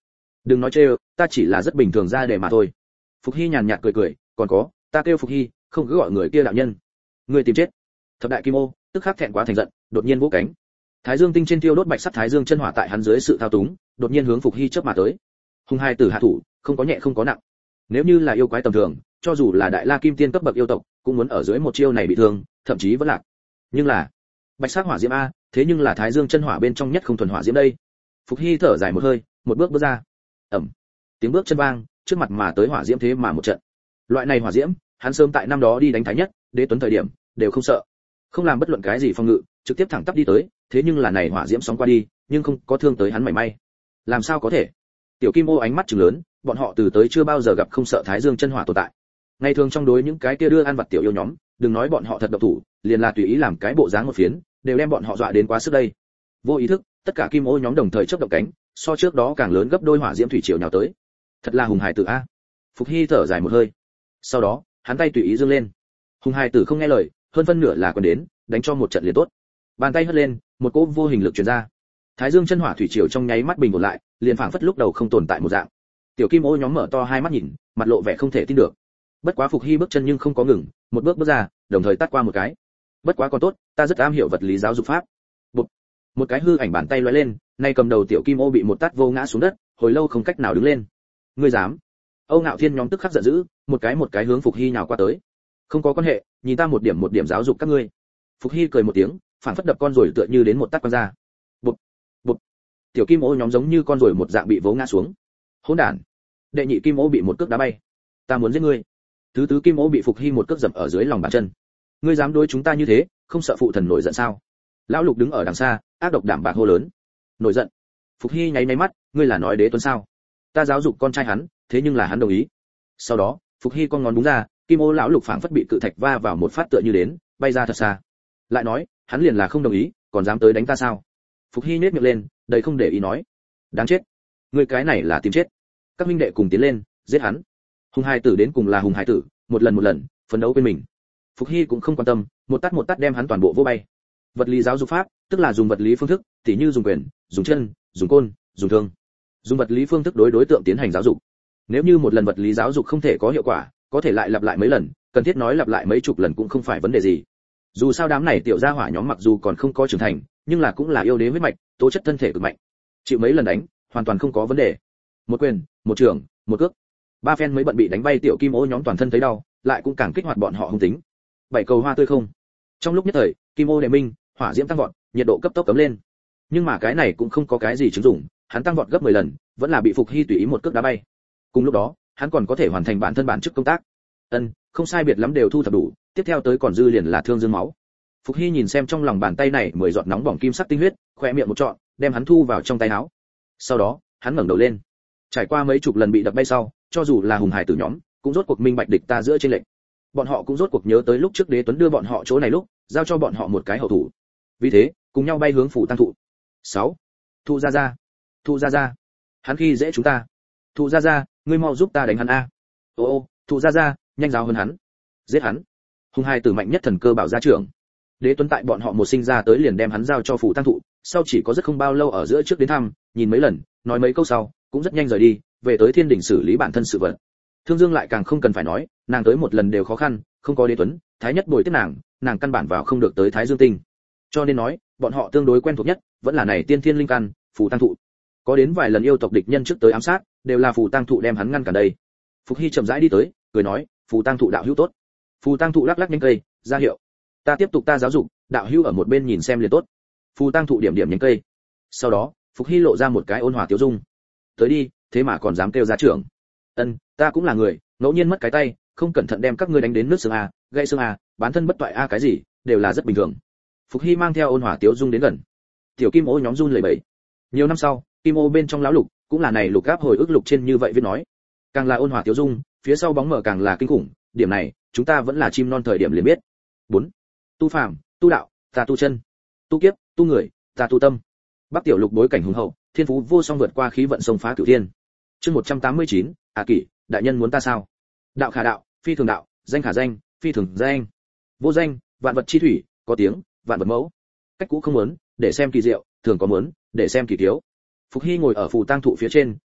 Đừng nói trêu, ta chỉ là rất bình thường ra để mà thôi. Phục Hy nhàn nhạt cười cười, còn có, ta kêu Phục Hy, không cứ gọi người kia đạo nhân. Người tìm chết. Thập đại kim ô tức khắc thẹn quá thành giận, đột nhiên vỗ cánh. Thái Dương tinh trên tiêu đốt bạch sắc thái dương chân hỏa tại hắn dưới sự thao túng, đột nhiên hướng Phục Hy chớp mà tới. Hung hai tử hạ thủ, không có nhẹ không có nặng. Nếu như là yêu quái tầm thường, cho dù là đại la kim tiên cấp bậc yêu tộc, cũng muốn ở dưới một chiêu này bị thương, thậm chí vẫn lạc. Nhưng là, bạch sắc hỏa diễm a, thế nhưng là thái dương chân hỏa bên trong nhất không thuần hỏa diễm đây. Phục Hy thở dài một hơi, một bước bước ra. Ầm. Tiếng bước chân vang, trước mặt mà tới hỏa diễm thế mà một trận. Loại này hỏa diễm, hắn sớm tại năm đó đi đánh thái nhất, đế tuấn thời điểm, đều không sợ. Không làm bất luận cái gì phòng ngự, trực tiếp thẳng tắp đi tới, thế nhưng là này hỏa diễm sóng qua đi, nhưng không có thương tới hắn mảy may. Làm sao có thể? Tiểu Kim Ô ánh mắt trừng lớn, bọn họ từ tới chưa bao giờ gặp không sợ thái dương chân hỏa tồn tại. Ngày thường trong đối những cái kia đưa ăn vặt tiểu yêu nhóm, đừng nói bọn họ thật độc thủ, liền là tùy ý làm cái bộ dáng một phiến, đều đem bọn họ dọa đến quá sức đây. Vô ý thức, tất cả Kim Ô nhóm đồng thời chớp động cánh, so trước đó càng lớn gấp đôi hỏa diễm thủy triều nhào tới. Thật là hùng hải tử a. Phục Hy thở dài một hơi. Sau đó, hắn tay tùy ý giương lên. Hùng hải tử không nghe lời, hơn phân nửa là còn đến, đánh cho một trận liền tốt. Bàn tay hất lên, một cỗ vô hình lực truyền ra. Thái dương chân hỏa thủy triều trong nháy mắt bình ổn lại, liền phảng phất lúc đầu không tồn tại một dạng. Tiểu Kim Ô nhóm mở to hai mắt nhìn, mặt lộ vẻ không thể tin được. Bất quá Phục Hy bước chân nhưng không có ngừng, một bước bước ra, đồng thời tát qua một cái. Bất quá còn tốt, ta rất am hiểu vật lý giáo dục pháp. Bụp. Một cái hư ảnh bàn tay lóe lên, nay cầm đầu Tiểu Kim Ô bị một tát vô ngã xuống đất, hồi lâu không cách nào đứng lên. Ngươi dám? Âu Ngạo Thiên nhóm tức khắc giận dữ, một cái một cái hướng Phục Hy nhào qua tới. Không có quan hệ, nhìn ta một điểm một điểm giáo dục các ngươi. Phục Hy cười một tiếng, phản phất đập con rồi tựa như đến một tát quan ra. Bụp, bụp. Tiểu Kim Ô nhóm giống như con rồi một dạng bị vỗ ngã xuống. Hỗn đản. Đệ nhị Kim Ô bị một cước đá bay. Ta muốn giết ngươi. Thứ tứ Kim Ô bị Phục Hy một cước dẫm ở dưới lòng bàn chân. Ngươi dám đối chúng ta như thế, không sợ phụ thần nổi giận sao? Lão Lục đứng ở đằng xa, ác độc đảm bạc hô lớn. Nổi giận? Phục Hy nháy nháy mắt, ngươi là nói đế tuấn sao? Ta giáo dục con trai hắn, thế nhưng là hắn đồng ý. Sau đó, Phục Hy con ngón búng ra, Kim Ô lão Lục phảng phất bị cự thạch va vào một phát tựa như đến, bay ra thật xa. Lại nói, hắn liền là không đồng ý, còn dám tới đánh ta sao? Phục Hy nhếch miệng lên, đầy không để ý nói. Đáng chết. Ngươi cái này là tìm chết. Các huynh đệ cùng tiến lên, giết hắn. Hùng hai tử đến cùng là hùng hai tử, một lần một lần, phấn đấu bên mình. Phục Hy cũng không quan tâm, một tát một tát đem hắn toàn bộ vô bay. Vật lý giáo dục pháp, tức là dùng vật lý phương thức, tỉ như dùng quyền, dùng chân, dùng côn, dùng thương. Dùng vật lý phương thức đối đối tượng tiến hành giáo dục. Nếu như một lần vật lý giáo dục không thể có hiệu quả, có thể lại lặp lại mấy lần, cần thiết nói lặp lại mấy chục lần cũng không phải vấn đề gì. Dù sao đám này tiểu gia hỏa nhóm mặc dù còn không có trưởng thành, nhưng là cũng là yêu đế huyết mạch, tố chất thân thể cực mạnh. Chịu mấy lần đánh, hoàn toàn không có vấn đề. Một quyền, một trường, một cước. Ba phen mới bận bị đánh bay Tiểu Kim Ô nhóm toàn thân thấy đau, lại cũng càng kích hoạt bọn họ hung tính. Bảy cầu hoa tươi không. Trong lúc nhất thời, Kim Ô đệ minh, hỏa diễm tăng vọt, nhiệt độ cấp tốc cấm lên. Nhưng mà cái này cũng không có cái gì chứng dụng, hắn tăng vọt gấp mười lần, vẫn là bị Phục Hy tùy ý một cước đá bay. Cùng lúc đó, hắn còn có thể hoàn thành bản thân bản chức công tác. Ân, không sai biệt lắm đều thu thập đủ, tiếp theo tới còn dư liền là thương dương máu. Phục Hy nhìn xem trong lòng bàn tay này mười giọt nóng bỏng kim sắc tinh huyết, khóe miệng một trọn, đem hắn thu vào trong tay áo. Sau đó, hắn ngẩng đầu lên. Trải qua mấy chục lần bị đập bay sau, cho dù là hùng hải tử nhóm, cũng rốt cuộc minh bạch địch ta giữa trên lệnh. Bọn họ cũng rốt cuộc nhớ tới lúc trước Đế Tuấn đưa bọn họ chỗ này lúc, giao cho bọn họ một cái hậu thủ. Vì thế, cùng nhau bay hướng phủ tăng thụ. sáu. Thụ gia gia, Thụ gia gia, hắn khi dễ chúng ta. Thụ gia gia, ngươi mau giúp ta đánh hắn a. Ô ô, Thụ gia gia, nhanh giáo hơn hắn. Giết hắn. Hùng hải tử mạnh nhất thần cơ bảo gia trưởng. Đế Tuấn tại bọn họ một sinh ra tới liền đem hắn giao cho phủ tăng thụ, sau chỉ có rất không bao lâu ở giữa trước đến thăm, nhìn mấy lần, nói mấy câu sau, cũng rất nhanh rời đi, về tới thiên đỉnh xử lý bản thân sự vật. Thương Dương lại càng không cần phải nói, nàng tới một lần đều khó khăn, không có Đế Tuấn, Thái Nhất bồi tiếp nàng, nàng căn bản vào không được tới Thái Dương Tinh. Cho nên nói, bọn họ tương đối quen thuộc nhất, vẫn là này tiên thiên linh căn, phù tăng thụ. Có đến vài lần yêu tộc địch nhân trước tới ám sát, đều là phù tăng thụ đem hắn ngăn cản đây. Phục Hy chậm rãi đi tới, cười nói, phù tăng thụ đạo hữu tốt. Phù tăng thụ lắc lắc nhánh cây, ra hiệu. Ta tiếp tục ta giáo dục, đạo hữu ở một bên nhìn xem liền tốt. Phù tăng thụ điểm điểm nhánh cây. Sau đó, Phục Hy lộ ra một cái ôn hòa tiêu dung. Tới đi, thế mà còn dám kêu ra trưởng. Ân, ta cũng là người, ngẫu nhiên mất cái tay, không cẩn thận đem các ngươi đánh đến nước xương a, gãy xương a, bán thân bất toại a cái gì, đều là rất bình thường. Phục Hy mang theo ôn hòa tiêu dung đến gần. Tiểu Kim Ô nhóm run lẩy bẩy. Nhiều năm sau, Kim Ô bên trong lão lục, cũng là này lục áp hồi ức lục trên như vậy viết nói. Càng là ôn hòa tiêu dung, phía sau bóng mở càng là kinh khủng, điểm này, chúng ta vẫn là chim non thời điểm liền biết. bốn. Tu phàm, tu đạo, ta tu chân. Tu kiếp, tu người, ta tu tâm. Bắc tiểu lục bối cảnh hùng hậu, thiên phú vô song vượt qua khí vận sông phá cửu thiên. Chương một trăm tám mươi chín, à kỷ, đại nhân muốn ta sao? Đạo khả đạo, phi thường đạo, danh khả danh, phi thường danh. Vô danh, vạn vật chi thủy, có tiếng, vạn vật mẫu. Cách cũ không muốn, để xem kỳ diệu, thường có muốn, để xem kỳ thiếu. Phục Hy ngồi ở phù tang thụ phía trên,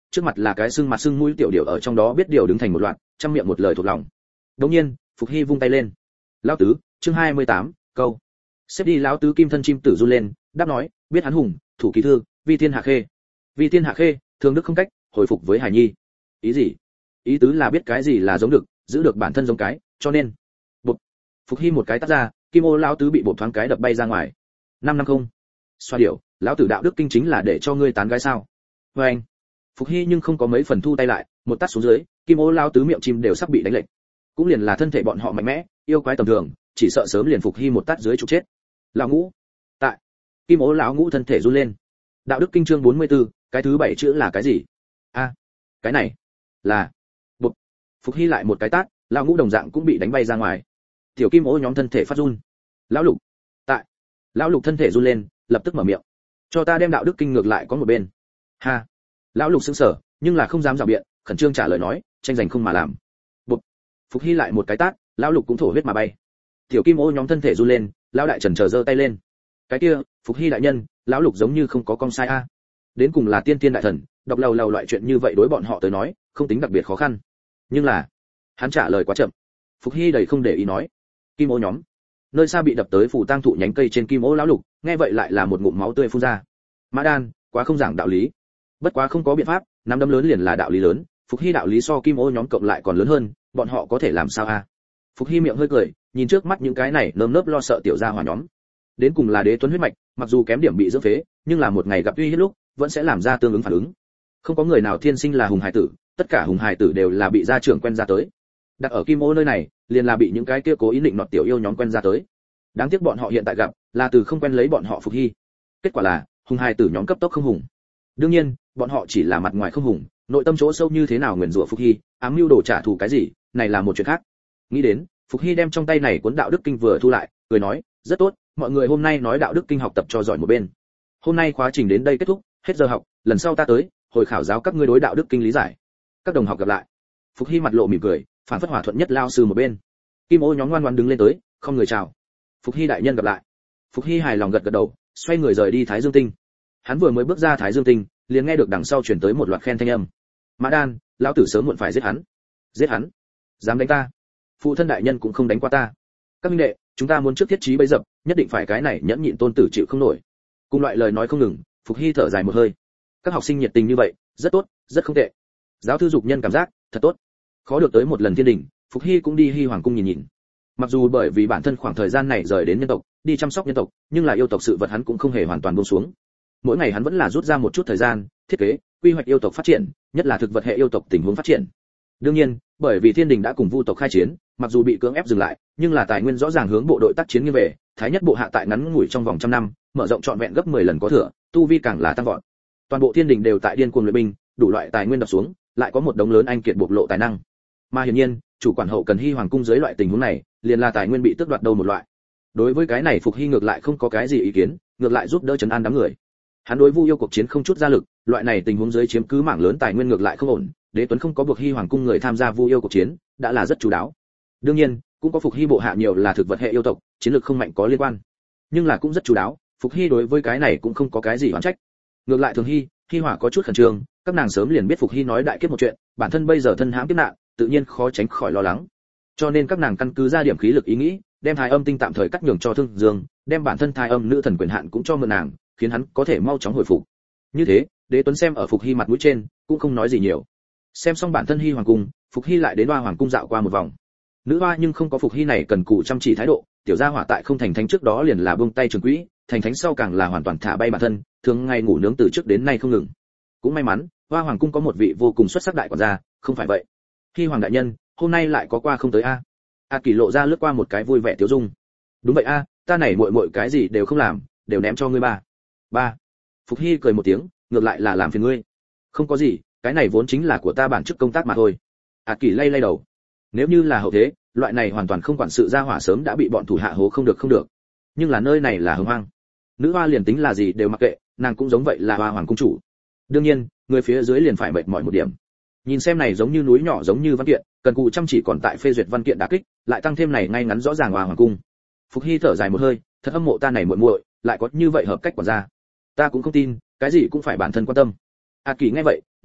trước mặt là cái xương mặt xương mũi tiểu điểu ở trong đó biết điều đứng thành một loạt, trăm miệng một lời thuộc lòng. Đột nhiên, Phục Hy vung tay lên. Lão tứ, chương hai mươi tám, câu. Xếp đi lão tứ kim thân chim tử run lên, đáp nói, biết hắn hùng, thủ ký thư, vi thiên hạ khê. Vi thiên hạ khê, thường đức không cách, hồi phục với Hải Nhi. Ý gì? Ý tứ là biết cái gì là giống được, giữ được bản thân giống cái, cho nên. Bụp. Phục Hy một cái tát ra, kim ô lão tứ bị bột thoáng cái đập bay ra ngoài. Năm năm không. Xoa điểu, lão tử đạo đức kinh chính là để cho ngươi tán gái sao? Với anh. Phục Hy nhưng không có mấy phần thu tay lại, một tát xuống dưới, kim ô lão tứ miệng chim đều sắp bị đánh lệch. Cũng liền là thân thể bọn họ mạnh mẽ, yêu quái tầm thường, chỉ sợ sớm liền Phục Hy một tát dưới trục chết. Lão ngũ. Tại. Kim ô lão ngũ thân thể run lên. Đạo đức kinh chương bốn mươi tư, cái thứ bảy chữ là cái gì? A, à, cái này là. Bụp. Phục Hy lại một cái tát, lão ngũ đồng dạng cũng bị đánh bay ra ngoài. Tiểu kim ô nhóm thân thể phát run. Lão lục. Tại. Lão lục thân thể run lên, lập tức mở miệng. Cho ta đem đạo đức kinh ngược lại có một bên. Ha. Lão lục sững sờ, nhưng là không dám rào biện, khẩn trương trả lời nói, tranh giành không mà làm. Bụp. Phục Hy lại một cái tát, lão lục cũng thổ huyết mà bay. Tiểu kim ô nhóm thân thể run lên, lão đại trần chờ giơ tay lên. Cái kia, Phục Hy đại nhân, lão lục giống như không có con sai a. Đến cùng là tiên tiên đại thần, đọc lầu lầu loại chuyện như vậy đối bọn họ tới nói, không tính đặc biệt khó khăn. Nhưng là, hắn trả lời quá chậm. Phục Hy đầy không để ý nói. Kim ô nhóm. Nơi xa bị đập tới phủ tang thụ nhánh cây trên kim ô lão lục, nghe vậy lại là một ngụm máu tươi phun ra. Mã Đan, quá không giảng đạo lý. Bất quá không có biện pháp, nắm đấm lớn liền là đạo lý lớn, Phục Hy đạo lý so kim ô nhóm cộng lại còn lớn hơn, bọn họ có thể làm sao a? Phục Hy miệng hơi cười, nhìn trước mắt những cái này nơm nớp lo sợ tiểu gia hỏa nhóm. Đến cùng là đế tuấn huyết mạch, mặc dù kém điểm bị dưỡng phế, nhưng là một ngày gặp uy hiếp lúc, vẫn sẽ làm ra tương ứng phản ứng. Không có người nào thiên sinh là hùng hài tử, tất cả hùng hài tử đều là bị gia trưởng quen ra tới. Đặt ở kim ô nơi này, liền là bị những cái kia cố ý định nọt tiểu yêu nhóm quen ra tới. Đáng tiếc bọn họ hiện tại gặp, là từ không quen lấy bọn họ Phục Hy. Kết quả là, hùng hài tử nhóm cấp tốc không hùng. Đương nhiên, bọn họ chỉ là mặt ngoài không hùng, nội tâm chỗ sâu như thế nào nguyền rủa Phục Hy, ám mưu đồ trả thù cái gì, này là một chuyện khác. Nghĩ đến, Phục Hy đem trong tay này cuốn đạo đức kinh vừa thu lại, cười nói, rất tốt, mọi người hôm nay nói đạo đức kinh học tập cho giỏi một bên. Hôm nay khóa trình đến đây kết thúc, hết giờ học, lần sau ta tới, hồi khảo giáo các ngươi đối đạo đức kinh lý giải. Các đồng học gặp lại. Phục Hy mặt lộ mỉm cười, phản phất hòa thuận nhất lao sư một bên. Kim ô nhóm ngoan ngoãn đứng lên tới, không người chào. Phục Hy đại nhân gặp lại. Phục Hy hài lòng gật gật đầu, xoay người rời đi Thái Dương Tinh. Hắn vừa mới bước ra Thái Dương Tinh, liền nghe được đằng sau truyền tới một loạt khen thanh âm. Mã Đan, lão tử sớm muộn phải giết hắn. Giết hắn? Dám đánh ta? Phụ thân đại nhân cũng không đánh qua ta. Các minh đệ, chúng ta muốn trước thiết trí bấy dập, nhất định phải cái này nhẫn nhịn tôn tử chịu không nổi. Cùng loại lời nói không ngừng, Phục Hy thở dài một hơi. Các học sinh nhiệt tình như vậy, rất tốt, rất không tệ. Giáo thư dục nhân cảm giác, thật tốt. Khó được tới một lần thiên đình, Phục Hy cũng đi Hy Hoàng cung nhìn nhìn. Mặc dù bởi vì bản thân khoảng thời gian này rời đến nhân tộc, đi chăm sóc nhân tộc, nhưng là yêu tộc sự vật hắn cũng không hề hoàn toàn buông xuống. Mỗi ngày hắn vẫn là rút ra một chút thời gian, thiết kế, quy hoạch yêu tộc phát triển, nhất là thực vật hệ yêu tộc tình huống phát triển. Đương nhiên, bởi vì thiên đình đã cùng vu tộc khai chiến, mặc dù bị cưỡng ép dừng lại, nhưng là tài nguyên rõ ràng hướng bộ đội tác chiến như về, thái nhất bộ hạ tại ngắn ngủi trong vòng trăm năm, mở rộng trọn vẹn gấp mười lần có thừa, tu vi càng là tăng vọt. Toàn bộ thiên đình đều tại điên cuồng luyện binh, đủ loại tài nguyên đập xuống, lại có một đống lớn anh kiệt bộc lộ tài năng. Mà hiển nhiên, chủ quản hậu cần Hy Hoàng cung dưới loại tình huống này, liền là tài nguyên bị tước đoạt đâu một loại. Đối với cái này Phục Hy ngược lại không có cái gì ý kiến, ngược lại giúp đỡ trấn an đám người. Hắn đối Vu yêu cuộc chiến không chút ra lực, loại này tình huống dưới chiếm cứ mảng lớn tài nguyên ngược lại không ổn, Đế Tuấn không có buộc Hy Hoàng cung người tham gia Vu yêu cuộc chiến, đã là rất chú đáo. Đương nhiên, cũng có Phục Hy bộ hạ nhiều là thực vật hệ yêu tộc, chiến lược không mạnh có liên quan. Nhưng là cũng rất chú đáo, Phục Hy đối với cái này cũng không có cái gì oán trách. Ngược lại Thường Hy, Hy Hỏa có chút khẩn trương, các nàng sớm liền biết Phục Hy nói đại kiếp một chuyện, bản thân bây giờ thân hãm kiếp nạn, tự nhiên khó tránh khỏi lo lắng. Cho nên các nàng căn cứ ra điểm khí lực ý nghĩ, đem Thái Âm tinh tạm thời cắt nhường cho Thương Dương, đem bản thân Thái Âm nữ thần quyền hạn cũng cho mượn nàng, khiến hắn có thể mau chóng hồi phục. Như thế, Đế Tuấn xem ở Phục Hy mặt mũi trên, cũng không nói gì nhiều. Xem xong bản thân Hy Hoàng cung, Phục Hy lại đến Hoa Hoàng cung dạo qua một vòng. Nữ hoa nhưng không có Phục Hy này cần cù chăm chỉ thái độ, tiểu gia hỏa tại không thành thánh trước đó liền là buông tay trường quỹ, thành thánh sau càng là hoàn toàn thả bay bản thân, thường ngày ngủ nướng từ trước đến nay không ngừng. Cũng may mắn, Hoa Hoàng cung có một vị vô cùng xuất sắc đại quản gia, không phải vậy. Hy Hoàng đại nhân, hôm nay lại có qua không tới a? A Kỳ lộ ra lướt qua một cái vui vẻ tiêu dung. Đúng vậy a, ta này muội muội cái gì đều không làm, đều ném cho ngươi ba. Ba. Phục Hy cười một tiếng, ngược lại là làm phiền ngươi. Không có gì, cái này vốn chính là của ta bản chức công tác mà thôi. A Kỳ lay lay đầu. Nếu như là hậu thế, loại này hoàn toàn không quản sự gia hỏa sớm đã bị bọn thủ hạ hố không được không được. Nhưng là nơi này là hồng hoang. Nữ hoa liền tính là gì đều mặc kệ, nàng cũng giống vậy là Hoa Hoàng cung chủ. Đương nhiên, người phía dưới liền phải mệt mỏi một điểm. Nhìn xem này giống như núi nhỏ giống như văn kiện, cần cù chăm chỉ còn tại phê duyệt văn kiện đả kích, lại tăng thêm này ngay ngắn rõ ràng Hoa Hoàng cung. Phục Hy thở dài một hơi, thật hâm mộ ta này muội muội, lại có như vậy hợp cách quản gia. Ta cũng không tin, cái gì cũng phải bản thân quan tâm. A Kỳ nghe vậy, ngừng mút,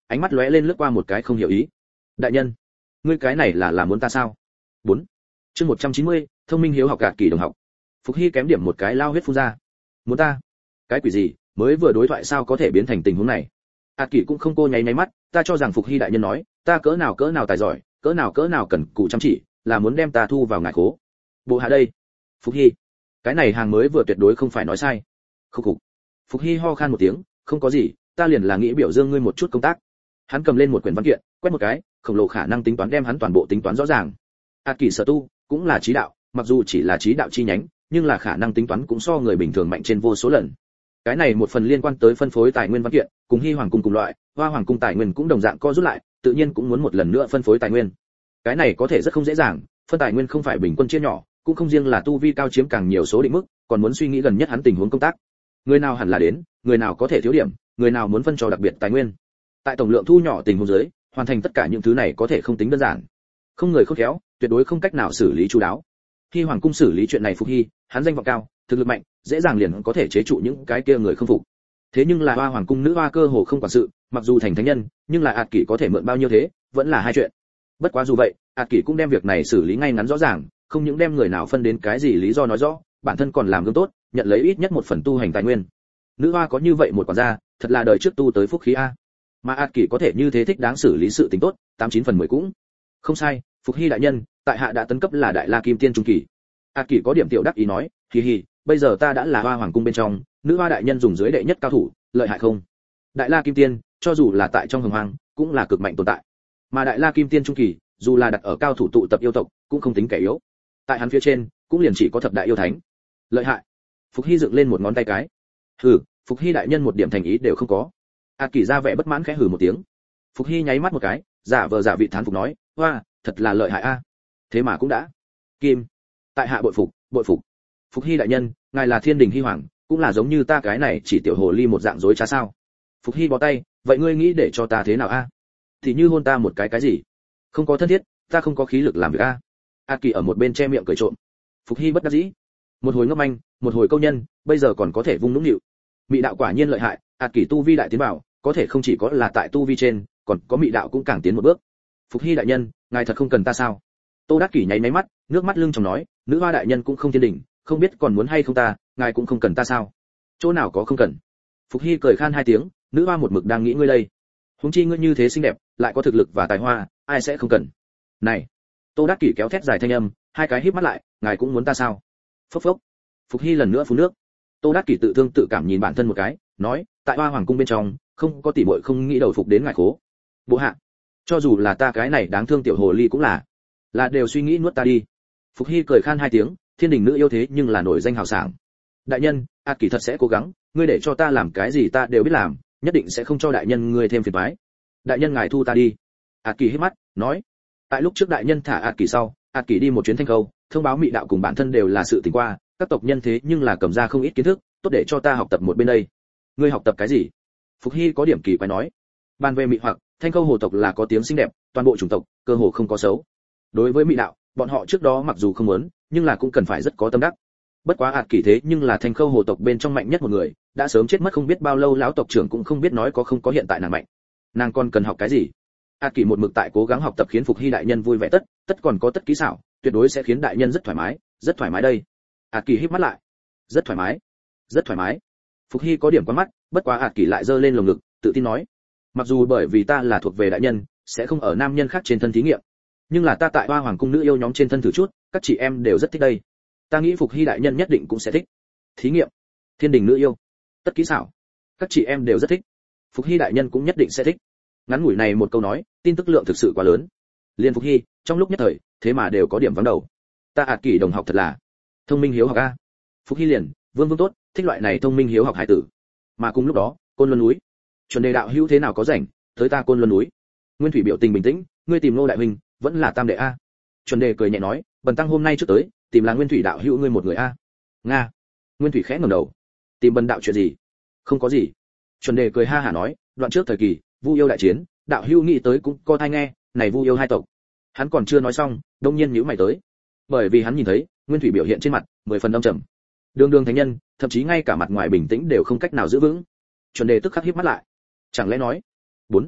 ánh mắt lóe lên lướt qua một cái không hiểu ý. Đại nhân, ngươi cái này là là muốn ta sao? bốn Chương một trăm chín mươi, thông minh hiếu học gạt kỳ đồng học. Phục Hy kém điểm một cái lao huyết phun ra. Muốn ta? Cái quỷ gì, mới vừa đối thoại sao có thể biến thành tình huống này? Át Kỳ cũng không cô nháy nháy mắt, ta cho rằng Phục Hy đại nhân nói, ta cỡ nào cỡ nào tài giỏi, cỡ nào cỡ nào cần cù chăm chỉ, là muốn đem ta thu vào ngải khố. Bộ hạ đây. Phục Hy, cái này hàng mới vừa tuyệt đối không phải nói sai. Khục khục. Phục Hy ho khan một tiếng, không có gì, ta liền là nghĩ biểu dương ngươi một chút công tác. Hắn cầm lên một quyển văn kiện, quét một cái, khổng lồ khả năng tính toán đem hắn toàn bộ tính toán rõ ràng. Át Kỳ sở tu cũng là trí đạo, mặc dù chỉ là trí đạo chi nhánh, nhưng là khả năng tính toán cũng so người bình thường mạnh trên vô số lần. Cái này một phần liên quan tới phân phối tài nguyên văn kiện, cùng Hy Hoàng cung cùng loại, Hoa Hoàng cung tài nguyên cũng đồng dạng co rút lại, tự nhiên cũng muốn một lần nữa phân phối tài nguyên. Cái này có thể rất không dễ dàng, phân tài nguyên không phải bình quân chia nhỏ, cũng không riêng là tu vi cao chiếm càng nhiều số định mức, còn muốn suy nghĩ gần nhất hắn tình huống công tác. Người nào hẳn là đến, người nào có thể thiếu điểm, người nào muốn phân cho đặc biệt tài nguyên. Tại tổng lượng thu nhỏ tình huống dưới, hoàn thành tất cả những thứ này có thể không tính đơn giản. Không người khôn khéo, tuyệt đối không cách nào xử lý chu đáo. Hy Hoàng cung xử lý chuyện này Phục Hy, hắn danh vọng cao, thực lực mạnh, dễ dàng liền có thể chế trụ những cái kia người không phục. Thế nhưng là Hoa Hoàng cung nữ hoa cơ hồ không quản sự, mặc dù thành thánh nhân, nhưng là Át Kỷ có thể mượn bao nhiêu thế, vẫn là hai chuyện. Bất quá dù vậy, Át Kỷ cũng đem việc này xử lý ngay ngắn rõ ràng, không những đem người nào phân đến cái gì lý do nói rõ, bản thân còn làm gương tốt, nhận lấy ít nhất một phần tu hành tài nguyên. Nữ hoa có như vậy một quản gia, thật là đời trước tu tới phúc khí a. Mà Át Kỷ có thể như thế thích đáng xử lý sự tình tốt, tám chín phần mười cũng không sai. Phục Hy đại nhân, tại hạ đã tấn cấp là đại la kim tiên trung kỳ. Át Kỷ có điểm tiểu đắc ý nói, hi hi, bây giờ ta đã là Hoa Hoàng cung bên trong, nữ hoa đại nhân dùng dưới đệ nhất cao thủ, lợi hại không? Đại la kim tiên, cho dù là tại trong hồng hoang, cũng là cực mạnh tồn tại. Mà đại la kim tiên trung kỳ, dù là đặt ở cao thủ tụ tập yêu tộc, cũng không tính kẻ yếu. Tại hắn phía trên, cũng liền chỉ có thập đại yêu thánh. Lợi hại. Phục Hy dựng lên một ngón tay cái. Hừ, Phục Hy đại nhân một điểm thành ý đều không có. Át Kỷ ra vẻ bất mãn khẽ hừ một tiếng. Phục Hy nháy mắt một cái, giả vờ giả vị thán phục nói, hoa, thật là lợi hại a. Thế mà cũng đã. Kim. Tại hạ bội phục, bội phục. Phục Hy đại nhân, ngài là thiên đình Hy hoàng, cũng là giống như ta cái này chỉ tiểu hồ ly một dạng dối trá sao? Phục Hy bó tay, vậy ngươi nghĩ để cho ta thế nào a? Thì như hôn ta một cái cái gì? Không có thân thiết, ta không có khí lực làm việc a. Át Kỷ ở một bên che miệng cười trộm. Phục Hy bất đắc dĩ. Một hồi ngốc manh, một hồi câu nhân, bây giờ còn có thể vung nũng nịu. Mị đạo quả nhiên lợi hại, Át Kỷ tu vi đại tiến bảo, có thể không chỉ có là tại tu vi trên, còn có mị đạo cũng càng tiến một bước. Phục Hy đại nhân, ngài thật không cần ta sao? Tô Đắc Kỷ nháy máy mắt, nước mắt lưng tròng nói, nữ hoa đại nhân cũng không thiên đỉnh, không biết còn muốn hay không ta, ngài cũng không cần ta sao? Chỗ nào có không cần? Phục Hy cười khan hai tiếng, nữ hoa một mực đang nghĩ ngươi đây. Huống chi ngươi như thế xinh đẹp, lại có thực lực và tài hoa, ai sẽ không cần? Này, Tô Đắc Kỷ kéo thét dài thanh âm, hai cái híp mắt lại, ngài cũng muốn ta sao? Phốc phốc. Phục Hy lần nữa phun nước. Tô Đắc Kỷ tự thương tự cảm nhìn bản thân một cái, nói, tại Hoa Hoàng cung bên trong, không có tỷ muội không nghĩ đầu phục đến ngài khố. Bộ hạ, cho dù là ta cái này đáng thương tiểu hồ ly cũng là, là đều suy nghĩ nuốt ta đi. Phục Hy cười khan hai tiếng, thiên đình nữ yêu thế nhưng là nổi danh hào sảng. Đại nhân, Át Kỷ thật sẽ cố gắng, ngươi để cho ta làm cái gì ta đều biết làm, nhất định sẽ không cho đại nhân ngươi thêm phiền toái. Đại nhân ngài thu ta đi. Át Kỷ hít mắt, nói. Tại lúc trước đại nhân thả Át Kỷ sau, Át Kỷ đi một chuyến Thanh Khâu, thông báo mị đạo cùng bản thân đều là sự tình qua, các tộc nhân thế nhưng là cầm ra không ít kiến thức, tốt để cho ta học tập một bên đây. Ngươi học tập cái gì? Phục Hy có điểm kỳ quái nói. Bàn về mị hoặc, Thanh Khâu hồ tộc là có tiếng xinh đẹp, toàn bộ chủng tộc, cơ hồ không có xấu. Đối với mị đạo, bọn họ trước đó mặc dù không muốn, nhưng là cũng cần phải rất có tâm đắc. Bất quá Át Kỷ thế nhưng là Thanh Khâu hồ tộc bên trong mạnh nhất một người, đã sớm chết mất không biết bao lâu, lão tộc trưởng cũng không biết nói có không có hiện tại nàng mạnh. Nàng còn cần học cái gì? Át Kỷ một mực tại cố gắng học tập khiến Phục Hy đại nhân vui vẻ tất, tất còn có tất kỹ xảo, tuyệt đối sẽ khiến đại nhân rất thoải mái, rất thoải mái đây. Át Kỷ híp mắt lại. Rất thoải mái, rất thoải mái. Phục Hy có điểm quan mắt, bất quá Át Kỷ lại giơ lên lồng ngực, tự tin nói, mặc dù bởi vì ta là thuộc về đại nhân, sẽ không ở nam nhân khác trên thân thí nghiệm, nhưng là ta tại Hoa Hoàng cung nữ yêu nhóm trên thân thử chút, các chị em đều rất thích đây. Ta nghĩ Phục Hy đại nhân nhất định cũng sẽ thích. Thí nghiệm, thiên đình nữ yêu, tất kỹ xảo, các chị em đều rất thích. Phục Hy đại nhân cũng nhất định sẽ thích. Ngắn ngủi này một câu nói, tin tức lượng thực sự quá lớn. Liên Phục Hy, trong lúc nhất thời, thế mà đều có điểm vắng đầu. Ta Át Kỷ đồng học thật là thông minh hiếu học a. Phục Hy liền, vương vương tốt, thích loại này thông minh hiếu học hải tử. Mà cùng lúc đó, Côn Luân núi, chuẩn đề đạo hữu thế nào có rảnh, tới ta Côn Luân núi. Nguyên Thủy biểu tình bình tĩnh, ngươi tìm Ngô đại huynh, vẫn là tam đệ a. Chuẩn đề cười nhẹ nói, bần tăng hôm nay trước tới, tìm là Nguyên Thủy đạo hữu ngươi một người a. Nga. Nguyên Thủy khẽ ngẩng đầu, tìm bần đạo chuyện gì? Không có gì. Chuẩn đề cười ha hả nói, đoạn trước thời kỳ, Vu yêu đại chiến, đạo hữu nghĩ tới cũng có thai nghe, này Vu yêu hai tộc. Hắn còn chưa nói xong, đông nhiên nhíu mày tới, bởi vì hắn nhìn thấy Nguyên Thủy biểu hiện trên mặt mười phần âm trầm. Đường đường thánh nhân, thậm chí ngay cả mặt ngoài bình tĩnh đều không cách nào giữ vững. Chuẩn đề tức khắc híp mắt lại. Chẳng lẽ nói, bốn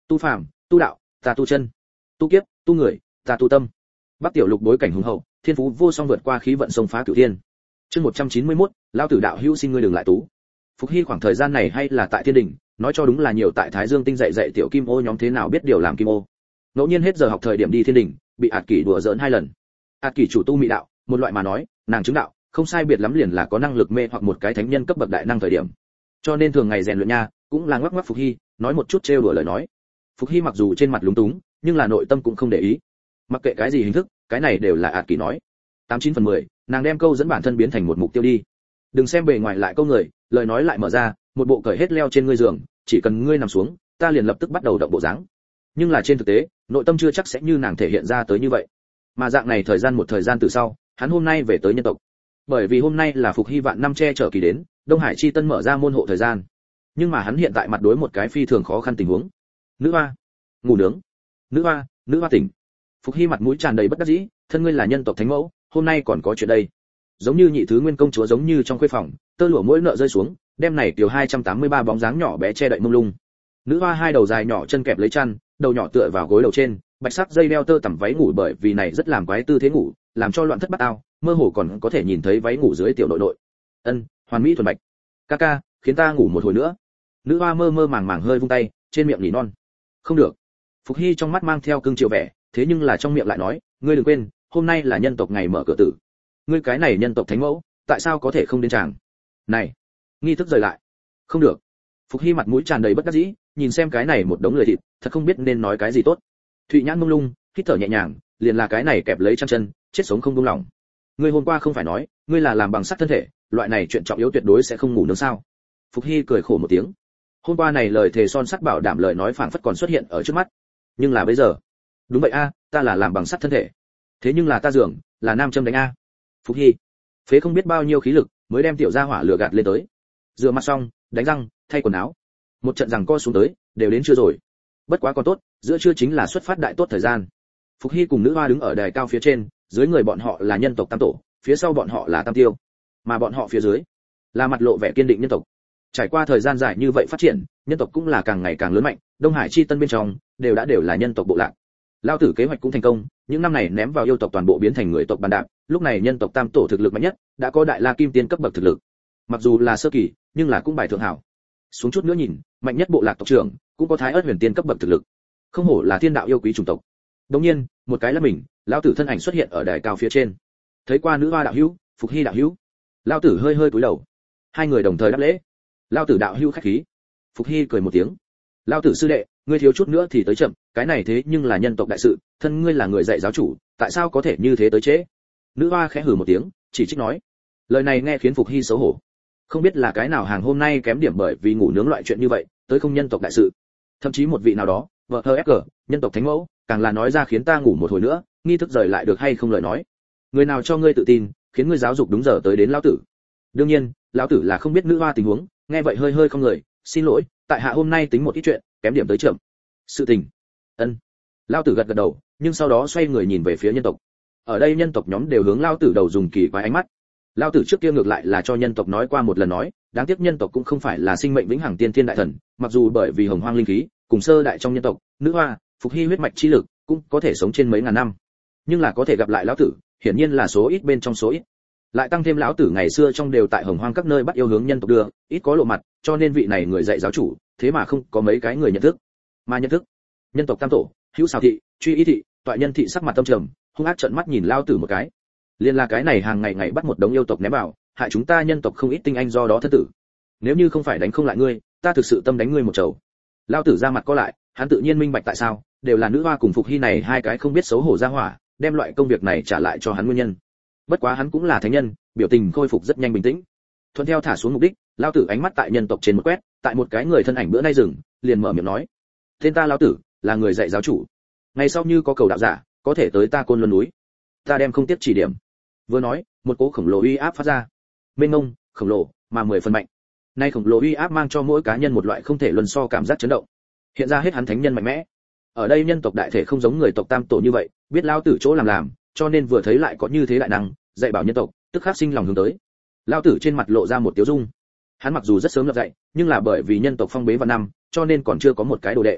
Tu phàm, tu đạo, ta tu chân. Tu kiếp, tu người, ta tu tâm. Bắc tiểu lục bối cảnh hùng hậu, thiên phú vô song vượt qua khí vận sông phá cửu thiên. Chương một trăm chín mươi mốt, lão tử đạo hữu xin ngươi đừng lại tú. Phục Hy khoảng thời gian này hay là tại thiên đình, nói cho đúng là nhiều tại Thái Dương tinh dạy dạy tiểu kim ô nhóm thế nào biết điều làm kim ô. Ngẫu nhiên hết giờ học thời điểm đi thiên đình, bị ạt kỷ đùa giỡn hai lần. ạt kỷ chủ tu mỹ đạo, một loại mà nói, nàng chứng đạo, không sai biệt lắm liền là có năng lực mê hoặc một cái thánh nhân cấp bậc đại năng thời điểm. Cho nên thường ngày rèn luyện nha, cũng là ngoắc ngoắc Phục Hy, nói một chút trêu đùa lời nói. Phục Hy mặc dù trên mặt lúng túng, nhưng là nội tâm cũng không để ý. Mặc kệ cái gì hình thức, cái này đều là ạt kỷ nói. tám chín phần mười, nàng đem câu dẫn bản thân biến thành một mục tiêu đi. Đừng xem bề ngoài lại câu người, lời nói lại mở ra, một bộ cởi hết leo trên ngươi giường, chỉ cần ngươi nằm xuống, ta liền lập tức bắt đầu động bộ dáng. Nhưng là trên thực tế, nội tâm chưa chắc sẽ như nàng thể hiện ra tới như vậy. Mà dạng này thời gian một thời gian từ sau, hắn hôm nay về tới nhân tộc. Bởi vì hôm nay là Phục Hy vạn năm che chở kỳ đến, Đông Hải chi tân mở ra môn hộ thời gian. Nhưng mà hắn hiện tại mặt đối một cái phi thường khó khăn tình huống. Nữ hoa, ngủ nướng. Nữ hoa, nữ hoa tỉnh. Phục Hy mặt mũi tràn đầy bất đắc dĩ, thân ngươi là nhân tộc thánh mẫu, hôm nay còn có chuyện đây. Giống như nhị thứ nguyên công chúa giống như trong khuê phòng, tơ lụa mỗi nợ rơi xuống, đem này tiểu hai trăm tám mươi ba bóng dáng nhỏ bé che đậy mông lung. Nữ hoa hai đầu dài nhỏ chân kẹp lấy chăn, đầu nhỏ tựa vào gối đầu trên, bạch sắc dây đeo tơ tằm váy ngủ bởi vì này rất làm quái tư thế ngủ, làm cho loạn thất bát ao, mơ hồ còn có thể nhìn thấy váy ngủ dưới tiểu nội nội. Ân, hoàn mỹ thuần bạch. Ca ca, khiến ta ngủ một hồi nữa. Nữ hoa mơ mơ màng màng hơi vung tay, trên miệng nỉ non. Không được. Phục Hy trong mắt mang theo cương chiều vẻ, thế nhưng là trong miệng lại nói, ngươi đừng quên, hôm nay là nhân tộc ngày mở cửa tử. Ngươi cái này nhân tộc thánh mẫu, tại sao có thể không đến tràng? Này, nghi thức rời lại. Không được. Phục Hy mặt mũi tràn đầy bất đắc dĩ, nhìn xem cái này một đống người thịt, thật không biết nên nói cái gì tốt. Thụy nhãn mông lung, hít thở nhẹ nhàng, liền là cái này kẹp lấy chân chân, chết sống không buông lỏng. Ngươi hôm qua không phải nói, ngươi là làm bằng sắt thân thể, loại này chuyện trọng yếu tuyệt đối sẽ không ngủ nướng sao? Phục Hy cười khổ một tiếng. Hôm qua này lời thề son sắt bảo đảm lời nói phảng phất còn xuất hiện ở trước mắt. Nhưng là bây giờ, đúng vậy a, ta là làm bằng sắt thân thể. Thế nhưng là ta dường, là nam châm đánh a. Phục Hy, phế không biết bao nhiêu khí lực, mới đem tiểu gia hỏa lửa gạt lên tới. Rửa mặt xong, đánh răng, thay quần áo. Một trận rằng co xuống tới, đều đến chưa rồi. Bất quá còn tốt, giữa trưa chính là xuất phát đại tốt thời gian. Phục Hy cùng nữ hoa đứng ở đài cao phía trên, dưới người bọn họ là nhân tộc tam tổ, phía sau bọn họ là tam tiêu, mà bọn họ phía dưới là mặt lộ vẻ kiên định nhân tộc. Trải qua thời gian dài như vậy phát triển, nhân tộc cũng là càng ngày càng lớn mạnh, Đông Hải chi tân bên trong đều đã đều là nhân tộc bộ lạc. Lao tử kế hoạch cũng thành công, những năm này ném vào yêu tộc toàn bộ biến thành người tộc bàn đạp, lúc này nhân tộc tam tổ thực lực mạnh nhất, đã có đại la kim tiên cấp bậc thực lực. Mặc dù là sơ kỳ, nhưng là cũng bài thượng hảo. Xuống chút nữa nhìn, mạnh nhất bộ lạc tộc trưởng cũng có thái ớt huyền tiên cấp bậc thực lực. Không hổ là thiên đạo yêu quý chủng tộc. Đống nhiên, một cái là mình, lão tử thân ảnh xuất hiện ở đài cao phía trên. Thấy qua nữ hoa đạo hữu, Phục Hy đạo hữu. Lão tử hơi hơi cúi đầu. Hai người đồng thời đáp lễ. Lão tử đạo hữu khách khí. Phục Hy cười một tiếng. Lão tử sư đệ, ngươi thiếu chút nữa thì tới chậm, cái này thế nhưng là nhân tộc đại sự, thân ngươi là người dạy giáo chủ, tại sao có thể như thế tới trễ? Nữ hoa khẽ hừ một tiếng, chỉ trích nói. Lời này nghe khiến Phục Hy xấu hổ. Không biết là cái nào hàng hôm nay kém điểm bởi vì ngủ nướng loại chuyện như vậy, tới không nhân tộc đại sự. Thậm chí một vị nào đó, vợ thơ ép cờ, nhân tộc thánh mẫu, càng là nói ra khiến ta ngủ một hồi nữa, nghi thức rời lại được hay không lời nói. Người nào cho ngươi tự tin, khiến ngươi giáo dục đúng giờ tới đến lão tử. Đương nhiên, lão tử là không biết nữ hoa tình huống, nghe vậy hơi hơi không người, xin lỗi, tại hạ hôm nay tính một ít chuyện, kém điểm tới chậm. Sự tình. Ân. Lão tử gật gật đầu, nhưng sau đó xoay người nhìn về phía nhân tộc. Ở đây nhân tộc nhóm đều hướng lão tử đầu dùng kỳ quái ánh mắt. Lão tử trước kia ngược lại là cho nhân tộc nói qua một lần nói, đáng tiếc nhân tộc cũng không phải là sinh mệnh vĩnh hằng tiên thiên đại thần, mặc dù bởi vì hồng hoang linh khí, cùng sơ đại trong nhân tộc, nữ hoa, Phục Hy huyết mạch chi lực, cũng có thể sống trên mấy ngàn năm. Nhưng là có thể gặp lại lão tử, hiển nhiên là số ít bên trong số ít. Lại tăng thêm lão tử ngày xưa trong đều tại hồng hoang các nơi bắt yêu hướng nhân tộc đưa, ít có lộ mặt, cho nên vị này người dạy giáo chủ, thế mà không có mấy cái người nhận thức. Mà nhận thức, nhân tộc tam tổ, hữu xào thị, truy ý thị, toại nhân thị sắc mặt tâm trầm, hung ác trợn mắt nhìn lão tử một cái. Liên là cái này hàng ngày ngày bắt một đống yêu tộc ném vào, hại chúng ta nhân tộc không ít tinh anh do đó thất tử. Nếu như không phải đánh không lại ngươi, ta thực sự tâm đánh ngươi một chầu. Lão tử ra mặt có lại, hắn tự nhiên minh bạch tại sao, đều là nữ hoa cùng Phục Hy này hai cái không biết xấu hổ ra hỏa, đem loại công việc này trả lại cho hắn nguyên nhân. Bất quá hắn cũng là thánh nhân, biểu tình khôi phục rất nhanh bình tĩnh. Thuận theo thả xuống mục đích, lão tử ánh mắt tại nhân tộc trên một quét, tại một cái người thân ảnh bữa nay dừng, liền mở miệng nói: "Tên ta lão tử, là người dạy giáo chủ. Ngày sau như có cầu đạo giả, có thể tới ta Côn Luân núi, ta đem không tiếp chỉ điểm." Vừa nói, một cỗ khổng lồ uy áp phát ra. Mênh mông, khổng lồ, mà mười phần mạnh. Nay khổng lồ uy áp mang cho mỗi cá nhân một loại không thể luân so cảm giác chấn động. Hiện ra hết hắn thánh nhân mạnh mẽ. Ở đây nhân tộc đại thể không giống người tộc tam tổ như vậy, biết lão tử chỗ làm làm, cho nên vừa thấy lại có như thế đại năng, dạy bảo nhân tộc, tức khắc sinh lòng hướng tới. Lão tử trên mặt lộ ra một tiếu dung. Hắn mặc dù rất sớm lập dạy, nhưng là bởi vì nhân tộc phong bế vào năm, cho nên còn chưa có một cái đồ đệ.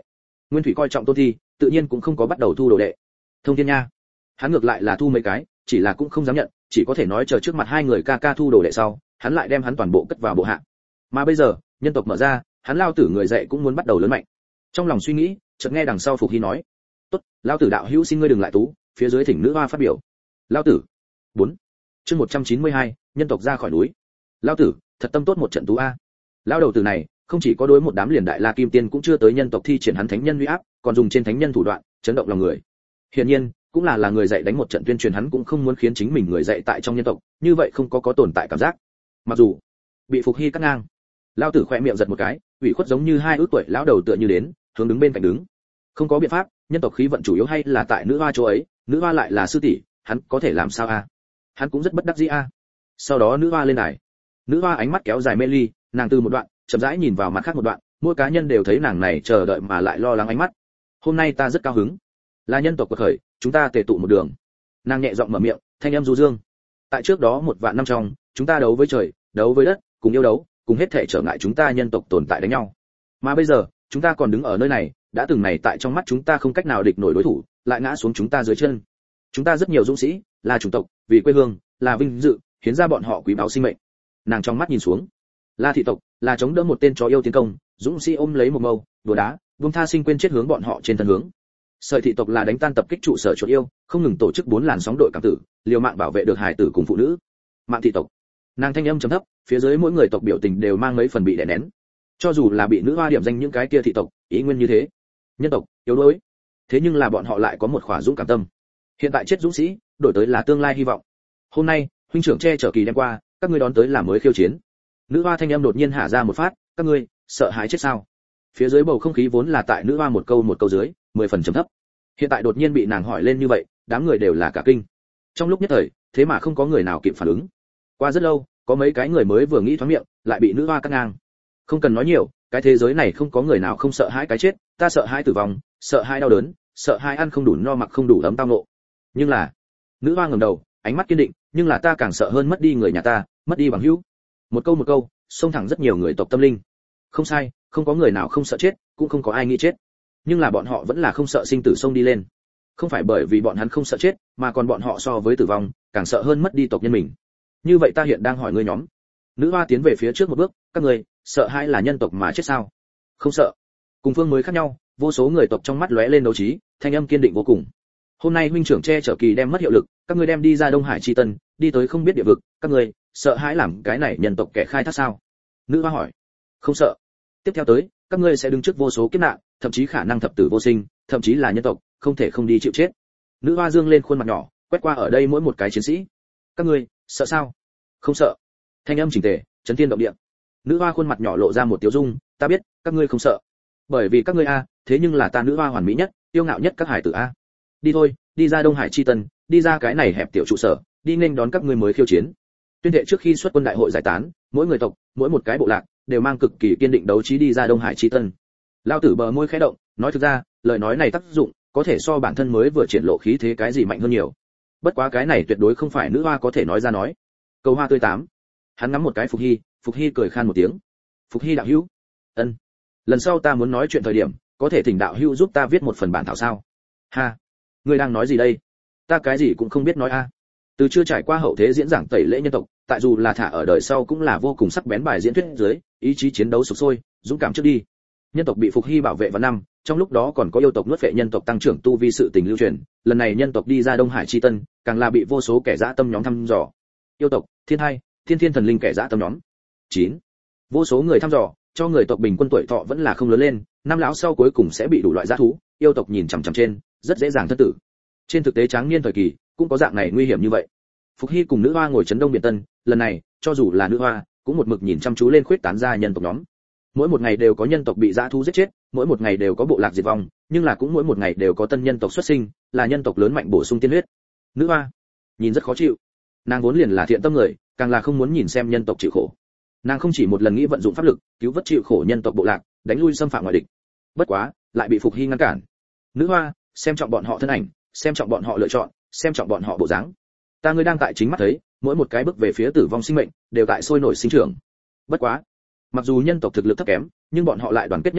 Nguyên Thủy coi trọng Tôn Thi, tự nhiên cũng không có bắt đầu thu đồ đệ. Thông Thiên Nha, hắn ngược lại là thu mấy cái, chỉ là cũng không dám nhận, chỉ có thể nói chờ trước mặt hai người ca ca thu đồ đệ sau, hắn lại đem hắn toàn bộ cất vào bộ hạ. Mà bây giờ, nhân tộc mở ra, hắn lao tử người dạy cũng muốn bắt đầu lớn mạnh. Trong lòng suy nghĩ, chợt nghe đằng sau Phục Hy nói: "Tốt, lao tử đạo hữu xin ngươi đừng lại tú." Phía dưới thỉnh nữ hoa phát biểu. Lao tử. bốn Chương một trăm chín mươi hai, nhân tộc ra khỏi núi. Lao tử, thật tâm tốt một trận tú a. Lao đầu tử này, không chỉ có đối một đám liền đại la kim tiên cũng chưa tới nhân tộc thi triển hắn thánh nhân uy áp, còn dùng trên thánh nhân thủ đoạn chấn động lòng người. Hiển nhiên, cũng là là người dạy đánh một trận tuyên truyền, hắn cũng không muốn khiến chính mình người dạy tại trong nhân tộc, như vậy không có có tồn tại cảm giác. Mặc dù bị Phục Hy cắt ngang, Lao tử khẽ miệng giật một cái, ủy khuất giống như hai ước tuổi lão đầu tựa như đến, hướng đứng bên cạnh đứng. Không có biện pháp, nhân tộc khí vận chủ yếu hay là tại nữ hoa chỗ ấy, nữ hoa lại là sư tỷ, hắn có thể làm sao a? Hắn cũng rất bất đắc dĩ a. Sau đó nữ hoa lên đài. Nữ hoa ánh mắt kéo dài mê ly, nàng từ một đoạn, chậm rãi nhìn vào mặt khác một đoạn, mỗi cá nhân đều thấy nàng này chờ đợi mà lại lo lắng ánh mắt. Hôm nay ta rất cao hứng, là nhân tộc quật khởi, chúng ta tề tụ một đường. Nàng nhẹ giọng mở miệng, thanh âm du dương. Tại trước đó một vạn năm trong, chúng ta đấu với trời, đấu với đất, cùng yêu đấu, cùng hết thể trở ngại chúng ta nhân tộc tồn tại đánh nhau. Mà bây giờ, chúng ta còn đứng ở nơi này, đã từng này tại trong mắt chúng ta không cách nào địch nổi đối thủ, lại ngã xuống chúng ta dưới chân. Chúng ta rất nhiều dũng sĩ, là chủng tộc, vì quê hương, là vinh dự, hiến ra bọn họ quý báu sinh mệnh. Nàng trong mắt nhìn xuống, là thị tộc, là chống đỡ một tên chó yêu tiến công, dũng sĩ ôm lấy một mâu, đùa đá, buông tha sinh quên chết hướng bọn họ trên thân hướng. Sợi thị tộc là đánh tan tập kích trụ sở chuột yêu, không ngừng tổ chức bốn làn sóng đội cảm tử, liều mạng bảo vệ được hài tử cùng phụ nữ. Mạng thị tộc. Nàng thanh âm trầm thấp, phía dưới mỗi người tộc biểu tình đều mang mấy phần bị đè nén. Cho dù là bị nữ hoa điểm danh những cái kia thị tộc, ý nguyên như thế. Nhân tộc, yếu đuối. Thế nhưng là bọn họ lại có một khỏa dũng cảm tâm. Hiện tại chết dũng sĩ, đổi tới là tương lai hy vọng. Hôm nay, huynh trưởng che chở kỳ đem qua, các ngươi đón tới là mới khiêu chiến. Nữ hoa thanh âm đột nhiên hạ ra một phát, các ngươi sợ hãi chết sao? Phía dưới bầu không khí vốn là tại nữ hoa một câu một câu dưới, mười phần trầm thấp. Hiện tại đột nhiên bị nàng hỏi lên như vậy, đám người đều là cả kinh. Trong lúc nhất thời, thế mà không có người nào kịp phản ứng. Qua rất lâu, có mấy cái người mới vừa nghĩ thoáng miệng, lại bị nữ hoa cắt ngang. Không cần nói nhiều, cái thế giới này không có người nào không sợ hãi cái chết, ta sợ hãi tử vong, sợ hãi đau đớn, sợ hãi ăn không đủ no mặc không đủ ấm tao nộ. Nhưng là, nữ hoa ngẩng đầu, ánh mắt kiên định, nhưng là ta càng sợ hơn mất đi người nhà ta, mất đi bằng hữu. Một câu một câu, xông thẳng rất nhiều người tộc tâm linh. Không sai, không có người nào không sợ chết, cũng không có ai nghĩ chết. Nhưng là bọn họ vẫn là không sợ sinh tử xông đi lên. Không phải bởi vì bọn hắn không sợ chết, mà còn bọn họ so với tử vong, càng sợ hơn mất đi tộc nhân mình. Như vậy ta hiện đang hỏi ngươi nhóm. Nữ hoa tiến về phía trước một bước, các ngươi sợ hãi là nhân tộc mà chết sao? Không sợ. Cùng phương mới khác nhau, vô số người tộc trong mắt lóe lên đấu trí, thanh âm kiên định vô cùng. Hôm nay huynh trưởng che chở kỳ đem mất hiệu lực, các ngươi đem đi ra Đông Hải chi tân, đi tới không biết địa vực, các ngươi sợ hãi làm cái này nhân tộc kẻ khai thác sao? Nữ hoa hỏi. Không sợ. Tiếp theo tới, các ngươi sẽ đứng trước vô số kiếp nạn, thậm chí khả năng thập tử vô sinh, thậm chí là nhân tộc không thể không đi chịu chết. Nữ hoa dương lên khuôn mặt nhỏ, quét qua ở đây mỗi một cái chiến sĩ. Các ngươi sợ sao? Không sợ. Thanh âm chỉnh tề, chấn thiên động địa. Nữ hoa khuôn mặt nhỏ lộ ra một tiêu dung, ta biết các ngươi không sợ, bởi vì các ngươi a, thế nhưng là ta nữ hoa hoàn mỹ nhất, yêu ngạo nhất các hải tử a. Đi thôi, đi ra Đông Hải chi tân, đi ra cái này hẹp tiểu trụ sở, đi nghênh đón các ngươi mới khiêu chiến. Tuyên thệ trước khi xuất quân đại hội giải tán, mỗi người tộc, mỗi một cái bộ lạc đều mang cực kỳ kiên định đấu trí đi ra Đông Hải chi tân. Lao tử bờ môi khẽ động, nói thực ra, lời nói này tác dụng có thể so bản thân mới vừa triển lộ khí thế cái gì mạnh hơn nhiều. Bất quá cái này tuyệt đối không phải nữ hoa có thể nói ra nói. Cầu hoa tươi tám. Hắn ngắm một cái Phục Hy, Phục Hy cười khan một tiếng. Phục Hy đạo hữu, ân, lần sau ta muốn nói chuyện thời điểm, có thể thỉnh đạo hữu giúp ta viết một phần bản thảo sao? Ha, ngươi đang nói gì đây? Ta cái gì cũng không biết nói a. Từ chưa trải qua hậu thế diễn giảng tẩy lễ nhân tộc, tại dù là thả ở đời sau cũng là vô cùng sắc bén bài diễn thuyết dưới, ý chí chiến đấu sục sôi, dũng cảm trước đi. Nhân tộc bị Phục Hy bảo vệ vào năm, trong lúc đó còn có yêu tộc nuốt phệ nhân tộc tăng trưởng tu vi sự tình lưu truyền, lần này nhân tộc đi ra Đông Hải chi tân, càng là bị vô số kẻ dã tâm nhóm thăm dò. Yêu tộc, thiên hai, thiên thiên thần linh kẻ dã tâm nhóm. chín. Vô số người thăm dò, cho người tộc bình quân tuổi thọ vẫn là không lớn lên, năm lão sau cuối cùng sẽ bị đủ loại dã thú, yêu tộc nhìn chằm chằm trên, rất dễ dàng thất tử. Trên thực tế tráng niên thời kỳ, cũng có dạng này nguy hiểm như vậy. Phục Hy cùng nữ hoa ngồi chấn Đông Biển Tân, lần này, cho dù là nữ hoa, cũng một mực nhìn chăm chú lên khuyết tán ra nhân tộc nhóm. Mỗi một ngày đều có nhân tộc bị dã thú giết chết, mỗi một ngày đều có bộ lạc diệt vong, nhưng là cũng mỗi một ngày đều có tân nhân tộc xuất sinh, là nhân tộc lớn mạnh bổ sung tiên huyết. Nữ hoa nhìn rất khó chịu. Nàng vốn liền là thiện tâm người, càng là không muốn nhìn xem nhân tộc chịu khổ. Nàng không chỉ một lần nghĩ vận dụng pháp lực, cứu vớt chịu khổ nhân tộc bộ lạc, đánh lui xâm phạm ngoại địch. Bất quá, lại bị Phục Hy ngăn cản. Nữ hoa, xem trọng bọn họ thân ảnh, xem trọng bọn họ lựa chọn, xem trọng bọn họ bộ dáng. Ta ngươi đang tại chính mắt thấy, mỗi một cái bước về phía tử vong sinh mệnh, đều tại sôi nổi sinh trưởng. Bất quá, mặc dù nhân tộc thực lực thấp kém, nhưng bọn họ lại đoàn kết nhất trí,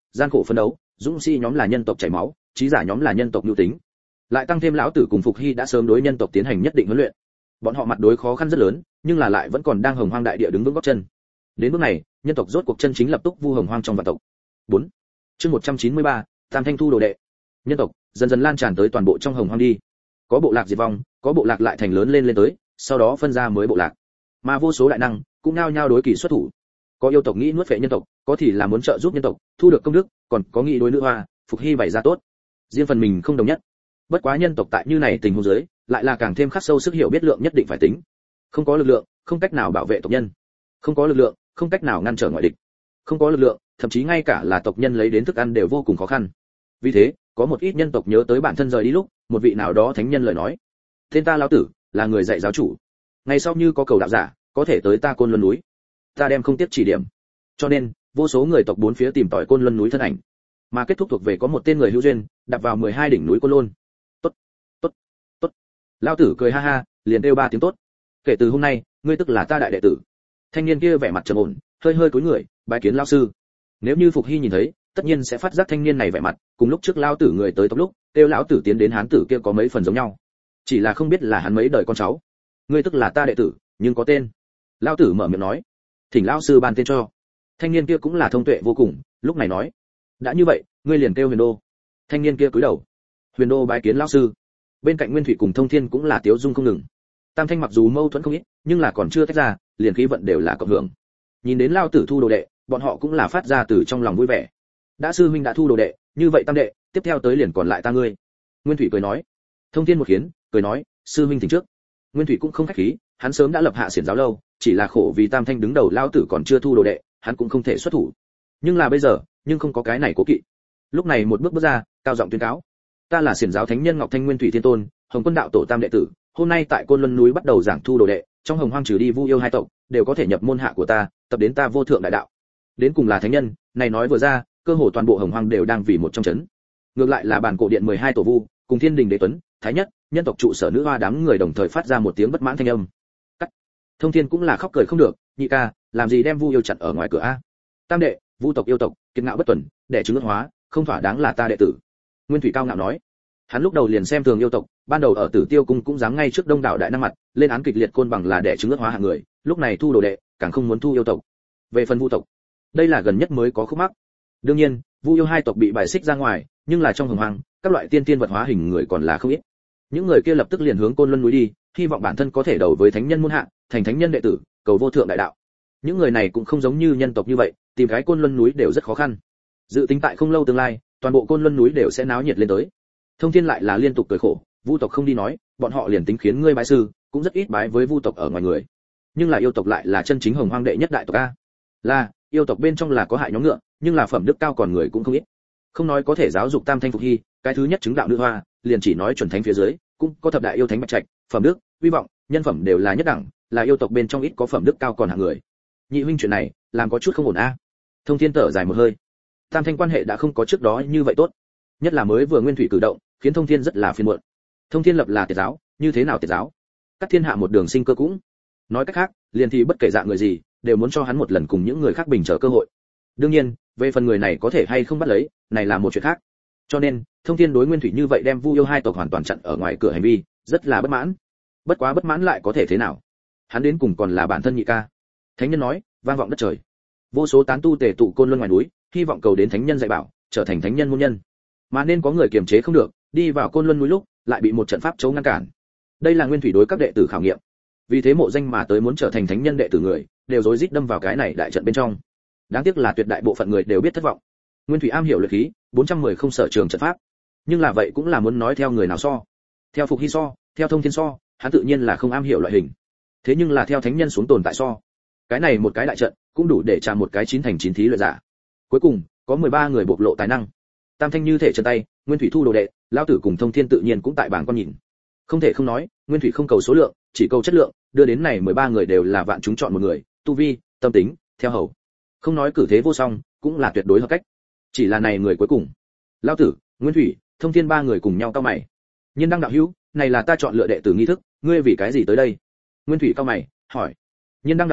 gian khổ phấn đấu, dũng sĩ nhóm là nhân tộc chảy máu, trí giả nhóm là nhân tộc nhu tính. Lại tăng thêm lão tử cùng Phục Hy đã sớm đối nhân tộc tiến hành nhất định huấn luyện. Bọn họ mặt đối khó khăn rất lớn, nhưng là lại vẫn còn đang hồng hoang đại địa đứng vững gót chân. Đến bước này, nhân tộc rốt cuộc chân chính lập tức vu hồng hoang trong vạn tộc. bốn. Chương một trăm chín mươi ba, Tam Thanh thu đồ đệ. Nhân tộc dần dần lan tràn tới toàn bộ trong hồng hoang đi. Có bộ lạc diệt vong, có bộ lạc lại thành lớn lên lên tới, sau đó phân ra mới bộ lạc. Mà vô số đại năng cũng nhao nhao đối kỳ xuất thủ. Có yêu tộc nghĩ nuốt phệ nhân tộc, có thì là muốn trợ giúp nhân tộc thu được công đức, còn có nghĩ đối nữ hoa, Phục Hy bày ra tốt. Riêng phần mình không đồng nhất. Bất quá nhân tộc tại như này tình huống dưới, lại là càng thêm khắc sâu sức hiểu biết lượng nhất định phải tính. Không có lực lượng, không cách nào bảo vệ tộc nhân. Không có lực lượng, không cách nào ngăn trở ngoại địch. Không có lực lượng, thậm chí ngay cả là tộc nhân lấy đến thức ăn đều vô cùng khó khăn. Vì thế, có một ít nhân tộc nhớ tới bản thân rời đi lúc, một vị nào đó thánh nhân lời nói: "Tên ta lão tử, là người dạy giáo chủ. Ngày sau như có cầu đạo giả, có thể tới ta Côn Luân núi, ta đem không tiếc chỉ điểm." Cho nên, vô số người tộc bốn phía tìm tòi Côn Luân núi thân ảnh, mà kết thúc thuộc về có một tên người hữu duyên, đạp vào mười hai đỉnh núi Côn Luân. "Tốt, tốt, tốt." Lão tử cười ha ha, liền kêu ba tiếng tốt. "Kể từ hôm nay, ngươi tức là ta đại đệ tử." Thanh niên kia vẻ mặt trầm ổn, hơi hơi cúi người, bái kiến lão sư. Nếu như Phục Hy nhìn thấy, tất nhiên sẽ phát giác thanh niên này vẻ mặt, cùng lúc trước lão tử người tới tộc lúc, kêu lão tử tiến đến hán tử kia có mấy phần giống nhau. Chỉ là không biết là hắn mấy đời con cháu. "Ngươi tức là ta đệ tử, nhưng có tên." Lão tử mở miệng nói. "Thỉnh lão sư ban tên cho." Thanh niên kia cũng là thông tuệ vô cùng, lúc này nói: "Đã như vậy, ngươi liền kêu Huyền Đô." Thanh niên kia cúi đầu. Huyền Đô bái kiến lão sư. Bên cạnh Nguyên Thủy cùng Thông Thiên cũng là tiếu dung không ngừng. Tam Thanh mặc dù mâu thuẫn không ít, nhưng là còn chưa tách ra, liền khí vận đều là cộng hưởng. Nhìn đến lão tử thu đồ đệ, bọn họ cũng là phát ra từ trong lòng vui vẻ. Đã sư huynh đã thu đồ đệ, như vậy tam đệ, tiếp theo tới liền còn lại ta ngươi. Nguyên Thủy cười nói. Thông Thiên một khiến, cười nói: "Sư huynh thỉnh trước." Nguyên Thủy cũng không khách khí, hắn sớm đã lập hạ xiển giáo lâu, chỉ là khổ vì Tam Thanh đứng đầu lão tử còn chưa thu đồ đệ, hắn cũng không thể xuất thủ. Nhưng là bây giờ, nhưng không có cái này cố kỵ. Lúc này một bước bước ra, cao giọng tuyên cáo: "Ta là xiển giáo thánh nhân Ngọc Thanh Nguyên Thủy Thiên Tôn, Hồng Quân đạo tổ tam đệ tử, hôm nay tại Côn Luân núi bắt đầu giảng thu đồ đệ, trong hồng hoang trừ đi Vu yêu hai tộc, đều có thể nhập môn hạ của ta, tập đến ta vô thượng đại đạo." Đến cùng là thánh nhân, này nói vừa ra, cơ hồ toàn bộ hồng hoang đều đang vì một trong chấn. Ngược lại là bản cổ điện mười hai tổ vu, cùng Thiên Đình Đế Tuấn, Thái Nhất, nhân tộc trụ sở nữ hoa đám người đồng thời phát ra một tiếng bất mãn thanh âm. Cắt. Thông Thiên cũng là khóc cười không được: "Nhị ca, làm gì đem Vu yêu chặn ở ngoài cửa a? Tam đệ, Vu tộc yêu tộc, kiệt ngạo bất tuần, đẻ trứng ước hóa, không thỏa đáng là ta đệ tử." Nguyên Thủy cao ngạo nói. Hắn lúc đầu liền xem thường yêu tộc, ban đầu ở Tử Tiêu cung cũng dám ngay trước đông đảo đại năng mặt, lên án kịch liệt côn bằng là đẻ trứng ước hóa hạng người, lúc này thu đồ đệ, càng không muốn thu yêu tộc. Về phần Vu tộc, đây là gần nhất mới có khúc mắc. Đương nhiên, Vu yêu hai tộc bị bài xích ra ngoài, nhưng là trong hồng hoang, các loại tiên tiên vật hóa hình người còn là không ít. Những người kia lập tức liền hướng Côn Luân núi đi, hy vọng bản thân có thể đầu với thánh nhân môn hạ, thành thánh nhân đệ tử, cầu vô thượng đại đạo. Những người này cũng không giống như nhân tộc như vậy, tìm cái Côn Luân núi đều rất khó khăn. Dự tính tại không lâu tương lai, toàn bộ Côn Luân núi đều sẽ náo nhiệt lên tới. Thông Thiên lại là liên tục cười khổ: "Vu tộc không đi nói, bọn họ liền tính khiến ngươi bái sư, cũng rất ít bái với Vu tộc ở ngoài người. Nhưng là yêu tộc lại là chân chính hồng hoang đệ nhất đại tộc a. Là, yêu tộc bên trong là có hại nhóm ngựa, nhưng là phẩm đức cao còn người cũng không ít. Không nói có thể giáo dục Tam Thanh Phục Hy, cái thứ nhất chứng đạo nữ hoa, liền chỉ nói chuẩn thánh phía dưới, cũng có thập đại yêu thánh bạch trạch, phẩm đức, uy vọng, nhân phẩm đều là nhất đẳng, là yêu tộc bên trong ít có phẩm đức cao còn hạng người. Nhị huynh chuyện này, làm có chút không ổn a." Thông Thiên thở dài một hơi. Tam Thanh quan hệ đã không có trước đó như vậy tốt, nhất là mới vừa Nguyên Thủy cử động, khiến Thông Thiên rất là phiền muộn. Thông Thiên lập là tiệt giáo, như thế nào tiệt giáo? Cắt thiên hạ một đường sinh cơ cũng. Nói cách khác, liền thì bất kể dạng người gì, đều muốn cho hắn một lần cùng những người khác bình trở cơ hội. Đương nhiên, về phần người này có thể hay không bắt lấy, này là một chuyện khác. Cho nên, Thông Thiên đối Nguyên Thủy như vậy đem Vu yêu hai tộc hoàn toàn chặn ở ngoài cửa hành vi, rất là bất mãn. Bất quá bất mãn lại có thể thế nào? Hắn đến cùng còn là bản thân nhị ca. Thánh nhân nói, vang vọng đất trời. Vô số tán tu tề tụ Côn Luân ngoài núi, hy vọng cầu đến thánh nhân dạy bảo, trở thành thánh nhân môn nhân. Mà nên có người kiềm chế không được, đi vào Côn Luân núi lúc, lại bị một trận pháp chấu ngăn cản. Đây là Nguyên Thủy đối các đệ tử khảo nghiệm. Vì thế mộ danh mà tới muốn trở thành thánh nhân đệ tử người, đều rối rít đâm vào cái này đại trận bên trong. Đáng tiếc là tuyệt đại bộ phận người đều biết thất vọng. Nguyên Thủy am hiểu luyện khí, bốn trăm mười không sở trường trận pháp. Nhưng là vậy cũng là muốn nói theo người nào so. Theo Phục Hy so, theo Thông Thiên so, hắn tự nhiên là không am hiểu loại hình. Thế nhưng là theo thánh nhân xuống tồn tại so, cái này một cái đại trận cũng đủ để trả một cái chín thành chín thí luyện giả. Cuối cùng, có mười ba người bộc lộ tài năng. Tam Thanh như thể chân tay, Nguyên Thủy thu đồ đệ, lão tử cùng Thông Thiên tự nhiên cũng tại bảng con nhìn. Không thể không nói, Nguyên Thủy không cầu số lượng, chỉ cầu chất lượng, đưa đến này mười ba người đều là vạn chúng chọn một người, tu vi, tâm tính, theo hầu. Không nói cử thế vô song, cũng là tuyệt đối hợp cách. Chỉ là này người cuối cùng, lão tử, Nguyên Thủy, Thông Thiên ba người cùng nhau cao mày. Nhiên đăng đạo hữu, này là ta chọn lựa đệ tử nghi thức, ngươi vì cái gì tới đây? Nguyên Thủy cao mày, hỏi. Nhiên đăng đạo nhân,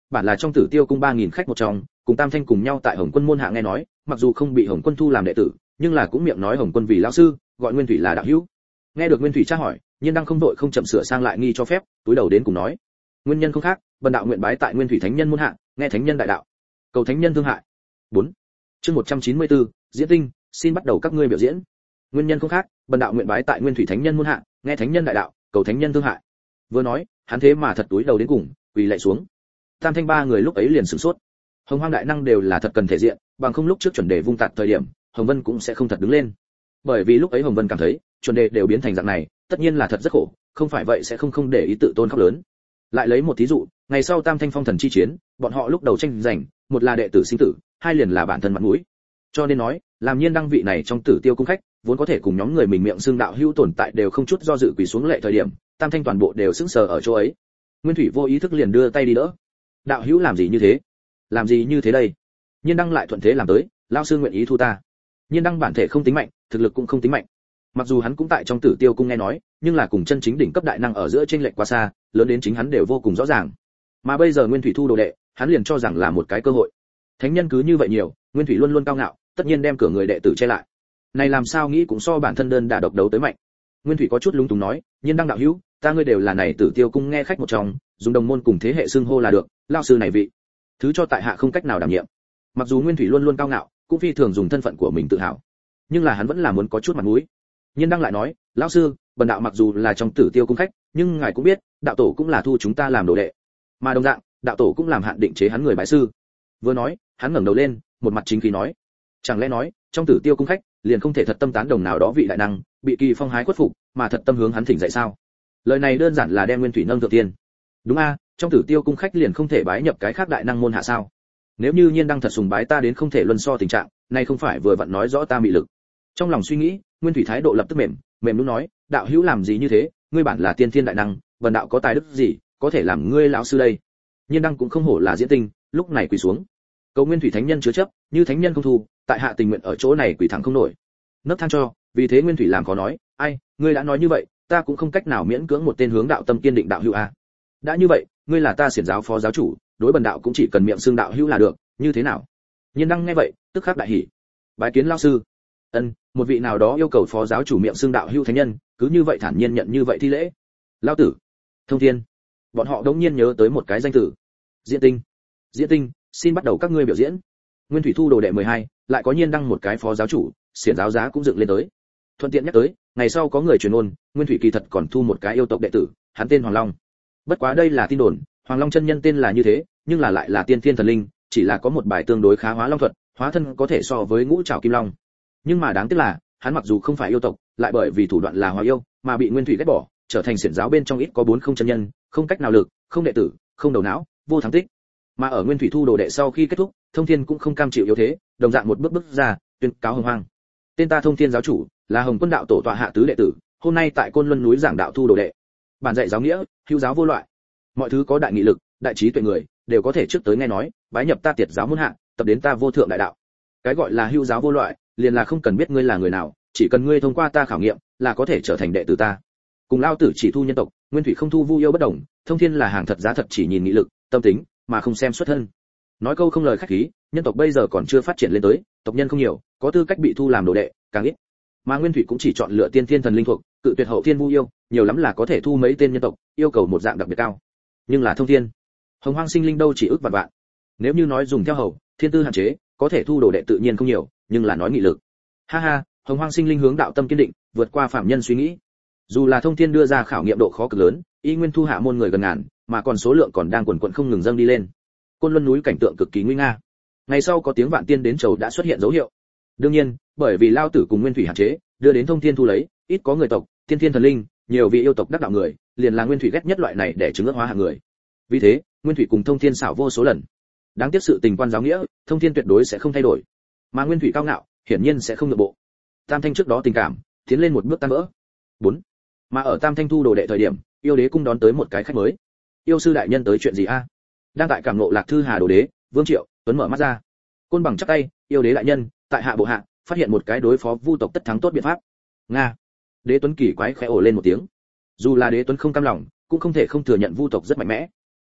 bản là trong Tử Tiêu cung ba nghìn khách một trong, cùng Tam Thanh cùng nhau tại Hồng Quân môn hạ nghe nói, mặc dù không bị Hồng Quân thu làm đệ tử, nhưng là cũng miệng nói Hồng Quân vì lão sư, gọi Nguyên Thủy là đạo hữu. Nghe được Nguyên Thủy tra hỏi, Nhiên Đăng không đội không chậm sửa sang lại nghi cho phép, túi đầu đến cùng nói: nguyên nhân không khác, bần đạo nguyện bái tại Nguyên Thủy Thánh Nhân môn hạ, nghe Thánh Nhân đại đạo, cầu Thánh Nhân thương hại. bốn Chương một trăm chín mươi tư, diễn tinh, xin bắt đầu các ngươi biểu diễn. Nguyên nhân không khác, bần đạo nguyện bái tại Nguyên Thủy Thánh Nhân môn hạ, nghe Thánh Nhân đại đạo, cầu Thánh Nhân thương hại. Vừa nói, hắn thế mà thật túi đầu đến cùng, quỳ lạy xuống. Tam Thanh ba người lúc ấy liền sửng sốt. Hồng Hoang đại năng đều là thật cần thể diện, bằng không lúc trước chuẩn đề vung tạt thời điểm, Hồng Vân cũng sẽ không thật đứng lên. Bởi vì lúc ấy Hồng Vân cảm thấy, chuẩn đề đều biến thành dạng này, tất nhiên là thật rất khổ, không phải vậy sẽ không không để ý tự tôn khóc lớn. Lại lấy một thí dụ, ngày sau Tam Thanh phong thần chi chiến, bọn họ lúc đầu tranh giành, một là đệ tử sinh tử, hai liền là bản thân mặt mũi. Cho nên nói, làm Nhiên Đăng vị này trong Tử Tiêu cung khách, vốn có thể cùng nhóm người mình miệng xương đạo hữu tồn tại đều không chút do dự quỳ xuống lệ thời điểm, Tam Thanh toàn bộ đều sững sờ ở chỗ ấy. Nguyên Thủy vô ý thức liền đưa tay đi đỡ. Đạo hữu làm gì như thế? Làm gì như thế đây? Nhiên Đăng lại thuận thế làm tới, lão sư nguyện ý thu ta. Nhiên Đăng bản thể không tính mạnh, thực lực cũng không tính mạnh. Mặc dù hắn cũng tại trong Tử Tiêu cung nghe nói, nhưng là cùng chân chính đỉnh cấp đại năng ở giữa chênh lệch quá xa, lớn đến chính hắn đều vô cùng rõ ràng. Mà bây giờ Nguyên Thủy thu đồ đệ, hắn liền cho rằng là một cái cơ hội. Thánh nhân cứ như vậy nhiều, Nguyên Thủy luôn luôn cao ngạo, tất nhiên đem cửa người đệ tử che lại. Này làm sao nghĩ cũng so bản thân đơn đả độc đấu tới mạnh. Nguyên Thủy có chút lúng túng nói, Nhiên Đăng đạo hữu, ta ngươi đều là này Tử Tiêu cung nghe khách một trong, dùng đồng môn cùng thế hệ xưng hô là được, lão sư này vị, thứ cho tại hạ không cách nào đảm nhiệm. Mặc dù Nguyên Thủy luôn luôn cao ngạo, cũng phi thường dùng thân phận của mình tự hào, nhưng là hắn vẫn là muốn có chút mặt mũi. Nhiên Đăng lại nói, lão sư, bần đạo mặc dù là trong Tử Tiêu cung khách, nhưng ngài cũng biết, đạo tổ cũng là thu chúng ta làm đồ đệ, mà đồng dạng, đạo tổ cũng làm hạn định chế hắn người bái sư. Vừa nói, hắn ngẩng đầu lên, một mặt chính khí nói, chẳng lẽ nói, trong Tử Tiêu cung khách, liền không thể thật tâm tán đồng nào đó vị đại năng, bị Kỳ Phong hái khuất phục, mà thật tâm hướng hắn thỉnh dạy sao? Lời này đơn giản là đem Nguyên Thủy nâng thượng tiên. Đúng a, trong Tử Tiêu cung khách liền không thể bái nhập cái khác đại năng môn hạ sao? Nếu như Nhiên Đăng thật sùng bái ta đến không thể luân so tình trạng, này không phải vừa vặn nói rõ ta mị lực. Trong lòng suy nghĩ, Nguyên Thủy thái độ lập tức mềm, mềm lúc nói, đạo hữu làm gì như thế, ngươi bản là tiên thiên đại năng, vần đạo có tài đức gì, có thể làm ngươi lão sư đây? Nhiên Đăng cũng không hổ là diễn tinh, lúc này quỳ xuống. Cầu Nguyên Thủy thánh nhân chứa chấp, như thánh nhân không thu, tại hạ tình nguyện ở chỗ này quỳ thẳng không nổi. Nấp than cho, vì thế Nguyên Thủy làm khó nói, ai, ngươi đã nói như vậy, ta cũng không cách nào miễn cưỡng một tên hướng đạo tâm kiên định đạo hữu a. Đã như vậy, ngươi là ta xiển giáo phó giáo chủ, đối bần đạo cũng chỉ cần miệng xương đạo hữu là được, như thế nào? Nhiên Đăng nghe vậy, tức khắc đại hỉ. Bái kiến lão sư. Ân, một vị nào đó yêu cầu phó giáo chủ miệng xương đạo hữu thánh nhân, cứ như vậy thản nhiên nhận như vậy thi lễ. Lão tử, Thông Thiên, bọn họ đống nhiên nhớ tới một cái danh từ. Diễn tinh. Diễn tinh, xin bắt đầu các ngươi biểu diễn. Nguyên Thủy thu đồ đệ mười hai, lại có Nhiên Đăng một cái phó giáo chủ, xiển giáo giá cũng dựng lên tới. Thuận tiện nhắc tới, ngày sau có người truyền ôn, Nguyên Thủy kỳ thật còn thu một cái yêu tộc đệ tử, hắn tên Hoàng Long. Bất quá đây là tin đồn, Hoàng Long chân nhân tên là như thế, nhưng là lại là tiên thiên thần linh, chỉ là có một bài tương đối khá hóa long thuật, hóa thân có thể so với ngũ trảo kim long. Nhưng mà đáng tiếc là, hắn mặc dù không phải yêu tộc, lại bởi vì thủ đoạn là hóa yêu, mà bị Nguyên Thủy ghét bỏ, trở thành xiển giáo bên trong ít có bốn không chân nhân, không cách nào lực, không đệ tử, không đầu não, vô thắng tích. Mà ở Nguyên Thủy thu đồ đệ sau khi kết thúc, Thông Thiên cũng không cam chịu yếu thế, đồng dạng một bước bước ra, tuyên cáo hồng hoang. Tên ta Thông Thiên giáo chủ, là Hồng Quân đạo tổ tọa hạ tứ đệ tử, hôm nay tại Côn Luân núi giảng đạo thu đồ đệ. Bản dạy giáo nghĩa, hữu giáo vô loại. Mọi thứ có đại nghị lực, đại trí tuệ người, đều có thể trước tới nghe nói, bái nhập ta Tiệt giáo môn hạ, tập đến ta vô thượng đại đạo. Cái gọi là hữu giáo vô loại, liền là không cần biết ngươi là người nào, chỉ cần ngươi thông qua ta khảo nghiệm, là có thể trở thành đệ tử ta. Cùng Lao tử chỉ thu nhân tộc, Nguyên Thủy không thu vu yêu bất đồng, Thông Thiên là hàng thật giá thật chỉ nhìn nghị lực, tâm tính, mà không xem xuất thân. Nói câu không lời khách khí, nhân tộc bây giờ còn chưa phát triển lên tới, tộc nhân không nhiều, có tư cách bị thu làm đồ đệ càng ít. Mà Nguyên Thủy cũng chỉ chọn lựa tiên thiên thần linh thuộc, cự tuyệt hậu thiên vu yêu, nhiều lắm là có thể thu mấy tên nhân tộc, yêu cầu một dạng đặc biệt cao. Nhưng là Thông Thiên, hồng hoang sinh linh đâu chỉ ước vạn vạn. Nếu như nói dùng theo hầu, thiên tư hạn chế, có thể thu đồ đệ tự nhiên không nhiều, nhưng là nói nghị lực. Ha ha, hồng hoang sinh linh hướng đạo tâm kiên định, vượt qua phạm nhân suy nghĩ. Dù là Thông Thiên đưa ra khảo nghiệm độ khó cực lớn, y nguyên thu hạ môn người gần ngàn, mà còn số lượng còn đang quần quần không ngừng dâng đi lên. Côn Luân núi cảnh tượng cực kỳ nguy nga. Ngày sau có tiếng vạn tiên đến chầu đã xuất hiện dấu hiệu. Đương nhiên, bởi vì Lao tử cùng Nguyên Thủy hạn chế, đưa đến Thông Thiên thu lấy, ít có người tộc, tiên thiên thần linh, nhiều vị yêu tộc đắc đạo người, liền là Nguyên Thủy ghét nhất loại này để chứng ước hóa hạng người. Vì thế, Nguyên Thủy cùng Thông Thiên xảo vô số lần. Đáng tiếc sự tình quan giáo nghĩa, Thông Thiên tuyệt đối sẽ không thay đổi, mà Nguyên Thủy cao ngạo, hiển nhiên sẽ không nhượng bộ. Tam Thanh trước đó tình cảm, tiến lên một bước tan vỡ. bốn Mà ở Tam Thanh thu đồ đệ thời điểm, yêu đế cung đón tới một cái khách mới. Yêu sư đại nhân tới chuyện gì a? Đang tại cảm ngộ Lạc Thư Hà đồ đế, Vương Triệu, Tuấn mở mắt ra. Côn bằng chắp tay, yêu đế đại nhân, tại hạ bộ hạ, phát hiện một cái đối phó vu tộc tất thắng tốt biện pháp. Nga. Đế Tuấn kỳ quái khẽ ồ lên một tiếng. Dù là Đế Tuấn không cam lòng, cũng không thể không thừa nhận vu tộc rất mạnh mẽ.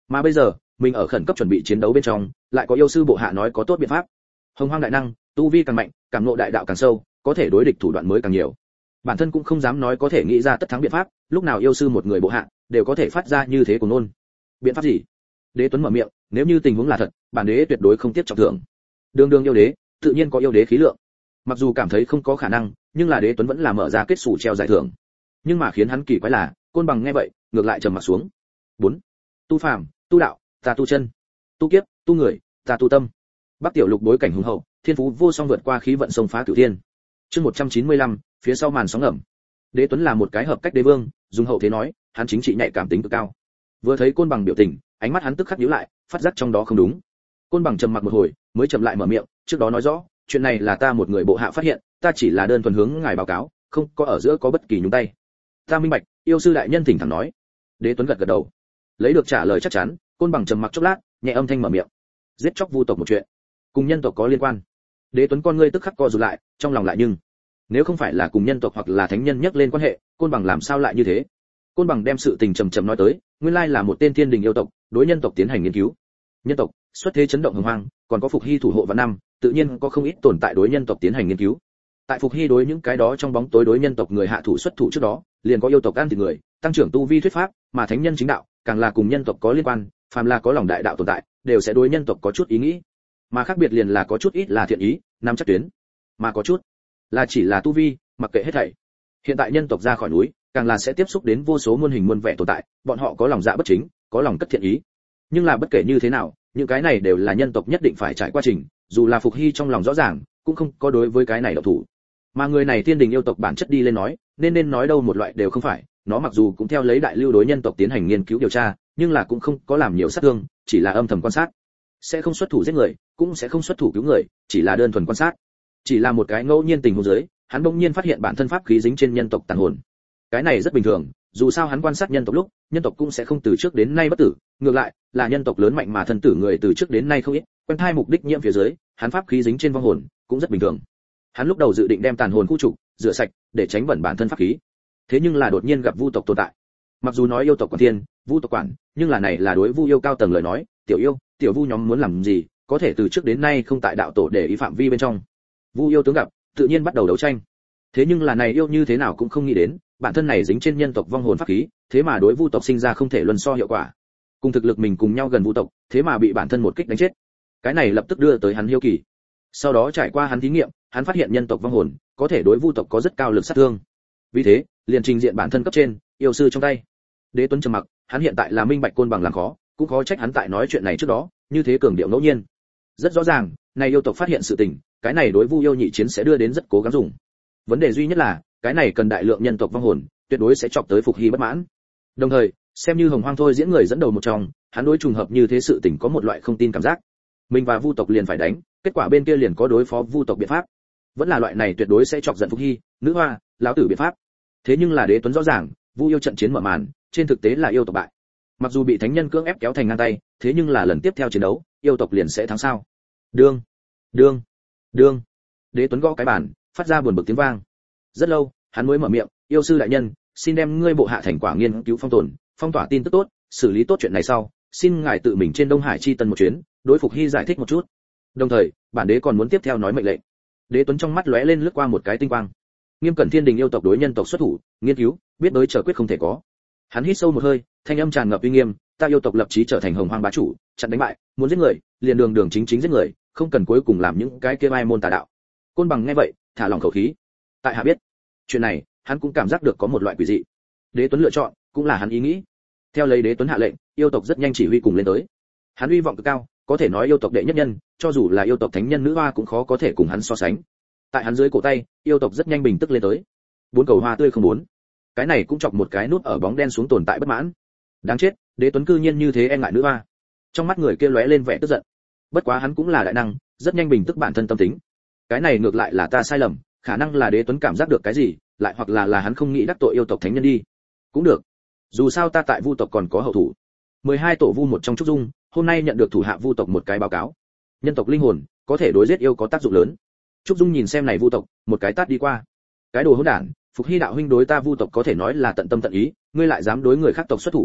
Mà bây giờ, mình ở khẩn cấp chuẩn bị chiến đấu bên trong, lại có yêu sư bộ hạ nói có tốt biện pháp. Hồng Hoang đại năng, tu vi càng mạnh, cảm ngộ đại đạo càng sâu, có thể đối địch thủ đoạn mới càng nhiều. Bản thân cũng không dám nói có thể nghĩ ra tất thắng biện pháp, lúc nào yêu sư một người bộ hạ đều có thể phát ra như thế của nôn. Biện pháp gì? Đế Tuấn mở miệng, nếu như tình huống là thật, bản đế tuyệt đối không tiếc trọng thưởng. Đường đường yêu đế, tự nhiên có yêu đế khí lượng. Mặc dù cảm thấy không có khả năng, nhưng là Đế Tuấn vẫn là mở ra kết sủ treo giải thưởng. Nhưng mà khiến hắn kỳ quái là, Côn Bằng nghe vậy, ngược lại trầm mặt xuống. bốn. Tu phàm, tu đạo, ta tu chân. Tu kiếp, tu người, ta tu tâm. Bắc Tiểu Lục bối cảnh hùng hậu, thiên phú vô song vượt qua khí vận sông phá cửu thiên. Chương một trăm chín mươi lăm, phía sau màn sóng ngầm. Đế Tuấn là một cái hợp cách đế vương, dùng hậu thế nói, hắn chính trị nhạy cảm tính cực cao. Vừa thấy Côn Bằng biểu tình, ánh mắt hắn tức khắc nhíu lại, phát giác trong đó không đúng. Côn Bằng trầm mặc một hồi, mới chậm lại mở miệng, trước đó nói rõ, chuyện này là ta một người bộ hạ phát hiện, ta chỉ là đơn thuần hướng ngài báo cáo, không có ở giữa có bất kỳ nhúng tay. Ta minh bạch, yêu sư đại nhân thỉnh thẳng nói. Đế Tuấn gật gật đầu, lấy được trả lời chắc chắn. Côn Bằng trầm mặc chốc lát, nhẹ âm thanh mở miệng, giết chóc vu tộc một chuyện, cùng nhân tộc có liên quan. Đế Tuấn con ngươi tức khắc co rụt lại, trong lòng lại nhưng nếu không phải là cùng nhân tộc hoặc là thánh nhân nhắc lên quan hệ, Côn Bằng làm sao lại như thế? Côn Bằng đem sự tình trầm trầm nói tới, nguyên lai là một tên thiên đình yêu tộc, đối nhân tộc tiến hành nghiên cứu. Nhân tộc xuất thế chấn động hồng hoang, còn có Phục Hy thủ hộ vạn năm, tự nhiên có không ít tồn tại đối nhân tộc tiến hành nghiên cứu. Tại Phục Hy đối những cái đó trong bóng tối đối nhân tộc người hạ thủ xuất thủ trước đó, liền có yêu tộc ăn thịt người, tăng trưởng tu vi thuyết pháp, mà thánh nhân chính đạo, càng là cùng nhân tộc có liên quan, phàm là có lòng đại đạo tồn tại, đều sẽ đối nhân tộc có chút ý nghĩ. Mà khác biệt liền là có chút ít là thiện ý, nắm chắc tuyến, mà có chút là chỉ là tu vi, mặc kệ hết thảy. Hiện tại nhân tộc ra khỏi núi, càng là sẽ tiếp xúc đến vô số muôn hình muôn vẻ tồn tại, bọn họ có lòng dạ bất chính, có lòng cất thiện ý. Nhưng là bất kể như thế nào, những cái này đều là nhân tộc nhất định phải trải qua trình, dù là Phục Hy trong lòng rõ ràng, cũng không có đối với cái này động thủ. Mà người này thiên đình yêu tộc bản chất đi lên nói, nên nên nói đâu một loại đều không phải, nó mặc dù cũng theo lấy đại lưu đối nhân tộc tiến hành nghiên cứu điều tra, nhưng là cũng không có làm nhiều sát thương, chỉ là âm thầm quan sát. Sẽ không xuất thủ giết người, cũng sẽ không xuất thủ cứu người, chỉ là đơn thuần quan sát. Chỉ là một cái ngẫu nhiên tình huống dưới, hắn bỗng nhiên phát hiện bản thân pháp khí dính trên nhân tộc tàn hồn. Cái này rất bình thường, dù sao hắn quan sát nhân tộc lúc, nhân tộc cũng sẽ không từ trước đến nay bất tử, ngược lại, là nhân tộc lớn mạnh mà thân tử người từ trước đến nay không ít, quen thai mục đích nhiễm phía dưới, hắn pháp khí dính trên vong hồn, cũng rất bình thường. Hắn lúc đầu dự định đem tàn hồn khu trục, rửa sạch, để tránh bẩn bản thân pháp khí. Thế nhưng là đột nhiên gặp vu tộc tồn tại. Mặc dù nói yêu tộc quản thiên, vu tộc quản, nhưng là này là đối vu yêu cao tầng lời nói, tiểu yêu, tiểu vu nhóm muốn làm gì, có thể từ trước đến nay không tại đạo tổ để ý phạm vi bên trong. Vu yêu tướng gặp, tự nhiên bắt đầu đấu tranh. Thế nhưng là này yêu như thế nào cũng không nghĩ đến, bản thân này dính trên nhân tộc vong hồn pháp khí, thế mà đối vu tộc sinh ra không thể luân so hiệu quả. Cùng thực lực mình cùng nhau gần vu tộc, thế mà bị bản thân một kích đánh chết. Cái này lập tức đưa tới hắn hiếu kỳ. Sau đó trải qua hắn thí nghiệm, hắn phát hiện nhân tộc vong hồn có thể đối vu tộc có rất cao lực sát thương. Vì thế, liền trình diện bản thân cấp trên, yêu sư trong tay. Đế Tuấn trầm mặc, hắn hiện tại là minh bạch Côn Bằng làm khó, cũng khó trách hắn tại nói chuyện này trước đó, như thế cường điệu ngẫu nhiên. Rất rõ ràng, này yêu tộc phát hiện sự tình, cái này đối vu yêu nhị chiến sẽ đưa đến rất cố gắng dùng. Vấn đề duy nhất là, cái này cần đại lượng nhân tộc vong hồn, tuyệt đối sẽ chọc tới Phục Hy bất mãn. Đồng thời, xem như Hồng Hoang thôi diễn người dẫn đầu một trong, hắn đối trùng hợp như thế sự tình có một loại không tin cảm giác. Mình và vu tộc liền phải đánh, kết quả bên kia liền có đối phó vu tộc biện pháp. Vẫn là loại này tuyệt đối sẽ chọc giận Phục Hy, nữ hoa, lão tử biện pháp. Thế nhưng là Đế Tuấn rõ ràng, vu yêu trận chiến mở màn, trên thực tế là yêu tộc bại. Mặc dù bị thánh nhân cưỡng ép kéo thành ngang tay, thế nhưng là lần tiếp theo chiến đấu, yêu tộc liền sẽ thắng sao? Đương, đương, đương. Đế Tuấn gõ cái bàn, phát ra buồn bực tiếng vang. Rất lâu, hắn mới mở miệng, yêu sư đại nhân, xin đem ngươi bộ hạ thành quả nghiên cứu phong tồn, phong tỏa tin tức tốt, xử lý tốt chuyện này sau, xin ngài tự mình trên Đông Hải chi tân một chuyến, đối Phục Hy giải thích một chút. Đồng thời, bản đế còn muốn tiếp theo nói mệnh lệnh. Đế Tuấn trong mắt lóe lên lướt qua một cái tinh quang. Nghiêm cẩn thiên đình yêu tộc đối nhân tộc xuất thủ, nghiên cứu, biết đối trở quyết không thể có. Hắn hít sâu một hơi, thanh âm tràn ngập uy nghiêm, ta yêu tộc lập chí trở thành hồng hoang bá chủ, chặn đánh bại, muốn giết người, liền đường đường chính chính giết người, không cần cuối cùng làm những cái kia mai môn tà đạo. Côn Bằng nghe vậy, thả lỏng khẩu khí. Tại hạ biết, chuyện này, hắn cũng cảm giác được có một loại quỷ dị. Đế Tuấn lựa chọn, cũng là hắn ý nghĩ. Theo lấy Đế Tuấn hạ lệnh, yêu tộc rất nhanh chỉ huy cùng lên tới. Hắn uy vọng cực cao, có thể nói yêu tộc đệ nhất nhân, cho dù là yêu tộc thánh nhân nữ hoa cũng khó có thể cùng hắn so sánh. Tại hắn dưới cổ tay, yêu tộc rất nhanh bình tức lên tới. Bốn cầu hoa tươi không muốn. Cái này cũng chọc một cái nút ở bóng đen xuống tồn tại bất mãn. Đáng chết, Đế Tuấn cư nhiên như thế e ngại nữ hoa. Trong mắt người kia lóe lên vẻ tức giận. Bất quá hắn cũng là đại năng, rất nhanh bình tức bản thân tâm tính. Cái này ngược lại là ta sai lầm, khả năng là Đế Tuấn cảm giác được cái gì, lại hoặc là là hắn không nghĩ đắc tội yêu tộc thánh nhân đi. Cũng được. Dù sao ta tại Vu tộc còn có hậu thủ. mười hai tổ Vu một trong trúc dung, hôm nay nhận được thủ hạ Vu tộc một cái báo cáo. Nhân tộc linh hồn có thể đối giết yêu có tác dụng lớn. Trúc dung nhìn xem này Vu tộc, một cái tát đi qua. Cái đồ hỗn đản, Phục Hy đạo huynh đối ta Vu tộc có thể nói là tận tâm tận ý, ngươi lại dám đối người khác tộc xuất thủ.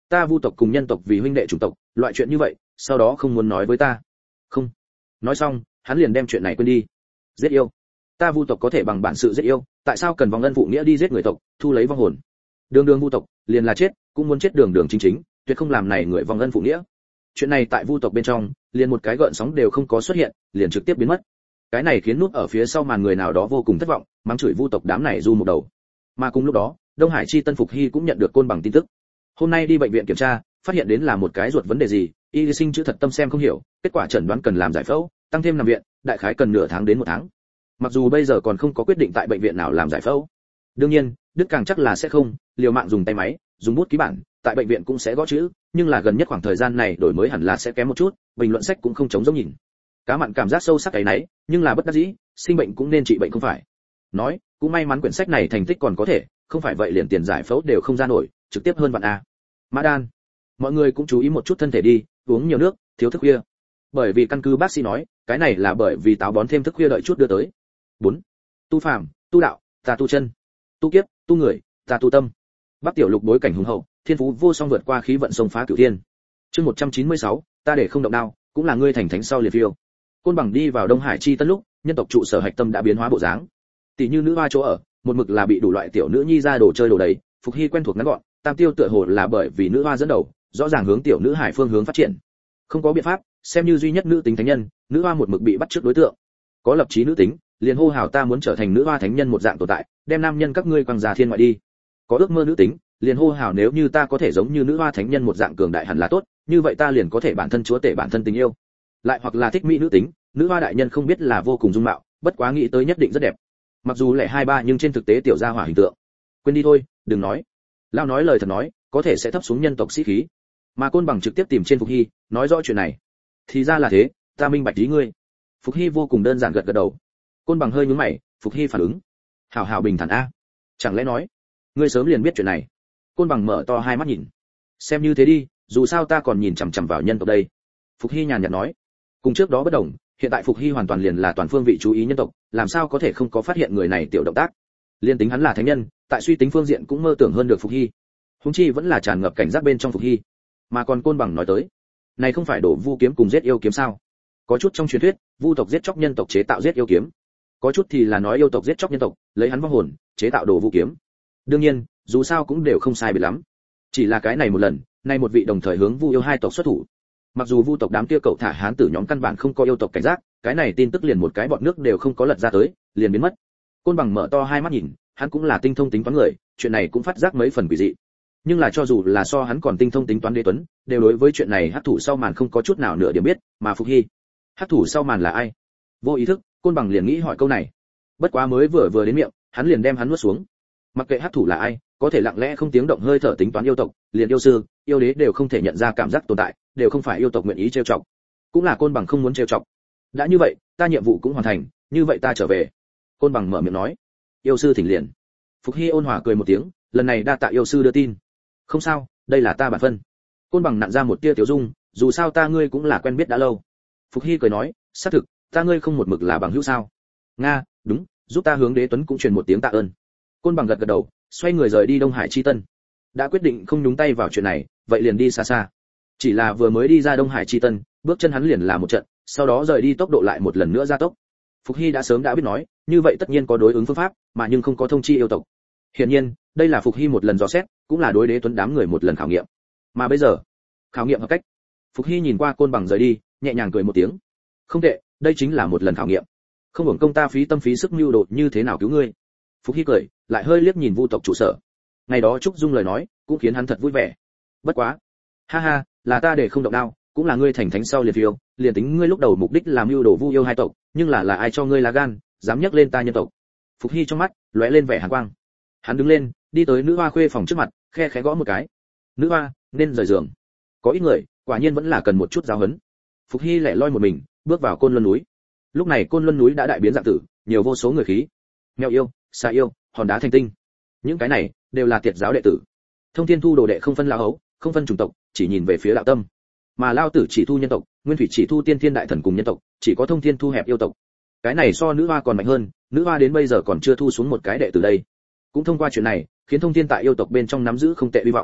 ta vu tộc cùng nhân tộc vì huynh đệ chủng tộc, loại chuyện như vậy sau đó không muốn nói với ta. Không. Nói xong hắn liền đem chuyện này quên đi. Giết yêu, ta vu tộc có thể bằng bản sự giết yêu, tại sao cần vòng ân phụ nghĩa đi giết người tộc, thu lấy vong hồn? Đường đường vu tộc liền là chết cũng muốn chết đường đường chính chính, tuyệt không làm này người vòng ân phụ nghĩa. Chuyện này tại vu tộc bên trong liền một cái gợn sóng đều không có xuất hiện, liền trực tiếp biến mất. Cái này khiến núp ở phía sau màn người nào đó vô cùng thất vọng, mắng chửi vu tộc đám này du một đầu. Mà cùng lúc đó Đông Hải chi Tân Phục Hy cũng nhận được Côn Bằng tin tức. Hôm nay đi bệnh viện kiểm tra, phát hiện đến là một cái ruột vấn đề gì, y sinh chữ thật tâm xem không hiểu, kết quả chẩn đoán cần làm giải phẫu, tăng thêm nằm viện, đại khái cần nửa tháng đến một tháng. Mặc dù bây giờ còn không có quyết định tại bệnh viện nào làm giải phẫu. Đương nhiên, Đức càng chắc là sẽ không, liều mạng dùng tay máy, dùng bút ký bản, tại bệnh viện cũng sẽ gõ chữ, nhưng là gần nhất khoảng thời gian này đổi mới hẳn là sẽ kém một chút, bình luận sách cũng không chống giống nhìn. Cá mặn cảm giác sâu sắc cái nấy, nhưng là bất đắc dĩ, sinh bệnh cũng nên trị bệnh không phải. Nói, cũng may mắn quyển sách này thành tích còn có thể, không phải vậy liền tiền giải phẫu đều không ra nổi, trực tiếp hơn vạn a. Mã Đan, mọi người cũng chú ý một chút thân thể đi, uống nhiều nước, thiếu thức khuya. Bởi vì căn cứ bác sĩ nói, cái này là bởi vì táo bón thêm thức khuya đợi chút đưa tới. bốn. Tu phàm, tu đạo, ta tu chân. Tu kiếp, tu người, ta tu tâm. Bắc Tiểu Lục bối cảnh hùng hậu, thiên phú vô song vượt qua khí vận sông phá cửu thiên. Chương một trăm chín mươi sáu, ta để không động đao, cũng là ngươi thành thánh sau liệt phiêu. Côn Bằng đi vào Đông Hải chi Tân lúc, nhân tộc trụ sở hạch tâm đã biến hóa bộ dáng. Tỷ như nữ hoa chỗ ở, một mực là bị đủ loại tiểu nữ nhi ra đồ chơi đồ đấy, Phục Hy quen thuộc ngắn gọn, tam tiêu tựa hồ là bởi vì nữ hoa dẫn đầu, rõ ràng hướng tiểu nữ hải phương hướng phát triển. Không có biện pháp, xem như duy nhất nữ tính thánh nhân, nữ hoa một mực bị bắt trước đối tượng. Có lập chí nữ tính, liền hô hào ta muốn trở thành nữ hoa thánh nhân một dạng tồn tại, đem nam nhân các ngươi quăng ra thiên ngoại đi. Có ước mơ nữ tính, liền hô hào nếu như ta có thể giống như nữ hoa thánh nhân một dạng cường đại hẳn là tốt, như vậy ta liền có thể bản thân chúa tể bản thân tình yêu. Lại hoặc là thích mỹ nữ tính, nữ hoa đại nhân không biết là vô cùng dung mạo, bất quá nghĩ tới nhất định rất đẹp. Mặc dù lẻ hai ba nhưng trên thực tế tiểu gia hỏa hình tượng. Quên đi thôi, đừng nói. Lao nói lời thật nói, có thể sẽ thấp xuống nhân tộc sĩ khí. Mà Côn Bằng trực tiếp tìm trên Phục Hy, nói rõ chuyện này. Thì ra là thế, ta minh bạch ý ngươi. Phục Hy vô cùng đơn giản gật gật đầu. Côn Bằng hơi nhướng mày, Phục Hy phản ứng. Hảo hảo bình thản a. Chẳng lẽ nói, ngươi sớm liền biết chuyện này? Côn Bằng mở to hai mắt nhìn. Xem như thế đi, dù sao ta còn nhìn chằm chằm vào nhân tộc đây. Phục Hy nhàn nhạt nói. Cùng trước đó bất đồng, hiện tại Phục Hy hoàn toàn liền là toàn phương vị chú ý nhân tộc, làm sao có thể không có phát hiện người này tiểu động tác. Liên tính hắn là thánh nhân, tại suy tính phương diện cũng mơ tưởng hơn được Phục Hy. Huống chi vẫn là tràn ngập cảnh giác bên trong Phục Hy. Mà còn Côn Bằng nói tới, này không phải đổ vu kiếm cùng giết yêu kiếm sao? Có chút trong truyền thuyết, vu tộc giết chóc nhân tộc chế tạo giết yêu kiếm. Có chút thì là nói yêu tộc giết chóc nhân tộc, lấy hắn vong hồn, chế tạo đồ vu kiếm. Đương nhiên, dù sao cũng đều không sai biệt lắm. Chỉ là cái này một lần, nay một vị đồng thời hướng vu yêu hai tộc xuất thủ. Mặc dù vu tộc đám kia cậu thả hán tử nhóm căn bản không có yêu tộc cảnh giác, cái này tin tức liền một cái bọt nước đều không có lật ra tới, liền biến mất. Côn Bằng mở to hai mắt nhìn, hắn cũng là tinh thông tính toán người, chuyện này cũng phát giác mấy phần quỷ dị. Nhưng là cho dù là so hắn còn tinh thông tính toán đế tuấn, đều đối với chuyện này hắc thủ sau màn không có chút nào nửa điểm biết, mà Phục Hy, hắc thủ sau màn là ai? Vô ý thức, Côn Bằng liền nghĩ hỏi câu này. Bất quá mới vừa vừa đến miệng, hắn liền đem hắn nuốt xuống. Mặc kệ hắc thủ là ai, có thể lặng lẽ không tiếng động hơi thở tính toán yêu tộc, liền yêu sư, yêu đế đều không thể nhận ra cảm giác tồn tại, đều không phải yêu tộc nguyện ý trêu chọc. Cũng là Côn Bằng không muốn trêu chọc. Đã như vậy, ta nhiệm vụ cũng hoàn thành, như vậy ta trở về. Côn Bằng mở miệng nói. Yêu sư thỉnh liền. Phục Hy ôn hòa cười một tiếng, lần này đa tạ yêu sư đưa tin. Không sao, đây là ta bản phân. Côn Bằng nặn ra một tia tiểu dung, dù sao ta ngươi cũng là quen biết đã lâu. Phục Hy cười nói, xác thực, ta ngươi không một mực là bằng hữu sao? Nga, đúng, giúp ta hướng Đế Tuấn cũng truyền một tiếng tạ ơn. Côn Bằng gật gật đầu, xoay người rời đi Đông Hải chi Tân. Đã quyết định không nhúng tay vào chuyện này, vậy liền đi xa xa. Chỉ là vừa mới đi ra Đông Hải chi Tân, bước chân hắn liền là một trận, sau đó rời đi tốc độ lại một lần nữa gia tốc. Phục Hy đã sớm đã biết nói, như vậy tất nhiên có đối ứng phương pháp, mà nhưng không có thông chi yêu tộc. Hiển nhiên, đây là Phục Hy một lần dò xét, cũng là đối Đế Tuấn đám người một lần khảo nghiệm. Mà bây giờ, khảo nghiệm hợp cách. Phục Hy nhìn qua Côn Bằng rời đi, nhẹ nhàng cười một tiếng. Không tệ, đây chính là một lần khảo nghiệm. Không hưởng công ta phí tâm phí sức mưu đồ như thế nào cứu ngươi. Phục Hy cười, lại hơi liếc nhìn Vu tộc trụ sở. Ngày đó Trúc Dung lời nói, cũng khiến hắn thật vui vẻ. Bất quá, ha ha, là ta để không động đao, cũng là ngươi thành thánh sau liệt phiêu, liền tính ngươi lúc đầu mục đích làm mưu đồ Vu yêu hai tộc, nhưng là là ai cho ngươi lá gan, dám nhắc lên ta nhân tộc. Phục Hy trong mắt lóe lên vẻ hàn quang. Hắn đứng lên, đi tới nữ hoa khuê phòng trước mặt, khe khẽ gõ một cái. Nữ hoa, nên rời giường. Có ít người, quả nhiên vẫn là cần một chút giáo huấn. Phục Hy lẻ loi một mình, bước vào Côn Luân núi. Lúc này Côn Luân núi đã đại biến dạng tử, nhiều vô số người khí. Mèo yêu, xà yêu, hòn đá thành tinh. Những cái này đều là tiệt giáo đệ tử. Thông Thiên Thu đồ đệ không phân lão hấu, không phân chủng tộc, chỉ nhìn về phía đạo tâm. Mà Lao Tử chỉ thu nhân tộc, Nguyên Thủy chỉ thu tiên thiên đại thần cùng nhân tộc, chỉ có Thông Thiên thu hẹp yêu tộc. Cái này so nữ hoa còn mạnh hơn, nữ hoa đến bây giờ còn chưa thu xuống một cái đệ tử đây. Cũng thông qua chuyện này, khiến Thông Thiên tại yêu tộc bên trong nắm giữ không tệ hy vọng.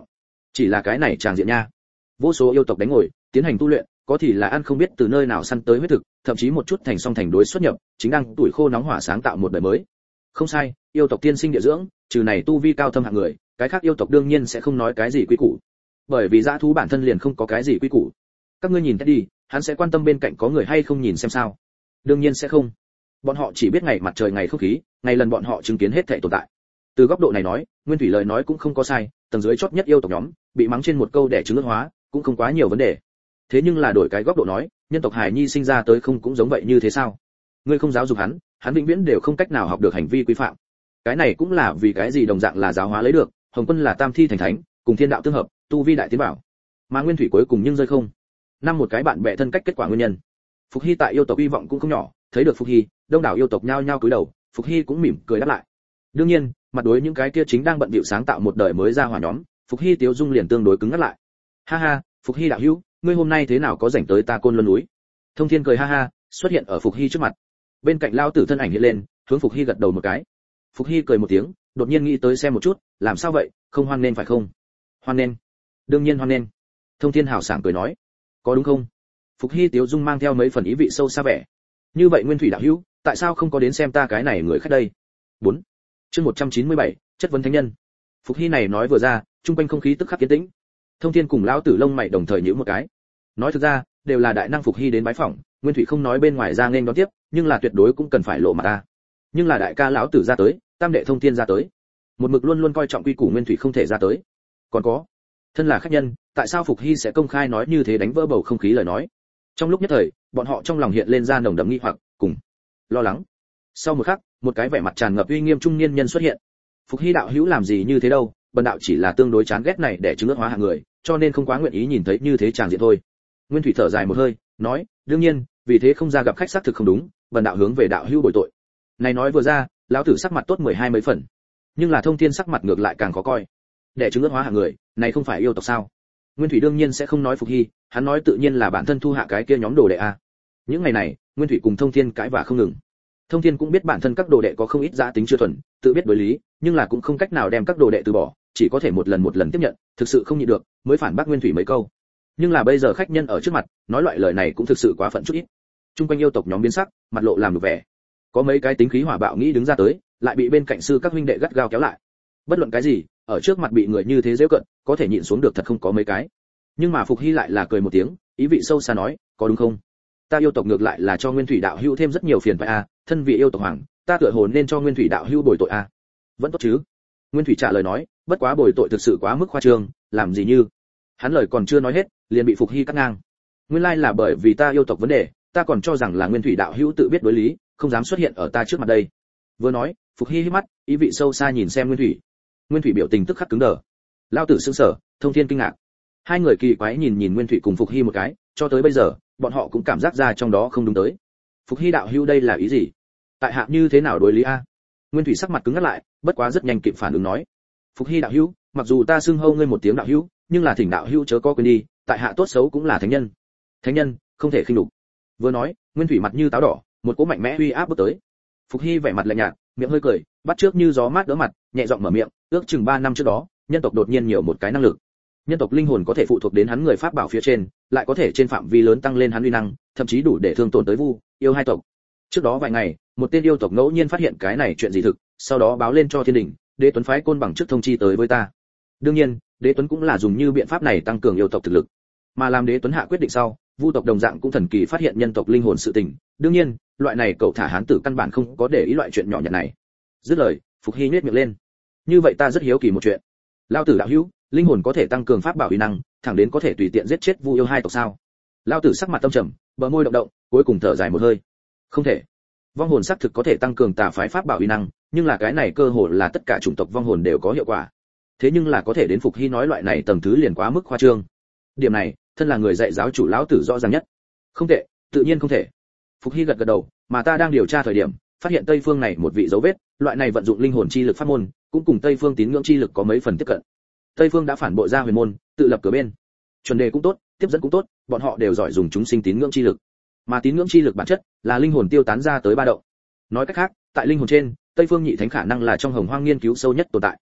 Chỉ là cái này tràng diện nha. Vô số yêu tộc đánh ngồi, tiến hành tu luyện, có thì là ăn không biết từ nơi nào săn tới huyết thực, thậm chí một chút thành song thành đối xuất nhập, chính đang tuổi khô nóng hỏa sáng tạo một đời mới. Không sai, yêu tộc tiên sinh địa dưỡng, trừ này tu vi cao thâm hạng người, cái khác yêu tộc đương nhiên sẽ không nói cái gì quy củ. Bởi vì dã thú bản thân liền không có cái gì quy củ. Các ngươi nhìn Teddy, hắn sẽ quan tâm bên cạnh có người hay không nhìn xem sao? Đương nhiên sẽ không. Bọn họ chỉ biết ngày mặt trời ngày không khí, ngày lần bọn họ chứng kiến hết thảy tồn tại. Từ góc độ này nói, Nguyên Thủy lời nói cũng không có sai, tầng dưới chót nhất yêu tộc nhóm, bị mắng trên một câu đẻ trứng ước hóa, cũng không quá nhiều vấn đề. Thế nhưng là đổi cái góc độ nói, nhân tộc hài nhi sinh ra tới không cũng giống vậy như thế sao? Ngươi không giáo dục hắn, hắn vĩnh viễn đều không cách nào học được hành vi quy phạm. Cái này cũng là vì cái gì đồng dạng là giáo hóa lấy được, Hồng Quân là tam thi thành thánh, cùng thiên đạo tương hợp, tu vi đại tiến bảo. Mà Nguyên Thủy cuối cùng nhưng rơi không. Năm một cái bạn bè thân cách kết quả nguyên nhân. Phục Hy tại yêu tộc hy vọng cũng không nhỏ, thấy được Phục Hy, đông đảo yêu tộc nhao nhao cúi đầu, Phục Hy cũng mỉm cười đáp lại. Đương nhiên, mặt đối những cái kia chính đang bận bịu sáng tạo một đời mới ra hỏa nhóm, Phục Hy tiếu dung liền tương đối cứng ngắt lại. Ha ha, Phục Hy đạo hữu, ngươi hôm nay thế nào có rảnh tới ta Côn Luân núi? Thông Thiên cười ha ha, xuất hiện ở Phục Hy trước mặt. Bên cạnh lao tử thân ảnh hiện lên, hướng Phục Hy gật đầu một cái. Phục Hy cười một tiếng, đột nhiên nghĩ tới xem một chút, làm sao vậy, không hoan nên phải không? Hoan nên, đương nhiên hoan nên. Thông Thiên hào sảng cười nói, có đúng không? Phục Hy tiếu dung mang theo mấy phần ý vị sâu xa vẻ. Như vậy Nguyên Thủy đạo hữu, tại sao không có đến xem ta cái này người khách đây? bốn Chương một trăm chín mươi bảy, chất vấn thánh nhân. Phục Hy này nói vừa ra, trung quanh không khí tức khắc yên tĩnh. Thông Thiên cùng lão tử lông mày đồng thời nhíu một cái. Nói thực ra, đều là đại năng Phục Hy đến bái phỏng, Nguyên Thủy không nói bên ngoài ra nên đón tiếp, nhưng là tuyệt đối cũng cần phải lộ mặt ta. Nhưng là đại ca lão tử ra tới, tam đệ Thông Thiên ra tới, một mực luôn luôn coi trọng quy củ Nguyên Thủy không thể ra tới. Còn có, thân là khách nhân, tại sao Phục Hy sẽ công khai nói như thế đánh vỡ bầu không khí lời nói? Trong lúc nhất thời, bọn họ trong lòng hiện lên ra nồng đậm nghi hoặc, cùng lo lắng. Sau một khắc, một cái vẻ mặt tràn ngập uy nghiêm trung niên nhân xuất hiện. Phục Hy đạo hữu làm gì như thế đâu, bần đạo chỉ là tương đối chán ghét này để chứng ước hóa hạng người, cho nên không quá nguyện ý nhìn thấy như thế tràng diện thôi. Nguyên Thủy thở dài một hơi, nói, đương nhiên, vì thế không ra gặp khách xác thực không đúng, bần đạo hướng về đạo hữu bồi tội. Này nói vừa ra, lão tử sắc mặt tốt mười hai mấy phần, nhưng là Thông Thiên sắc mặt ngược lại càng khó coi. Để chứng ước hóa hạng người, này không phải yêu tộc sao? Nguyên Thủy đương nhiên sẽ không nói Phục Hy, hắn nói tự nhiên là bản thân thu hạ cái kia nhóm đồ đệ a. Những ngày này, Nguyên Thủy cùng Thông Thiên cãi vã không ngừng. Thông Thiên cũng biết bản thân các đồ đệ có không ít giá tính chưa thuần, tự biết đối lý, nhưng là cũng không cách nào đem các đồ đệ từ bỏ, chỉ có thể một lần một lần tiếp nhận, thực sự không nhịn được, mới phản bác Nguyên Thủy mấy câu. Nhưng là bây giờ khách nhân ở trước mặt, nói loại lời này cũng thực sự quá phận chút ít. Trung quanh yêu tộc nhóm biến sắc, mặt lộ làm được vẻ. Có mấy cái tính khí hỏa bạo nghĩ đứng ra tới, lại bị bên cạnh sư các huynh đệ gắt gao kéo lại. Bất luận cái gì, ở trước mặt bị người như thế giễu cận, có thể nhịn xuống được thật không có mấy cái. Nhưng mà Phục Hy lại là cười một tiếng, ý vị sâu xa nói, có đúng không? Ta yêu tộc ngược lại là cho Nguyên Thủy đạo hữu thêm rất nhiều phiền phải a, thân vị yêu tộc hoàng, ta tựa hồ nên cho Nguyên Thủy đạo hữu bồi tội a. Vẫn tốt chứ? Nguyên Thủy trả lời nói, bất quá bồi tội thực sự quá mức khoa trương, làm gì như? Hắn lời còn chưa nói hết, liền bị Phục Hy cắt ngang. Nguyên lai là bởi vì ta yêu tộc vấn đề, ta còn cho rằng là Nguyên Thủy đạo hữu tự biết đối lý, không dám xuất hiện ở ta trước mặt đây. Vừa nói, Phục Hy híp mắt, ý vị sâu xa nhìn xem Nguyên Thủy. Nguyên Thủy biểu tình tức khắc cứng đờ. Lão tử sững sờ, Thông Thiên kinh ngạc. Hai người kỳ quái nhìn nhìn Nguyên Thủy cùng Phục Hy một cái, cho tới bây giờ, bọn họ cũng cảm giác ra trong đó không đúng tới. Phục Hy đạo hữu đây là ý gì? Tại hạ như thế nào đối lý a? Nguyên Thủy sắc mặt cứng ngắt lại, bất quá rất nhanh kịp phản ứng nói. Phục Hy đạo hữu, mặc dù ta xưng hô ngươi một tiếng đạo hữu, nhưng là thỉnh đạo hữu chớ có quên đi, tại hạ tốt xấu cũng là thánh nhân. Thánh nhân, không thể khinh nhục. Vừa nói, Nguyên Thủy mặt như táo đỏ, một cỗ mạnh mẽ uy áp bước tới. Phục Hy vẻ mặt lạnh nhạt, miệng hơi cười, bắt trước như gió mát đỡ mặt, nhẹ giọng mở miệng, ước chừng ba năm trước đó, nhân tộc đột nhiên nhiều một cái năng lực. Nhân tộc linh hồn có thể phụ thuộc đến hắn người pháp bảo phía trên, lại có thể trên phạm vi lớn tăng lên hắn uy năng, thậm chí đủ để thương tổn tới vu, yêu hai tộc. Trước đó vài ngày, một tên yêu tộc ngẫu nhiên phát hiện cái này chuyện gì thực, sau đó báo lên cho thiên đình, Đế Tuấn phái côn bằng trước thông chi tới với ta. Đương nhiên, Đế Tuấn cũng là dùng như biện pháp này tăng cường yêu tộc thực lực. Mà làm Đế Tuấn hạ quyết định sau, vu tộc đồng dạng cũng thần kỳ phát hiện nhân tộc linh hồn sự tình. Đương nhiên, loại này cậu thả hán tử căn bản không có để ý loại chuyện nhỏ nhặt này. Dứt lời, Phục Hy nhếch miệng lên. Như vậy ta rất hiếu kỳ một chuyện. Lão tử đạo hữu, linh hồn có thể tăng cường pháp bảo uy năng, thẳng đến có thể tùy tiện giết chết vu yêu hai tộc sao? Lão tử sắc mặt tâm trầm, bờ môi động động, cuối cùng thở dài một hơi. Không thể. Vong hồn xác thực có thể tăng cường tà phái pháp bảo uy năng, nhưng là cái này cơ hội là tất cả chủng tộc vong hồn đều có hiệu quả. Thế nhưng là có thể đến Phục Hy nói loại này tầng thứ liền quá mức khoa trương. Điểm này, thân là người dạy giáo chủ lão tử rõ ràng nhất. Không thể, tự nhiên không thể. Phục Hy gật gật đầu, mà ta đang điều tra thời điểm, phát hiện Tây phương này một vị dấu vết, loại này vận dụng linh hồn chi lực pháp môn, cũng cùng Tây phương tín ngưỡng chi lực có mấy phần tiếp cận. Tây phương đã phản bội ra huyền môn, tự lập cửa bên. Chuẩn đề cũng tốt, tiếp dẫn cũng tốt, bọn họ đều giỏi dùng chúng sinh tín ngưỡng chi lực. Mà tín ngưỡng chi lực bản chất là linh hồn tiêu tán ra tới ba động. Nói cách khác, tại linh hồn trên, Tây phương nhị thánh khả năng là trong hồng hoang nghiên cứu sâu nhất tồn tại.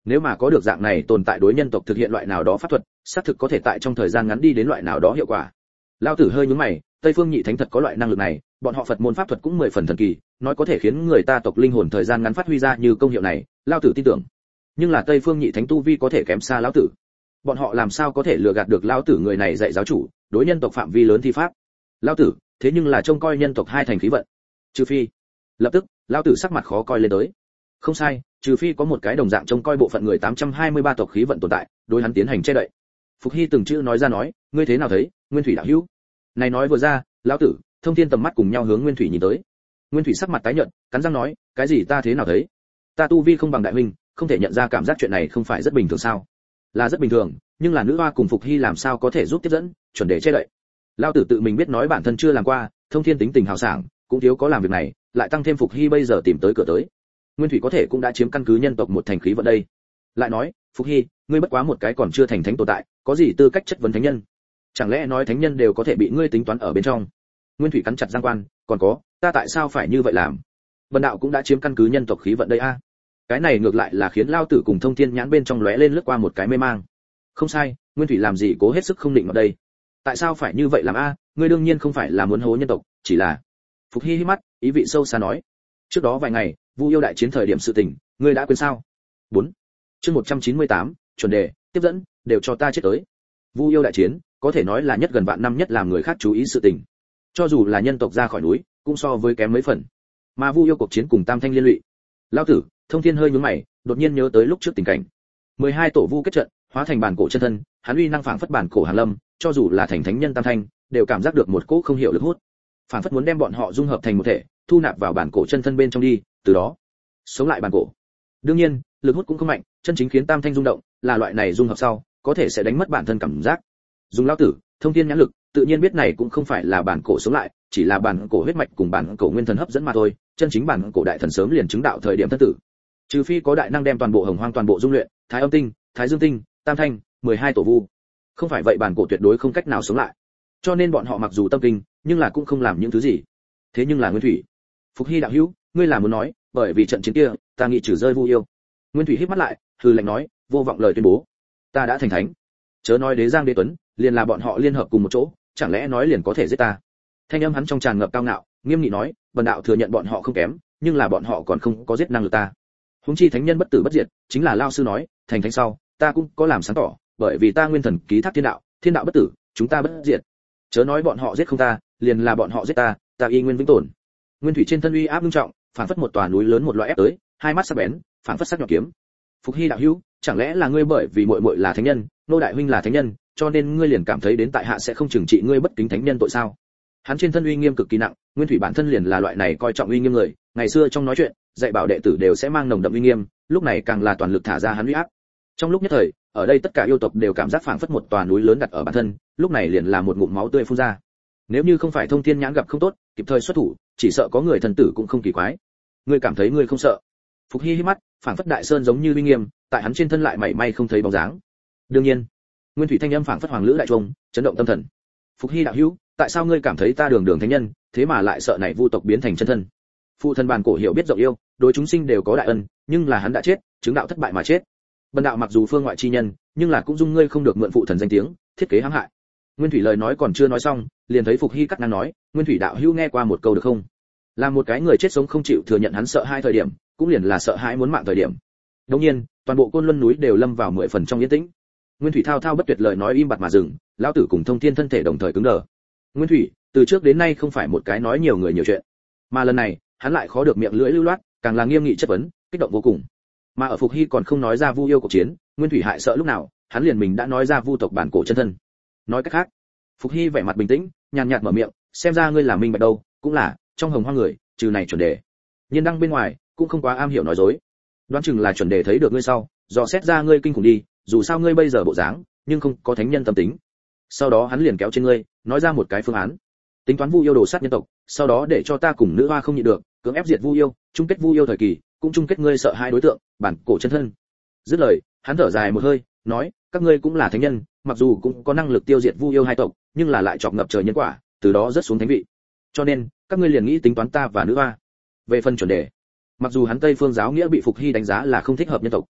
Nếu mà có được dạng này tồn tại đối nhân tộc thực hiện loại nào đó pháp thuật, xác thực có thể tại trong thời gian ngắn đi đến loại nào đó hiệu quả. Lão tử hơi nhướng mày, Tây Phương Nhị Thánh thật có loại năng lực này, bọn họ Phật môn pháp thuật cũng mười phần thần kỳ, nói có thể khiến người ta tộc linh hồn thời gian ngắn phát huy ra như công hiệu này, lão tử tin tưởng. Nhưng là Tây Phương Nhị Thánh tu vi có thể kém xa lão tử. Bọn họ làm sao có thể lừa gạt được lão tử người này dạy giáo chủ, đối nhân tộc phạm vi lớn thi pháp. Lão tử, thế nhưng là trông coi nhân tộc hai thành khí vận. Trừ phi. Lập tức, lão tử sắc mặt khó coi lên tới. Không sai, trừ phi có một cái đồng dạng trông coi bộ phận người tám trăm hai mươi ba tộc khí vận tồn tại, đối hắn tiến hành che đậy. Phục Hy từng chữ nói ra nói, ngươi thế nào thấy, Nguyên Thủy đạo hữu? Này nói vừa ra, lão tử, Thông Thiên tầm mắt cùng nhau hướng Nguyên Thủy nhìn tới. Nguyên Thủy sắc mặt tái nhợt, cắn răng nói, cái gì ta thế nào thấy? Ta tu vi không bằng đại huynh, không thể nhận ra cảm giác chuyện này không phải rất bình thường sao? Là rất bình thường, nhưng là nữ hoa cùng Phục Hy làm sao có thể giúp tiếp dẫn, chuẩn để che đậy. Lão tử tự mình biết nói bản thân chưa làm qua, Thông Thiên tính tình hào sảng, cũng thiếu có làm việc này, lại tăng thêm Phục Hy bây giờ tìm tới cửa tới. Nguyên Thủy có thể cũng đã chiếm căn cứ nhân tộc một thành khí vận đây. Lại nói, Phục Hy, ngươi bất quá một cái còn chưa thành thánh tồn tại, có gì tư cách chất vấn thánh nhân? Chẳng lẽ nói thánh nhân đều có thể bị ngươi tính toán ở bên trong? Nguyên Thủy cắn chặt răng quan, còn có, ta tại sao phải như vậy làm? Bần đạo cũng đã chiếm căn cứ nhân tộc khí vận đây a. À. Cái này ngược lại là khiến Lao Tử cùng Thông Thiên nhãn bên trong lóe lên lướt qua một cái mê mang. Không sai, Nguyên Thủy làm gì cố hết sức không định ở đây. Tại sao phải như vậy làm a? À? Ngươi đương nhiên không phải là muốn hố nhân tộc, chỉ là. Phục Hy hí mắt, ý vị sâu xa nói. Trước đó vài ngày, Vu yêu đại chiến thời điểm sự tình, ngươi đã quên sao? bốn. Chương một trăm chín mươi tám, chuẩn đề, tiếp dẫn, đều cho ta chết tới. Vu yêu đại chiến, có thể nói là nhất gần vạn năm nhất làm người khác chú ý sự tình. Cho dù là nhân tộc ra khỏi núi, cũng so với kém mấy phần. Mà Vu yêu cuộc chiến cùng Tam Thanh liên lụy. Lão tử, Thông Thiên hơi nhướng mày, đột nhiên nhớ tới lúc trước tình cảnh. mười hai tổ Vu kết trận, hóa thành bản cổ chân thân, hắn uy năng phảng phất bản cổ hàng lâm, cho dù là thành thánh nhân Tam Thanh, đều cảm giác được một cỗ không hiểu lực hút. Phảng phất muốn đem bọn họ dung hợp thành một thể, thu nạp vào bản cổ chân thân bên trong đi, từ đó sống lại bản cổ. Đương nhiên, lực hút cũng không mạnh, chân chính khiến Tam Thanh rung động, là loại này dung hợp sau, có thể sẽ đánh mất bản thân cảm giác. Dùng lão tử, Thông Thiên nhãn lực, tự nhiên biết này cũng không phải là bản cổ sống lại, chỉ là bản cổ huyết mạch cùng bản cổ nguyên thần hấp dẫn mà thôi, chân chính bản cổ đại thần sớm liền chứng đạo thời điểm thân tử. Trừ phi có đại năng đem toàn bộ hồng hoang toàn bộ dung luyện, Thái Âm tinh, Thái Dương tinh, Tam Thanh, mười hai tổ Vu. Không phải vậy bản cổ tuyệt đối không cách nào sống lại. Cho nên bọn họ mặc dù tâm kinh, nhưng là cũng không làm những thứ gì. Thế nhưng là Nguyên Thủy. Phục Hy đạo hữu, ngươi là muốn nói, bởi vì trận chiến kia, ta nghĩ trừ rơi Vu yêu. Nguyên Thủy híp mắt lại, hừ lạnh nói, vô vọng lời tuyên bố, ta đã thành thánh. Chớ nói Đế Giang Đế Tuấn, liền là bọn họ liên hợp cùng một chỗ, chẳng lẽ nói liền có thể giết ta? Thanh âm hắn trong tràn ngập cao ngạo, nghiêm nghị nói, bần đạo thừa nhận bọn họ không kém, nhưng là bọn họ còn không có giết năng lực ta. Huống chi thánh nhân bất tử bất diệt, chính là Lao sư nói, thành thánh sau, ta cũng có làm sáng tỏ, bởi vì ta nguyên thần ký thác thiên đạo, thiên đạo bất tử, chúng ta bất diệt. Chớ nói bọn họ giết không ta, liền là bọn họ giết ta, ta y nguyên vĩnh tồn. Nguyên Thủy trên thân uy áp nghiêm trọng, phản phất một tòa núi lớn một loại ép tới, hai mắt sắc bén, phản phất sắc nhọn kiếm. Phục Hy đạo hữu, chẳng lẽ là ngươi bởi vì muội muội là thánh nhân, nô đại huynh là thánh nhân, cho nên ngươi liền cảm thấy đến tại hạ sẽ không trừng trị ngươi bất kính thánh nhân tội sao? Hắn trên thân uy nghiêm cực kỳ nặng, Nguyên Thủy bản thân liền là loại này coi trọng uy nghiêm người, ngày xưa trong nói chuyện, dạy bảo đệ tử đều sẽ mang nồng đậm uy nghiêm, lúc này càng là toàn lực thả ra hắn uy áp. Trong lúc nhất thời, ở đây tất cả yêu tộc đều cảm giác phảng phất một tòa núi lớn đặt ở bản thân, lúc này liền là một ngụm máu tươi phun ra. Nếu như không phải Thông Thiên nhãn gặp không tốt, kịp thời xuất thủ, chỉ sợ có người thần tử cũng không kỳ quái. Ngươi cảm thấy ngươi không sợ? Phục Hy hí mắt, phảng phất đại sơn giống như uy nghiêm, tại hắn trên thân lại mảy may không thấy bóng dáng. Đương nhiên, Nguyên Thủy thanh âm phảng phất hoàng lữ đại trung, chấn động tâm thần. Phục Hy đạo hữu, tại sao ngươi cảm thấy ta đường đường thánh nhân, thế mà lại sợ này vu tộc biến thành chân thân? Phụ thân bản cổ hiểu biết rộng yêu, đối chúng sinh đều có đại ân, nhưng là hắn đã chết, chứng đạo thất bại mà chết. Bần đạo mặc dù phương ngoại chi nhân, nhưng là cũng dung ngươi không được mượn phụ thần danh tiếng, thiết kế hãm hại. Nguyên Thủy lời nói còn chưa nói xong, liền thấy Phục Hy cắt ngang nói, Nguyên Thủy đạo hữu nghe qua một câu được không? Là một cái người chết sống không chịu thừa nhận hắn sợ hai thời điểm, cũng liền là sợ hãi muốn mạng thời điểm. Đương nhiên, toàn bộ Côn Luân núi đều lâm vào mười phần trong yên tĩnh. Nguyên Thủy thao thao bất tuyệt lời nói im bặt mà dừng, lão tử cùng Thông Thiên thân thể đồng thời cứng đờ. Nguyên Thủy, từ trước đến nay không phải một cái nói nhiều người nhiều chuyện, mà lần này, hắn lại khó được miệng lưỡi lưu loát, càng là nghiêm nghị chất vấn, kích động vô cùng. Mà ở Phục Hy còn không nói ra Vu yêu cuộc chiến, Nguyên Thủy hại sợ lúc nào, hắn liền mình đã nói ra Vu tộc bản cổ chân thân. Nói cách khác, Phục Hy vẻ mặt bình tĩnh, nhàn nhạt mở miệng, xem ra ngươi là minh bạch đâu, cũng là, trong hồng hoang người, trừ này chuẩn đề. Nhiên đăng bên ngoài, cũng không quá am hiểu nói dối. Đoán chừng là chuẩn đề thấy được ngươi sau, dò xét ra ngươi kinh khủng đi, dù sao ngươi bây giờ bộ dáng, nhưng không có thánh nhân tâm tính. Sau đó hắn liền kéo trên ngươi, nói ra một cái phương án. Tính toán Vu yêu đồ sát nhân tộc, sau đó để cho ta cùng nữ hoa không nhịn được, cưỡng ép diệt Vu yêu, chung kết Vu yêu thời kỳ, cũng chung kết ngươi sợ hai đối tượng, bản cổ chân thân. Dứt lời, hắn thở dài một hơi, nói, các ngươi cũng là thánh nhân, mặc dù cũng có năng lực tiêu diệt Vu yêu hai tộc, nhưng là lại chọc ngập trời nhân quả, từ đó rất xuống thánh vị. Cho nên, các ngươi liền nghĩ tính toán ta và nữ hoa. Về phần chuẩn đề, mặc dù hắn Tây Phương giáo nghĩa bị Phục Hy đánh giá là không thích hợp nhân tộc,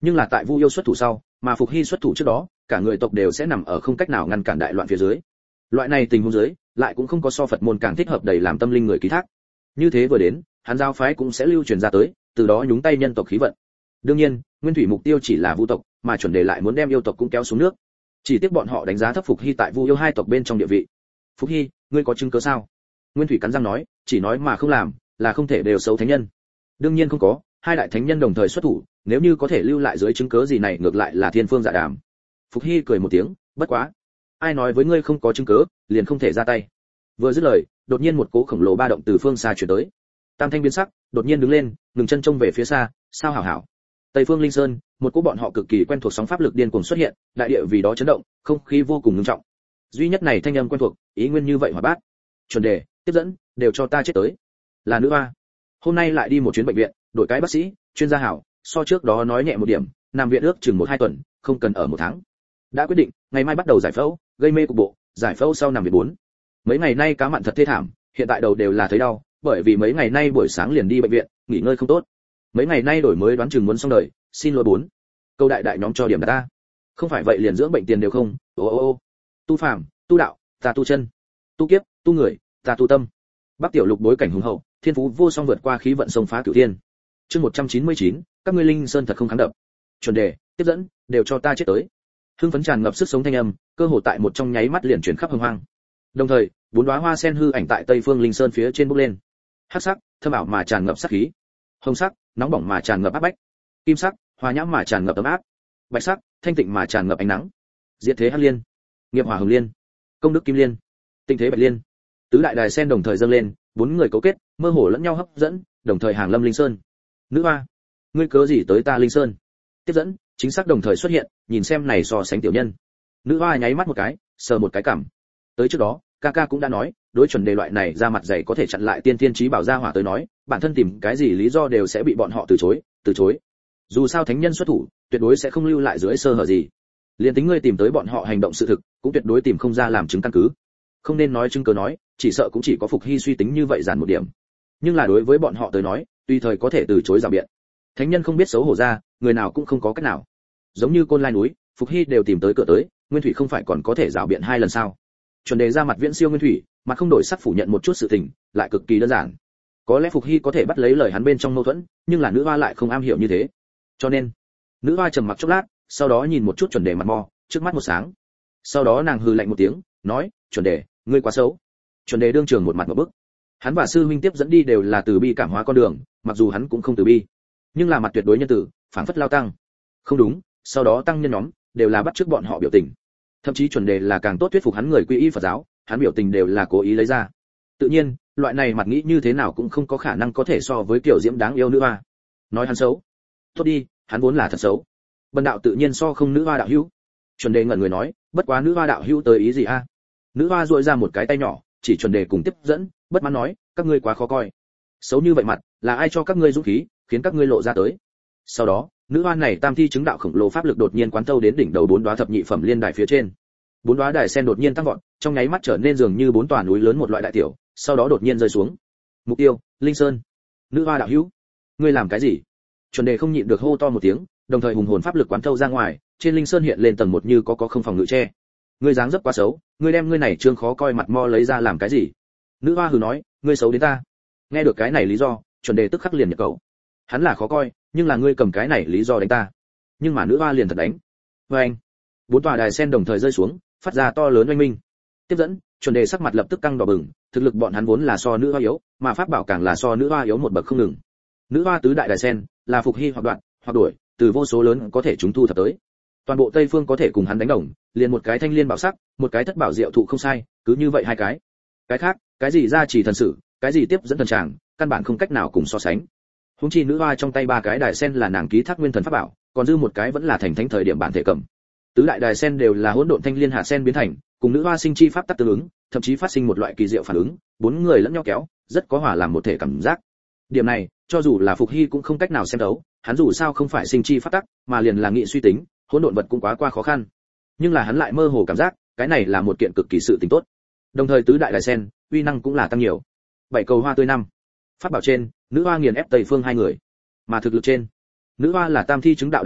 Nhưng là tại Vu Yêu xuất thủ sau, mà Phục Hy xuất thủ trước đó, cả người tộc đều sẽ nằm ở không cách nào ngăn cản đại loạn phía dưới. Loại này tình huống dưới, lại cũng không có so Phật môn càng thích hợp đầy làm tâm linh người ký thác. Như thế vừa đến, hắn giáo phái cũng sẽ lưu truyền ra tới, từ đó nhúng tay nhân tộc khí vận. Đương nhiên, nguyên thủy mục tiêu chỉ là Vu tộc, mà chuẩn đề lại muốn đem yêu tộc cũng kéo xuống nước. Chỉ tiếc bọn họ đánh giá thấp Phục Hy tại Vu Yêu hai tộc bên trong địa vị. Phục Hy, ngươi có chứng cứ sao? Nguyên thủy cắn răng nói, chỉ nói mà không làm, là không thể đều xấu thánh nhân. Đương nhiên không có, hai đại thánh nhân đồng thời xuất thủ, nếu như có thể lưu lại dưới chứng cứ gì này ngược lại là thiên phương dạ đàm. Phục Hy cười một tiếng, bất quá, ai nói với ngươi không có chứng cứ, liền không thể ra tay. Vừa dứt lời, đột nhiên một cỗ khổng lồ ba động từ phương xa truyền tới. Tam Thanh biến sắc, đột nhiên đứng lên, ngừng chân trông về phía xa, sao hảo hảo. Tây Phương Linh Sơn, một cỗ bọn họ cực kỳ quen thuộc sóng pháp lực điên cuồng xuất hiện, đại địa vì đó chấn động, không khí vô cùng nghiêm trọng. Duy nhất này thanh âm quen thuộc, ý nguyên như vậy hỏa bát. Chuẩn đề, tiếp dẫn, đều cho ta chết tới. Là nữ hoa. Hôm nay lại đi một chuyến bệnh viện, đổi cái bác sĩ, chuyên gia hảo, so trước đó nói nhẹ một điểm, nằm viện ước chừng một hai tuần, không cần ở một tháng. Đã quyết định, ngày mai bắt đầu giải phẫu, gây mê cục bộ, giải phẫu sau nằm viện bốn. Mấy ngày nay cá mặn thật thê thảm, hiện tại đầu đều là thấy đau, bởi vì mấy ngày nay buổi sáng liền đi bệnh viện, nghỉ ngơi không tốt. Mấy ngày nay đổi mới đoán chừng muốn xong đời, xin lỗi bốn. Câu đại đại nhóm cho điểm ta. Không phải vậy liền dưỡng bệnh tiền đều không. Ô ô ô. Tu phàm, tu đạo, ta tu chân. Tu kiếp, tu người, ta tu tâm. Bắc tiểu lục bối cảnh hùng hậu, thiên phú vô song vượt qua khí vận sông phá cửu thiên. Chương một trăm chín mươi chín, các ngươi linh sơn thật không kháng đập. Chuẩn đề, tiếp dẫn, đều cho ta chết tới. Hưng phấn tràn ngập sức sống thanh âm, cơ hồ tại một trong nháy mắt liền chuyển khắp hồng hoang. Đồng thời, bốn đóa hoa sen hư ảnh tại Tây Phương Linh Sơn phía trên bốc lên. Hắc sắc, thâm ảo mà tràn ngập sát khí. Hồng sắc, nóng bỏng mà tràn ngập áp bách. Kim sắc, hòa nhã mà tràn ngập ấm áp. Bạch sắc, thanh tịnh mà tràn ngập ánh nắng. Diệt thế hắc liên, nghiệp hỏa hồng liên, công đức kim liên, tinh thế bạch liên. Tứ đại đài sen đồng thời dâng lên, bốn người cấu kết, mơ hồ lẫn nhau hấp dẫn, đồng thời hàng lâm Linh Sơn. Nữ hoa, ngươi cớ gì tới ta Linh Sơn? Tiếp dẫn, chính xác đồng thời xuất hiện, nhìn xem này so sánh tiểu nhân. Nữ hoa nháy mắt một cái, sờ một cái cằm. Tới trước đó, ca ca cũng đã nói, đối chuẩn đề loại này ra mặt dày có thể chặn lại tiên tiên chí bảo gia hỏa tới nói, bản thân tìm cái gì lý do đều sẽ bị bọn họ từ chối, từ chối. Dù sao thánh nhân xuất thủ, tuyệt đối sẽ không lưu lại dưới sơ hở gì. Liên tính ngươi tìm tới bọn họ hành động sự thực, cũng tuyệt đối tìm không ra làm chứng căn cứ. Không nên nói chứng cứ nói, chỉ sợ cũng chỉ có Phục Hy suy tính như vậy giản một điểm. Nhưng là đối với bọn họ tới nói, tùy thời có thể từ chối rào biện. Thánh nhân không biết xấu hổ ra, người nào cũng không có cách nào. Giống như Côn Lai núi, Phục Hy đều tìm tới cửa tới, Nguyên Thủy không phải còn có thể rào biện hai lần sao? Chuẩn đề ra mặt viễn siêu Nguyên Thủy, mà không đổi sắc phủ nhận một chút sự tình, lại cực kỳ đơn giản. Có lẽ Phục Hy có thể bắt lấy lời hắn bên trong mâu thuẫn, nhưng là nữ hoa lại không am hiểu như thế. Cho nên, nữ hoa trầm mặc chốc lát, sau đó nhìn một chút chuẩn đề mặt mò, trước mắt một sáng. Sau đó nàng hừ lạnh một tiếng, nói, chuẩn đề, ngươi quá xấu. Chuẩn đề đương trường một mặt ngộp bức. Hắn và sư huynh tiếp dẫn đi đều là từ bi cảm hóa con đường, mặc dù hắn cũng không từ bi, nhưng là mặt tuyệt đối nhân tử, phảng phất lao tăng. Không đúng, sau đó tăng nhân nhóm đều là bắt chước bọn họ biểu tình. Thậm chí chuẩn đề là càng tốt thuyết phục hắn người quy y Phật giáo, hắn biểu tình đều là cố ý lấy ra. Tự nhiên, loại này mặt nghĩ như thế nào cũng không có khả năng có thể so với kiểu diễm đáng yêu nữ hoa. Nói hắn xấu, tốt đi, hắn vốn là thật xấu. Bần đạo tự nhiên so không nữ hoa đạo hữu. Chuẩn đề ngẩn người nói, bất quá nữ hoa đạo hữu tới ý gì a? Nữ hoa duỗi ra một cái tay nhỏ, chỉ chuẩn đề cùng tiếp dẫn, bất mãn nói, các ngươi quá khó coi. Xấu như vậy mặt, là ai cho các ngươi dũng khí, khiến các ngươi lộ ra tới. Sau đó, nữ hoa này tam thi chứng đạo khổng lồ pháp lực đột nhiên quán thâu đến đỉnh đầu bốn đóa thập nhị phẩm liên đài phía trên. Bốn đóa đài sen đột nhiên tăng vọt, trong nháy mắt trở nên dường như bốn tòa núi lớn một loại đại tiểu, sau đó đột nhiên rơi xuống. Mục tiêu, Linh Sơn. Nữ hoa đạo hữu, ngươi làm cái gì? Chuẩn đề không nhịn được hô to một tiếng, đồng thời hùng hồn pháp lực quán thâu ra ngoài, trên Linh Sơn hiện lên tầng một như có có không phòng ngự che. Ngươi dáng dấp quá xấu, ngươi đem ngươi này trương khó coi mặt mo lấy ra làm cái gì? Nữ hoa hừ nói, ngươi xấu đến ta. Nghe được cái này lý do, chuẩn đề tức khắc liền nhật cậu. Hắn là khó coi, nhưng là ngươi cầm cái này lý do đánh ta. Nhưng mà nữ hoa liền thật đánh. Với anh, bốn tòa đài sen đồng thời rơi xuống, phát ra to lớn oanh minh. Tiếp dẫn, chuẩn đề sắc mặt lập tức căng đỏ bừng, thực lực bọn hắn vốn là so nữ hoa yếu, mà pháp bảo càng là so nữ hoa yếu một bậc không ngừng. Nữ hoa tứ đại đài sen là Phục Hy hoặc đoạn, hoặc đuổi, từ vô số lớn có thể chúng thu thập tới. Toàn bộ Tây Phương có thể cùng hắn đánh đồng, liền một cái thanh liên bảo sắc, một cái thất bảo diệu thụ không sai, cứ như vậy hai cái. Cái khác, cái gì gia trì thần sử, cái gì tiếp dẫn thần tràng, căn bản không cách nào cùng so sánh. Huống chi nữ hoa trong tay ba cái đài sen là nàng ký thác nguyên thần pháp bảo, còn dư một cái vẫn là thành thánh thời điểm bản thể cầm. Tứ đại đài sen đều là hỗn độn thanh liên hạ sen biến thành, cùng nữ hoa sinh chi pháp tắc tương ứng, thậm chí phát sinh một loại kỳ diệu phản ứng, bốn người lẫn nhau kéo, rất có hòa làm một thể cảm giác. Điểm này, cho dù là Phục Hy cũng không cách nào xem thấu, hắn dù sao không phải sinh chi pháp tắc, mà liền là nghị suy tính, hỗn độn vật cũng quá qua khó khăn. Nhưng là hắn lại mơ hồ cảm giác, cái này là một kiện cực kỳ sự tình tốt. Đồng thời tứ đại đài sen, uy năng cũng là tăng nhiều. Bảy cầu hoa tươi năm. Pháp bảo trên, nữ hoa nghiền ép Tây Phương hai người. Mà thực lực trên, nữ hoa là tam thi chứng đạo đại năng,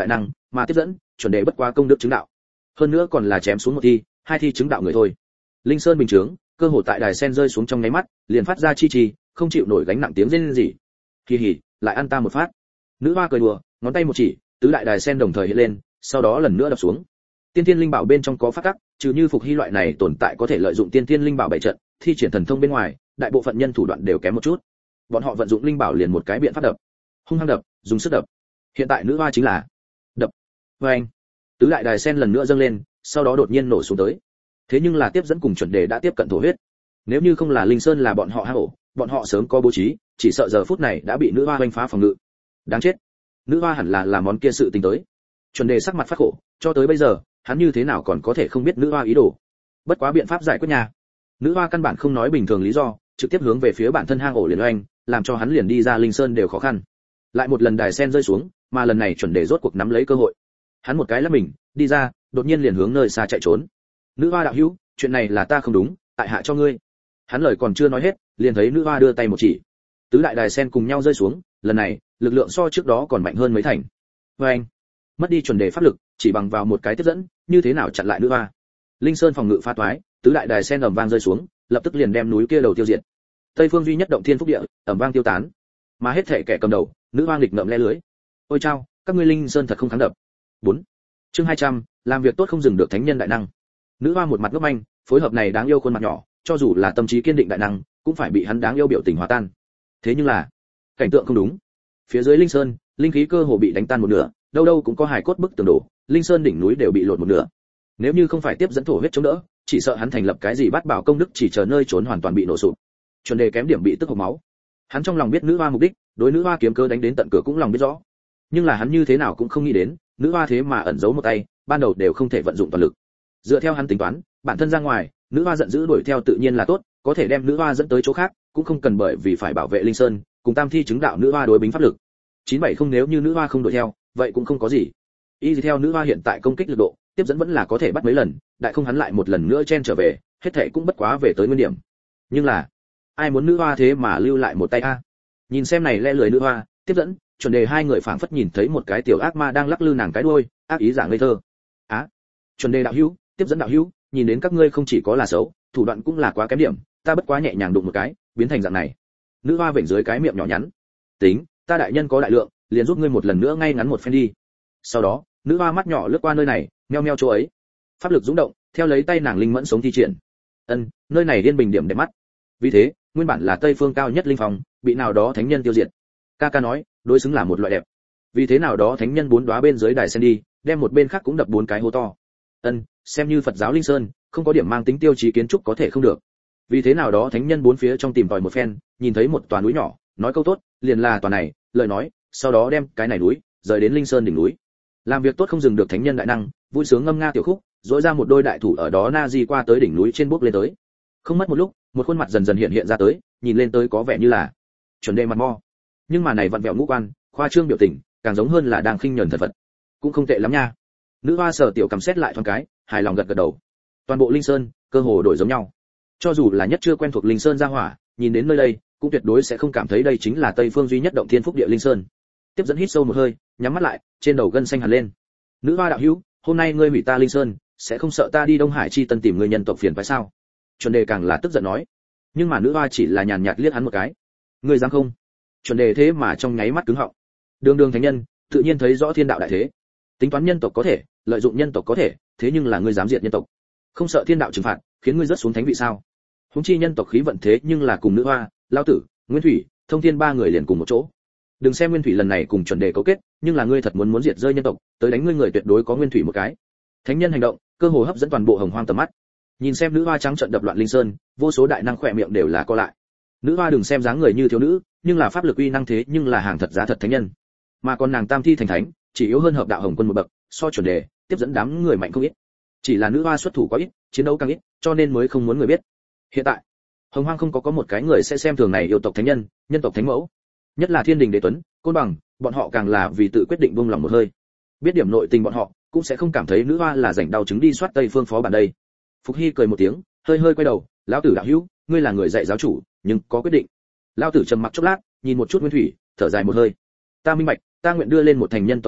mà tiếp dẫn chuẩn đề bất quá công đức chứng đạo, hơn nữa còn là chém xuống một thi hai thi chứng đạo người thôi. Linh Sơn bình trướng, cơ hồ tại đài sen rơi xuống trong nháy mắt liền phát ra chi chi không chịu nổi gánh nặng tiếng rên rỉ. Kỳ hỉ, lại ăn ta một phát. Nữ hoa cười đùa, ngón tay một chỉ, tứ đại đài sen đồng thời hiện lên, sau đó lần nữa đập xuống. Tiên Thiên Linh Bảo bên trong có pháp tắc, trừ như Phục Hy loại này tồn tại có thể lợi dụng Tiên Thiên Linh Bảo bảy trận, thi triển thần thông bên ngoài, đại bộ phận nhân thủ đoạn đều kém một chút. Bọn họ vận dụng linh bảo liền một cái biện pháp đập, hung hăng đập, dùng sức đập. Hiện tại nữ hoa chính là đập. Oeng. Tứ đại đài sen lần nữa dâng lên, sau đó đột nhiên nổ xuống tới. Thế nhưng là tiếp dẫn cùng chuẩn đề đã tiếp cận thổ huyết. Nếu như không là Linh Sơn là bọn họ hang ổ, bọn họ sớm có bố trí, chỉ sợ giờ phút này đã bị nữ hoa oanh phá phòng ngự. Đáng chết. Nữ hoa hẳn là làm món kia sự tình tới. Chuẩn đề sắc mặt phát khổ, cho tới bây giờ, hắn như thế nào còn có thể không biết nữ hoa ý đồ. Bất quá biện pháp giải quyết nhà. Nữ hoa căn bản không nói bình thường lý do, trực tiếp hướng về phía bản thân hang ổ liền oanh, làm cho hắn liền đi ra Linh Sơn đều khó khăn. Lại một lần đài sen rơi xuống, mà lần này chuẩn đề rốt cuộc nắm lấy cơ hội. Hắn một cái lắc mình, đi ra, đột nhiên liền hướng nơi xa chạy trốn. Nữ hoa đạo hữu, chuyện này là ta không đúng, tại hạ cho ngươi. Hắn lời còn chưa nói hết, liền thấy nữ hoa đưa tay một chỉ. Tứ đại đài sen cùng nhau rơi xuống, lần này, lực lượng so trước đó còn mạnh hơn mấy thành. Oeng. Mất đi chuẩn đề pháp lực, chỉ bằng vào một cái tiếp dẫn, như thế nào chặn lại nữ hoa. Linh Sơn phòng ngự phá toái, tứ đại đài sen ầm vang rơi xuống, lập tức liền đem núi kia đầu tiêu diệt. Tây phương duy nhất động thiên phúc địa, ầm vang tiêu tán. Mà hết thể kẻ cầm đầu, nữ hoa nghịch ngợm le lưới. Ôi chao, các ngươi Linh Sơn thật không kháng đập. bốn. Chương hai trăm, làm việc tốt không dừng được thánh nhân đại năng. Nữ hoa một mặt ngốc manh, phối hợp này đáng yêu khuôn mặt nhỏ, cho dù là tâm trí kiên định đại năng, cũng phải bị hắn đáng yêu biểu tình hòa tan. Thế nhưng là, cảnh tượng không đúng. Phía dưới Linh Sơn, linh khí cơ hồ bị đánh tan một nửa, đâu đâu cũng có hài cốt bức tường đổ, Linh Sơn đỉnh núi đều bị lột một nửa. Nếu như không phải tiếp dẫn thổ huyết chống đỡ, chỉ sợ hắn thành lập cái gì bát bảo công đức chỉ chờ nơi trốn hoàn toàn bị nổ sụp. Chuẩn đề kém điểm bị tức hộc máu. Hắn trong lòng biết nữ hoa mục đích, đối nữ hoa kiếm cơ đánh đến tận cửa cũng lòng biết rõ. Nhưng là hắn như thế nào cũng không nghĩ đến, nữ hoa thế mà ẩn giấu một tay, ban đầu đều không thể vận dụng toàn lực. Dựa theo hắn tính toán, bản thân ra ngoài, nữ hoa giận dữ đuổi theo tự nhiên là tốt, có thể đem nữ hoa dẫn tới chỗ khác, cũng không cần bởi vì phải bảo vệ Linh Sơn, cùng tam thi chứng đạo nữ hoa đối bính pháp lực. chín bảy không nếu như nữ hoa không đuổi theo, vậy cũng không có gì. Y theo nữ hoa hiện tại công kích lực độ, tiếp dẫn vẫn là có thể bắt mấy lần, đại không hắn lại một lần nữa chen trở về, hết thảy cũng bất quá về tới nguyên điểm. Nhưng là, ai muốn nữ hoa thế mà lưu lại một tay a? Nhìn xem này le lưỡi nữ hoa, tiếp dẫn, chuẩn đề hai người phảng phất nhìn thấy một cái tiểu ác ma đang lắc lư nàng cái đuôi, ác ý giả ngây thơ. Á, à, chuẩn đề đạo hữu, tiếp dẫn đạo hữu, nhìn đến các ngươi không chỉ có là xấu, thủ đoạn cũng là quá kém điểm, ta bất quá nhẹ nhàng đụng một cái, biến thành dạng này. Nữ hoa vểnh dưới cái miệng nhỏ nhắn. Tính, ta đại nhân có đại lượng, liền giúp ngươi một lần nữa ngay ngắn một phen đi. Sau đó, nữ hoa mắt nhỏ lướt qua nơi này, meo meo chỗ ấy. Pháp lực dũng động, theo lấy tay nàng linh mẫn sống thi triển. Ân, nơi này yên bình điểm đẹp mắt. Vì thế, nguyên bản là tây phương cao nhất linh phòng, bị nào đó thánh nhân tiêu diệt. Ca ca nói, đối xứng là một loại đẹp. Vì thế nào đó thánh nhân bốn đóa bên dưới đài sen đi, đem một bên khác cũng đập bốn cái hố to. Ân, xem như Phật giáo Linh Sơn, không có điểm mang tính tiêu chí kiến trúc có thể không được. Vì thế nào đó thánh nhân bốn phía trong tìm tòi một phen, nhìn thấy một tòa núi nhỏ, nói câu tốt, liền là tòa này, lời nói, sau đó đem cái này núi rời đến Linh Sơn đỉnh núi. Làm việc tốt không dừng được thánh nhân đại năng, vui sướng ngâm nga tiểu khúc, rỗi ra một đôi đại thủ ở đó na di qua tới đỉnh núi trên bước lên tới. Không mất một lúc, một khuôn mặt dần dần hiện hiện ra tới, nhìn lên tới có vẻ như là chuẩn đề mặt mo. Nhưng mà này vặn vẹo ngũ quan, khoa trương biểu tình, càng giống hơn là đang khinh nhẫn thần Phật. Cũng không tệ lắm nha. Nữ hoa sở tiểu cầm xét lại thoáng cái, hài lòng gật gật đầu. Toàn bộ Linh Sơn, cơ hồ đổi giống nhau. Cho dù là nhất chưa quen thuộc Linh Sơn gia hỏa, nhìn đến nơi đây, cũng tuyệt đối sẽ không cảm thấy đây chính là Tây phương duy nhất động thiên phúc địa Linh Sơn. Tiếp dẫn hít sâu một hơi, nhắm mắt lại, trên đầu gân xanh hẳn lên. Nữ hoa đạo hữu, hôm nay ngươi hủy ta Linh Sơn, sẽ không sợ ta đi Đông Hải chi tân tìm người nhân tộc phiền phải sao? Chuẩn đề càng là tức giận nói. Nhưng mà nữ hoa chỉ là nhàn nhạt liếc hắn một cái. Ngươi dám không? Chuẩn đề thế mà trong nháy mắt cứng họng. Đường đường thánh nhân, tự nhiên thấy rõ thiên đạo đại thế. Tính toán nhân tộc có thể, lợi dụng nhân tộc có thể, thế nhưng là ngươi dám diệt nhân tộc, không sợ thiên đạo trừng phạt, khiến ngươi rớt xuống thánh vị sao? Húng chi nhân tộc khí vận thế nhưng là cùng nữ hoa, lao tử, nguyên thủy, thông thiên ba người liền cùng một chỗ. Đừng xem nguyên thủy lần này cùng chuẩn đề cấu kết, nhưng là ngươi thật muốn muốn diệt rơi nhân tộc, tới đánh ngươi người tuyệt đối có nguyên thủy một cái. Thánh nhân hành động, cơ hồ hấp dẫn toàn bộ hồng hoang tầm mắt. Nhìn xem nữ hoa trắng trận đập loạn Linh Sơn, vô số đại năng khỏe miệng đều là co lại. Nữ hoa đừng xem dáng người như thiếu nữ, nhưng là pháp lực uy năng thế nhưng là hàng thật giá thật thánh nhân. Mà còn nàng tam thi thành thánh, chỉ yếu hơn hợp đạo hồng quân một bậc, so chuẩn đề, tiếp dẫn đám người mạnh không ít. Chỉ là nữ hoa xuất thủ quá ít, chiến đấu càng ít, cho nên mới không muốn người biết. Hiện tại, hồng hoang không có có một cái người sẽ xem thường này yêu tộc thánh nhân, nhân tộc thánh mẫu. Nhất là thiên đình đế tuấn, côn bằng, bọn họ càng là vì tự quyết định buông lòng một hơi. Biết điểm nội tình bọn họ, cũng sẽ không cảm thấy nữ hoa là rảnh đau chứng đi soát tây phương phó bản đây. Phục Hy cười một tiếng, hơi hơi quay đầu, lão tử đạo hữu, ngươi là người dạy giáo chủ, nhưng có quyết định. Lão tử trầm mặc chốc lát, nhìn một chút Nguyên Thủy, thở dài một hơi. Ta minh bạch, ta nguyện đưa lên một thành nhân tộc khí vận,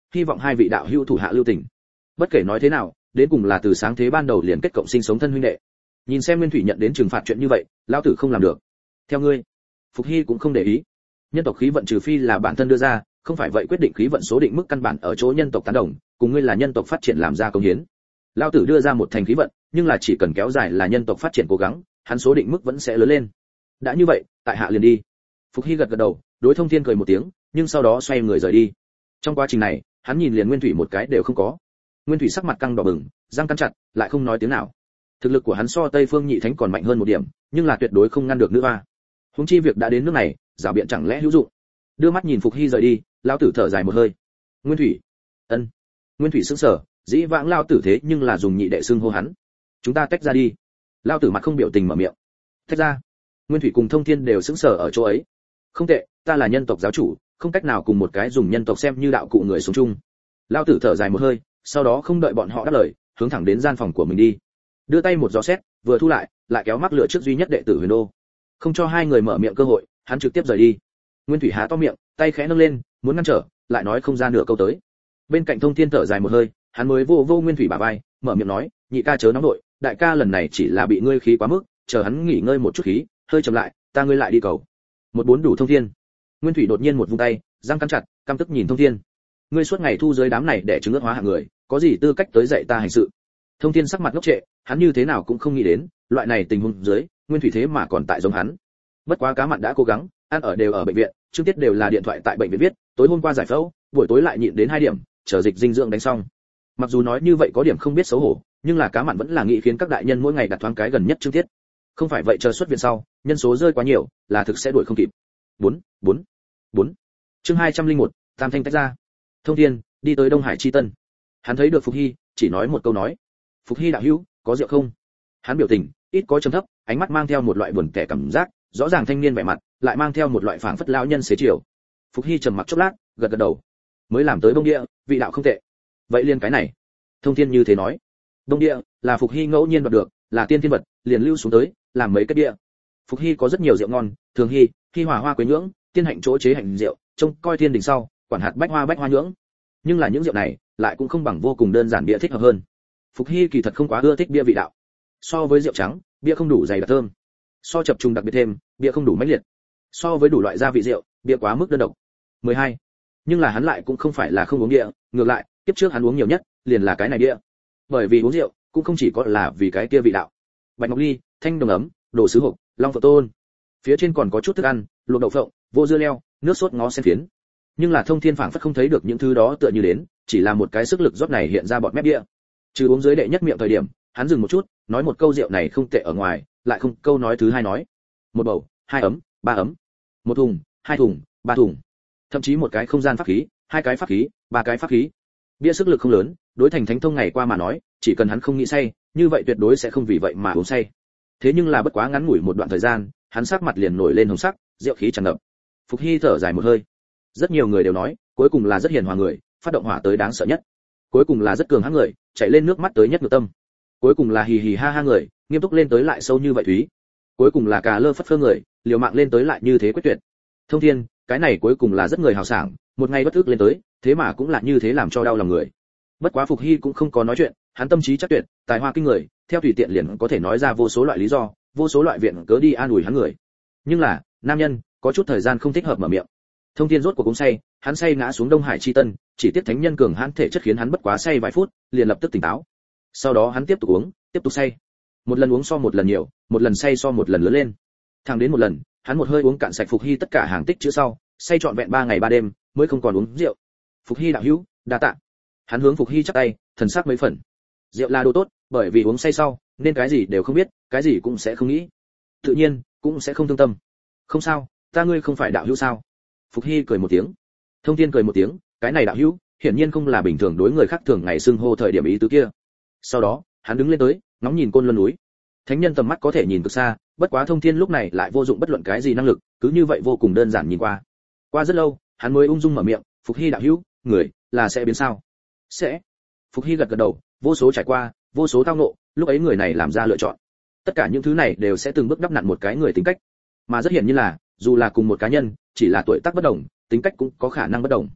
hy vọng hai vị đạo hữu thủ hạ lưu tình. Bất kể nói thế nào, đến cùng là từ sáng thế ban đầu liền kết cộng sinh sống thân huynh đệ. Nhìn xem Nguyên Thủy nhận đến trừng phạt chuyện như vậy, lão tử không làm được. Theo ngươi. Phục Hy cũng không để ý. Nhân tộc khí vận trừ phi là bản thân đưa ra, không phải vậy quyết định khí vận số định mức căn bản ở chỗ nhân tộc tán đồng, cùng ngươi là nhân tộc phát triển làm ra công hiến. Lão tử đưa ra một thành khí vận, nhưng là chỉ cần kéo dài là nhân tộc phát triển cố gắng, hắn số định mức vẫn sẽ lớn lên. Đã như vậy, tại hạ liền đi. Phục Hy gật gật đầu, đối Thông Thiên cười một tiếng, nhưng sau đó xoay người rời đi. Trong quá trình này, hắn nhìn liền Nguyên Thủy một cái đều không có. Nguyên Thủy sắc mặt căng đỏ bừng, răng cắn chặt, lại không nói tiếng nào. Thực lực của hắn so Tây Phương Nhị Thánh còn mạnh hơn một điểm, nhưng là tuyệt đối không ngăn được nữ hoa. Huống chi việc đã đến nước này, giảo biện chẳng lẽ hữu dụng. Đưa mắt nhìn Phục Hy rời đi, lão tử thở dài một hơi. Nguyên Thủy. Ân. Nguyên Thủy sững sờ, dĩ vãng lão tử thế nhưng là dùng nhị đệ xưng hô hắn. Chúng ta tách ra đi. Lão tử mặt không biểu tình mở miệng. Tách ra? Nguyên Thủy cùng Thông Thiên đều sững sờ ở chỗ ấy. Không tệ, ta là nhân tộc giáo chủ, không cách nào cùng một cái dùng nhân tộc xem như đạo cụ người sống chung. Lão tử thở dài một hơi, sau đó không đợi bọn họ đáp lời, hướng thẳng đến gian phòng của mình đi. Đưa tay một gió xét, vừa thu lại, lại kéo mắc lửa trước duy nhất đệ tử Huyền Đô. Không cho hai người mở miệng cơ hội, hắn trực tiếp rời đi. Nguyên Thủy há to miệng, tay khẽ nâng lên, muốn ngăn trở, lại nói không ra nửa câu tới. Bên cạnh Thông Thiên thở dài một hơi, hắn mới vô vô Nguyên Thủy bả vai, mở miệng nói, nhị ca chớ nóng nội, đại ca lần này chỉ là bị ngươi khí quá mức, chờ hắn nghỉ ngơi một chút khí, hơi chậm lại, ta ngươi lại đi cầu. Một bốn đủ Thông Thiên. Nguyên Thủy đột nhiên một vung tay, răng cắn chặt, căm tức nhìn Thông Thiên. Ngươi suốt ngày thu dưới đám này để chứng ước hóa hạng người, có gì tư cách tới dạy ta hành sự? Thông Thiên sắc mặt ngốc trệ, hắn như thế nào cũng không nghĩ đến, loại này tình huống dưới, Nguyên Thủy thế mà còn tại giống hắn. Bất quá cá mặn đã cố gắng, ăn ở đều ở bệnh viện, trước tiết đều là điện thoại tại bệnh viện viết, tối hôm qua giải phẫu, buổi tối lại nhịn đến hai điểm, chờ dịch dinh dưỡng đánh xong. Mặc dù nói như vậy có điểm không biết xấu hổ, nhưng là cá mặn vẫn là nghĩ khiến các đại nhân mỗi ngày đặt thoáng cái gần nhất trước tiết. Không phải vậy chờ xuất viện sau, nhân số rơi quá nhiều, là thực sẽ đuổi không kịp. bốn, bốn, bốn. Chương hai trăm lẻ một, Tam Thanh tách ra. Thông Thiên đi tới Đông Hải Chi Tân. Hắn thấy được Phục Hy, chỉ nói một câu nói: "Phục Hy đạo hữu, có rượu không?" Hắn biểu tình ít có trầm thấp, ánh mắt mang theo một loại buồn tẻ cảm giác, rõ ràng thanh niên vẻ mặt, lại mang theo một loại phảng phất lão nhân xế chiều. Phục Hy trầm mặc chốc lát, gật gật đầu. Mới làm tới Đông Địa, vị đạo không tệ. Vậy liên cái này. Thông Thiên như thế nói. Đông Địa là Phục Hy ngẫu nhiên đoạt được, là tiên thiên vật, liền lưu xuống tới, làm mấy cái địa. Phục Hy có rất nhiều rượu ngon, thường hy, hy hòa hoa quế nhưỡng, tiên hạnh chỗ chế hành rượu, trông coi thiên đỉnh sau, quản hạt bách hoa bách hoa nhưỡng. Nhưng là những rượu này, lại cũng không bằng vô cùng đơn giản bia thích hợp hơn. Phục Hy kỳ thật không quá ưa thích bia vị đạo. So với rượu trắng, bia không đủ dày đặc thơm. So chập trùng đặc biệt thêm, bia không đủ mãnh liệt. So với đủ loại gia vị rượu, bia quá mức đơn độc. mười hai. Nhưng là hắn lại cũng không phải là không uống bia, ngược lại, kiếp trước hắn uống nhiều nhất, liền là cái này bia. Bởi vì uống rượu, cũng không chỉ có là vì cái kia vị đạo. Bạch ngọc ly, thanh đồng ấm, đồ sứ hộp, long phượng tôn. Phía trên còn có chút thức ăn, luộc đậu phộng, vô dưa leo, nước sốt ngó sen phiến. Nhưng là Thông Thiên phảng phất không thấy được những thứ đó tựa như đến, chỉ là một cái sức lực rót này hiện ra bọt mép bia. Trừ uống dưới đệ nhất miệng thời điểm, hắn dừng một chút, nói một câu rượu này không tệ ở ngoài, lại không câu nói thứ hai nói. Một bầu, hai ấm, ba ấm. Một thùng, hai thùng, ba thùng. Thậm chí một cái không gian pháp khí, hai cái pháp khí, ba cái pháp khí. Bia sức lực không lớn, đối thành thánh thông ngày qua mà nói, chỉ cần hắn không nghĩ say, như vậy tuyệt đối sẽ không vì vậy mà uống say. Thế nhưng là bất quá ngắn ngủi một đoạn thời gian, hắn sắc mặt liền nổi lên hồng sắc, rượu khí tràn ngập. Phục Hy thở dài một hơi. Rất nhiều người đều nói, cuối cùng là rất hiền hòa người, phát động hỏa tới đáng sợ nhất. Cuối cùng là rất cường hãn người, chảy lên nước mắt tới nhất ngược tâm. Cuối cùng là hì hì ha ha người, nghiêm túc lên tới lại sâu như vậy thúy. Cuối cùng là cà lơ phất phơ người, liều mạng lên tới lại như thế quyết tuyệt. Thông Thiên, cái này cuối cùng là rất người hào sảng, một ngày bất ức lên tới, thế mà cũng là như thế làm cho đau lòng người. Bất quá Phục Hy cũng không có nói chuyện, hắn tâm trí chắc tuyệt, tài hoa kinh người, theo tùy tiện liền có thể nói ra vô số loại lý do, vô số loại viện cớ đi an ủi hắn người. Nhưng là, nam nhân, có chút thời gian không thích hợp mở miệng. Thông Thiên rốt cuộc uống say, hắn say ngã xuống Đông Hải Chi Tân, chỉ tiếc thánh nhân cường hãn thể chất khiến hắn bất quá say vài phút, liền lập tức tỉnh táo. Sau đó hắn tiếp tục uống, tiếp tục say. Một lần uống so một lần nhiều, một lần say so một lần lớn lên. Thẳng đến một lần, hắn một hơi uống cạn sạch Phục Hy tất cả hàng tích chữ sau, say trọn vẹn ba ngày ba đêm, mới không còn uống rượu. Phục Hy đạo hữu, đa tạ. Hắn hướng Phục Hy chắp tay, thần sắc mấy phần. Rượu là đồ tốt, bởi vì uống say sau, nên cái gì đều không biết, cái gì cũng sẽ không nghĩ. Tự nhiên, cũng sẽ không thương tâm. Không sao, ta ngươi không phải đạo hữu sao? Phục Hy cười một tiếng. Thông Thiên cười một tiếng, cái này đạo hữu, hiển nhiên không là bình thường đối người khác thường ngày xưng hô thời điểm ý tứ kia. Sau đó, hắn đứng lên tới, ngóng nhìn Côn Luân núi. Thánh nhân tầm mắt có thể nhìn cực xa, bất quá Thông Thiên lúc này lại vô dụng bất luận cái gì năng lực, cứ như vậy vô cùng đơn giản nhìn qua. Qua rất lâu, hắn mới ung dung mở miệng, "Phục Hy đạo hữu, người là sẽ biến sao?" "Sẽ." Phục Hy gật gật đầu, vô số trải qua, vô số tao ngộ, lúc ấy người này làm ra lựa chọn. Tất cả những thứ này đều sẽ từng bước đắp nặn một cái người tính cách. Mà rất hiển nhiên là, dù là cùng một cá nhân, chỉ là tuổi tác bất đồng, tính cách cũng có khả năng bất đồng.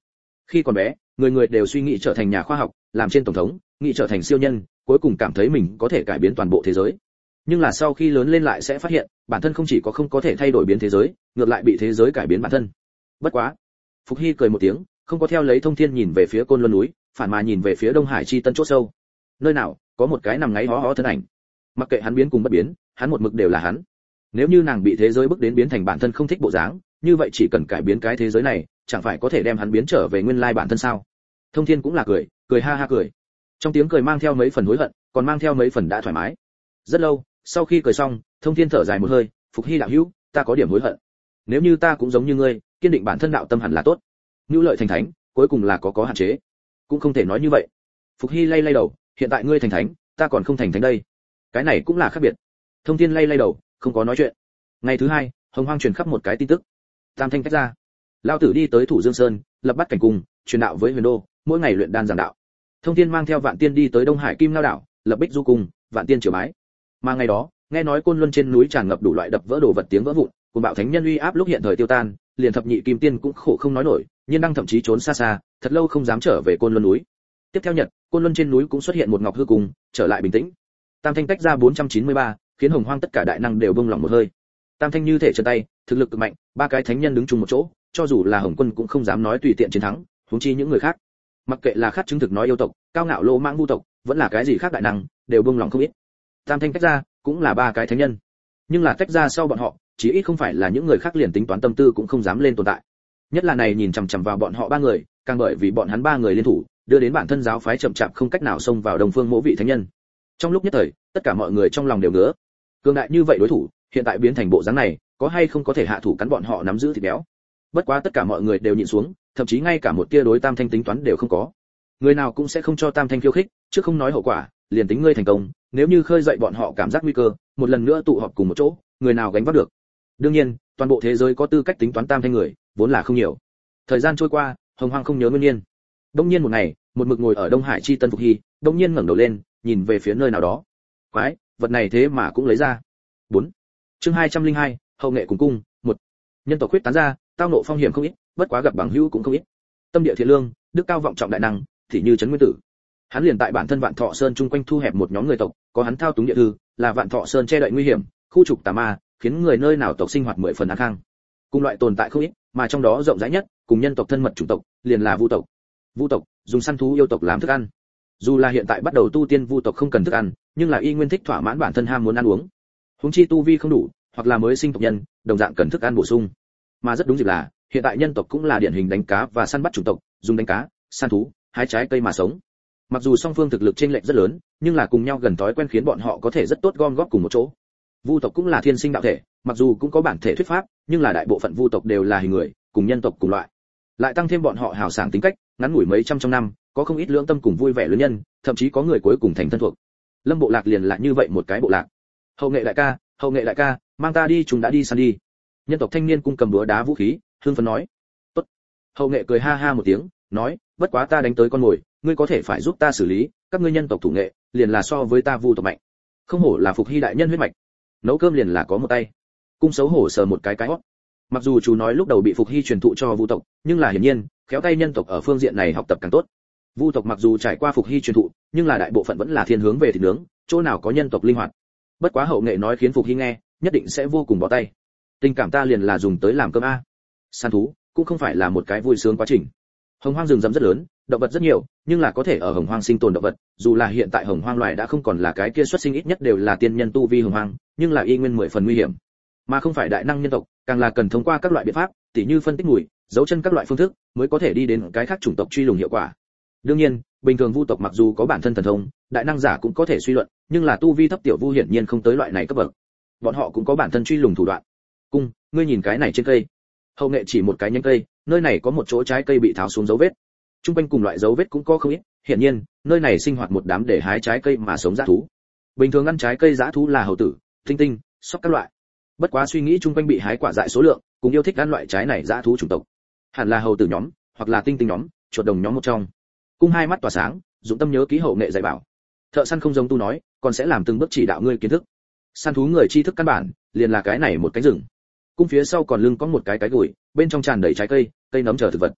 Khi còn bé, người người đều suy nghĩ trở thành nhà khoa học, làm trên tổng thống, nghĩ trở thành siêu nhân, cuối cùng cảm thấy mình có thể cải biến toàn bộ thế giới. Nhưng là sau khi lớn lên lại sẽ phát hiện, bản thân không chỉ có không có thể thay đổi biến thế giới, ngược lại bị thế giới cải biến bản thân. Bất quá, Phục Hy cười một tiếng, không có theo lấy Thông Thiên nhìn về phía Côn Luân núi, phản mà nhìn về phía Đông Hải chi tân chỗ sâu. Nơi nào có một cái nằm ngáy hó hó thân ảnh. Mặc kệ hắn biến cùng bất biến, hắn một mực đều là hắn. Nếu như nàng bị thế giới bức đến biến thành bản thân không thích bộ dáng, như vậy chỉ cần cải biến cái thế giới này, chẳng phải có thể đem hắn biến trở về nguyên lai bản thân sao? Thông Thiên cũng là cười, cười ha ha cười. Trong tiếng cười mang theo mấy phần hối hận, còn mang theo mấy phần đã thoải mái. Rất lâu, sau khi cười xong, Thông Thiên thở dài một hơi, Phục Hy đạo hữu, ta có điểm hối hận. Nếu như ta cũng giống như ngươi, kiên định bản thân đạo tâm hẳn là tốt. Nhu lợi thành thánh, cuối cùng là có có hạn chế. Cũng không thể nói như vậy. Phục Hy lay lay đầu, hiện tại ngươi thành thánh, ta còn không thành thánh đây. Cái này cũng là khác biệt. Thông Thiên lay lay đầu, không có nói chuyện. Ngày thứ hai, Hồng Hoang truyền khắp một cái tin tức. Tam Thanh tách ra. Lão tử đi tới Thủ Dương Sơn, lập bắt cảnh cung, truyền đạo với Huyền Đô, mỗi ngày luyện đan giảng đạo. Thông Thiên mang theo Vạn Tiên đi tới Đông Hải Kim Ngao đảo, lập Bích Du cung, Vạn Tiên triều bái. Mà ngày đó, nghe nói Côn Luân trên núi tràn ngập đủ loại đập vỡ đồ vật tiếng vỡ vụn, cùng bạo thánh nhân uy áp lúc hiện thời tiêu tan, liền thập nhị kim tiên cũng khổ không nói nổi, nhiên đăng thậm chí trốn xa xa, thật lâu không dám trở về Côn Luân núi. Tiếp theo nhật, Côn Luân trên núi cũng xuất hiện một ngọc hư cung, trở lại bình tĩnh. Tam Thanh tách ra bốn trăm chín mươi ba, khiến Hồng Hoang tất cả đại năng đều bông lòng một hơi. Tam Thanh như thể chân tay, thực lực cực mạnh, ba cái thánh nhân đứng chung một chỗ, cho dù là Hồng Quân cũng không dám nói tùy tiện chiến thắng, huống chi những người khác. Mặc kệ là khát chứng thực nói yêu tộc, cao ngạo lô mãng vu tộc, vẫn là cái gì khác đại năng, đều bông lòng không ít. Tam Thanh tách ra, cũng là ba cái thánh nhân. Nhưng là tách ra sau bọn họ, chí ít không phải là những người khác liền tính toán tâm tư cũng không dám lên tồn tại. Nhất là này nhìn chằm chằm vào bọn họ ba người, càng bởi vì bọn hắn ba người liên thủ, đưa đến bản thân giáo phái chậm chạp không cách nào xông vào Đông Phương Mộ vị thánh nhân. Trong lúc nhất thời, tất cả mọi người trong lòng đều ngứa. Cường đại như vậy đối thủ, hiện tại biến thành bộ dáng này, có hay không có thể hạ thủ cắn bọn họ nắm giữ thịt béo. Bất quá tất cả mọi người đều nhịn xuống, thậm chí ngay cả một tia đối Tam Thanh tính toán đều không có. Người nào cũng sẽ không cho Tam Thanh khiêu khích, chứ không nói hậu quả, liền tính ngươi thành công, nếu như khơi dậy bọn họ cảm giác nguy cơ, một lần nữa tụ họp cùng một chỗ, người nào gánh vác được. Đương nhiên, toàn bộ thế giới có tư cách tính toán Tam Thanh người, vốn là không nhiều. Thời gian trôi qua, Hồng Hoang không nhớ nguyên nhiên. Đông nhiên một ngày, một mực ngồi ở Đông Hải chi tân Phục Hy, đông nhiên ngẩng đầu lên, nhìn về phía nơi nào đó. Quái, vật này thế mà cũng lấy ra. bốn. Chương hai trăm linh hai, hậu nghệ cùng cung, một. Nhân tộc khuyết tán ra, tao nộ phong hiểm không ít, bất quá gặp bằng hữu cũng không ít. Tâm địa thiện lương, đức cao vọng trọng đại năng, thì như trấn nguyên tử. Hắn liền tại bản thân Vạn Thọ Sơn chung quanh thu hẹp một nhóm người tộc, có hắn thao túng địa thư, là Vạn Thọ Sơn che đậy nguy hiểm, khu trục tà ma, khiến người nơi nào tộc sinh hoạt mười phần an khang. Cùng loại tồn tại không ít, mà trong đó rộng rãi nhất, cùng nhân tộc thân mật chủng tộc, liền là Vu tộc. Vu tộc dùng săn thú yêu tộc làm thức ăn. Dù là hiện tại bắt đầu tu tiên Vu tộc không cần thức ăn, nhưng là y nguyên thích thỏa mãn bản thân ham muốn ăn uống. Huống chi tu vi không đủ, hoặc là mới sinh tộc nhân, đồng dạng cần thức ăn bổ sung. Mà rất đúng dịp là, hiện tại nhân tộc cũng là điển hình đánh cá và săn bắt chủng tộc, dùng đánh cá, săn thú, hái trái cây mà sống. Mặc dù song phương thực lực chênh lệch rất lớn, nhưng là cùng nhau gần thói quen khiến bọn họ có thể rất tốt gom góp cùng một chỗ. Vu tộc cũng là thiên sinh đạo thể, mặc dù cũng có bản thể thuyết pháp, nhưng là đại bộ phận Vu tộc đều là hình người, cùng nhân tộc cùng loại. Lại tăng thêm bọn họ hào sảng tính cách, ngắn ngủi mấy trăm trong năm, có không ít lưỡng tâm cùng vui vẻ lớn nhân, thậm chí có người cuối cùng thành thân thuộc. Lâm bộ lạc liền là như vậy một cái bộ lạc. Hậu nghệ đại ca, hậu nghệ đại ca, mang ta đi, chúng đã đi săn đi. Nhân tộc thanh niên cung cầm búa đá vũ khí, hưng phấn nói. Tốt. Hậu nghệ cười ha ha một tiếng, nói, bất quá ta đánh tới con mồi, ngươi có thể phải giúp ta xử lý, các ngươi nhân tộc thủ nghệ, liền là so với ta Vu tộc mạnh. Không hổ là Phục Hy đại nhân huyết mạch. Nấu cơm liền là có một tay. Cung xấu hổ sờ một cái cái hót. Mặc dù chú nói lúc đầu bị Phục Hy truyền thụ cho Vu tộc, nhưng là hiển nhiên, khéo tay nhân tộc ở phương diện này học tập càng tốt. Vu tộc mặc dù trải qua Phục Hy truyền thụ, nhưng là đại bộ phận vẫn là thiên hướng về thịt nướng, chỗ nào có nhân tộc linh hoạt. Bất quá hậu nghệ nói khiến Phục Hy nghe, nhất định sẽ vô cùng bó tay. Tình cảm ta liền là dùng tới làm cơm a. Săn thú cũng không phải là một cái vui sướng quá trình. Hồng Hoang rừng rậm rất lớn, động vật rất nhiều, nhưng là có thể ở Hồng Hoang sinh tồn động vật, dù là hiện tại Hồng Hoang loài đã không còn là cái kia xuất sinh ít nhất đều là tiên nhân tu vi Hồng Hoang, nhưng là y nguyên mười phần nguy hiểm. Mà không phải đại năng nhân tộc, càng là cần thông qua các loại biện pháp, tỉ như phân tích mùi, dấu chân các loại phương thức, mới có thể đi đến cái khác chủng tộc truy lùng hiệu quả. Đương nhiên, bình thường Vu tộc mặc dù có bản thân thần thông, đại năng giả cũng có thể suy luận, nhưng là tu vi thấp tiểu Vu hiển nhiên không tới loại này cấp bậc. Bọn họ cũng có bản thân truy lùng thủ đoạn. Cung, ngươi nhìn cái này trên cây. Hậu nghệ chỉ một cái nhánh cây, nơi này có một chỗ trái cây bị tháo xuống dấu vết. Trung quanh cùng loại dấu vết cũng có không ít, hiển nhiên, nơi này sinh hoạt một đám để hái trái cây mà sống dã thú. Bình thường ăn trái cây dã thú là hầu tử, tinh tinh, sóc các loại. Bất quá suy nghĩ trung quanh bị hái quả dại số lượng, cùng yêu thích ăn loại trái này dã thú chủng tộc. Hẳn là hầu tử nhóm, hoặc là tinh tinh nhóm, chuột đồng nhóm một trong. Cung hai mắt tỏa sáng, dụng tâm nhớ ký hậu nghệ dạy bảo. Thợ săn không giống tu nói, còn sẽ làm từng bước chỉ đạo ngươi kiến thức. Săn thú người tri thức căn bản, liền là cái này một cái rừng. Cung phía sau còn lưng có một cái cái gùi, bên trong tràn đầy trái cây, cây nấm chờ thực vật.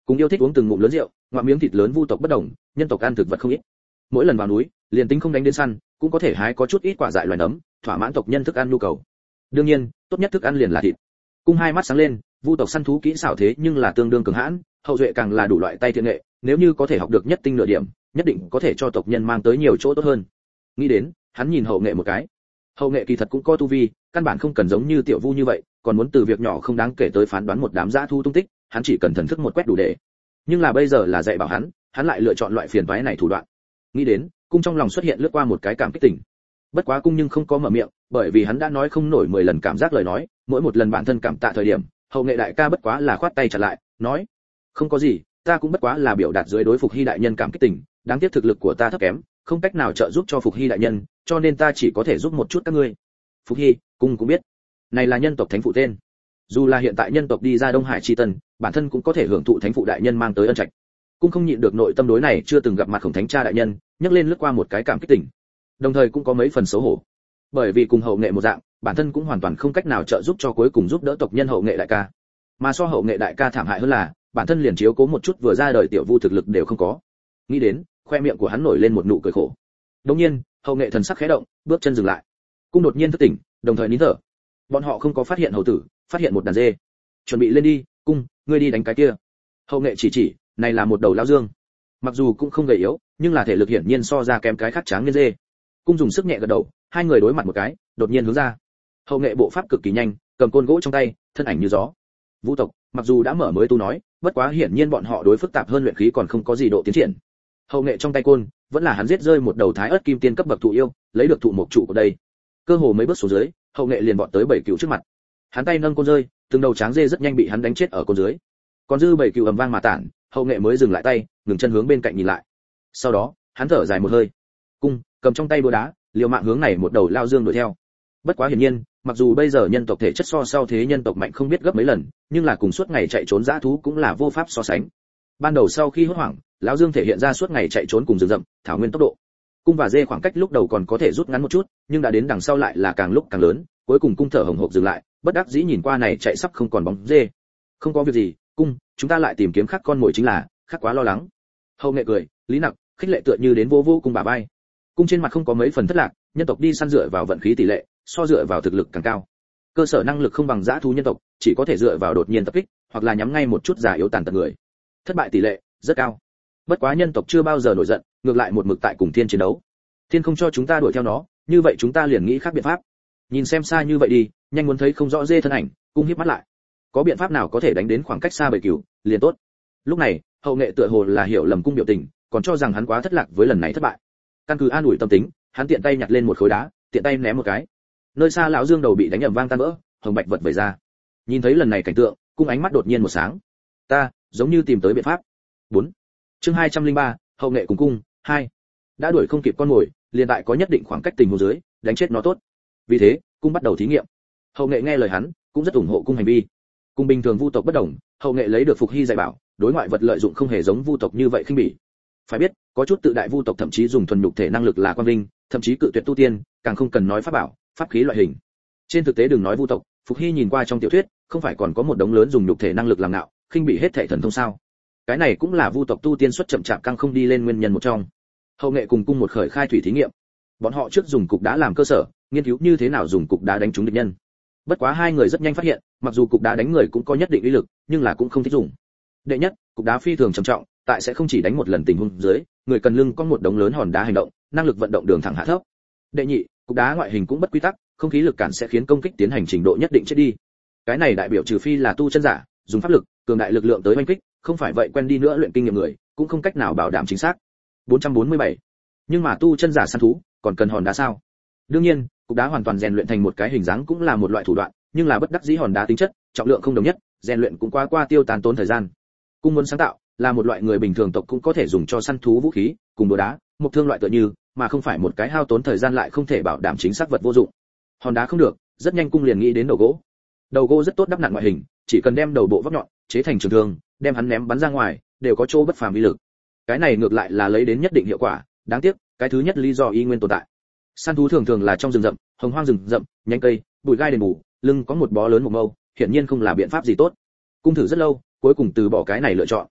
Cùng yêu thích uống từng ngụm lớn rượu, ngoạm miếng thịt lớn vu tộc bất đồng, nhân tộc ăn thực vật không ít. Mỗi lần vào núi, liền tính không đánh đến săn, cũng có thể hái có chút ít quả dại loài nấm, thỏa mãn tộc nhân thức ăn nhu cầu. Đương nhiên, tốt nhất thức ăn liền là thịt. Cung hai mắt sáng lên, vu tộc săn thú kỹ xảo thế nhưng là tương đương cường hãn, hậu duệ càng là đủ loại tay thiện nghệ, nếu như có thể học được nhất tinh nửa điểm, nhất định có thể cho tộc nhân mang tới nhiều chỗ tốt hơn. Nghĩ đến, hắn nhìn hậu nghệ một cái. Hậu nghệ kỳ thật cũng có tu vi, căn bản không cần giống như tiểu vu như vậy, còn muốn từ việc nhỏ không đáng kể tới phán đoán một đám dã thu tung tích, hắn chỉ cần thần thức một quét đủ để. Nhưng là bây giờ là dạy bảo hắn, hắn lại lựa chọn loại phiền toái này thủ đoạn. Nghĩ đến, cung trong lòng xuất hiện lướt qua một cái cảm kích tỉnh. Bất quá cung nhưng không có mở miệng, bởi vì hắn đã nói không nổi mười lần cảm giác lời nói, mỗi một lần bản thân cảm tạ thời điểm, hậu nghệ đại ca bất quá là khoát tay chặn lại, nói: "Không có gì, ta cũng bất quá là biểu đạt dưới đối Phục Hy đại nhân cảm kích tình, đáng tiếc thực lực của ta thấp kém, không cách nào trợ giúp cho Phục Hy đại nhân, cho nên ta chỉ có thể giúp một chút các ngươi." Phục Hy, cung cũng biết, này là nhân tộc thánh phụ tên. Dù là hiện tại nhân tộc đi ra Đông Hải chi tân, bản thân cũng có thể hưởng thụ thánh phụ đại nhân mang tới ân trạch. Cung không nhịn được nội tâm đối này chưa từng gặp mặt Khổng Thánh cha đại nhân, nhấc lên lướt qua một cái cảm kích tình. Đồng thời cũng có mấy phần xấu hổ. Bởi vì cùng hậu nghệ một dạng, bản thân cũng hoàn toàn không cách nào trợ giúp cho cuối cùng giúp đỡ tộc nhân hậu nghệ đại ca. Mà so hậu nghệ đại ca thảm hại hơn là, bản thân liền chiếu cố một chút vừa ra đời tiểu vu thực lực đều không có. Nghĩ đến, khoe miệng của hắn nổi lên một nụ cười khổ. Đột nhiên, hậu nghệ thần sắc khẽ động, bước chân dừng lại. Cung đột nhiên thức tỉnh, đồng thời nín thở. Bọn họ không có phát hiện hầu tử, phát hiện một đàn dê. Chuẩn bị lên đi, cung, ngươi đi đánh cái kia. Hậu nghệ chỉ chỉ, này là một đầu lao dương. Mặc dù cũng không gầy yếu, nhưng là thể lực hiển nhiên so ra kém cái khác tráng niên dê. Cung dùng sức nhẹ gật đầu, hai người đối mặt một cái, đột nhiên hướng ra. Hậu nghệ bộ pháp cực kỳ nhanh, cầm côn gỗ trong tay, thân ảnh như gió. Vũ tộc, mặc dù đã mở mới tu nói, bất quá hiển nhiên bọn họ đối phức tạp hơn luyện khí còn không có gì độ tiến triển. Hậu nghệ trong tay côn, vẫn là hắn giết rơi một đầu thái ớt kim tiên cấp bậc thụ yêu, lấy được thụ mộc trụ của đây. Cơ hồ mấy bước xuống dưới, hậu nghệ liền vọt tới bảy cừu trước mặt. Hắn tay nâng côn rơi, từng đầu tráng dê rất nhanh bị hắn đánh chết ở côn dưới. Còn dư bảy cừu ầm vang mà tản, hậu nghệ mới dừng lại tay, ngừng chân hướng bên cạnh nhìn lại. Sau đó, hắn thở dài một hơi. Cung, cầm trong tay búa đá, liều mạng hướng này một đầu lao dương đuổi theo. Bất quá hiển nhiên, mặc dù bây giờ nhân tộc thể chất so sau thế nhân tộc mạnh không biết gấp mấy lần, nhưng là cùng suốt ngày chạy trốn dã thú cũng là vô pháp so sánh. Ban đầu sau khi hốt hoảng, lão dương thể hiện ra suốt ngày chạy trốn cùng rừng rậm, thảo nguyên tốc độ. Cung và dê khoảng cách lúc đầu còn có thể rút ngắn một chút, nhưng đã đến đằng sau lại là càng lúc càng lớn, cuối cùng cung thở hổn hộc dừng lại, bất đắc dĩ nhìn qua này chạy sắp không còn bóng dê. Không có việc gì, cung, chúng ta lại tìm kiếm khác con mồi chính là, khác quá lo lắng. Hậu nghệ cười, lý nặc, khích lệ tựa như đến vô vô cung bà bay. Cung trên mặt không có mấy phần thất lạc, nhân tộc đi săn dựa vào vận khí tỷ lệ, so dựa vào thực lực càng cao. Cơ sở năng lực không bằng dã thú nhân tộc, chỉ có thể dựa vào đột nhiên tập kích, hoặc là nhắm ngay một chút già yếu tàn tật người. Thất bại tỷ lệ rất cao. Bất quá nhân tộc chưa bao giờ nổi giận, ngược lại một mực tại cùng thiên chiến đấu. Thiên không cho chúng ta đuổi theo nó, như vậy chúng ta liền nghĩ khác biện pháp. Nhìn xem xa như vậy đi, nhanh muốn thấy không rõ dê thân ảnh, cung híp mắt lại. Có biện pháp nào có thể đánh đến khoảng cách xa bầy cừu, liền tốt. Lúc này, hậu nghệ tựa hồ là hiểu lầm cung biểu tình, còn cho rằng hắn quá thất lạc với lần này thất bại. Căn cứ an ủi tâm tính, hắn tiện tay nhặt lên một khối đá, tiện tay ném một cái. Nơi xa lão dương đầu bị đánh ầm vang tan vỡ, hồng bạch vật vẩy ra. Nhìn thấy lần này cảnh tượng, cung ánh mắt đột nhiên một sáng. Ta, giống như tìm tới biện pháp. bốn. Chương hai trăm linh ba, hậu nghệ cùng cung, hai. Đã đuổi không kịp con mồi, liền tại có nhất định khoảng cách tình huống dưới, đánh chết nó tốt. Vì thế, cung bắt đầu thí nghiệm. Hậu nghệ nghe lời hắn, cũng rất ủng hộ cung hành vi. Cung bình thường vu tộc bất đồng, hậu nghệ lấy được Phục Hy dạy bảo, đối ngoại vật lợi dụng không hề giống vu tộc như vậy khinh bỉ. Phải biết, có chút tự đại vu tộc thậm chí dùng thuần nhục thể năng lực là quan vinh, thậm chí cự tuyệt tu tiên, càng không cần nói pháp bảo, pháp khí loại hình. Trên thực tế đừng nói vu tộc, Phục Hy nhìn qua trong tiểu thuyết, không phải còn có một đống lớn dùng nhục thể năng lực làm nạo, khinh bỉ hết thể thần thông sao? Cái này cũng là vu tộc tu tiên xuất chậm chạp căng không đi lên nguyên nhân một trong. Hậu nghệ cùng cung một khởi khai thủy thí nghiệm. Bọn họ trước dùng cục đá làm cơ sở, nghiên cứu như thế nào dùng cục đá đánh trúng địch nhân. Bất quá hai người rất nhanh phát hiện, mặc dù cục đá đánh người cũng có nhất định uy lực, nhưng là cũng không thích dùng. Đệ nhất, cục đá phi thường trầm trọng, tại sẽ không chỉ đánh một lần tình huống dưới, người cần lưng có một đống lớn hòn đá hành động, năng lực vận động đường thẳng hạ thấp. Đệ nhị, cục đá ngoại hình cũng bất quy tắc, không khí lực cản sẽ khiến công kích tiến hành trình độ nhất định chết đi. Cái này đại biểu trừ phi là tu chân giả, dùng pháp lực, cường đại lực lượng tới oanh kích, không phải vậy quen đi nữa luyện kinh nghiệm người, cũng không cách nào bảo đảm chính xác. bốn trăm bốn mươi bảy. Nhưng mà tu chân giả săn thú, còn cần hòn đá sao? Đương nhiên, cục đá hoàn toàn rèn luyện thành một cái hình dáng cũng là một loại thủ đoạn, nhưng là bất đắc dĩ hòn đá tính chất, trọng lượng không đồng nhất, rèn luyện cũng quá qua tiêu tàn tốn thời gian. Cung muốn sáng tạo, là một loại người bình thường tộc cũng có thể dùng cho săn thú vũ khí, cùng đồ đá, một thương loại tựa như, mà không phải một cái hao tốn thời gian lại không thể bảo đảm chính xác vật vô dụng. Hòn đá không được, rất nhanh cung liền nghĩ đến đầu gỗ. Đầu gỗ rất tốt đắp nặn ngoại hình, chỉ cần đem đầu bộ vóc nhọn, chế thành trường thương, đem hắn ném bắn ra ngoài, đều có chỗ bất phàm uy lực. Cái này ngược lại là lấy đến nhất định hiệu quả, đáng tiếc, cái thứ nhất lý do y nguyên tồn tại. Săn thú thường thường là trong rừng rậm, hồng hoang rừng rậm, nhánh cây, bụi gai đền bù, lưng có một bó lớn một mâu, hiển nhiên không là biện pháp gì tốt. Cung thử rất lâu, cuối cùng từ bỏ cái này lựa chọn.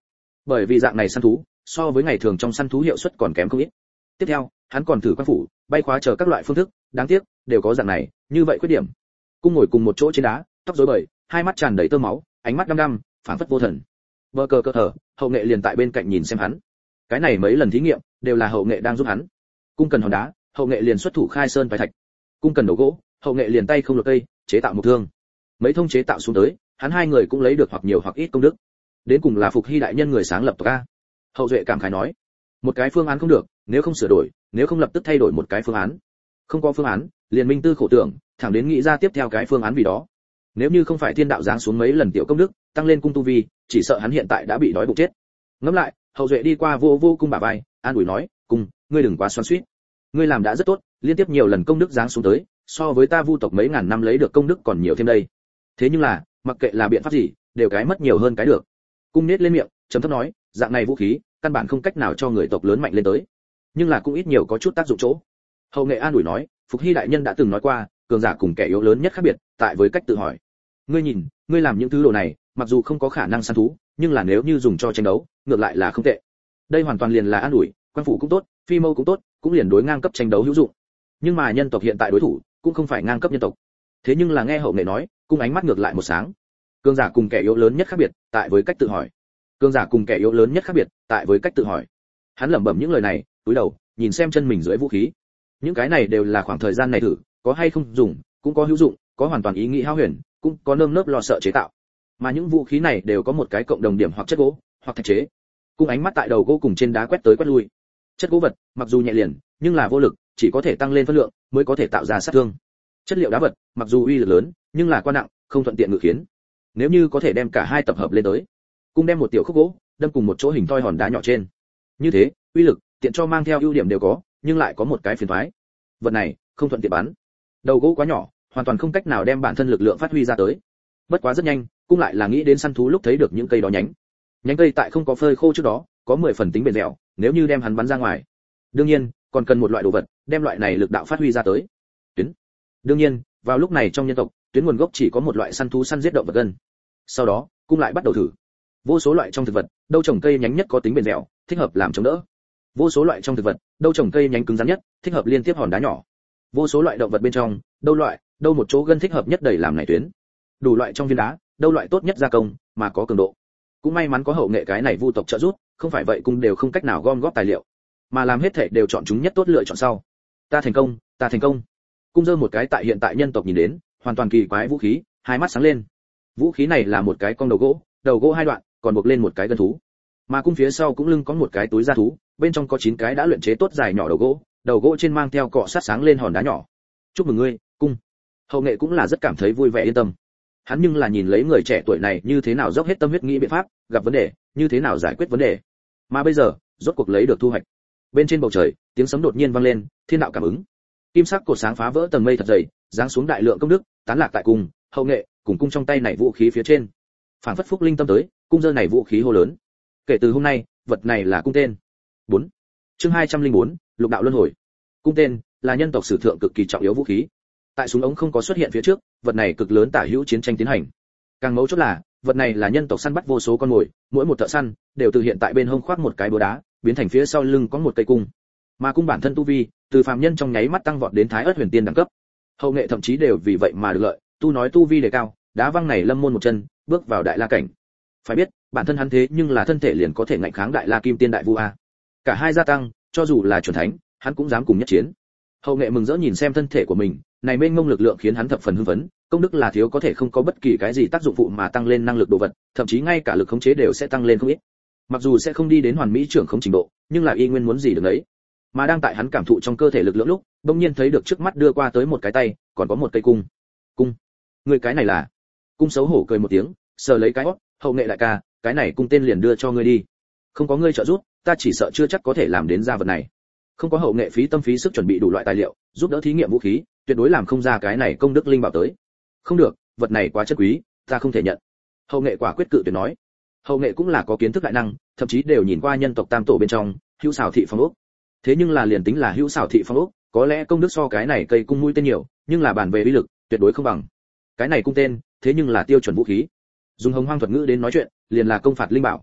Bởi vì dạng này săn thú, so với ngày thường trong săn thú hiệu suất còn kém không ít. Tiếp theo, hắn còn thử quan phủ, bay khóa chờ các loại phương thức, đáng tiếc, đều có dạng này, như vậy khuyết điểm. Cung ngồi cùng một chỗ trên đá, tóc rối bời, hai mắt tràn đầy tơ máu, ánh mắt đăm đăm, phảng phất vô thần. Bờ cờ cơ thở, hậu nghệ liền tại bên cạnh nhìn xem hắn. Cái này mấy lần thí nghiệm, đều là hậu nghệ đang giúp hắn. Cung cần hòn đá, hậu nghệ liền xuất thủ khai sơn phái thạch. Cung cần đầu gỗ, hậu nghệ liền tay không lột cây, chế tạo một thương. Mấy thông chế tạo xuống tới, hắn hai người cũng lấy được hoặc nhiều hoặc ít công đức. Đến cùng là Phục Hy đại nhân người sáng lập tộc a. Hậu duệ cảm khái nói, một cái phương án không được, nếu không sửa đổi, nếu không lập tức thay đổi một cái phương án. Không có phương án, liền minh tư khổ tưởng, thẳng đến nghĩ ra tiếp theo cái phương án vì đó. Nếu như không phải thiên đạo giáng xuống mấy lần tiểu công đức, tăng lên cung tu vi, chỉ sợ hắn hiện tại đã bị đói bụng chết. Ngẫm lại, hậu duệ đi qua vô vô cung bả vai, an ủi nói, cung, ngươi đừng quá xoắn xuýt. Ngươi làm đã rất tốt, liên tiếp nhiều lần công đức giáng xuống tới, so với ta Vu tộc mấy ngàn năm lấy được công đức còn nhiều thêm đây. Thế nhưng là, mặc kệ là biện pháp gì, đều cái mất nhiều hơn cái được. Cung nết lên miệng, trầm thấp nói, dạng này vũ khí, căn bản không cách nào cho người tộc lớn mạnh lên tới, nhưng là cũng ít nhiều có chút tác dụng chỗ. Hậu nghệ an ủi nói, Phục Hy đại nhân đã từng nói qua, cường giả cùng kẻ yếu lớn nhất khác biệt, tại với cách tự hỏi. Ngươi nhìn, ngươi làm những thứ đồ này, mặc dù không có khả năng săn thú, nhưng là nếu như dùng cho tranh đấu, ngược lại là không tệ. Đây hoàn toàn liền là an ủi, quan phủ cũng tốt, phi mâu cũng tốt, cũng liền đối ngang cấp tranh đấu hữu dụng. Nhưng mà nhân tộc hiện tại đối thủ, cũng không phải ngang cấp nhân tộc. Thế nhưng là nghe hậu nghệ nói, cung ánh mắt ngược lại một sáng. Cường giả cùng kẻ yếu lớn nhất khác biệt, tại với cách tự hỏi. Cường giả cùng kẻ yếu lớn nhất khác biệt, tại với cách tự hỏi. Hắn lẩm bẩm những lời này, cúi đầu, nhìn xem chân mình dưới vũ khí. Những cái này đều là khoảng thời gian này thử, có hay không dùng, cũng có hữu dụng, có hoàn toàn ý nghĩ hao huyền, cũng có nơm nớp lo sợ chế tạo. Mà những vũ khí này đều có một cái cộng đồng điểm hoặc chất gỗ, hoặc thạch chế. Cung ánh mắt tại đầu gỗ cùng trên đá quét tới quét lui. Chất gỗ vật, mặc dù nhẹ liền, nhưng là vô lực, chỉ có thể tăng lên phân lượng, mới có thể tạo ra sát thương. Chất liệu đá vật, mặc dù uy lực lớn, nhưng là quá nặng, không thuận tiện ngự khiến. Nếu như có thể đem cả hai tập hợp lên tới, cung đem một tiểu khúc gỗ, đâm cùng một chỗ hình thoi hòn đá nhỏ trên. Như thế, uy lực, tiện cho mang theo ưu điểm đều có, nhưng lại có một cái phiền toái. Vật này, không thuận tiện bắn. Đầu gỗ quá nhỏ, hoàn toàn không cách nào đem bản thân lực lượng phát huy ra tới. Bất quá rất nhanh, cung lại là nghĩ đến săn thú lúc thấy được những cây đó nhánh. Nhánh cây tại không có phơi khô trước đó, có mười phần tính bền dẻo, nếu như đem hắn bắn ra ngoài. Đương nhiên, còn cần một loại đồ vật, đem loại này lực đạo phát huy ra tới. Tuyến. Đương nhiên, vào lúc này trong nhân tộc, tuyến nguồn gốc chỉ có một loại săn thú săn giết động vật gân. Sau đó, cung lại bắt đầu thử. Vô số loại trong thực vật, đâu trồng cây nhánh nhất có tính bền dẻo, thích hợp làm chống đỡ. Vô số loại trong thực vật, đâu trồng cây nhánh cứng rắn nhất, thích hợp liên tiếp hòn đá nhỏ. Vô số loại động vật bên trong, đâu loại, đâu một chỗ gân thích hợp nhất đẩy làm này tuyến. Đủ loại trong viên đá, đâu loại tốt nhất gia công, mà có cường độ. Cũng may mắn có hậu nghệ cái này Vu tộc trợ giúp, không phải vậy cung đều không cách nào gom góp tài liệu, mà làm hết thảy đều chọn chúng nhất tốt lựa chọn sau. Ta thành công, ta thành công. Cung giơ một cái tại hiện tại nhân tộc nhìn đến, hoàn toàn kỳ quái vũ khí, hai mắt sáng lên. Vũ khí này là một cái cong đầu gỗ, đầu gỗ hai đoạn, còn buộc lên một cái gân thú. Mà cung phía sau cũng lưng có một cái túi da thú, bên trong có chín cái đã luyện chế tốt dài nhỏ đầu gỗ, đầu gỗ trên mang theo cọ sát sáng lên hòn đá nhỏ. Chúc mừng ngươi, cung. Hậu nghệ cũng là rất cảm thấy vui vẻ yên tâm. Hắn nhưng là nhìn lấy người trẻ tuổi này như thế nào dốc hết tâm huyết nghĩ biện pháp, gặp vấn đề, như thế nào giải quyết vấn đề. Mà bây giờ, rốt cuộc lấy được thu hoạch. Bên trên bầu trời, tiếng sấm đột nhiên vang lên, thiên đạo cảm ứng. Kim sắc cột sáng phá vỡ tầng mây thật dày, giáng xuống đại lượng công đức, tán lạc tại cung, hậu nghệ, cùng cung trong tay này vũ khí phía trên. Phản phất phúc linh tâm tới, cung giơ này vũ khí hô lớn. Kể từ hôm nay, vật này là cung tên. bốn. Chương hai trăm linh bốn, Lục đạo luân hồi. Cung tên là nhân tộc sử thượng cực kỳ trọng yếu vũ khí. Tại súng ống không có xuất hiện phía trước, vật này cực lớn tả hữu chiến tranh tiến hành. Càng mấu chốt là, vật này là nhân tộc săn bắt vô số con mồi, mỗi một thợ săn đều từ hiện tại bên hông khoác một cái búa đá, biến thành phía sau lưng có một cây cung. Mà cung bản thân tu vi, từ phàm nhân trong nháy mắt tăng vọt đến thái ớt huyền tiên đẳng cấp. Hậu nghệ thậm chí đều vì vậy mà được lợi, tu nói tu vi đề cao, đá văng này lâm môn một chân, bước vào đại la cảnh. Phải biết, bản thân hắn thế nhưng là thân thể liền có thể ngạnh kháng đại la kim tiên đại vu a. Cả hai gia tăng, cho dù là chuẩn thánh, hắn cũng dám cùng nhất chiến. Hậu nghệ mừng rỡ nhìn xem thân thể của mình, này mênh mông lực lượng khiến hắn thập phần hưng phấn, công đức là thiếu có thể không có bất kỳ cái gì tác dụng phụ mà tăng lên năng lực đồ vật, thậm chí ngay cả lực khống chế đều sẽ tăng lên không ít. Mặc dù sẽ không đi đến hoàn mỹ trưởng khống trình độ, nhưng là y nguyên muốn gì được đấy. Mà đang tại hắn cảm thụ trong cơ thể lực lượng lúc, bỗng nhiên thấy được trước mắt đưa qua tới một cái tay, còn có một cây cung. Cung? Người cái này là? Cung xấu hổ cười một tiếng, sờ lấy cái hót, hậu nghệ đại ca, cái này cung tên liền đưa cho ngươi đi. Không có ngươi trợ giúp, ta chỉ sợ chưa chắc có thể làm đến ra vật này. Không có hậu nghệ phí tâm phí sức chuẩn bị đủ loại tài liệu, giúp đỡ thí nghiệm vũ khí, tuyệt đối làm không ra cái này công đức linh bảo tới. Không được, vật này quá chất quý, ta không thể nhận. Hậu nghệ quả quyết cự tuyệt nói. Hậu nghệ cũng là có kiến thức đại năng, thậm chí đều nhìn qua nhân tộc tam tổ bên trong, hữu xảo thị phong ốc. Thế nhưng là liền tính là hữu xảo thị phong ốc, có lẽ công đức so cái này cây cung mũi tên nhiều, nhưng là bản về uy lực, tuyệt đối không bằng. Cái này cung tên, thế nhưng là tiêu chuẩn vũ khí. Dùng hồng hoang thuật ngữ đến nói chuyện, liền là công phạt linh bảo.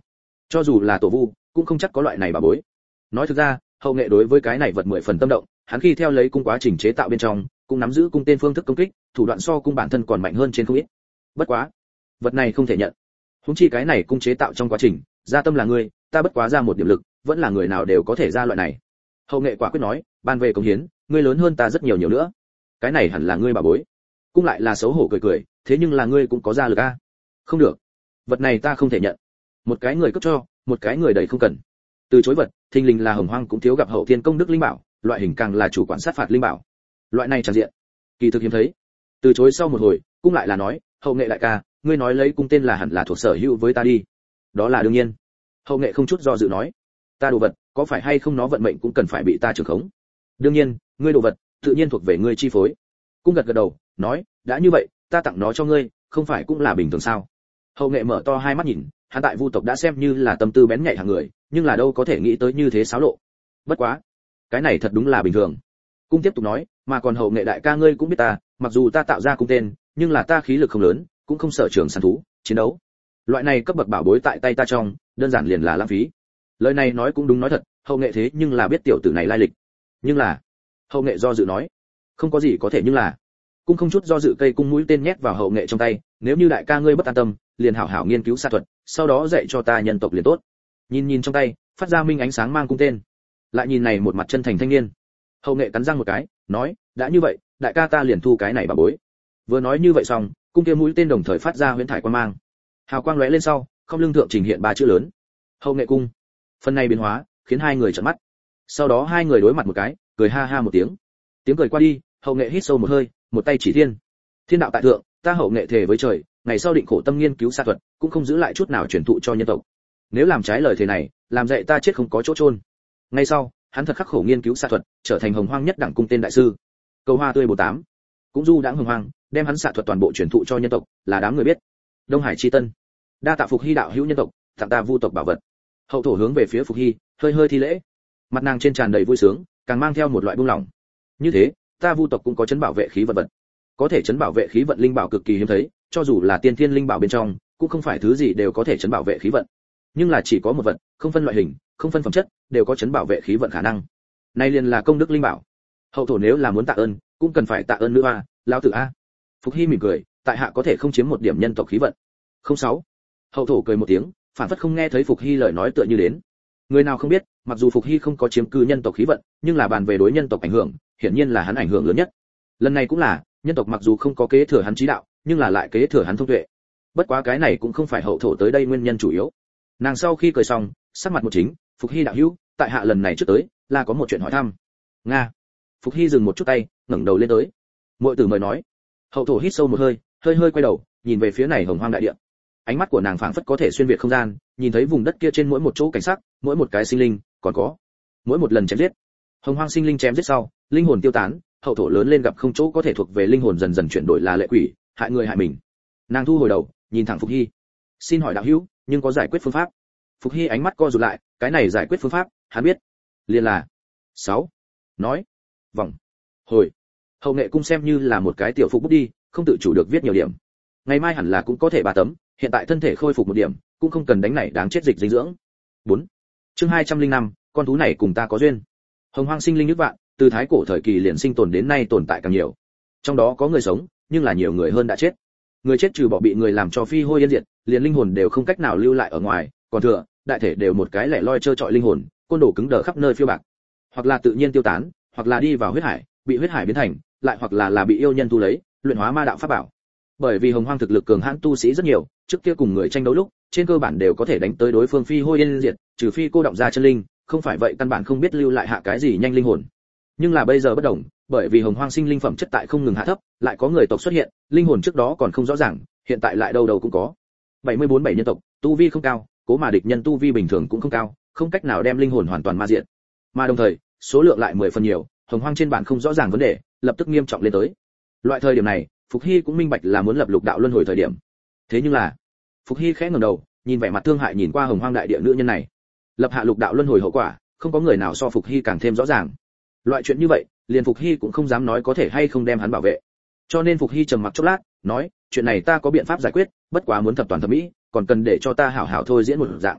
cho dù là tổ vu cũng không chắc có loại này bà bối. Nói thực ra, hậu nghệ đối với cái này vật mười phần tâm động, hắn khi theo lấy cung quá trình chế tạo bên trong cũng nắm giữ cung tên phương thức công kích, thủ đoạn so cung bản thân còn mạnh hơn trên không ít. Bất quá vật này không thể nhận, huống chi cái này cung chế tạo trong quá trình gia tâm là ngươi, ta bất quá ra một điểm lực, vẫn là người nào đều có thể ra loại này. Hậu nghệ quả quyết nói, ban về công hiến ngươi lớn hơn ta rất nhiều nhiều nữa, cái này hẳn là ngươi bà bối. Cung lại là xấu hổ cười cười, thế nhưng là ngươi cũng có ra lực a. Không được, vật này ta không thể nhận. Một cái người cấp cho, một cái người đầy không cần. Từ chối vật, thình lình là Hồng Hoang cũng thiếu gặp hậu thiên công đức linh bảo, loại hình càng là chủ quản sát phạt linh bảo. Loại này tràn diện, kỳ thực hiếm thấy. Từ chối sau một hồi, cung lại là nói, hậu nghệ đại ca, ngươi nói lấy cung tên là hẳn là thuộc sở hữu với ta đi. Đó là đương nhiên. Hậu nghệ không chút do dự nói, ta đồ vật, có phải hay không nó vận mệnh cũng cần phải bị ta trưởng khống. Đương nhiên, ngươi đồ vật, tự nhiên thuộc về ngươi chi phối. Cung gật gật đầu, nói, đã như vậy, ta tặng nó cho ngươi, không phải cũng là bình thường sao? Hậu nghệ mở to hai mắt nhìn, hắn tại Vu tộc đã xem như là tâm tư bén nhạy hàng người, nhưng là đâu có thể nghĩ tới như thế xáo lộ. Bất quá, cái này thật đúng là bình thường. Cung tiếp tục nói, mà còn hậu nghệ đại ca ngươi cũng biết ta, mặc dù ta tạo ra cung tên, nhưng là ta khí lực không lớn, cũng không sở trường săn thú, chiến đấu. Loại này cấp bậc bảo bối tại tay ta trong, đơn giản liền là lãng phí. Lời này nói cũng đúng nói thật, hậu nghệ thế nhưng là biết tiểu tử này lai lịch. Nhưng là, hậu nghệ do dự nói, không có gì có thể nhưng là. Cung không chút do dự cây cung mũi tên nhét vào hậu nghệ trong tay, nếu như đại ca ngươi bất an tâm, liền hảo hảo nghiên cứu xạ thuật, sau đó dạy cho ta nhân tộc liền tốt. Nhìn nhìn trong tay, phát ra minh ánh sáng mang cung tên. Lại nhìn này một mặt chân thành thanh niên. Hậu nghệ cắn răng một cái, nói, đã như vậy, đại ca ta liền thu cái này bà bối. Vừa nói như vậy xong, cung kia mũi tên đồng thời phát ra huyễn thải quang mang. Hào quang lóe lên sau, không lưng thượng trình hiện ba chữ lớn. Hậu nghệ cung. Phần này biến hóa, khiến hai người trợn mắt. Sau đó hai người đối mặt một cái, cười ha ha một tiếng. Tiếng cười qua đi, hậu nghệ hít sâu một hơi, một tay chỉ thiên. Thiên đạo tại thượng, ta hậu nghệ thề với trời, ngày sau định khổ tâm nghiên cứu xạ thuật, cũng không giữ lại chút nào truyền thụ cho nhân tộc. Nếu làm trái lời thề này, làm dạy ta chết không có chỗ chôn. Ngay sau, hắn thật khắc khổ nghiên cứu xạ thuật, trở thành hồng hoang nhất đẳng cung tên đại sư. Cầu hoa tươi bồ tám, cũng du đãng hồng hoang, đem hắn xạ thuật toàn bộ truyền thụ cho nhân tộc, là đám người biết. Đông Hải chi tân, đa tạ Phục Hy đạo hữu nhân tộc, tặng ta Vu tộc bảo vật. Hậu thổ hướng về phía Phục Hy, hơi hơi thi lễ. Mặt nàng trên tràn đầy vui sướng, càng mang theo một loại buông lỏng. Như thế, ta Vu tộc cũng có chấn bảo vệ khí vận vật. Có thể chấn bảo vệ khí vận linh bảo cực kỳ hiếm thấy, cho dù là tiên thiên linh bảo bên trong, cũng không phải thứ gì đều có thể chấn bảo vệ khí vận. Nhưng là chỉ có một vật, không phân loại hình, không phân phẩm chất, đều có chấn bảo vệ khí vận khả năng. Này liền là công đức linh bảo. Hậu thổ nếu là muốn tạ ơn, cũng cần phải tạ ơn nữa a, lão tử a. Phục Hy mỉm cười, tại hạ có thể không chiếm một điểm nhân tộc khí vận. Không sáu. Hậu thổ cười một tiếng, phản phất không nghe thấy Phục Hy lời nói tựa như đến. Người nào không biết, mặc dù Phục Hy không có chiếm cư nhân tộc khí vận, nhưng là bàn về đối nhân tộc ảnh hưởng, hiển nhiên là hắn ảnh hưởng lớn nhất. Lần này cũng là, nhân tộc mặc dù không có kế thừa hắn trí đạo, nhưng là lại kế thừa hắn thông tuệ. Bất quá cái này cũng không phải hậu thổ tới đây nguyên nhân chủ yếu. Nàng sau khi cười xong, sắc mặt một chính, Phục Hy đạo hữu, tại hạ lần này trước tới, là có một chuyện hỏi thăm. Nga. Phục Hy dừng một chút tay, ngẩng đầu lên tới. Muội tử mời nói. Hậu thổ hít sâu một hơi, hơi hơi quay đầu, nhìn về phía này hồng hoang đại địa. Ánh mắt của nàng phảng phất có thể xuyên việt không gian, nhìn thấy vùng đất kia trên mỗi một chỗ cảnh sắc, mỗi một cái sinh linh, còn có mỗi một lần chém giết. Hồng hoang sinh linh chém giết sau, linh hồn tiêu tán, hậu thổ lớn lên gặp không chỗ có thể thuộc về linh hồn dần dần chuyển đổi là lệ quỷ, hại người hại mình. Nàng thu hồi đầu, nhìn thẳng Phục Hy. Xin hỏi đạo hữu, nhưng có giải quyết phương pháp? Phục Hy ánh mắt co rụt lại, cái này giải quyết phương pháp, hắn biết. Liên là sáu. Nói, vòng, hồi. Hậu nghệ cung xem như là một cái tiểu phục bút đi, không tự chủ được viết nhiều điểm. Ngày mai hẳn là cũng có thể ba tấm, hiện tại thân thể khôi phục một điểm, cũng không cần đánh này đáng chết dịch dinh dưỡng. bốn. Chương hai trăm linh năm, con thú này cùng ta có duyên. Hồng hoang sinh linh nước vạn, từ thái cổ thời kỳ liền sinh tồn đến nay tồn tại càng nhiều. Trong đó có người sống, nhưng là nhiều người hơn đã chết. Người chết trừ bỏ bị người làm cho phi hôi yên diệt, liền linh hồn đều không cách nào lưu lại ở ngoài, còn thừa, đại thể đều một cái lẻ loi trơ trọi linh hồn, côn đồ cứng đờ khắp nơi phiêu bạc. Hoặc là tự nhiên tiêu tán, hoặc là đi vào huyết hải, bị huyết hải biến thành, lại hoặc là là bị yêu nhân thu lấy, luyện hóa ma đạo pháp bảo. Bởi vì hồng hoang thực lực cường hãn tu sĩ rất nhiều, trước kia cùng người tranh đấu lúc, trên cơ bản đều có thể đánh tới đối phương phi hôi yên diệt, trừ phi cô động ra chân linh, không phải vậy căn bản không biết lưu lại hạ cái gì nhanh linh hồn. Nhưng là bây giờ bất đồng, bởi vì hồng hoang sinh linh phẩm chất tại không ngừng hạ thấp, lại có người tộc xuất hiện, linh hồn trước đó còn không rõ ràng, hiện tại lại đâu đâu cũng có. bảy mươi bốn bảy nhân tộc, tu vi không cao, cố mà địch nhân tu vi bình thường cũng không cao, không cách nào đem linh hồn hoàn toàn ma diệt. Mà đồng thời, số lượng lại mười phần nhiều, hồng hoang trên bản không rõ ràng vấn đề, lập tức nghiêm trọng lên tới. Loại thời điểm này, Phục Hy cũng minh bạch là muốn lập lục đạo luân hồi thời điểm. Thế nhưng là, Phục Hy khẽ ngẩng đầu, nhìn vẻ mặt thương hại nhìn qua hồng hoang đại địa nữ nhân này. Lập hạ lục đạo luân hồi hậu quả, không có người nào so Phục Hy càng thêm rõ ràng. Loại chuyện như vậy, liền Phục Hy cũng không dám nói có thể hay không đem hắn bảo vệ. Cho nên Phục Hy trầm mặc chốc lát, nói, chuyện này ta có biện pháp giải quyết, bất quá muốn thập toàn thập mỹ, còn cần để cho ta hảo hảo thôi diễn một dạng.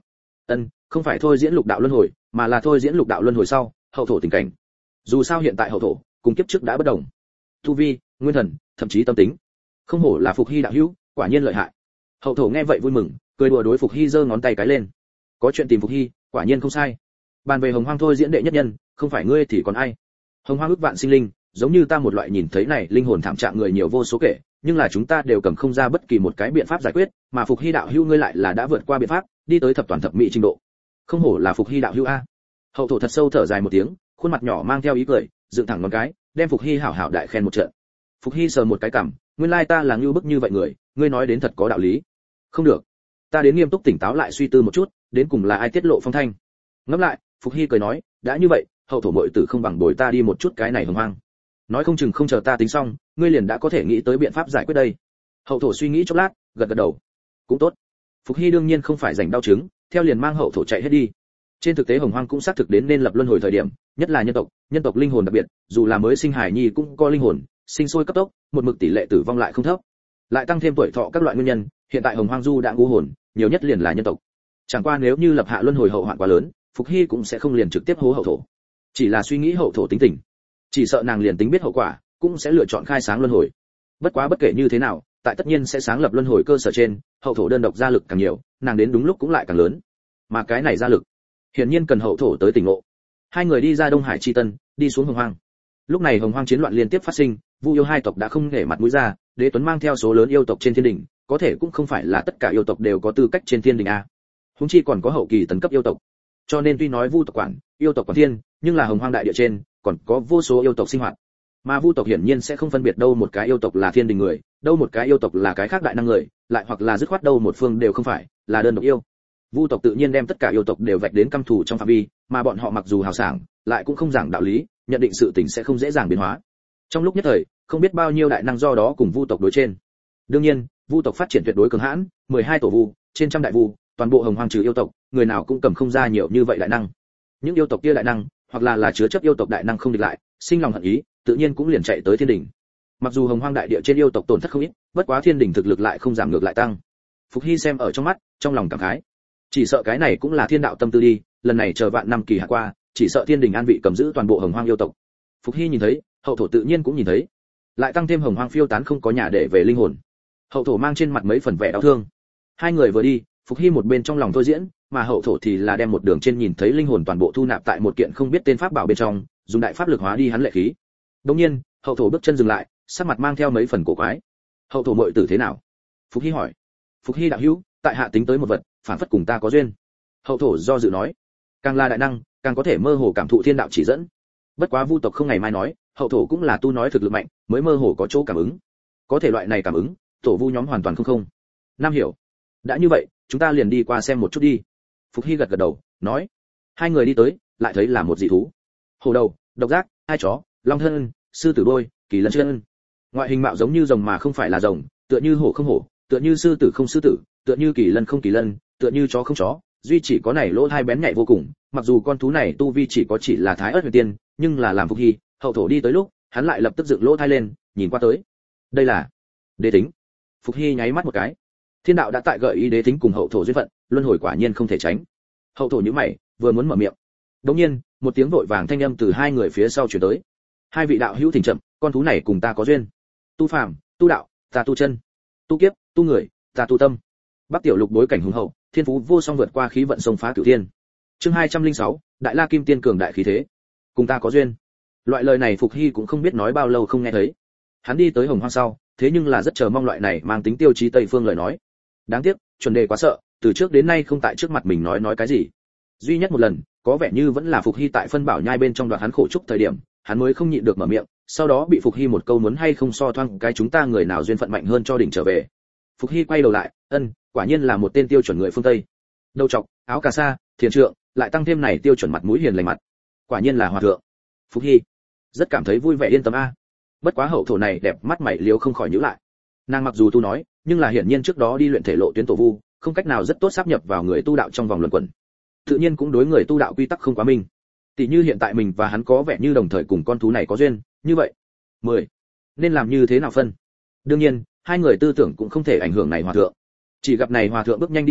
Ân, không phải thôi diễn lục đạo luân hồi, mà là thôi diễn lục đạo luân hồi sau hậu thổ tình cảnh. Dù sao hiện tại hậu thổ cùng kiếp trước đã bất đồng, tu vi, nguyên thần, thậm chí tâm tính, không hổ là Phục Hy đạo hữu, quả nhiên lợi hại. Hậu thổ nghe vậy vui mừng, cười đùa đối Phục Hy giơ ngón tay cái lên. Có chuyện tìm Phục Hy, quả nhiên không sai. Bàn về Hồng Hoang thôi diễn đệ nhất nhân, không phải ngươi thì còn ai? Hồng Hoang ước vạn sinh linh, giống như ta một loại nhìn thấy này linh hồn thảm trạng người nhiều vô số kể, nhưng là chúng ta đều cầm không ra bất kỳ một cái biện pháp giải quyết, mà Phục Hy đạo hữu ngươi lại là đã vượt qua biện pháp, đi tới thập toàn thập mỹ trình độ. Không hổ là Phục Hy đạo hữu a. Hậu thổ thật sâu thở dài một tiếng, khuôn mặt nhỏ mang theo ý cười, dựng thẳng ngón cái, đem Phục Hy hảo hảo đại khen một trận. Phục Hy sờ một cái cằm, nguyên lai ta là ngưu bức như vậy người, ngươi nói đến thật có đạo lý. Không được, ta đến nghiêm túc tỉnh táo lại suy tư một chút, đến cùng là ai tiết lộ phong thanh. Ngẫm lại, Phục Hy cười nói, đã như vậy, hậu thổ muội tử không bằng bồi ta đi một chút cái này Hồng Hoang. Nói không chừng không chờ ta tính xong, ngươi liền đã có thể nghĩ tới biện pháp giải quyết đây. Hậu thổ suy nghĩ chốc lát, gật gật đầu. Cũng tốt. Phục Hy đương nhiên không phải rảnh đau chứng, theo liền mang hậu thổ chạy hết đi. Trên thực tế Hồng Hoang cũng xác thực đến nên lập luân hồi thời điểm, nhất là nhân tộc, nhân tộc linh hồn đặc biệt, dù là mới sinh hài nhi cũng có linh hồn, sinh sôi cấp tốc, một mực tỷ lệ tử vong lại không thấp. Lại tăng thêm tuổi thọ các loại nguyên nhân, hiện tại Hồng Hoang du đã ngũ hồn, nhiều nhất liền là nhân tộc. Chẳng qua nếu như lập hạ luân hồi hậu hoạn quá lớn, Phục Hy cũng sẽ không liền trực tiếp hố hậu thổ. Chỉ là suy nghĩ hậu thổ tính tình, chỉ sợ nàng liền tính biết hậu quả, cũng sẽ lựa chọn khai sáng luân hồi. Bất quá bất kể như thế nào, tại tất nhiên sẽ sáng lập luân hồi cơ sở trên, hậu thổ đơn độc gia lực càng nhiều, nàng đến đúng lúc cũng lại càng lớn. Mà cái này gia lực, hiển nhiên cần hậu thổ tới tỉnh ngộ. Hai người đi ra Đông Hải chi tân, đi xuống Hồng Hoang. Lúc này Hồng Hoang chiến loạn liên tiếp phát sinh, Vu yêu hai tộc đã không nể mặt mũi ra, Đế Tuấn mang theo số lớn yêu tộc trên thiên đỉnh, có thể cũng không phải là tất cả yêu tộc đều có tư cách trên thiên đỉnh a. Huống chi còn có hậu kỳ tấn cấp yêu tộc. Cho nên tuy nói Vu tộc quản, yêu tộc quản thiên, nhưng là Hồng Hoang đại địa trên, còn có vô số yêu tộc sinh hoạt. Mà Vu tộc hiển nhiên sẽ không phân biệt đâu một cái yêu tộc là thiên đình người, đâu một cái yêu tộc là cái khác đại năng người, lại hoặc là dứt khoát đâu một phương đều không phải, là đơn độc yêu. Vu tộc tự nhiên đem tất cả yêu tộc đều vạch đến căm thù trong phạm vi, mà bọn họ mặc dù hào sảng, lại cũng không giảng đạo lý, nhận định sự tình sẽ không dễ dàng biến hóa. Trong lúc nhất thời, không biết bao nhiêu đại năng do đó cùng Vu tộc đối trên. Đương nhiên, Vu tộc phát triển tuyệt đối cường hãn, mười hai tổ Vu, trên trăm đại Vu, toàn bộ Hồng Hoang trừ yêu tộc, người nào cũng cầm không ra nhiều như vậy đại năng. Những yêu tộc kia đại năng, hoặc là là chứa chấp yêu tộc đại năng không địch lại, sinh lòng hận ý, tự nhiên cũng liền chạy tới thiên đỉnh. Mặc dù Hồng Hoang đại địa trên yêu tộc tổn thất không ít, bất quá thiên đỉnh thực lực lại không giảm ngược lại tăng. Phục Hy xem ở trong mắt, trong lòng cảm khái. Chỉ sợ cái này cũng là thiên đạo tâm tư đi, lần này chờ vạn năm kỳ hạ qua, chỉ sợ thiên đình an vị cầm giữ toàn bộ Hồng Hoang yêu tộc. Phục Hy nhìn thấy, hậu thổ tự nhiên cũng nhìn thấy. Lại tăng thêm Hồng Hoang phiêu tán không có nhà để về linh hồn. Hậu thổ mang trên mặt mấy phần vẻ đau thương. Hai người vừa đi, Phục Hy một bên trong lòng thôi diễn, mà hậu thổ thì là đem một đường trên nhìn thấy linh hồn toàn bộ thu nạp tại một kiện không biết tên pháp bảo bên trong, dùng đại pháp lực hóa đi hắn lệ khí. Đương nhiên, hậu thổ bước chân dừng lại, sắc mặt mang theo mấy phần cổ quái. Hậu thổ muội tử thế nào? Phục Hy hỏi. Phục Hy đạo hữu, tại hạ tính tới một vật, phản phất cùng ta có duyên. Hậu thổ do dự nói. Càng là đại năng, càng có thể mơ hồ cảm thụ thiên đạo chỉ dẫn. Bất quá Vu tộc không ngày mai nói, hậu thổ cũng là tu nói thực lực mạnh, mới mơ hồ có chỗ cảm ứng. Có thể loại này cảm ứng, tổ Vu nhóm hoàn toàn không không. Nam hiểu. Đã như vậy, chúng ta liền đi qua xem một chút đi. Phục Hy gật gật đầu, nói. Hai người đi tới, lại thấy là một dị thú. Hổ đầu, độc giác, hai chó, long thân, sư tử đôi, kỳ lân chân. Ngoại hình mạo giống như rồng mà không phải là rồng, tựa như hổ không hổ, tựa như sư tử không sư tử, tựa như kỳ lân không kỳ lân, tựa như chó không chó, duy chỉ có này lỗ hai bén nhạy vô cùng. Mặc dù con thú này tu vi chỉ có chỉ là thái ớt huyền tiên, nhưng là làm Phục Hy, hậu thổ đi tới lúc, hắn lại lập tức dựng lỗ thai lên, nhìn qua tới. Đây là đế tính. Phục Hy nháy mắt một cái. Thiên đạo đã tại gợi ý đế tính cùng hậu thổ duyên phận, luân hồi quả nhiên không thể tránh. Hậu thổ nhíu mày, vừa muốn mở miệng. Đột nhiên, một tiếng vội vàng thanh âm từ hai người phía sau truyền tới. Hai vị đạo hữu thỉnh chậm, con thú này cùng ta có duyên. Tu phàm, tu đạo, ta tu chân. Tu kiếp, tu người, ta tu tâm. Bắc Tiểu Lục bối cảnh hùng hậu, thiên phú vô song vượt qua khí vận sông phá cửu thiên. Chương hai trăm lẻ sáu, Đại La Kim Tiên cường đại khí thế. Cùng ta có duyên. Loại lời này Phục Hy cũng không biết nói bao lâu không nghe thấy. Hắn đi tới Hồng Hoang sau, thế nhưng là rất chờ mong loại này mang tính tiêu chí Tây phương lời nói. Đáng tiếc, chuẩn đề quá sợ, từ trước đến nay không tại trước mặt mình nói nói cái gì. Duy nhất một lần, có vẻ như vẫn là Phục Hy tại phân bảo nhai bên trong đoạn hắn khổ chúc thời điểm, hắn mới không nhịn được mở miệng, sau đó bị Phục Hy một câu muốn hay không so thoang cái chúng ta người nào duyên phận mạnh hơn cho đỉnh trở về. Phục Hy quay đầu lại, ân, quả nhiên là một tên tiêu chuẩn người phương Tây. Đầu trọc, áo cà sa, thiền trượng, lại tăng thêm này tiêu chuẩn mặt mũi hiền lành mặt. Quả nhiên là hòa thượng. Phục Hy rất cảm thấy vui vẻ yên tâm a. Bất quá hậu thổ này đẹp mắt mày liếu không khỏi nhíu lại. Nàng mặc dù tu nói, nhưng là hiển nhiên trước đó đi luyện thể lộ tuyến tổ Vu, không cách nào rất tốt sáp nhập vào người tu đạo trong vòng luẩn quẩn. Tự nhiên cũng đối người tu đạo quy tắc không quá minh. Tỷ như hiện tại mình và hắn có vẻ như đồng thời cùng con thú này có duyên, như vậy, mười nên làm như thế nào phân? Đương nhiên, hai người tư tưởng cũng không thể ảnh hưởng này hòa thượng. Chỉ gặp này hòa thượng bước nhanh đi tới,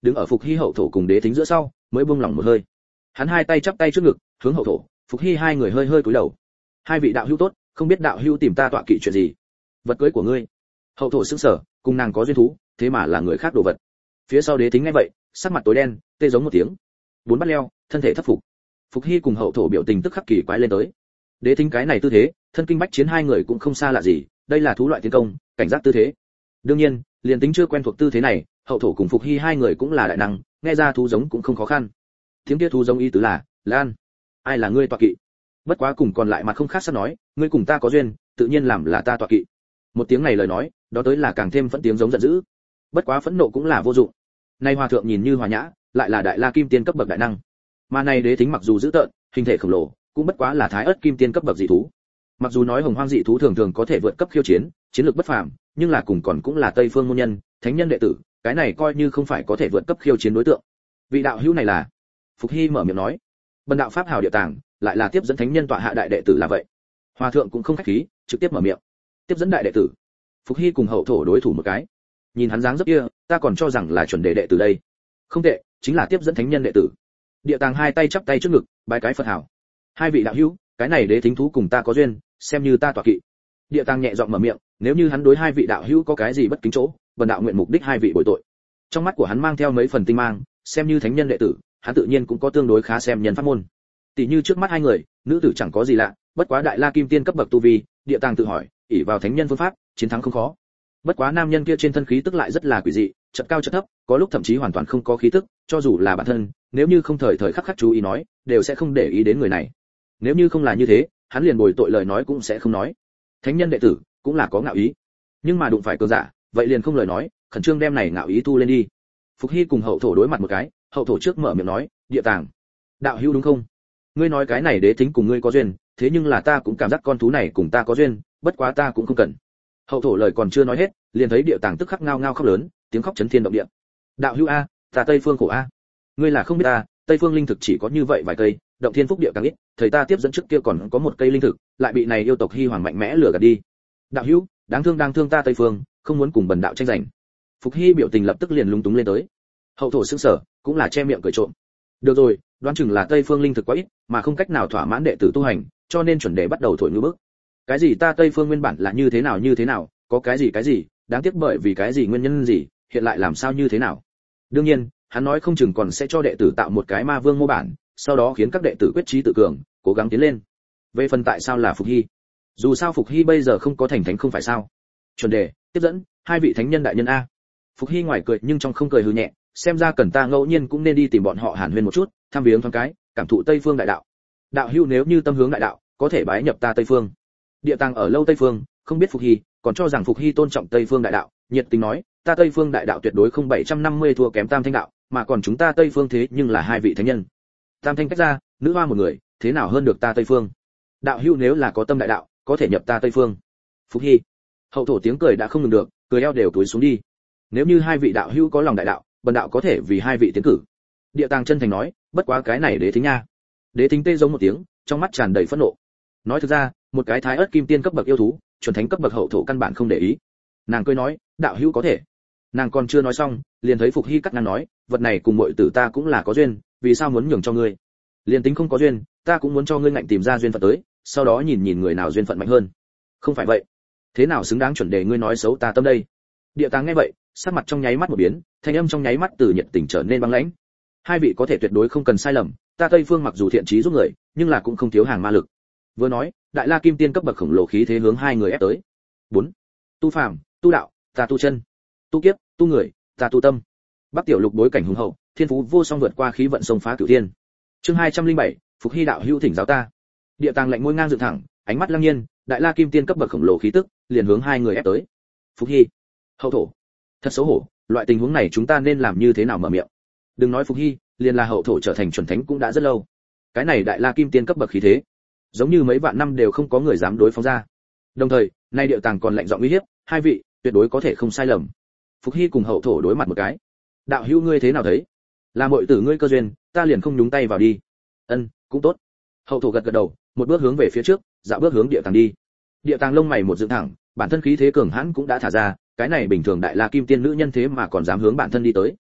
đứng ở Phục Hy hậu thổ cùng Đế Thính giữa sau, mới buông lỏng một hơi. Hắn hai tay chắp tay trước ngực, hướng hậu thổ, Phục Hy hai người hơi hơi cúi đầu. Hai vị đạo hữu tốt, không biết đạo hữu tìm ta tọa kỵ chuyện gì? Vật cưới của ngươi. Hậu thổ sững sờ, cùng nàng có duyên thú, thế mà là người khác đồ vật. Phía sau Đế Thính nghe vậy, sắc mặt tối đen, tê giống một tiếng. Bốn bắt leo, thân thể thất phục. Phục Hy cùng hậu thổ biểu tình tức khắc kỳ quái lên tới. Đế Thính cái này tư thế, thân kinh bách chiến hai người cũng không xa lạ gì, đây là thú loại tiến công, cảnh giác tư thế. Đương nhiên, liền tính chưa quen thuộc tư thế này, hậu thổ cùng Phục Hy hai người cũng là đại năng, nghe ra thú giống cũng không khó khăn. Tiếng kia thú giống ý tứ là, Lan, ai là ngươi tọa kỵ? Bất quá cùng còn lại mặt không khác sắp nói, ngươi cùng ta có duyên, tự nhiên làm là ta tọa kỵ. Một tiếng này lời nói, đó tới là càng thêm phẫn tiếng giống giận dữ. Bất quá phẫn nộ cũng là vô dụng. Nay hòa thượng nhìn như hòa nhã, lại là đại la kim tiên cấp bậc đại năng. Mà này Đế Thính mặc dù dữ tợn, hình thể khổng lồ, cũng bất quá là thái ớt kim tiên cấp bậc dị thú. Mặc dù nói hồng hoang dị thú thường thường có thể vượt cấp khiêu chiến, chiến lược bất phàm, nhưng là cùng còn cũng là Tây Phương môn nhân, thánh nhân đệ tử, cái này coi như không phải có thể vượt cấp khiêu chiến đối tượng. Vị đạo hữu này là? Phục Hy mở miệng nói. Bần đạo pháp hào địa tàng, lại là tiếp dẫn thánh nhân tọa hạ đại đệ tử là vậy. Hòa thượng cũng không khách khí, trực tiếp mở miệng. Tiếp dẫn đại đệ tử. Phục Hy cùng hậu thổ đối thủ một cái. Nhìn hắn dáng dấp kia, ta còn cho rằng là chuẩn đệ đệ tử đây. Không tệ, chính là tiếp dẫn thánh nhân đệ tử. Địa tàng hai tay chắp tay trước ngực, bái cái Phật hảo. Hai vị đạo hữu, cái này Đế Thính thú cùng ta có duyên, xem như ta tọa kỵ. Địa tàng nhẹ giọng mở miệng, nếu như hắn đối hai vị đạo hữu có cái gì bất kính chỗ, bần đạo nguyện mục đích hai vị bồi tội. Trong mắt của hắn mang theo mấy phần tinh mang, xem như thánh nhân đệ tử, hắn tự nhiên cũng có tương đối khá xem nhân pháp môn. Tỷ như trước mắt hai người, nữ tử chẳng có gì lạ, bất quá đại la kim tiên cấp bậc tu vi, địa tàng tự hỏi, ỷ vào thánh nhân phương pháp, chiến thắng không khó. Bất quá nam nhân kia trên thân khí tức lại rất là quỷ dị, chật cao chật thấp, có lúc thậm chí hoàn toàn không có khí tức, cho dù là bản thân, nếu như không thời thời khắc khắc chú ý nói, đều sẽ không để ý đến người này. Nếu như không là như thế, hắn liền bồi tội lời nói cũng sẽ không nói. Thánh nhân đệ tử cũng là có ngạo ý, nhưng mà đụng phải cường giả, vậy liền không lời nói, khẩn trương đem này ngạo ý thu lên đi. Phục Hy cùng hậu thổ đối mặt một cái, hậu thổ trước mở miệng nói, địa tàng, đạo hữu đúng không? Ngươi nói cái này Đế Thính cùng ngươi có duyên, thế nhưng là ta cũng cảm giác con thú này cùng ta có duyên, bất quá ta cũng không cần. Hậu thổ lời còn chưa nói hết, liền thấy địa tàng tức khắc ngao ngao khóc lớn, tiếng khóc chấn thiên động địa. Đạo hữu a, ta Tây Phương khổ a, ngươi là không biết ta, Tây Phương linh thực chỉ có như vậy vài cây, động thiên phúc địa càng ít, thầy ta tiếp dẫn trước kia còn có một cây linh thực, lại bị này yêu tộc Hy Hoàng mạnh mẽ lừa gạt đi. Đạo hữu, đáng thương đang thương ta Tây Phương, không muốn cùng bần đạo tranh giành. Phục Hy biểu tình lập tức liền lung túng lên tới. Hậu thổ sững sờ, cũng là che miệng cười trộm. Được rồi, đoán chừng là Tây Phương linh thực quá ít, mà không cách nào thỏa mãn đệ tử tu hành, cho nên chuẩn đề bắt đầu thổi ngư bức. Cái gì ta Tây Phương nguyên bản là như thế nào như thế nào, có cái gì cái gì, đáng tiếc bởi vì cái gì nguyên nhân gì, hiện lại làm sao như thế nào. Đương nhiên, hắn nói không chừng còn sẽ cho đệ tử tạo một cái ma vương mô bản, sau đó khiến các đệ tử quyết chí tự cường, cố gắng tiến lên. Về phần tại sao là Phục Hy, dù sao Phục Hy bây giờ không có thành thánh không phải sao? Chuẩn đề, tiếp dẫn, hai vị thánh nhân đại nhân a. Phục Hy ngoài cười nhưng trong không cười hừ nhẹ, xem ra cần ta ngẫu nhiên cũng nên đi tìm bọn họ hàn huyên một chút, thăm viếng thoáng cái, cảm thụ Tây Phương đại đạo. Đạo hữu nếu như tâm hướng đại đạo, có thể bái nhập ta Tây Phương. Địa tàng ở lâu Tây Phương, không biết Phục Hy, còn cho rằng Phục Hy tôn trọng Tây Phương đại đạo, nhiệt tình nói, ta Tây Phương đại đạo tuyệt đối không bảy trăm năm mươi thua kém Tam Thanh đạo, mà còn chúng ta Tây Phương thế nhưng là hai vị thánh nhân. Tam Thanh cách ra, nữ hoa một người, thế nào hơn được ta Tây Phương? Đạo hữu nếu là có tâm đại đạo, có thể nhập ta Tây Phương. Phục Hy, hậu thổ tiếng cười đã không ngừng được, cười eo đều túi xuống đi. Nếu như hai vị đạo hữu có lòng đại đạo, bần đạo có thể vì hai vị tiến cử. Địa tàng chân thành nói, bất quá cái này Đế Thính nha. Đế Thính tê giống một tiếng, trong mắt tràn đầy phẫn nộ. Nói thực ra, một cái thái ớt kim tiên cấp bậc yêu thú, chuẩn thánh cấp bậc hậu thổ căn bản không để ý. Nàng cười nói, đạo hữu có thể. Nàng còn chưa nói xong, liền thấy Phục Hy cắt ngang nói, vật này cùng muội tử ta cũng là có duyên, vì sao muốn nhường cho ngươi? Liền tính không có duyên, ta cũng muốn cho ngươi ngạnh tìm ra duyên phận tới, sau đó nhìn nhìn người nào duyên phận mạnh hơn. Không phải vậy, thế nào xứng đáng chuẩn đề ngươi nói xấu ta tâm đây? Địa tàng nghe vậy, sắc mặt trong nháy mắt một biến, thanh âm trong nháy mắt từ nhiệt tình trở nên băng lãnh. Hai vị có thể tuyệt đối không cần sai lầm, ta Tây Phương mặc dù thiện trí giúp người, nhưng là cũng không thiếu hàng ma lực. Vừa nói, đại la kim tiên cấp bậc khổng lồ khí thế hướng hai người ép tới. Bốn, tu phàm, tu đạo, ta tu chân, tu kiếp, tu người, ta tu tâm. Bắc tiểu lục bối cảnh hùng hậu, thiên phú vô song vượt qua khí vận sông phá cửu thiên. Chương hai trăm linh bảy, Phục Hy đạo hữu thỉnh giáo ta. Địa tàng lạnh môi ngang dựng thẳng, ánh mắt lăng nhiên, đại la kim tiên cấp bậc khổng lồ khí tức, liền hướng hai người ép tới. Phục Hy, hậu thổ, thật xấu hổ, loại tình huống này chúng ta nên làm như thế nào mở miệng? Đừng nói Phục Hy, liền là hậu thổ trở thành chuẩn thánh cũng đã rất lâu. Cái này đại la kim tiên cấp bậc khí thế, giống như mấy vạn năm đều không có người dám đối phó ra. Đồng thời, nay địa tàng còn lạnh giọng uy hiếp, hai vị tuyệt đối có thể không sai lầm. Phục Hy cùng hậu thổ đối mặt một cái. Đạo hữu ngươi thế nào thấy? Là muội tử ngươi cơ duyên, ta liền không nhúng tay vào đi. Ân, cũng tốt. Hậu thổ gật gật đầu, một bước hướng về phía trước, dạo bước hướng địa tàng đi. Địa tàng lông mày một dựng thẳng, bản thân khí thế cường hãn cũng đã thả ra, cái này bình thường đại la kim tiên nữ nhân thế mà còn dám hướng bản thân đi tới.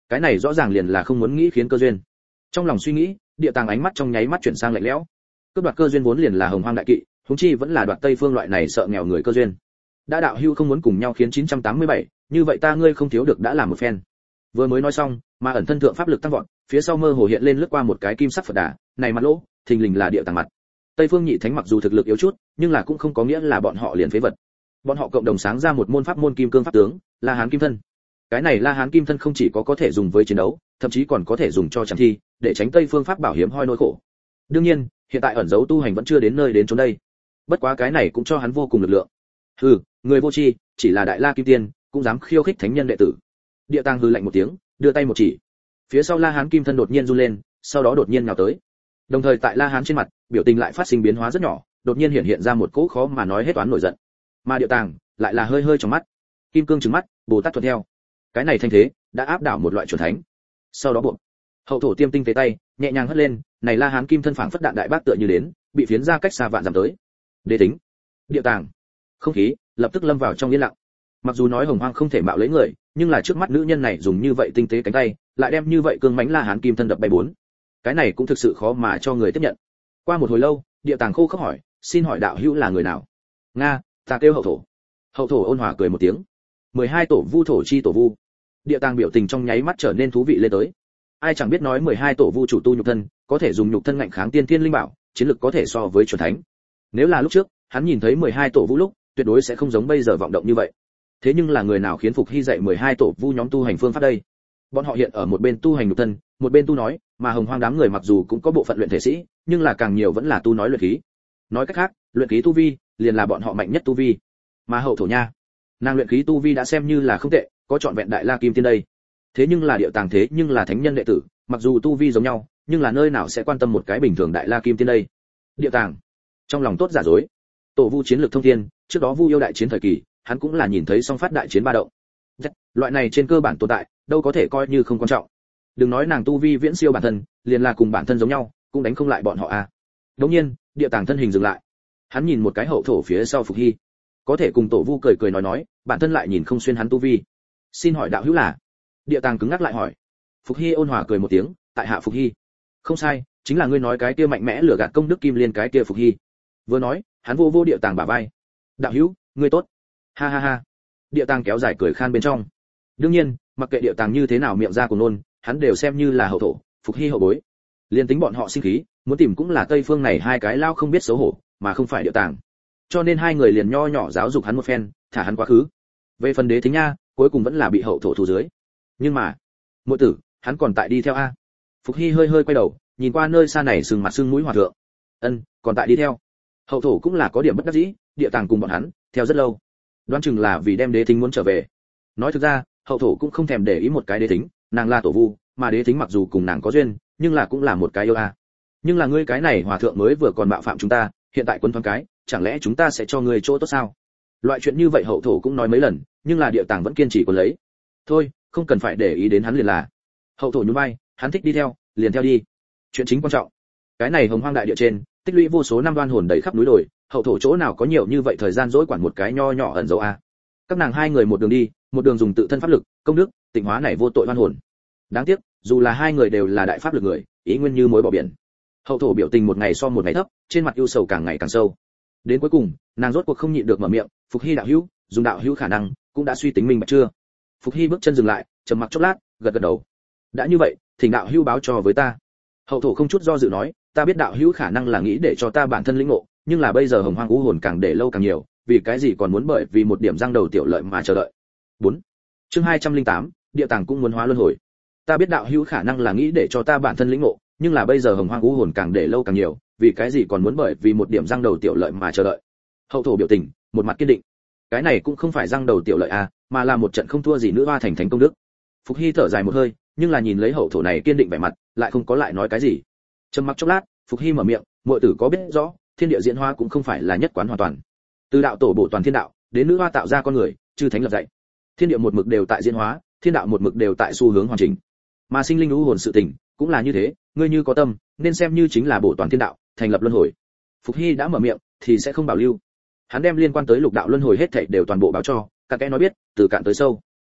cái này rõ ràng liền là không muốn nghĩ khiến cơ duyên. Trong lòng suy nghĩ, địa tàng ánh mắt trong nháy mắt chuyển sang lạnh lẽo. Cướp đoạt cơ duyên vốn liền là hồng hoang đại kỵ, huống chi vẫn là đoạt Tây Phương loại này sợ nghèo người cơ duyên. Đã đạo hữu không muốn cùng nhau khiến chín trăm tám mươi bảy, như vậy ta ngươi không thiếu được đã làm một phen. Vừa mới nói xong, mà ẩn thân thượng pháp lực tăng vọt, phía sau mơ hồ hiện lên lướt qua một cái kim sắc Phật đà, này mặt lỗ, thình lình là địa tàng mặt. Tây Phương Nhị Thánh mặc dù thực lực yếu chút, nhưng là cũng không có nghĩa là bọn họ liền phế vật. Bọn họ cộng đồng sáng ra một môn pháp môn kim cương pháp tướng, La Hán Kim Thân. Cái này La Hán Kim Thân không chỉ có có thể dùng với chiến đấu, thậm chí còn có thể dùng cho chẳng thi, để tránh Tây Phương pháp bảo hiếm hoi nỗi khổ. Đương nhiên, hiện tại ẩn giấu tu hành vẫn chưa đến nơi đến chốn đây. Bất quá cái này cũng cho hắn vô cùng lực lượng. Hừ, người vô tri, chỉ là đại La Kim Tiên, cũng dám khiêu khích thánh nhân đệ tử. Địa Tàng hừ lạnh một tiếng, đưa tay một chỉ. Phía sau La Hán Kim Thân đột nhiên run lên, sau đó đột nhiên nhào tới. Đồng thời tại La Hán trên mặt, biểu tình lại phát sinh biến hóa rất nhỏ, đột nhiên hiện hiện ra một cỗ khó mà nói hết toán nổi giận. Mà Địa Tàng lại là hơi hơi trong mắt. Kim cương trừng mắt, Bồ Tát thuận theo. Cái này thanh thế, đã áp đảo một loại chuẩn thánh. Sau đó buộc hậu thổ tiêm tinh tế tay, nhẹ nhàng hất lên, này La Hán Kim Thân phảng phất đạn đại bác tựa như đến, bị phiến ra cách xa vạn dặm tới. Đế tính, Địa Tàng, không khí lập tức lâm vào trong yên lặng. Mặc dù nói hồng hoang không thể mạo lấy người, nhưng là trước mắt nữ nhân này dùng như vậy tinh tế cánh tay, lại đem như vậy cương mãnh La Hán Kim Thân đập bay bốn. Cái này cũng thực sự khó mà cho người tiếp nhận. Qua một hồi lâu, Địa Tàng khô khốc hỏi, xin hỏi đạo hữu là người nào? Nga, ta kêu hậu thổ. Hậu thổ ôn hòa cười một tiếng. mười hai tổ vu thổ chi tổ vu. Địa Tàng biểu tình trong nháy mắt trở nên thú vị lên tới. Ai chẳng biết nói mười hai tổ vu chủ tu nhục thân, có thể dùng nhục thân ngạnh kháng tiên thiên linh bảo, chiến lực có thể so với chuẩn thánh. Nếu là lúc trước, hắn nhìn thấy mười hai tổ vu lúc, tuyệt đối sẽ không giống bây giờ vọng động như vậy. Thế nhưng là người nào khiến Phục Hy dạy mười hai tổ vu nhóm tu hành phương pháp đây? Bọn họ hiện ở một bên tu hành nhục thân, một bên tu nói, mà hồng hoang đám người mặc dù cũng có bộ phận luyện thể sĩ, nhưng là càng nhiều vẫn là tu nói luyện khí. Nói cách khác, luyện khí tu vi liền là bọn họ mạnh nhất tu vi. Mà hậu thổ nha, nàng luyện khí tu vi đã xem như là không tệ, có trọn vẹn đại la kim tiên đây. Thế nhưng là Địa Tàng thế nhưng là thánh nhân đệ tử, mặc dù tu vi giống nhau, nhưng là nơi nào sẽ quan tâm một cái bình thường đại la kim tiên đây? Địa Tàng trong lòng tốt giả dối. Tổ vu chiến lược thông thiên, trước đó vu yêu đại chiến thời kỳ, hắn cũng là nhìn thấy song phát đại chiến ba động. Loại này trên cơ bản tồn tại, đâu có thể coi như không quan trọng. Đừng nói nàng tu vi viễn siêu bản thân, liền là cùng bản thân giống nhau, cũng đánh không lại bọn họ à. Đương nhiên, Địa Tàng thân hình dừng lại. Hắn nhìn một cái hậu thổ phía sau Phục Hy, có thể cùng tổ vu cười cười nói nói, bản thân lại nhìn không xuyên hắn tu vi. Xin hỏi đạo hữu là? Địa Tàng cứng ngắc lại hỏi. Phục Hy ôn hòa cười một tiếng, tại hạ Phục Hy. Không sai, chính là ngươi nói cái kia mạnh mẽ lửa gạt công đức kim liên cái kia Phục Hy. Vừa nói, hắn vô vô Địa Tàng bả vai. Đạo hữu, ngươi tốt. Ha ha ha. Địa Tàng kéo dài cười khan bên trong. Đương nhiên, mặc kệ Địa Tàng như thế nào miệng ra cùng nôn, hắn đều xem như là hậu thổ, Phục Hy hậu bối. Liên tính bọn họ sinh khí, muốn tìm cũng là Tây Phương này hai cái lao không biết xấu hổ, mà không phải Địa Tàng. Cho nên hai người liền nho nhỏ giáo dục hắn một phen, thả hắn quá khứ. Về phần Đế Thính nha, cuối cùng vẫn là bị hậu thổ thủ dưới. Nhưng mà, muội tử, hắn còn tại đi theo a. Phục Hy hơi hơi quay đầu, nhìn qua nơi xa này sừng mặt sưng mũi hòa thượng. Ân, còn tại đi theo. Hậu thổ cũng là có điểm bất đắc dĩ, Địa Tàng cùng bọn hắn theo rất lâu. Đoán chừng là vì đem Đế Thính muốn trở về. Nói thực ra, hậu thổ cũng không thèm để ý một cái Đế Thính, nàng là tổ vu, mà Đế Thính mặc dù cùng nàng có duyên, nhưng là cũng là một cái yêu a. Nhưng là ngươi cái này hòa thượng mới vừa còn bạo phạm chúng ta, hiện tại quân thoáng cái, chẳng lẽ chúng ta sẽ cho ngươi chỗ tốt sao? Loại chuyện như vậy hậu thổ cũng nói mấy lần, nhưng là Địa Tàng vẫn kiên trì còn lấy. Thôi, không cần phải để ý đến hắn liền là. Hậu thổ nhún vai, hắn thích đi theo, liền theo đi. Chuyện chính quan trọng. Cái này hồng hoang đại địa trên, tích lũy vô số năm đoan hồn đầy khắp núi đồi, hậu thổ chỗ nào có nhiều như vậy thời gian dỗi quản một cái nho nhỏ ẩn dấu a. Các nàng hai người một đường đi, một đường dùng tự thân pháp lực, công đức, tịnh hóa này vô tội đoan hồn. Đáng tiếc, dù là hai người đều là đại pháp lực người, ý nguyên như mối bỏ biển. Hậu thổ biểu tình một ngày so một ngày thấp, trên mặt ưu sầu càng ngày càng sâu. Đến cuối cùng, nàng rốt cuộc không nhịn được mở miệng, Phục Hy đạo hữu, dùng đạo hữu khả năng, cũng đã suy tính mình bạch chưa? Phục Hy bước chân dừng lại, trầm mặc chốc lát, gật gật đầu. Đã như vậy, thỉnh đạo hữu báo cho với ta. Hậu thổ không chút do dự nói, ta biết đạo hữu khả năng là nghĩ để cho ta bản thân lĩnh ngộ, nhưng là bây giờ hồng hoang u hồn càng để lâu càng nhiều, vì cái gì còn muốn bởi vì một điểm răng đầu tiểu lợi mà chờ đợi. bốn. Chương hai trăm lẻ tám, Địa Tàng cũng muốn hóa luân hồi. Ta biết đạo hữu khả năng là nghĩ để cho ta bản thân lĩnh ngộ, nhưng là bây giờ hồng hoang u hồn càng để lâu càng nhiều, vì cái gì còn muốn bởi vì một điểm răng đầu tiểu lợi mà chờ đợi. Hậu thổ biểu tình, một mặt kiên định. Cái này cũng không phải răng đầu tiểu lợi à, mà là một trận không thua gì nữa hoa thành thánh công đức. Phục Hy thở dài một hơi, nhưng là nhìn lấy hậu thổ này kiên định vẻ mặt, lại không có lại nói cái gì. Trầm mặc chốc lát, Phục Hy mở miệng, muội tử có biết rõ, thiên địa diễn hóa cũng không phải là nhất quán hoàn toàn. Từ đạo tổ bổ toàn thiên đạo, đến nữ hoa tạo ra con người, chư thánh lập dạy. Thiên địa một mực đều tại diễn hóa, thiên đạo một mực đều tại xu hướng hoàn chỉnh. Mà sinh linh u hồn sự tình, cũng là như thế, ngươi như có tâm, nên xem như chính là bổ toàn thiên đạo, thành lập luân hồi. Phục Hy đã mở miệng, thì sẽ không bảo lưu. Hắn đem liên quan tới lục đạo luân hồi hết thảy đều toàn bộ báo cho, cả kẽ nói biết, từ cạn tới sâu.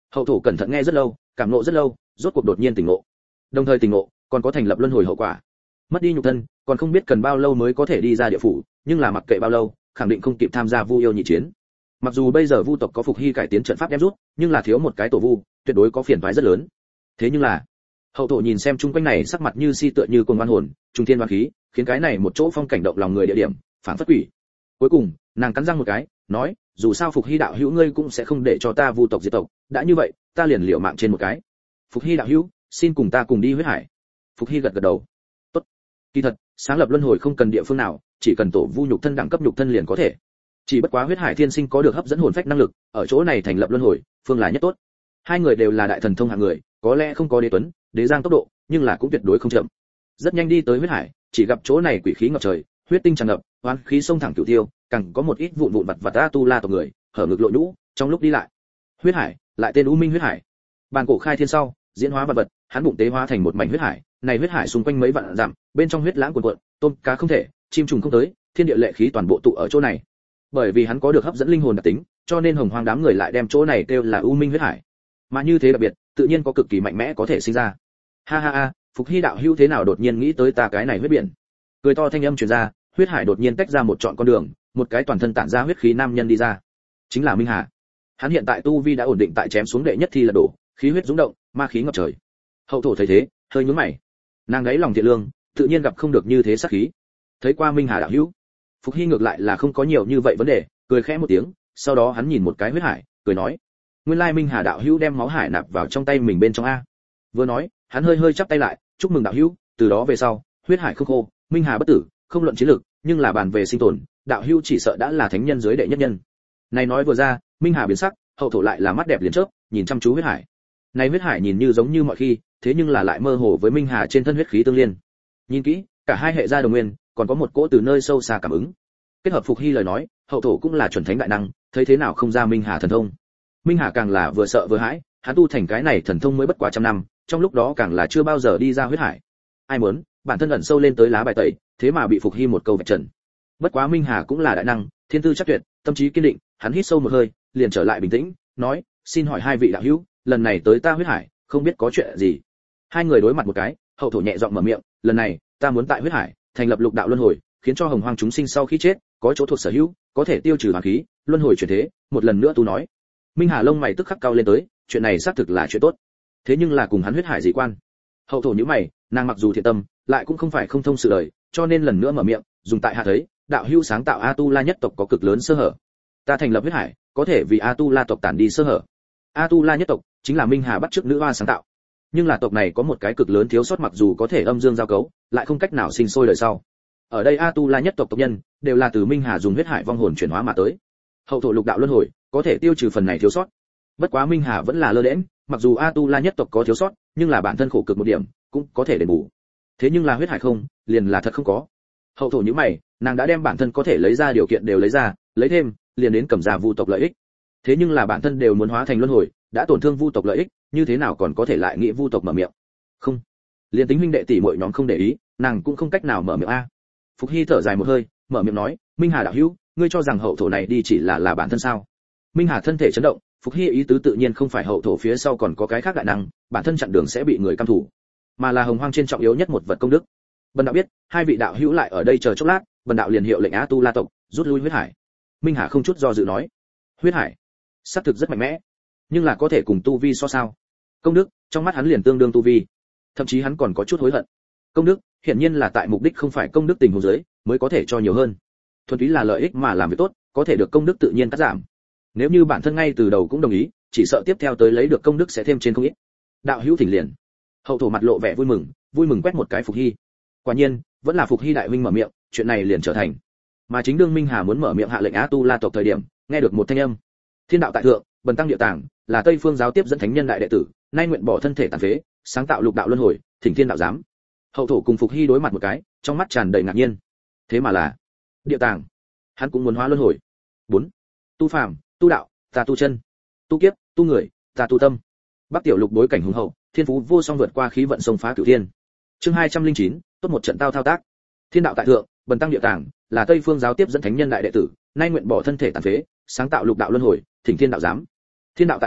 Hậu thổ cẩn thận nghe rất lâu, cảm ngộ rất lâu, rốt cuộc đột nhiên tỉnh ngộ. Đồng thời tỉnh ngộ, còn có thành lập luân hồi hậu quả. Mất đi nhục thân, còn không biết cần bao lâu mới có thể đi ra địa phủ, nhưng là mặc kệ bao lâu, khẳng định không kịp tham gia Vu yêu nhị chiến. Mặc dù bây giờ Vu tộc có Phục Hy cải tiến trận pháp đem rút, nhưng là thiếu một cái tổ Vu, tuyệt đối có phiền toái rất lớn. Thế nhưng là, Hậu thổ nhìn xem chung quanh này sắc mặt như si tựa như cồn oan hồn, trung thiên oan khí, khiến cái này một chỗ phong cảnh động lòng người địa điểm, phảng phất quỷ. Cuối cùng, nàng cắn răng một cái, nói, dù sao Phục Hy đạo hữu ngươi cũng sẽ không để cho ta Vu tộc diệt tộc, đã như vậy, ta liền liều mạng trên một cái. Phục Hy đạo hữu, xin cùng ta cùng đi huyết hải. Phục Hy gật gật đầu. Tốt. Kỳ thật, sáng lập luân hồi không cần địa phương nào, chỉ cần tổ Vu nhục thân đẳng cấp nhục thân liền có thể. Chỉ bất quá huyết hải thiên sinh có được hấp dẫn hồn phách năng lực, ở chỗ này thành lập luân hồi, phương là nhất tốt. Hai người đều là đại thần thông hạng người, có lẽ không có đế tuấn, đế giang tốc độ, nhưng là cũng tuyệt đối không chậm. Rất nhanh đi tới huyết hải, chỉ gặp chỗ này quỷ khí ngập trời, huyết tinh tràn ngập, oán khí sông thẳng cửu tiêu, càng có một ít vụn vụn vặt vặt a tu la tộc người, hở ngực lộ nhũ, trong lúc đi lại. Huyết hải, lại tên U Minh huyết hải. Bàn cổ khai thiên sau, diễn hóa vật vật, hắn bụng tế hóa thành một mảnh huyết hải, này huyết hải xung quanh mấy vạn dặm, bên trong huyết lãng cuồn cuộn, tôm cá không thể, chim trùng không tới, thiên địa lệ khí toàn bộ tụ ở chỗ này. Bởi vì hắn có được hấp dẫn linh hồn đặc tính, cho nên hồng hoang đám người lại đem chỗ này kêu là U Minh huyết hải. Mà như thế đặc biệt, tự nhiên có cực kỳ mạnh mẽ có thể sinh ra. Ha ha ha, Phục Hy đạo hữu thế nào đột nhiên nghĩ tới ta cái này huyết biển? Cười to thanh âm truyền ra, huyết hải đột nhiên tách ra một trọn con đường, một cái toàn thân tản ra huyết khí nam nhân đi ra. Chính là Minh Hà. Hắn hiện tại tu vi đã ổn định tại chém xuống đệ nhất thi là đổ, khí huyết dũng động, ma khí ngập trời. Hậu thổ thấy thế, hơi nhướng mày. Nàng ấy lòng thiện lương, tự nhiên gặp không được như thế sát khí. Thấy qua Minh Hà đạo hữu, Phục Hy ngược lại là không có nhiều như vậy vấn đề, cười khẽ một tiếng, sau đó hắn nhìn một cái huyết hải, cười nói: nguyên lai Minh Hà đạo hữu đem máu hải nạp vào trong tay mình bên trong a. Vừa nói, hắn hơi hơi chắp tay lại, chúc mừng đạo hữu, từ đó về sau, huyết hải không khô, Minh Hà bất tử, không luận chiến lược, nhưng là bàn về sinh tồn, đạo hữu chỉ sợ đã là thánh nhân dưới đệ nhất nhân. Này nói vừa ra, Minh Hà biến sắc, hậu thổ lại là mắt đẹp liền chớp, nhìn chăm chú huyết hải. Này huyết hải nhìn như giống như mọi khi, thế nhưng là lại mơ hồ với Minh Hà trên thân huyết khí tương liên. Nhìn kỹ, cả hai hệ gia đồng nguyên, còn có một cỗ từ nơi sâu xa cảm ứng. Kết hợp Phục Hy lời nói, hậu thổ cũng là chuẩn thánh đại năng, thấy thế nào không ra Minh Hà thần thông. Minh Hà càng là vừa sợ vừa hãi, hắn tu thành cái này thần thông mới bất quá trăm năm, trong lúc đó càng là chưa bao giờ đi ra huyết hải. Ai muốn, bản thân ẩn sâu lên tới lá bài tẩy, thế mà bị Phục Hy một câu vạch trần. Bất quá Minh Hà cũng là đại năng, thiên tư chắc tuyệt, tâm trí kiên định, hắn hít sâu một hơi, liền trở lại bình tĩnh, nói: xin hỏi hai vị đạo hữu, lần này tới ta huyết hải, không biết có chuyện gì. Hai người đối mặt một cái, hậu thổ nhẹ giọng mở miệng: lần này, ta muốn tại huyết hải thành lập lục đạo luân hồi, khiến cho hồng hoang chúng sinh sau khi chết có chỗ thuộc sở hữu, có thể tiêu trừ hoàn khí, luân hồi chuyển thế. Một lần nữa tu nói. Minh Hà lông mày tức khắc cao lên tới, chuyện này xác thực là chuyện tốt, thế nhưng là cùng hắn huyết hải gì quan? Hậu thổ nhíu mày, nàng mặc dù thiện tâm, lại cũng không phải không thông sự đời, cho nên lần nữa mở miệng, dùng tại hạ thấy, đạo hữu sáng tạo A Tu La nhất tộc có cực lớn sơ hở. Ta thành lập huyết hải, có thể vì A Tu La tộc tản đi sơ hở. A Tu La nhất tộc chính là Minh Hà bắt chước nữ hoa sáng tạo, nhưng là tộc này có một cái cực lớn thiếu sót, mặc dù có thể âm dương giao cấu, lại không cách nào sinh sôi đời sau. Ở đây A Tu La nhất tộc tộc nhân đều là từ Minh Hà dùng huyết hải vong hồn chuyển hóa mà tới. Hậu thổ lục đạo luân hồi có thể tiêu trừ phần này thiếu sót. Bất quá Minh Hà vẫn là lơ đễnh, mặc dù A Tu La nhất tộc có thiếu sót, nhưng là bản thân khổ cực một điểm, cũng có thể đền bù. Thế nhưng là huyết hải không, liền là thật không có. Hậu thổ như mày, nàng đã đem bản thân có thể lấy ra điều kiện đều lấy ra, lấy thêm, liền đến cầm ra vu tộc lợi ích. Thế nhưng là bản thân đều muốn hóa thành luân hồi, đã tổn thương vu tộc lợi ích, như thế nào còn có thể lại nghĩ vu tộc mở miệng? Không, liền tính huynh đệ tỷ muội nhóm không để ý, nàng cũng không cách nào mở miệng a. Phục Hy thở dài một hơi, mở miệng nói: Minh Hà đạo hữu, ngươi cho rằng hậu thổ này đi chỉ là là bản thân sao? Minh Hà thân thể chấn động, Phục Hy ý tứ tự nhiên không phải hậu thổ phía sau còn có cái khác đại năng, bản thân chặn đường sẽ bị người căm thủ, mà là hồng hoang trên trọng yếu nhất một vật công đức. Bần đạo biết, hai vị đạo hữu lại ở đây chờ chốc lát, bần đạo liền hiệu lệnh A Tu La tộc rút lui huyết hải. Minh Hà không chút do dự nói: huyết hải xác thực rất mạnh mẽ, nhưng là có thể cùng tu vi so sao? Công đức, trong mắt hắn liền tương đương tu vi, thậm chí hắn còn có chút hối hận. Công đức, hiển nhiên là tại mục đích không phải công đức tình huống dưới, mới có thể cho nhiều hơn. Thuần túy là lợi ích mà làm việc tốt, có thể được công đức tự nhiên cắt giảm. Nếu như bản thân ngay từ đầu cũng đồng ý, chỉ sợ tiếp theo tới lấy được công đức sẽ thêm trên không ít. Đạo hữu thỉnh liền. Hậu thổ mặt lộ vẻ vui mừng, vui mừng quét một cái Phục Hy. Quả nhiên, vẫn là Phục Hy đại huynh mở miệng, chuyện này liền trở thành. Mà chính đương Minh Hà muốn mở miệng hạ lệnh Á Tu La tộc thời điểm, nghe được một thanh âm. Thiên đạo tại thượng, bần tăng địa tàng, là Tây Phương giáo tiếp dẫn thánh nhân đại đệ tử, nay nguyện bỏ thân thể tàn phế, sáng tạo lục đạo luân hồi, thỉnh thiên đạo giám. Hậu thổ cùng Phục Hy đối mặt một cái, trong mắt tràn đầy ngạc nhiên. Thế mà là địa tàng, hắn cũng muốn hóa luân hồi. bốn Tu phàm, tu đạo, ta tu chân, tu kiếp, tu người, ta tu tâm. Bắc tiểu lục đối cảnh hùng hậu, thiên phú vô song vượt qua khí vận sông phá cửu thiên. Chương hai trăm linh chín, tốt một trận tao thao tác. Thiên đạo tại thượng, bần tăng địa tàng, là Tây Phương giáo tiếp dẫn thánh nhân đại đệ tử, nay nguyện bỏ thân thể tàn phế, sáng tạo lục đạo luân hồi, thỉnh thiên đạo giám. Thiên đạo tại thượng,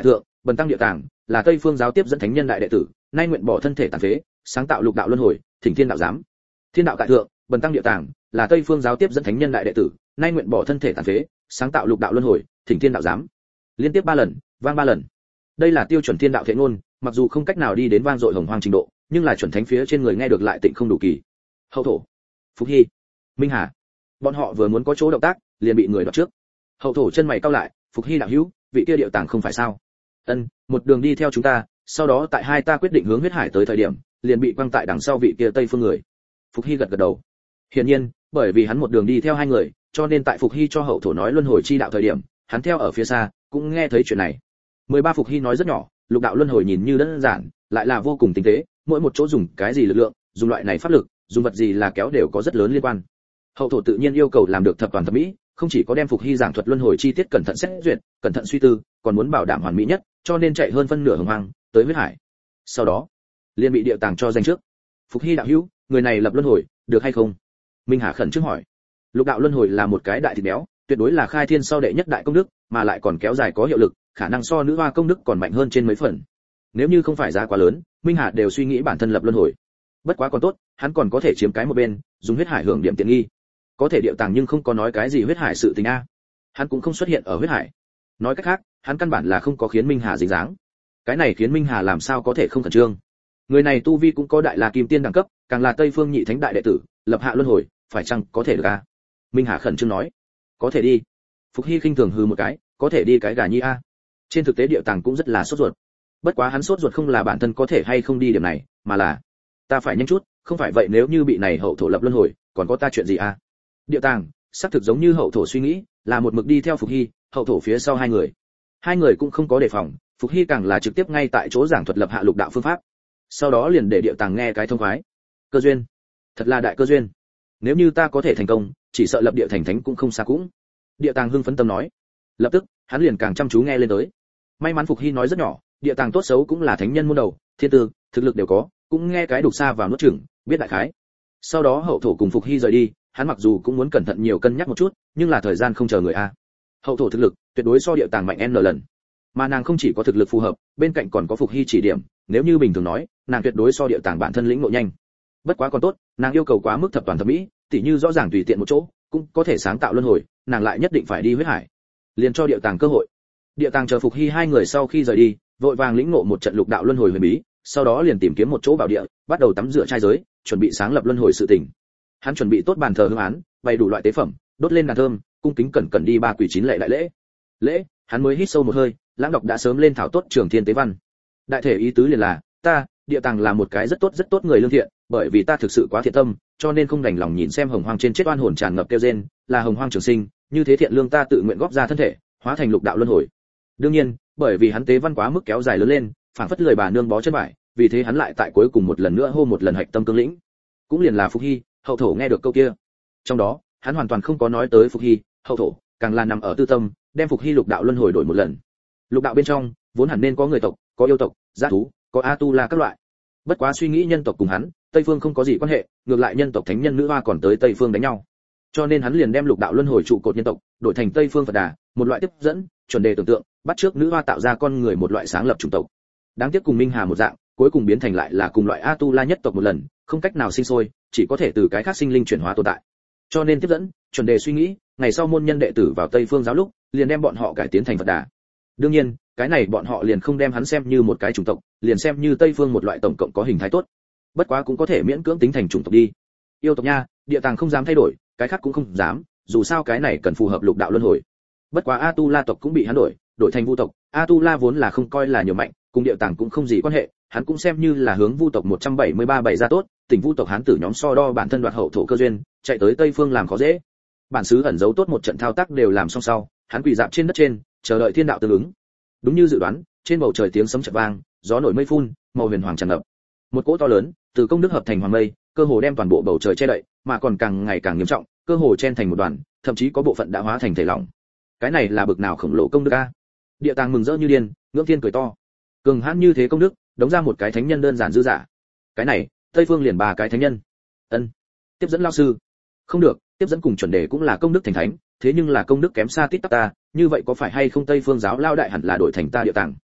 Bần tăng địa tàng là Tây Phương giáo tiếp dẫn thánh nhân đại đệ tử, nay nguyện bỏ thân thể tàn phế, sáng tạo lục đạo luân hồi, thỉnh thiên đạo giám. Thiên đạo tại thượng, Bần tăng địa tàng là Tây Phương giáo tiếp dẫn thánh nhân đại đệ tử, nay nguyện bỏ thân thể tàn phế, sáng tạo lục đạo luân hồi, thỉnh thiên đạo giám. Liên tiếp ba lần, vang ba lần. Đây là tiêu chuẩn thiên đạo thệ ngôn, mặc dù không cách nào đi đến vang dội hồng hoang trình độ, nhưng là chuẩn thánh phía trên người nghe được lại tịnh không đủ kỳ. Hậu thổ, Phục Hy, Minh Hà, bọn họ vừa muốn có chỗ động tác, liền bị người đoạt trước. Hậu thổ chân mày cau lại, Phục Hy đạo hữu, vị kia điệu tàng không phải sao? Ân, một đường đi theo chúng ta, sau đó tại hai ta quyết định hướng huyết hải tới thời điểm, liền bị quăng tại đằng sau vị kia Tây Phương người. Phục Hy gật gật đầu. Hiển nhiên, bởi vì hắn một đường đi theo hai người, cho nên tại Phục Hy cho hậu thổ nói luân hồi chi đạo thời điểm, hắn theo ở phía xa, cũng nghe thấy chuyện này. mười ba Phục Hy nói rất nhỏ, lục đạo luân hồi nhìn như đơn giản, lại là vô cùng tinh tế, mỗi một chỗ dùng cái gì lực lượng, dùng loại này pháp lực, dùng vật gì là kéo đều có rất lớn liên quan. Hậu thổ tự nhiên yêu cầu làm được thập toàn thập mỹ, không chỉ có đem Phục Hy giảng thuật luân hồi chi tiết cẩn thận xét duyệt, cẩn thận suy tư, còn muốn bảo đảm hoàn mỹ nhất, cho nên chạy hơn phân nửa hồng hoang, tới huyết hải. Sau đó, liền bị địa tàng cho danh trước. Phục Hy đạo hữu, người này lập luân hồi, được hay không? Minh Hà khẩn trước hỏi. Lục đạo luân hồi là một cái đại thịt béo, tuyệt đối là khai thiên sau đệ nhất đại công đức, mà lại còn kéo dài có hiệu lực, khả năng so nữ hoa công đức còn mạnh hơn trên mấy phần. Nếu như không phải giá quá lớn, Minh Hà đều suy nghĩ bản thân lập luân hồi. Bất quá còn tốt, hắn còn có thể chiếm cái một bên, dùng huyết hải hưởng điểm tiện nghi. Có thể điệu tàng nhưng không có nói cái gì huyết hải sự tình a. Hắn cũng không xuất hiện ở huyết hải. Nói cách khác, hắn căn bản là không có khiến Minh Hà dính dáng. Cái này khiến Minh Hà làm sao có thể không khẩn trương. Người này tu vi cũng có đại la kim tiên đẳng cấp, càng là Tây Phương nhị thánh đại đệ tử, lập hạ luân hồi, phải chăng có thể được a? Minh Hà khẩn trương nói. Có thể đi. Phục Hy khinh thường hừ một cái, có thể đi cái gà nhi a. Trên thực tế điệu tàng cũng rất là sốt ruột. Bất quá hắn sốt ruột không là bản thân có thể hay không đi điểm này, mà là ta phải nhanh chút, không phải vậy nếu như bị này hậu thổ lập luân hồi, còn có ta chuyện gì a? Điệu tàng, xác thực giống như hậu thổ suy nghĩ, là một mực đi theo Phục Hy, hậu thổ phía sau hai người. Hai người cũng không có đề phòng, Phục Hy càng là trực tiếp ngay tại chỗ giảng thuật lập hạ lục đạo phương pháp. Sau đó liền để điệu tàng nghe cái thông khoái. Cơ duyên, thật là đại cơ duyên. Nếu như ta có thể thành công, chỉ sợ lập địa thành thánh cũng không xa cũng. Điệu tàng hưng phấn tâm nói. Lập tức, hắn liền càng chăm chú nghe lên tới. May mắn Phục Hy nói rất nhỏ, địa tàng tốt xấu cũng là thánh nhân môn đầu, thiên tư, thực lực đều có, cũng nghe cái đục xa vào nuốt chửng, biết đại khái. Sau đó hậu thổ cùng Phục Hy rời đi, hắn mặc dù cũng muốn cẩn thận nhiều cân nhắc một chút, nhưng là thời gian không chờ người a. Hậu thổ thực lực tuyệt đối so địa tàng mạnh n lần, mà nàng không chỉ có thực lực phù hợp, bên cạnh còn có Phục Hy chỉ điểm, nếu như bình thường nói, nàng tuyệt đối so địa tàng bản thân lĩnh ngộ nhanh. Bất quá còn tốt, nàng yêu cầu quá mức thập toàn thập mỹ, tỉ như rõ ràng tùy tiện một chỗ, cũng có thể sáng tạo luân hồi, nàng lại nhất định phải đi huyết hải, liền cho địa tàng cơ hội. Địa tàng chờ Phục Hy hai người sau khi rời đi, vội vàng lĩnh ngộ một trận lục đạo luân hồi huyền bí, sau đó liền tìm kiếm một chỗ bảo địa, bắt đầu tắm rửa trai giới, chuẩn bị sáng lập luân hồi sự tình. Hắn chuẩn bị tốt bàn thờ hương án, bày đủ loại tế phẩm, đốt lên đàn thơm, cung kính cẩn cẩn đi ba quỷ chín lệ đại lễ. Lễ, hắn mới hít sâu một hơi, lãng đọc đã sớm lên thảo tốt trường thiên tế văn. Đại thể ý tứ liền là, ta, địa tàng là một cái rất tốt rất tốt người lương thiện, bởi vì ta thực sự quá thiện tâm, cho nên không đành lòng nhìn xem hồng hoang trên chết oan hồn tràn ngập kêu rên, là hồng hoang trường sinh, như thế thiện lương ta tự nguyện góp ra thân thể, hóa thành lục đạo luân hồi. Đương nhiên, bởi vì hắn tế văn quá mức kéo dài lớn lên, phảng phất lời bà nương bó chân vải, vì thế hắn lại tại cuối cùng một lần nữa hô một lần hạch tâm cương lĩnh. Cũng liền là Phục Hy, hậu thổ nghe được câu kia. Trong đó, hắn hoàn toàn không có nói tới Phục Hy, hậu thổ, càng là nằm ở tư tâm, đem Phục Hy lục đạo luân hồi đổi một lần. Lục đạo bên trong, vốn hẳn nên có người tộc, có yêu tộc, giã thú, có a tu la các loại. Bất quá suy nghĩ nhân tộc cùng hắn, Tây Phương không có gì quan hệ, ngược lại nhân tộc thánh nhân nữ hoa còn tới Tây Phương đánh nhau. Cho nên hắn liền đem lục đạo luân hồi trụ cột nhân tộc, đổi thành Tây Phương Phật Đà, một loại tiếp dẫn, chuẩn đề tưởng tượng, bắt trước nữ hoa tạo ra con người một loại sáng lập chủng tộc. Đáng tiếc cùng Minh Hà một dạng, cuối cùng biến thành lại là cùng loại a tu la nhất tộc một lần, không cách nào sinh sôi, chỉ có thể từ cái khác sinh linh chuyển hóa tồn tại. Cho nên tiếp dẫn, chuẩn đề suy nghĩ, ngày sau môn nhân đệ tử vào Tây Phương giáo lúc, liền đem bọn họ cải tiến thành Phật Đà. Đương nhiên, cái này bọn họ liền không đem hắn xem như một cái chủng tộc, liền xem như Tây Phương một loại tổng cộng có hình thái tốt. Bất quá cũng có thể miễn cưỡng tính thành chủng tộc đi. Yêu tộc nha, địa tàng không dám thay đổi, cái khác cũng không dám, dù sao cái này cần phù hợp lục đạo luân hồi. Bất quá a tu la tộc cũng bị hắn đổi, đổi thành vu tộc. A tu la vốn là không coi là nhiều mạnh, cùng địa tàng cũng không gì quan hệ, hắn cũng xem như là hướng vu tộc một trăm bảy mươi ba bảy ra tốt, tỉnh vu tộc hán tử nhóm so đo bản thân đoạt hậu thổ cơ duyên, chạy tới Tây Phương làm khó dễ. Bản xứ ẩn giấu tốt một trận thao tác đều làm xong sau, hắn quỳ dạp trên đất trên, chờ đợi thiên đạo tương ứng. Đúng như dự đoán, trên bầu trời tiếng sấm chợt vang, gió nổi mây phun, màu huyền hoàng tràn ngập. Một cỗ to lớn, từ công đức hợp thành hoàng mây, cơ hồ đem toàn bộ bầu trời che đậy, mà còn càng ngày càng nghiêm trọng, cơ hồ chen thành một đoàn, thậm chí có bộ phận đã hóa thành thể lỏng. Cái này là bực nào khổng lồ công đức a! Địa tàng mừng rỡ như điên, ngưỡng thiên cười to. Cường hãn như thế công đức, đóng ra một cái thánh nhân đơn giản dư giả. Cái này, Tây Phương liền ba cái thánh nhân. Ân, tiếp dẫn lão sư. Không được, tiếp dẫn cùng chuẩn đề cũng là công đức thành thánh, thế nhưng là công đức kém xa tít tắp ta, như vậy có phải hay không Tây Phương giáo lao đại hẳn là đổi thành ta địa tàng?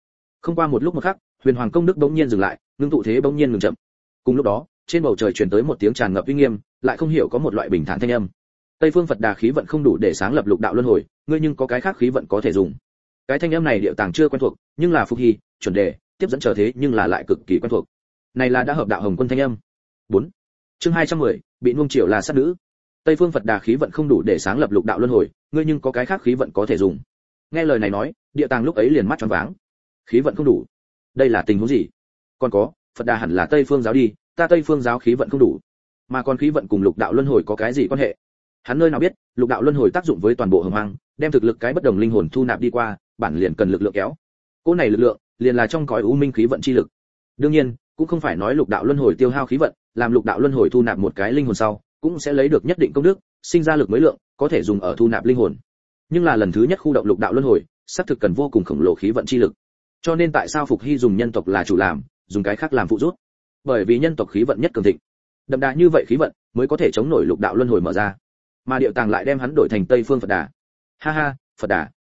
Không qua một lúc một khắc, huyền hoàng công đức bỗng nhiên dừng lại, ngưng tụ thế bỗng nhiên ngừng chậm. Cùng lúc đó, trên bầu trời truyền tới một tiếng tràn ngập uy nghiêm, lại không hiểu có một loại bình thản thanh âm. Tây phương Phật Đà khí vận không đủ để sáng lập lục đạo luân hồi, ngươi nhưng có cái khác khí vận có thể dùng. Cái thanh âm này điệu tàng chưa quen thuộc, nhưng là Phục Hy, chuẩn đề, tiếp dẫn chờ thế nhưng là lại cực kỳ quen thuộc. Này là đã hợp đạo hồng quân thanh âm. bốn. Chương hai trăm mười, bị nuông chiều là sát nữ. Tây phương Phật Đà khí vận không đủ để sáng lập lục đạo luân hồi, ngươi nhưng có cái khác khí vận có thể dùng. Nghe lời này nói, địa tàng lúc ấy liền mắt tròn váng. Khí vận không đủ? Đây là tình huống gì? Còn có, Phật Đà hẳn là Tây phương giáo đi, ta Tây phương giáo khí vận không đủ. Mà còn khí vận cùng lục đạo luân hồi có cái gì quan hệ? Hắn nơi nào biết, lục đạo luân hồi tác dụng với toàn bộ hồng hoang, đem thực lực cái bất đồng linh hồn thu nạp đi qua, bản liền cần lực lượng kéo. Cỗ này lực lượng, liền là trong cõi u minh khí vận chi lực. Đương nhiên, cũng không phải nói lục đạo luân hồi tiêu hao khí vận, làm lục đạo luân hồi thu nạp một cái linh hồn sau, cũng sẽ lấy được nhất định công đức, sinh ra lực mới lượng, có thể dùng ở thu nạp linh hồn. Nhưng là lần thứ nhất khu động lục đạo luân hồi, xác thực cần vô cùng khổng lồ khí vận chi lực. Cho nên tại sao Phục Hy dùng nhân tộc là chủ làm, dùng cái khác làm phụ rút? Bởi vì nhân tộc khí vận nhất cường thịnh. Đậm đà như vậy khí vận mới có thể chống nổi lục đạo luân hồi mở ra. Mà Điệu Tàng lại đem hắn đổi thành Tây phương Phật Đà. Ha ha, Phật Đà.